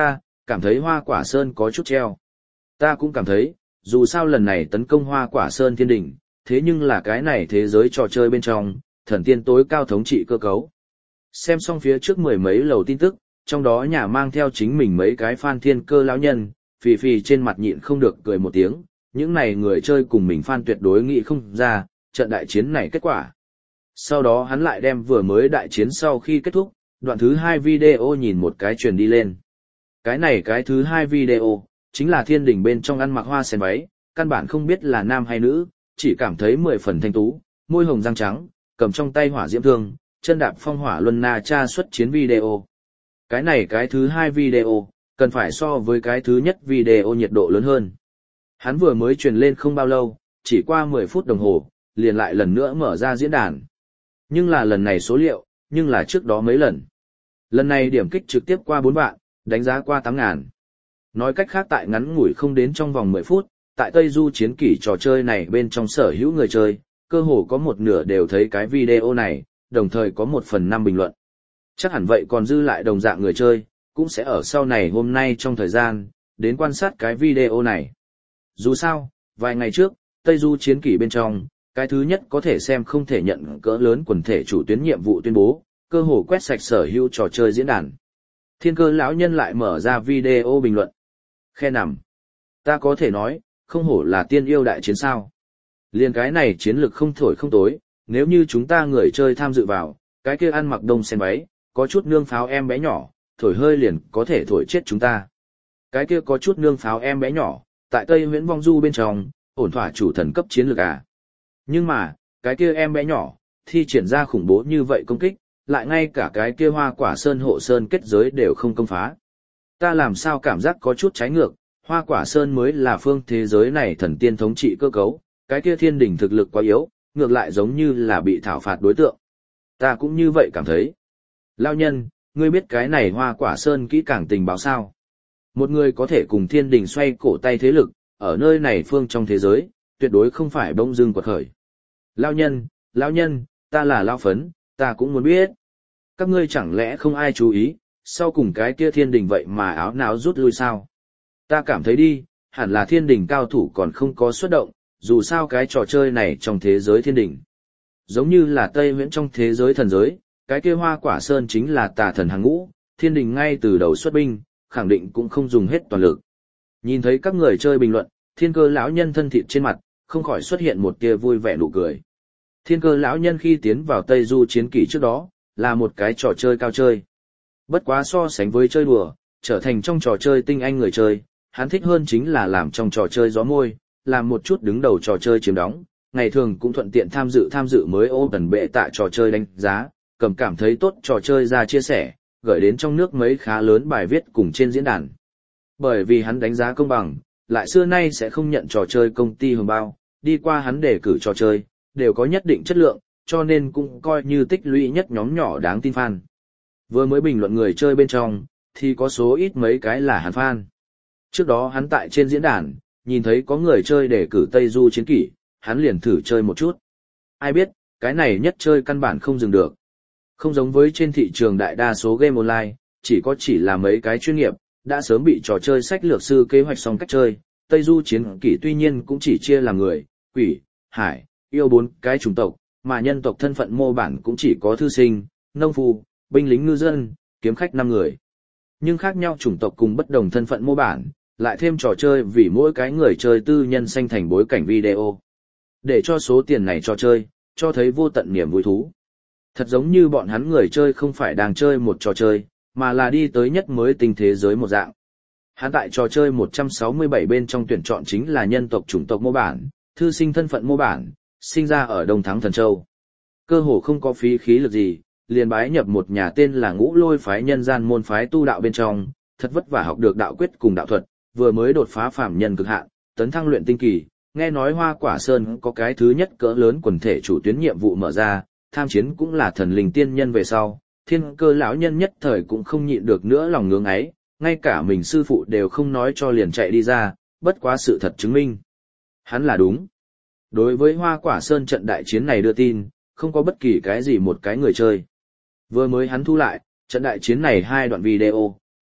cảm thấy Hoa Quả Sơn có chút treo. Ta cũng cảm thấy, dù sao lần này tấn công Hoa Quả Sơn thiên đỉnh, thế nhưng là cái này thế giới trò chơi bên trong, thần tiên tối cao thống trị cơ cấu. Xem xong phía trước mười mấy lầu tin tức, trong đó nhà mang theo chính mình mấy cái fan thiên cơ lão nhân, phì phì trên mặt nhịn không được cười một tiếng, những này người chơi cùng mình fan tuyệt đối nghĩ không ra, trận đại chiến này kết quả. Sau đó hắn lại đem vừa mới đại chiến sau khi kết thúc, đoạn thứ hai video nhìn một cái truyền đi lên. Cái này cái thứ hai video, chính là thiên đỉnh bên trong ăn mặc hoa sen váy, căn bản không biết là nam hay nữ, chỉ cảm thấy mười phần thanh tú, môi hồng răng trắng, cầm trong tay hỏa diễm thương, chân đạp phong hỏa luân na cha xuất chiến video. Cái này cái thứ hai video, cần phải so với cái thứ nhất video nhiệt độ lớn hơn. Hắn vừa mới truyền lên không bao lâu, chỉ qua mười phút đồng hồ, liền lại lần nữa mở ra diễn đàn. Nhưng là lần này số liệu, nhưng là trước đó mấy lần. Lần này điểm kích trực tiếp qua bốn vạn, đánh giá qua tám ngàn. Nói cách khác tại ngắn ngủi không đến trong vòng mười phút, tại Tây Du chiến kỷ trò chơi này bên trong sở hữu người chơi, cơ hồ có một nửa đều thấy cái video này, đồng thời có một phần năm bình luận. Chắc hẳn vậy còn dư lại đồng dạng người chơi, cũng sẽ ở sau này hôm nay trong thời gian, đến quan sát cái video này. Dù sao, vài ngày trước, Tây Du chiến kỷ bên trong, cái thứ nhất có thể xem không thể nhận cỡ lớn quần thể chủ tuyến nhiệm vụ tuyên bố, cơ hồ quét sạch sở hữu trò chơi diễn đàn. Thiên cơ lão nhân lại mở ra video bình luận. Khe nằm. Ta có thể nói, không hổ là tiên yêu đại chiến sao. Liên cái này chiến lược không thổi không tối, nếu như chúng ta người chơi tham dự vào, cái kia ăn mặc đông sen váy, có chút nương pháo em bé nhỏ, thổi hơi liền có thể thổi chết chúng ta. Cái kia có chút nương pháo em bé nhỏ, tại Tây Huyễn Vong Du bên trong, ổn thỏa chủ thần cấp chiến lược à. Nhưng mà, cái kia em bé nhỏ, thi triển ra khủng bố như vậy công kích, lại ngay cả cái kia Hoa Quả Sơn hộ sơn kết giới đều không công phá. Ta làm sao cảm giác có chút trái ngược, Hoa Quả Sơn mới là phương thế giới này thần tiên thống trị cơ cấu, cái kia thiên đỉnh thực lực quá yếu, ngược lại giống như là bị thảo phạt đối tượng. Ta cũng như vậy cảm thấy. Lao nhân, ngươi biết cái này Hoa Quả Sơn kỹ càng tình báo sao? Một người có thể cùng thiên đỉnh xoay cổ tay thế lực, ở nơi này phương trong thế giới, tuyệt đối không phải bỗng dưng quật khởi. Lao nhân, Lao nhân, ta là Lao Phấn, ta cũng muốn biết. Các ngươi chẳng lẽ không ai chú ý, sau cùng cái kia thiên đỉnh vậy mà áo náo rút lui sao? Ta cảm thấy đi, hẳn là thiên đỉnh cao thủ còn không có xuất động, dù sao cái trò chơi này trong thế giới thiên đỉnh. Giống như là Tây Huyễn trong thế giới thần giới, cái kia Hoa Quả Sơn chính là tà thần hàng ngũ, thiên đỉnh ngay từ đầu xuất binh, khẳng định cũng không dùng hết toàn lực. Nhìn thấy các người chơi bình luận, thiên cơ lão nhân thân thịt trên mặt, không khỏi xuất hiện một tia vui vẻ nụ cười. Thiên cơ lão nhân khi tiến vào Tây Du chiến kỷ trước đó, là một cái trò chơi cao chơi. Bất quá so sánh với chơi đùa, trở thành trong trò chơi tinh anh người chơi, hắn thích hơn chính là làm trong trò chơi gió môi, làm một chút đứng đầu trò chơi chiếm đóng, ngày thường cũng thuận tiện tham dự tham dự mới ô tần bệ tại trò chơi đánh giá, cầm cảm thấy tốt trò chơi ra chia sẻ, gửi đến trong nước mấy khá lớn bài viết cùng trên diễn đàn. Bởi vì hắn đánh giá công bằng, lại xưa nay sẽ không nhận trò chơi công ty hồng bao, đi qua hắn đề cử trò chơi, đều có nhất định chất lượng, cho nên cũng coi như tích lũy nhất nhóm nhỏ đáng tin fan. Vừa mới bình luận người chơi bên trong, thì có số ít mấy cái là hắn fan. Trước đó hắn tại trên diễn đàn, nhìn thấy có người chơi đề cử Tây Du chiến kỷ, hắn liền thử chơi một chút. Ai biết, cái này nhất chơi căn bản không dừng được. Không giống với trên thị trường đại đa số game online, chỉ có chỉ là mấy cái chuyên nghiệp, đã sớm bị trò chơi sách lược sư kế hoạch xong cách chơi. Tây Du chiến kỷ tuy nhiên cũng chỉ chia làm người, quỷ, hải, yêu bốn cái chủng tộc, mà nhân tộc thân phận mô bản cũng chỉ có thư sinh, nông phu, binh lính ngư dân, kiếm khách năm người. Nhưng khác nhau chủng tộc cùng bất đồng thân phận mô bản, lại thêm trò chơi vì mỗi cái người chơi tư nhân sanh thành bối cảnh video. Để cho số tiền này trò chơi, cho thấy vô tận niềm vui thú. Thật giống như bọn hắn người chơi không phải đang chơi một trò chơi, mà là đi tới nhất mới tinh thế giới một dạng. Hắn tại trò chơi một trăm sáu mươi bảy bên trong tuyển chọn chính là nhân tộc chủng tộc mô bản, thư sinh thân phận mô bản, sinh ra ở Đông Thắng Thần Châu. Cơ hồ không có phí khí lực gì, liền bái nhập một nhà tên là Ngũ Lôi phái nhân gian môn phái tu đạo bên trong, thật vất vả học được đạo quyết cùng đạo thuật, vừa mới đột phá phàm nhân cực hạn, tấn thăng luyện tinh kỳ, nghe nói Hoa Quả Sơn có cái thứ nhất cỡ lớn quần thể chủ tuyến nhiệm vụ mở ra, tham chiến cũng là thần linh tiên nhân về sau, thiên cơ lão nhân nhất thời cũng không nhịn được nữa lòng ngưỡng ấy, ngay cả mình sư phụ đều không nói cho liền chạy đi ra, bất quá sự thật chứng minh. Hắn là đúng. Đối với Hoa Quả Sơn trận đại chiến này đưa tin, không có bất kỳ cái gì một cái người chơi. Vừa mới hắn thu lại, trận đại chiến này hai đoạn video,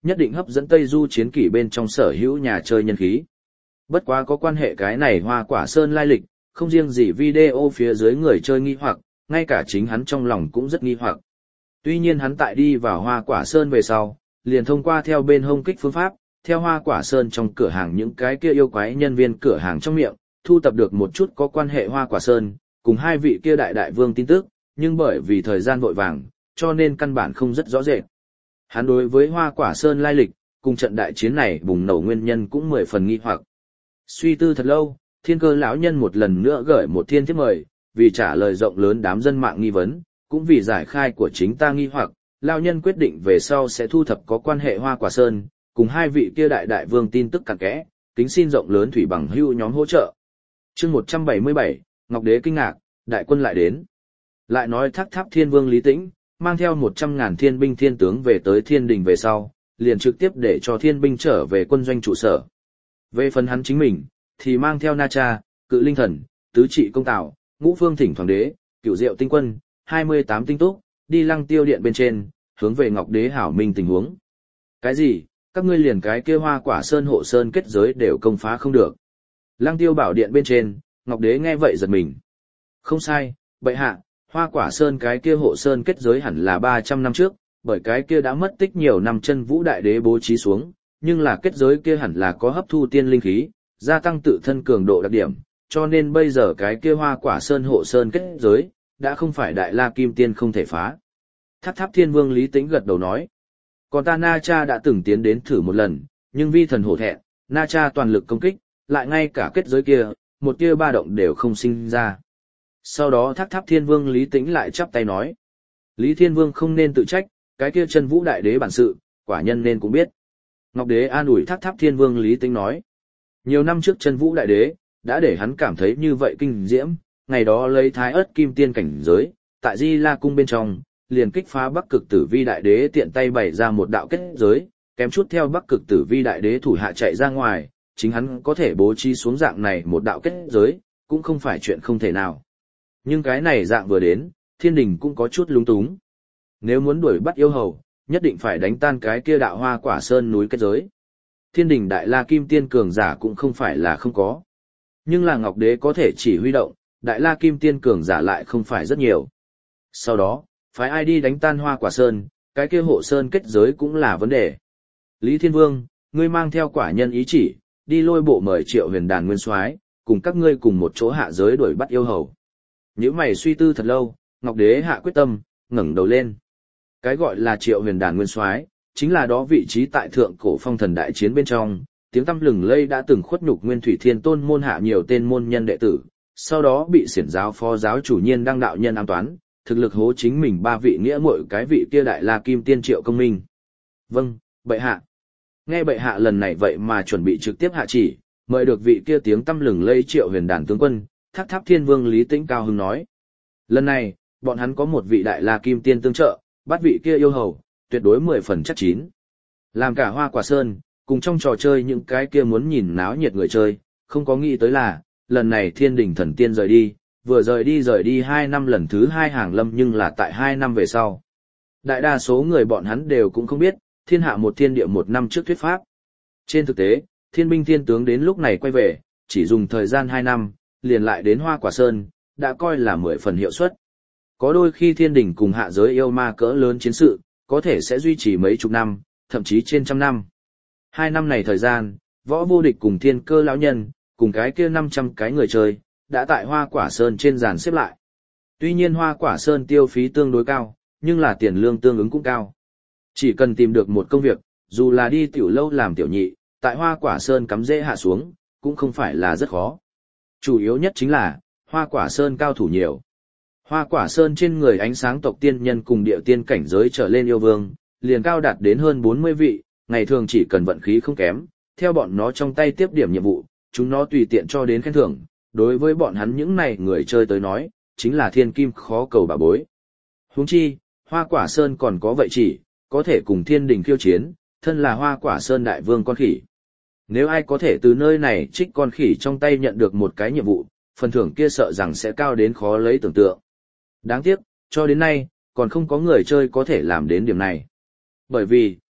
nhất định hấp dẫn Tây Du chiến kỷ bên trong sở hữu nhà chơi nhân khí. Bất quá có quan hệ cái này Hoa Quả Sơn lai lịch, không riêng gì video phía dưới người chơi nghi hoặc, ngay cả chính hắn trong lòng cũng rất nghi hoặc. Tuy nhiên hắn tại đi vào Hoa Quả Sơn về sau, liền thông qua theo bên hông kích phương pháp, theo Hoa Quả Sơn trong cửa hàng những cái kia yêu quái nhân viên cửa hàng trong miệng, thu tập được một chút có quan hệ Hoa Quả Sơn, cùng hai vị kia đại đại vương tin tức, nhưng bởi vì thời gian vội vàng, cho nên căn bản không rất rõ rệt. Hắn đối với Hoa Quả Sơn lai lịch, cùng trận đại chiến này bùng nổ nguyên nhân cũng mười phần nghi hoặc. Suy tư thật lâu, Thiên Cơ lão nhân một lần nữa gửi một thiên thiếp mời, vì trả lời rộng lớn đám dân mạng nghi vấn, cũng vì giải khai của chính ta nghi hoặc, lão nhân quyết định về sau sẽ thu thập có quan hệ Hoa Quả Sơn, cùng hai vị kia đại đại vương tin tức cặn kẽ, kính xin rộng lớn thủy bằng hưu nhóm hỗ trợ. Chương một trăm bảy mươi bảy, Ngọc Đế kinh ngạc, đại quân lại đến. Lại nói Thác Tháp Thiên Vương Lý Tĩnh, mang theo một trăm ngàn thiên binh thiên tướng về tới thiên đình về sau, liền trực tiếp để cho thiên binh trở về quân doanh trụ sở. Về phần hắn chính mình, thì mang theo Na Cha, Cự Linh Thần, Tứ Trị Công Tào, Ngũ Phương Thỉnh Thoảng Đế, Cửu Diệu Tinh Quân, hai mươi tám tinh túc, đi Lăng Tiêu Điện bên trên, hướng về Ngọc Đế hảo minh tình huống. Cái gì? Các ngươi liền cái kia Hoa Quả Sơn hộ sơn kết giới đều công phá không được. Lăng Tiêu Bảo Điện bên trên, Ngọc Đế nghe vậy giật mình. Không sai, bệ hạ, Hoa Quả Sơn cái kia hộ sơn kết giới hẳn là ba trăm năm trước, bởi cái kia đã mất tích nhiều năm chân vũ đại đế bố trí xuống, nhưng là kết giới kia hẳn là có hấp thu tiên linh khí, gia tăng tự thân cường độ đặc điểm, cho nên bây giờ cái kia Hoa Quả Sơn hộ sơn kết giới, đã không phải đại la kim tiên không thể phá. Tháp Tháp Thiên Vương Lý Tĩnh gật đầu nói, còn ta Na Cha đã từng tiến đến thử một lần, nhưng vi thần hổ thẹn, Na Cha toàn lực công kích, lại ngay cả kết giới kia, một tia ba động đều không sinh ra. Sau đó Thác Tháp Thiên Vương Lý Tĩnh lại chắp tay nói, Lý Thiên Vương không nên tự trách, cái kia chân vũ đại đế bản sự, quả nhân nên cũng biết. Ngọc Đế an ủi Thác Tháp Thiên Vương Lý Tĩnh nói, nhiều năm trước chân vũ đại đế, đã để hắn cảm thấy như vậy kinh diễm, ngày đó lấy thái ớt kim tiên cảnh giới, tại Di La Cung bên trong, liền kích phá Bắc Cực Tử Vi đại đế tiện tay bày ra một đạo kết giới, kém chút theo Bắc Cực Tử Vi đại đế thủ hạ chạy ra ngoài, chính hắn có thể bố trí xuống dạng này một đạo kết giới, cũng không phải chuyện không thể nào. Nhưng cái này dạng vừa đến, thiên đình cũng có chút lúng túng. Nếu muốn đuổi bắt yêu hầu, nhất định phải đánh tan cái kia đạo Hoa Quả Sơn núi kết giới. Thiên đình đại la kim tiên cường giả cũng không phải là không có. Nhưng là Ngọc Đế có thể chỉ huy động, đại la kim tiên cường giả lại không phải rất nhiều. Sau đó, phải ai đi đánh tan Hoa Quả Sơn, cái kia hộ sơn kết giới cũng là vấn đề. Lý Thiên Vương, ngươi mang theo quả nhân ý chỉ, đi lôi bộ mời Triệu Huyền Đàn nguyên soái, cùng các ngươi cùng một chỗ hạ giới đuổi bắt yêu hầu. Nếu mày suy tư thật lâu, Ngọc Đế hạ quyết tâm, ngẩng đầu lên. Cái gọi là Triệu Huyền Đàn nguyên soái, chính là đó vị trí tại thượng cổ phong thần đại chiến bên trong, tiếng tăm lừng lây đã từng khuất nhục Nguyên Thủy Thiên Tôn môn hạ nhiều tên môn nhân đệ tử, sau đó bị xiển giáo phó giáo chủ Nhiên Đăng đạo nhân ám toán, thực lực hố chính mình ba vị nghĩa muội cái vị kia đại la kim tiên Triệu Công Minh. Vâng, bệ hạ. Nghe bệ hạ lần này vậy mà chuẩn bị trực tiếp hạ chỉ, mời được vị kia tiếng tăm lừng lây Triệu Huyền Đàn tướng quân, Thác Tháp Thiên Vương Lý Tĩnh cao hứng nói. Lần này, bọn hắn có một vị đại la kim tiên tương trợ, bắt vị kia yêu hầu, tuyệt đối mười phần chắc chín. Làm cả Hoa Quả Sơn, cùng trong trò chơi những cái kia muốn nhìn náo nhiệt người chơi, không có nghĩ tới là, lần này thiên đình thần tiên rời đi, vừa rời đi rời đi hai năm lần thứ hai hàng lâm nhưng là tại hai năm về sau. Đại đa số người bọn hắn đều cũng không biết, thiên hạ một thiên địa một năm trước thuyết pháp. Trên thực tế, thiên binh thiên tướng đến lúc này quay về, chỉ dùng thời gian hai năm, liền lại đến Hoa Quả Sơn, đã coi là mười phần hiệu suất. Có đôi khi thiên đình cùng hạ giới yêu ma cỡ lớn chiến sự, có thể sẽ duy trì mấy chục năm, thậm chí trên trăm năm. Hai năm này thời gian, Võ Vô Địch cùng Thiên Cơ lão nhân, cùng cái kia năm trăm cái người chơi, đã tại Hoa Quả Sơn trên dàn xếp lại. Tuy nhiên Hoa Quả Sơn tiêu phí tương đối cao, nhưng là tiền lương tương ứng cũng cao. Chỉ cần tìm được một công việc, dù là đi tiểu lâu làm tiểu nhị, tại Hoa Quả Sơn cắm rễ hạ xuống, cũng không phải là rất khó. Chủ yếu nhất chính là, Hoa Quả Sơn cao thủ nhiều. Hoa Quả Sơn trên người ánh sáng tộc tiên nhân cùng địa tiên cảnh giới trở lên yêu vương, liền cao đạt đến hơn bốn mươi vị, ngày thường chỉ cần vận khí không kém, theo bọn nó trong tay tiếp điểm nhiệm vụ, chúng nó tùy tiện cho đến khen thưởng, đối với bọn hắn những này người chơi tới nói, chính là thiên kim khó cầu bà bối. Huống chi, Hoa Quả Sơn còn có vậy chỉ, có thể cùng thiên đình khiêu chiến, thân là Hoa Quả Sơn đại vương con khỉ. Nếu ai có thể từ nơi này trích con khỉ trong tay nhận được một cái nhiệm vụ, phần thưởng kia sợ rằng sẽ cao đến khó lấy tưởng tượng. Đáng tiếc, cho đến nay, còn không có người chơi có thể làm đến điểm này. Bởi vì,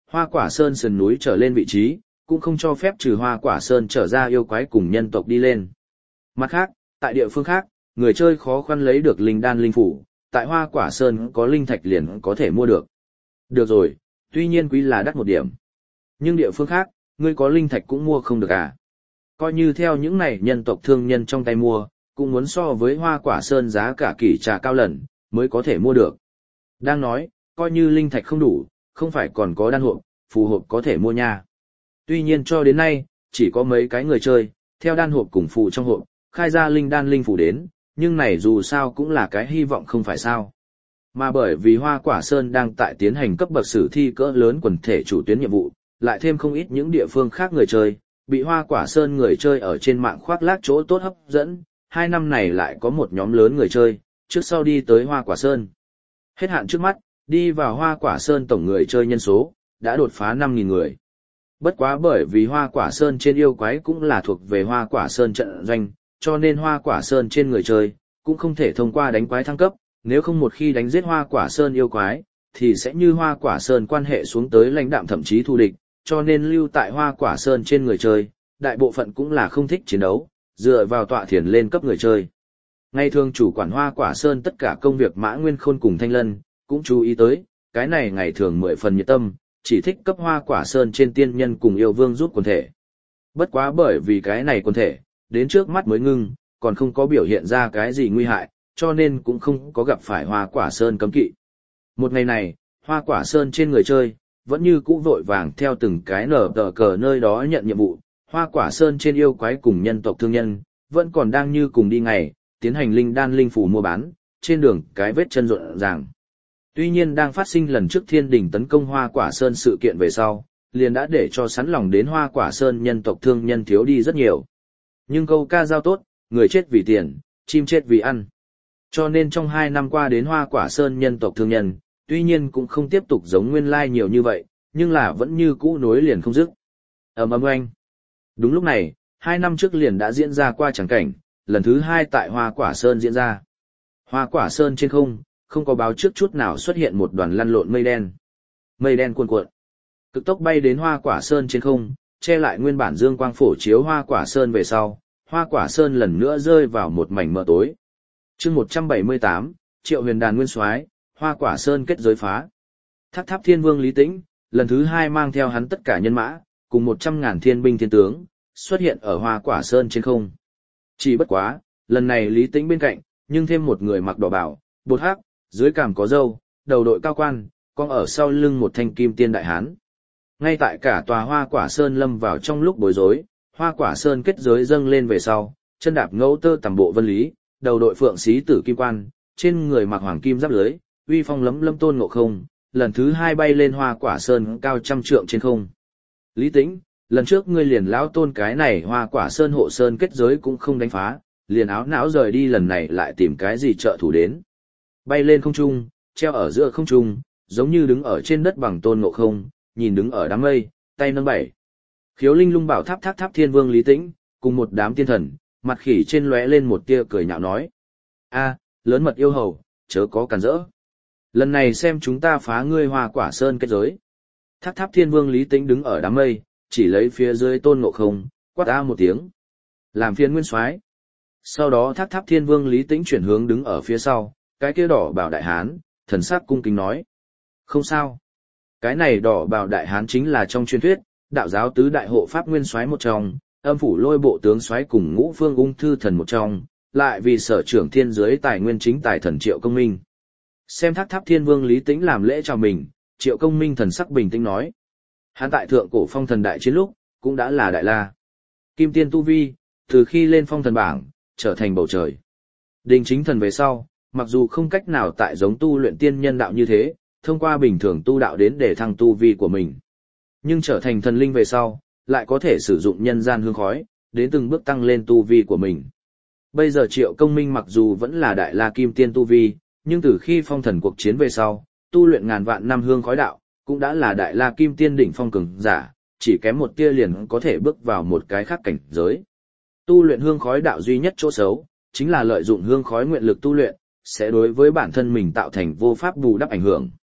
Hoa Quả Sơn sườn núi trở lên vị trí, cũng không cho phép trừ Hoa Quả Sơn trở ra yêu quái cùng nhân tộc đi lên. Mặt khác, tại địa phương khác, người chơi khó khăn lấy được linh đan linh phủ, tại Hoa Quả Sơn có linh thạch liền có thể mua được. Được rồi, tuy nhiên quý là đắt một điểm. Nhưng địa phương khác, ngươi có linh thạch cũng mua không được à. Coi như theo những này nhân tộc thương nhân trong tay mua, cũng muốn so với Hoa Quả Sơn giá cả kỷ trà cao lần, mới có thể mua được. Đang nói, coi như linh thạch không đủ, không phải còn có đan hộp, phù hộp có thể mua nha. Tuy nhiên cho đến nay, chỉ có mấy cái người chơi, theo đan hộp cùng phù trong hộp, khai ra linh đan linh phù đến, nhưng này dù sao cũng là cái hy vọng không phải sao. Mà bởi vì Hoa Quả Sơn đang tại tiến hành cấp bậc sử thi cỡ lớn quần thể chủ tuyến nhiệm vụ, lại thêm không ít những địa phương khác người chơi, bị Hoa Quả Sơn người chơi ở trên mạng khoác lác chỗ tốt hấp dẫn, hai năm này lại có một nhóm lớn người chơi, trước sau đi tới Hoa Quả Sơn. Hết hạn trước mắt, đi vào Hoa Quả Sơn tổng người chơi nhân số, đã đột phá năm nghìn người. Bất quá bởi vì Hoa Quả Sơn trên yêu quái cũng là thuộc về Hoa Quả Sơn trận doanh, cho nên Hoa Quả Sơn trên người chơi, cũng không thể thông qua đánh quái thăng cấp, nếu không một khi đánh giết Hoa Quả Sơn yêu quái, thì sẽ như Hoa Quả Sơn quan hệ xuống tới lãnh đạm thậm chí thù địch, cho nên lưu tại Hoa Quả Sơn trên người chơi, đại bộ phận cũng là không thích chiến đấu, dựa vào tọa thiền lên cấp người chơi. Ngày thường chủ quản Hoa Quả Sơn tất cả công việc Mã Nguyên Khôn cùng Thanh Lân, cũng chú ý tới, cái này ngày thường mười phần nhiệt tâm, chỉ thích cấp Hoa Quả Sơn trên tiên nhân cùng yêu vương giúp quần thể. Bất quá bởi vì cái này quần thể, đến trước mắt mới ngưng, còn không có biểu hiện ra cái gì nguy hại, cho nên cũng không có gặp phải Hoa Quả Sơn cấm kỵ. Một ngày này, Hoa Quả Sơn trên người chơi, vẫn như cũ vội vàng theo từng cái nở tờ cờ nơi đó nhận nhiệm vụ, Hoa Quả Sơn trên yêu quái cùng nhân tộc thương nhân, vẫn còn đang như cùng đi ngày, tiến hành linh đan linh phủ mua bán, trên đường cái vết chân rộn ràng. Tuy nhiên đang phát sinh lần trước thiên đình tấn công Hoa Quả Sơn sự kiện về sau, liền đã để cho sẵn lòng đến Hoa Quả Sơn nhân tộc thương nhân thiếu đi rất nhiều. Nhưng câu ca dao tốt, người chết vì tiền, chim chết vì ăn. Cho nên trong hai năm qua đến Hoa Quả Sơn nhân tộc thương nhân, tuy nhiên cũng không tiếp tục giống nguyên lai nhiều như vậy, nhưng là vẫn như cũ nối liền không dứt. Ầm ầm oanh. Đúng lúc này, hai năm trước liền đã diễn ra qua tràng cảnh, lần thứ hai tại Hoa Quả Sơn diễn ra. Hoa Quả Sơn trên không, không có báo trước chút nào xuất hiện một đoàn lăn lộn mây đen. Mây đen cuồn cuộn, cực tốc bay đến Hoa Quả Sơn trên không, che lại nguyên bản dương quang phổ chiếu Hoa Quả Sơn về sau, Hoa Quả Sơn lần nữa rơi vào một mảnh mờ tối. Chương một trăm bảy mươi tám, Triệu Huyền Đàn Nguyên Soái, Hoa Quả Sơn kết giới phá. Tháp Tháp Thiên Vương Lý Tĩnh, lần thứ hai mang theo hắn tất cả nhân mã, cùng một trăm ngàn thiên binh thiên tướng, xuất hiện ở Hoa Quả Sơn trên không. Chỉ bất quá, lần này Lý Tĩnh bên cạnh, nhưng thêm một người mặc đỏ bào, bột hắc, dưới cằm có râu, đầu đội cao quan, con ở sau lưng một thanh kim tiên đại hán. Ngay tại cả tòa Hoa Quả Sơn lâm vào trong lúc bối rối, Hoa Quả Sơn kết giới dâng lên về sau, chân đạp ngẫu tơ tầm bộ vân lý, đầu đội phượng xí tử kim quan, trên người mặc hoàng kim giáp lưới, uy phong lấm lâm Tôn Ngộ Không, lần thứ hai bay lên Hoa Quả Sơn cao trăm trượng trên không. Lý Tĩnh, lần trước ngươi liền lão Tôn cái này Hoa Quả Sơn hộ sơn kết giới cũng không đánh phá, liền áo não rời đi, lần này lại tìm cái gì trợ thủ đến. Bay lên không trung, treo ở giữa không trung, giống như đứng ở trên đất bằng Tôn Ngộ Không, nhìn đứng ở đám mây, tay nâng bảy. Khiếu Linh Lung Bảo Tháp Tháp Tháp Thiên Vương Lý Tĩnh, cùng một đám tiên thần, mặt khỉ trên lóe lên một tia cười nhạo nói: "A, lớn mật yêu hầu, chớ có cản rỡ. Lần này xem chúng ta phá ngươi Hoa Quả Sơn kết giới." Tháp Tháp Thiên Vương Lý Tĩnh đứng ở đám mây, chỉ lấy phía dưới Tôn Ngộ Không, quát a một tiếng: "Làm phiền nguyên soái." Sau đó Tháp Tháp Thiên Vương Lý Tĩnh chuyển hướng đứng ở phía sau, cái kia đỏ bào đại hán, thần sắc cung kính nói: "Không sao." Cái này đỏ bào đại hán chính là trong truyền thuyết, đạo giáo tứ đại hộ pháp nguyên soái một trong, âm phủ lôi bộ tướng soái cùng ngũ phương ung thư thần một trong, lại vì sở trưởng thiên giới tài nguyên chính tài thần Triệu Công Minh. Xem Tháp Tháp Thiên Vương Lý Tĩnh làm lễ chào mình, Triệu Công Minh thần sắc bình tĩnh nói: "Hắn tại thượng cổ phong thần đại chiến lúc, cũng đã là đại la kim tiên tu vi, từ khi lên phong thần bảng, trở thành bầu trời đình chính thần về sau, mặc dù không cách nào tại giống tu luyện tiên nhân đạo như thế, thông qua bình thường tu đạo đến để thăng tu vi của mình, nhưng trở thành thần linh về sau, lại có thể sử dụng nhân gian hương khói, đến từng bước tăng lên tu vi của mình. Bây giờ Triệu Công Minh mặc dù vẫn là đại la kim tiên tu vi, nhưng từ khi phong thần cuộc chiến về sau, tu luyện ngàn vạn năm hương khói đạo, cũng đã là đại la kim tiên đỉnh phong cường giả, chỉ kém một tia liền có thể bước vào một cái khác cảnh giới. Tu luyện hương khói đạo duy nhất chỗ xấu, chính là lợi dụng hương khói nguyện lực tu luyện, sẽ đối với bản thân mình tạo thành vô pháp bù đắp ảnh hưởng.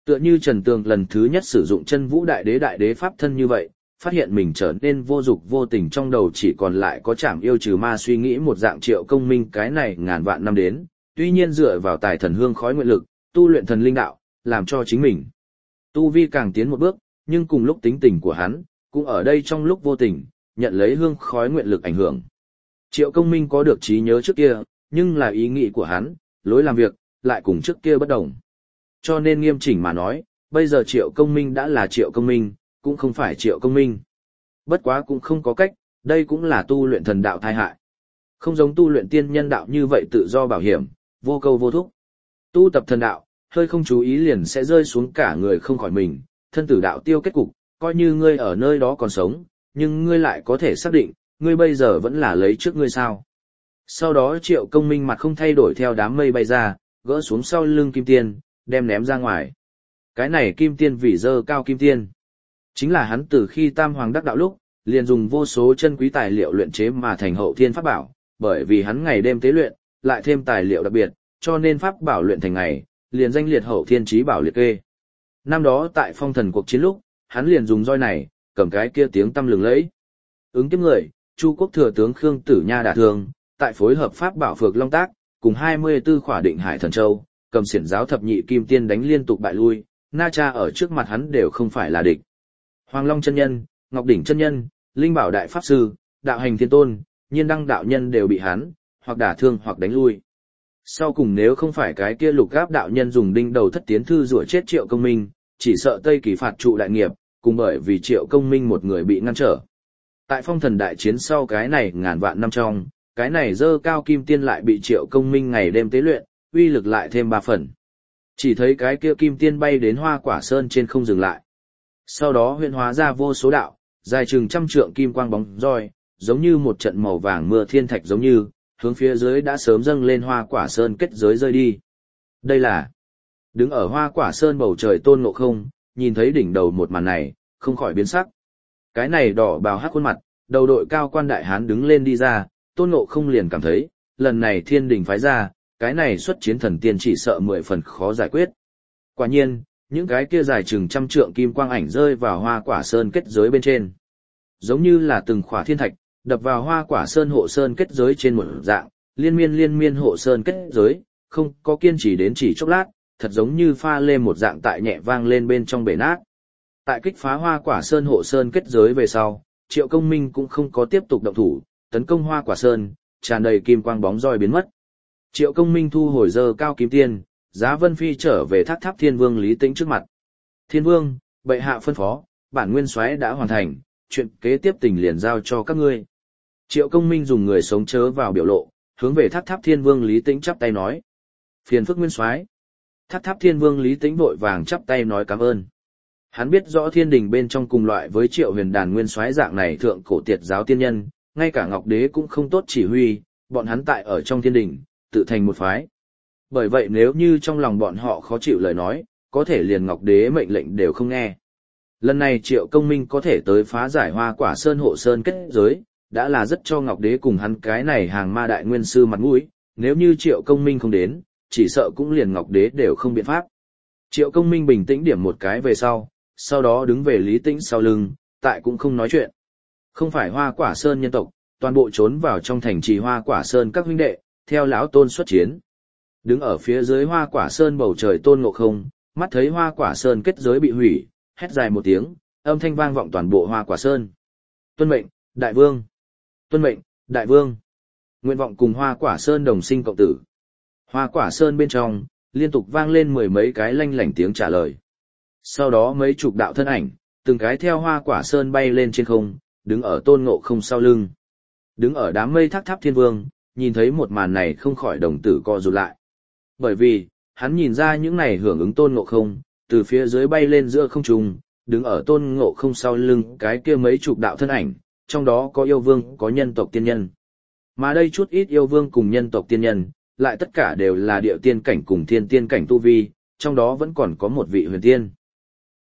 Tựa như Trần Tường lần thứ nhất sử dụng chân vũ đại đế đại đế pháp thân như vậy, phát hiện mình trở nên vô dục vô tình, trong đầu chỉ còn lại có chảm yêu trừ ma suy nghĩ một dạng. Triệu Công Minh cái này ngàn vạn năm đến, tuy nhiên dựa vào tài thần hương khói nguyện lực, tu luyện thần linh đạo, làm cho chính mình tu vi càng tiến một bước, nhưng cùng lúc tính tình của hắn, cũng ở đây trong lúc vô tình, nhận lấy hương khói nguyện lực ảnh hưởng. Triệu Công Minh có được trí nhớ trước kia, nhưng là ý nghĩ của hắn, lối làm việc, lại cùng trước kia bất đồng. Cho nên nghiêm chỉnh mà nói, bây giờ Triệu Công Minh đã là Triệu Công Minh, cũng không phải Triệu Công Minh. Bất quá cũng không có cách, đây cũng là tu luyện thần đạo thai hại. Không giống tu luyện tiên nhân đạo như vậy tự do bảo hiểm, vô câu vô thúc. Tu tập thần đạo, hơi không chú ý liền sẽ rơi xuống cả người không khỏi mình, thân tử đạo tiêu kết cục, coi như ngươi ở nơi đó còn sống, nhưng ngươi lại có thể xác định, ngươi bây giờ vẫn là lấy trước ngươi sao. Sau đó Triệu Công Minh mặt không thay đổi theo đám mây bay ra, gỡ xuống sau lưng kim tiên, đem ném ra ngoài. Cái này kim tiên vì dơ cao kim tiên. Chính là hắn từ khi Tam Hoàng đắc đạo lúc, liền dùng vô số chân quý tài liệu luyện chế mà thành hậu thiên pháp bảo, bởi vì hắn ngày đêm tế luyện, lại thêm tài liệu đặc biệt, cho nên pháp bảo luyện thành ngày, liền danh liệt hậu thiên chí bảo liệt kê. Năm đó tại phong thần cuộc chiến lúc, hắn liền dùng roi này, cầm cái kia tiếng tăm lừng lẫy. Ứng kiếp người, Chu Quốc thừa tướng Khương Tử Nha đả thương, tại phối hợp pháp bảo Phược Long Tác, cùng hai mươi tư khỏa định hải thần châu, cầm xiển giáo thập nhị kim tiên đánh liên tục bại lui, Na Cha ở trước mặt hắn đều không phải là địch. Hoàng Long chân nhân, Ngọc Đỉnh chân nhân, Linh Bảo đại pháp sư, Đạo Hành thiên tôn, Nhiên Đăng đạo nhân đều bị hắn hoặc đả thương hoặc đánh lui. Sau cùng nếu không phải cái kia Lục Gáp đạo nhân dùng đinh đầu thất tiến thư rủa chết Triệu Công Minh, chỉ sợ Tây Kỳ phạt trụ đại nghiệp, cùng bởi vì Triệu Công Minh một người bị ngăn trở. Tại phong thần đại chiến sau cái này ngàn vạn năm trong, cái này dơ cao kim tiên lại bị Triệu Công Minh ngày đêm tế luyện, uy lực lại thêm ba phần. Chỉ thấy cái kia kim tiên bay đến Hoa Quả Sơn trên không dừng lại. Sau đó huyễn hóa ra vô số đạo, dài chừng trăm trượng kim quang bóng roi, giống như một trận màu vàng mưa thiên thạch giống như, hướng phía dưới đã sớm dâng lên Hoa Quả Sơn kết giới rơi đi. Đây là đứng ở Hoa Quả Sơn bầu trời Tôn Ngộ Không, nhìn thấy đỉnh đầu một màn này, không khỏi biến sắc. Cái này đỏ bào hắc khuôn mặt, đầu đội cao quan đại hán đứng lên đi ra, Tôn Ngộ Không liền cảm thấy, lần này thiên đình phái ra, cái này xuất chiến thần tiên chỉ sợ mười phần khó giải quyết. Quả nhiên, những cái kia dài chừng trăm trượng kim quang ảnh rơi vào Hoa Quả Sơn kết giới bên trên. Giống như là từng khỏa thiên thạch, đập vào Hoa Quả Sơn hộ sơn kết giới trên một dạng, liên miên liên miên hộ sơn kết giới, không có kiên trì đến chỉ chốc lát, thật giống như pha lê một dạng tại nhẹ vang lên bên trong bể nát. Tại kích phá Hoa Quả Sơn hộ sơn kết giới về sau, Triệu Công Minh cũng không có tiếp tục động thủ, tấn công Hoa Quả Sơn, tràn đầy kim quang bóng roi biến mất. Triệu Công Minh thu hồi dơ cao kim tiên, Giá Vân Phi trở về Thác Tháp Thiên Vương Lý Tĩnh trước mặt. Thiên Vương, bệ hạ phân phó, bản nguyên soái đã hoàn thành, chuyện kế tiếp tình liền giao cho các ngươi. Triệu Công Minh dùng người sống chớ vào biểu lộ, hướng về Thác Tháp Thiên Vương Lý Tĩnh chắp tay nói: phiền phức nguyên soái. Thác Tháp Thiên Vương Lý Tĩnh vội vàng chắp tay nói cảm ơn. Hắn biết rõ thiên đình bên trong cùng loại với Triệu Huyền Đàn nguyên soái dạng này thượng cổ tiệt giáo tiên nhân, ngay cả Ngọc Đế cũng không tốt chỉ huy, bọn hắn tại ở trong thiên đình, tự thành một phái. Bởi vậy nếu như trong lòng bọn họ khó chịu lời nói, có thể liền Ngọc Đế mệnh lệnh đều không nghe. Lần này Triệu Công Minh có thể tới phá giải Hoa Quả Sơn hộ sơn kết giới, đã là rất cho Ngọc Đế cùng hắn cái này hàng ma đại nguyên sư mặt mũi, nếu như Triệu Công Minh không đến, chỉ sợ cũng liền Ngọc Đế đều không biện pháp. Triệu Công Minh bình tĩnh điểm một cái về sau, sau đó đứng về Lý Tĩnh sau lưng, tại cũng không nói chuyện. Không phải Hoa Quả Sơn nhân tộc, toàn bộ trốn vào trong thành trì Hoa Quả Sơn các huynh đệ, theo lão Tôn xuất chiến. Đứng ở phía dưới Hoa Quả Sơn bầu trời Tôn Ngộ Không, mắt thấy Hoa Quả Sơn kết giới bị hủy, hét dài một tiếng, âm thanh vang vọng toàn bộ Hoa Quả Sơn. Tuân mệnh, đại vương. Tuân mệnh, đại vương. Nguyện vọng cùng Hoa Quả Sơn đồng sinh cộng tử. Hoa Quả Sơn bên trong, liên tục vang lên mười mấy cái lanh lảnh tiếng trả lời. Sau đó mấy chục đạo thân ảnh, từng cái theo Hoa Quả Sơn bay lên trên không, đứng ở Tôn Ngộ Không sau lưng. Đứng ở đám mây Thác Tháp Thiên Vương, nhìn thấy một màn này không khỏi đồng tử co rụt lại. Bởi vì, hắn nhìn ra những này hưởng ứng Tôn Ngộ Không, từ phía dưới bay lên giữa không trung, đứng ở Tôn Ngộ Không sau lưng cái kia mấy chục đạo thân ảnh, trong đó có yêu vương, có nhân tộc tiên nhân. Mà đây chút ít yêu vương cùng nhân tộc tiên nhân, lại tất cả đều là địa tiên cảnh cùng thiên tiên cảnh tu vi, trong đó vẫn còn có một vị huyền tiên.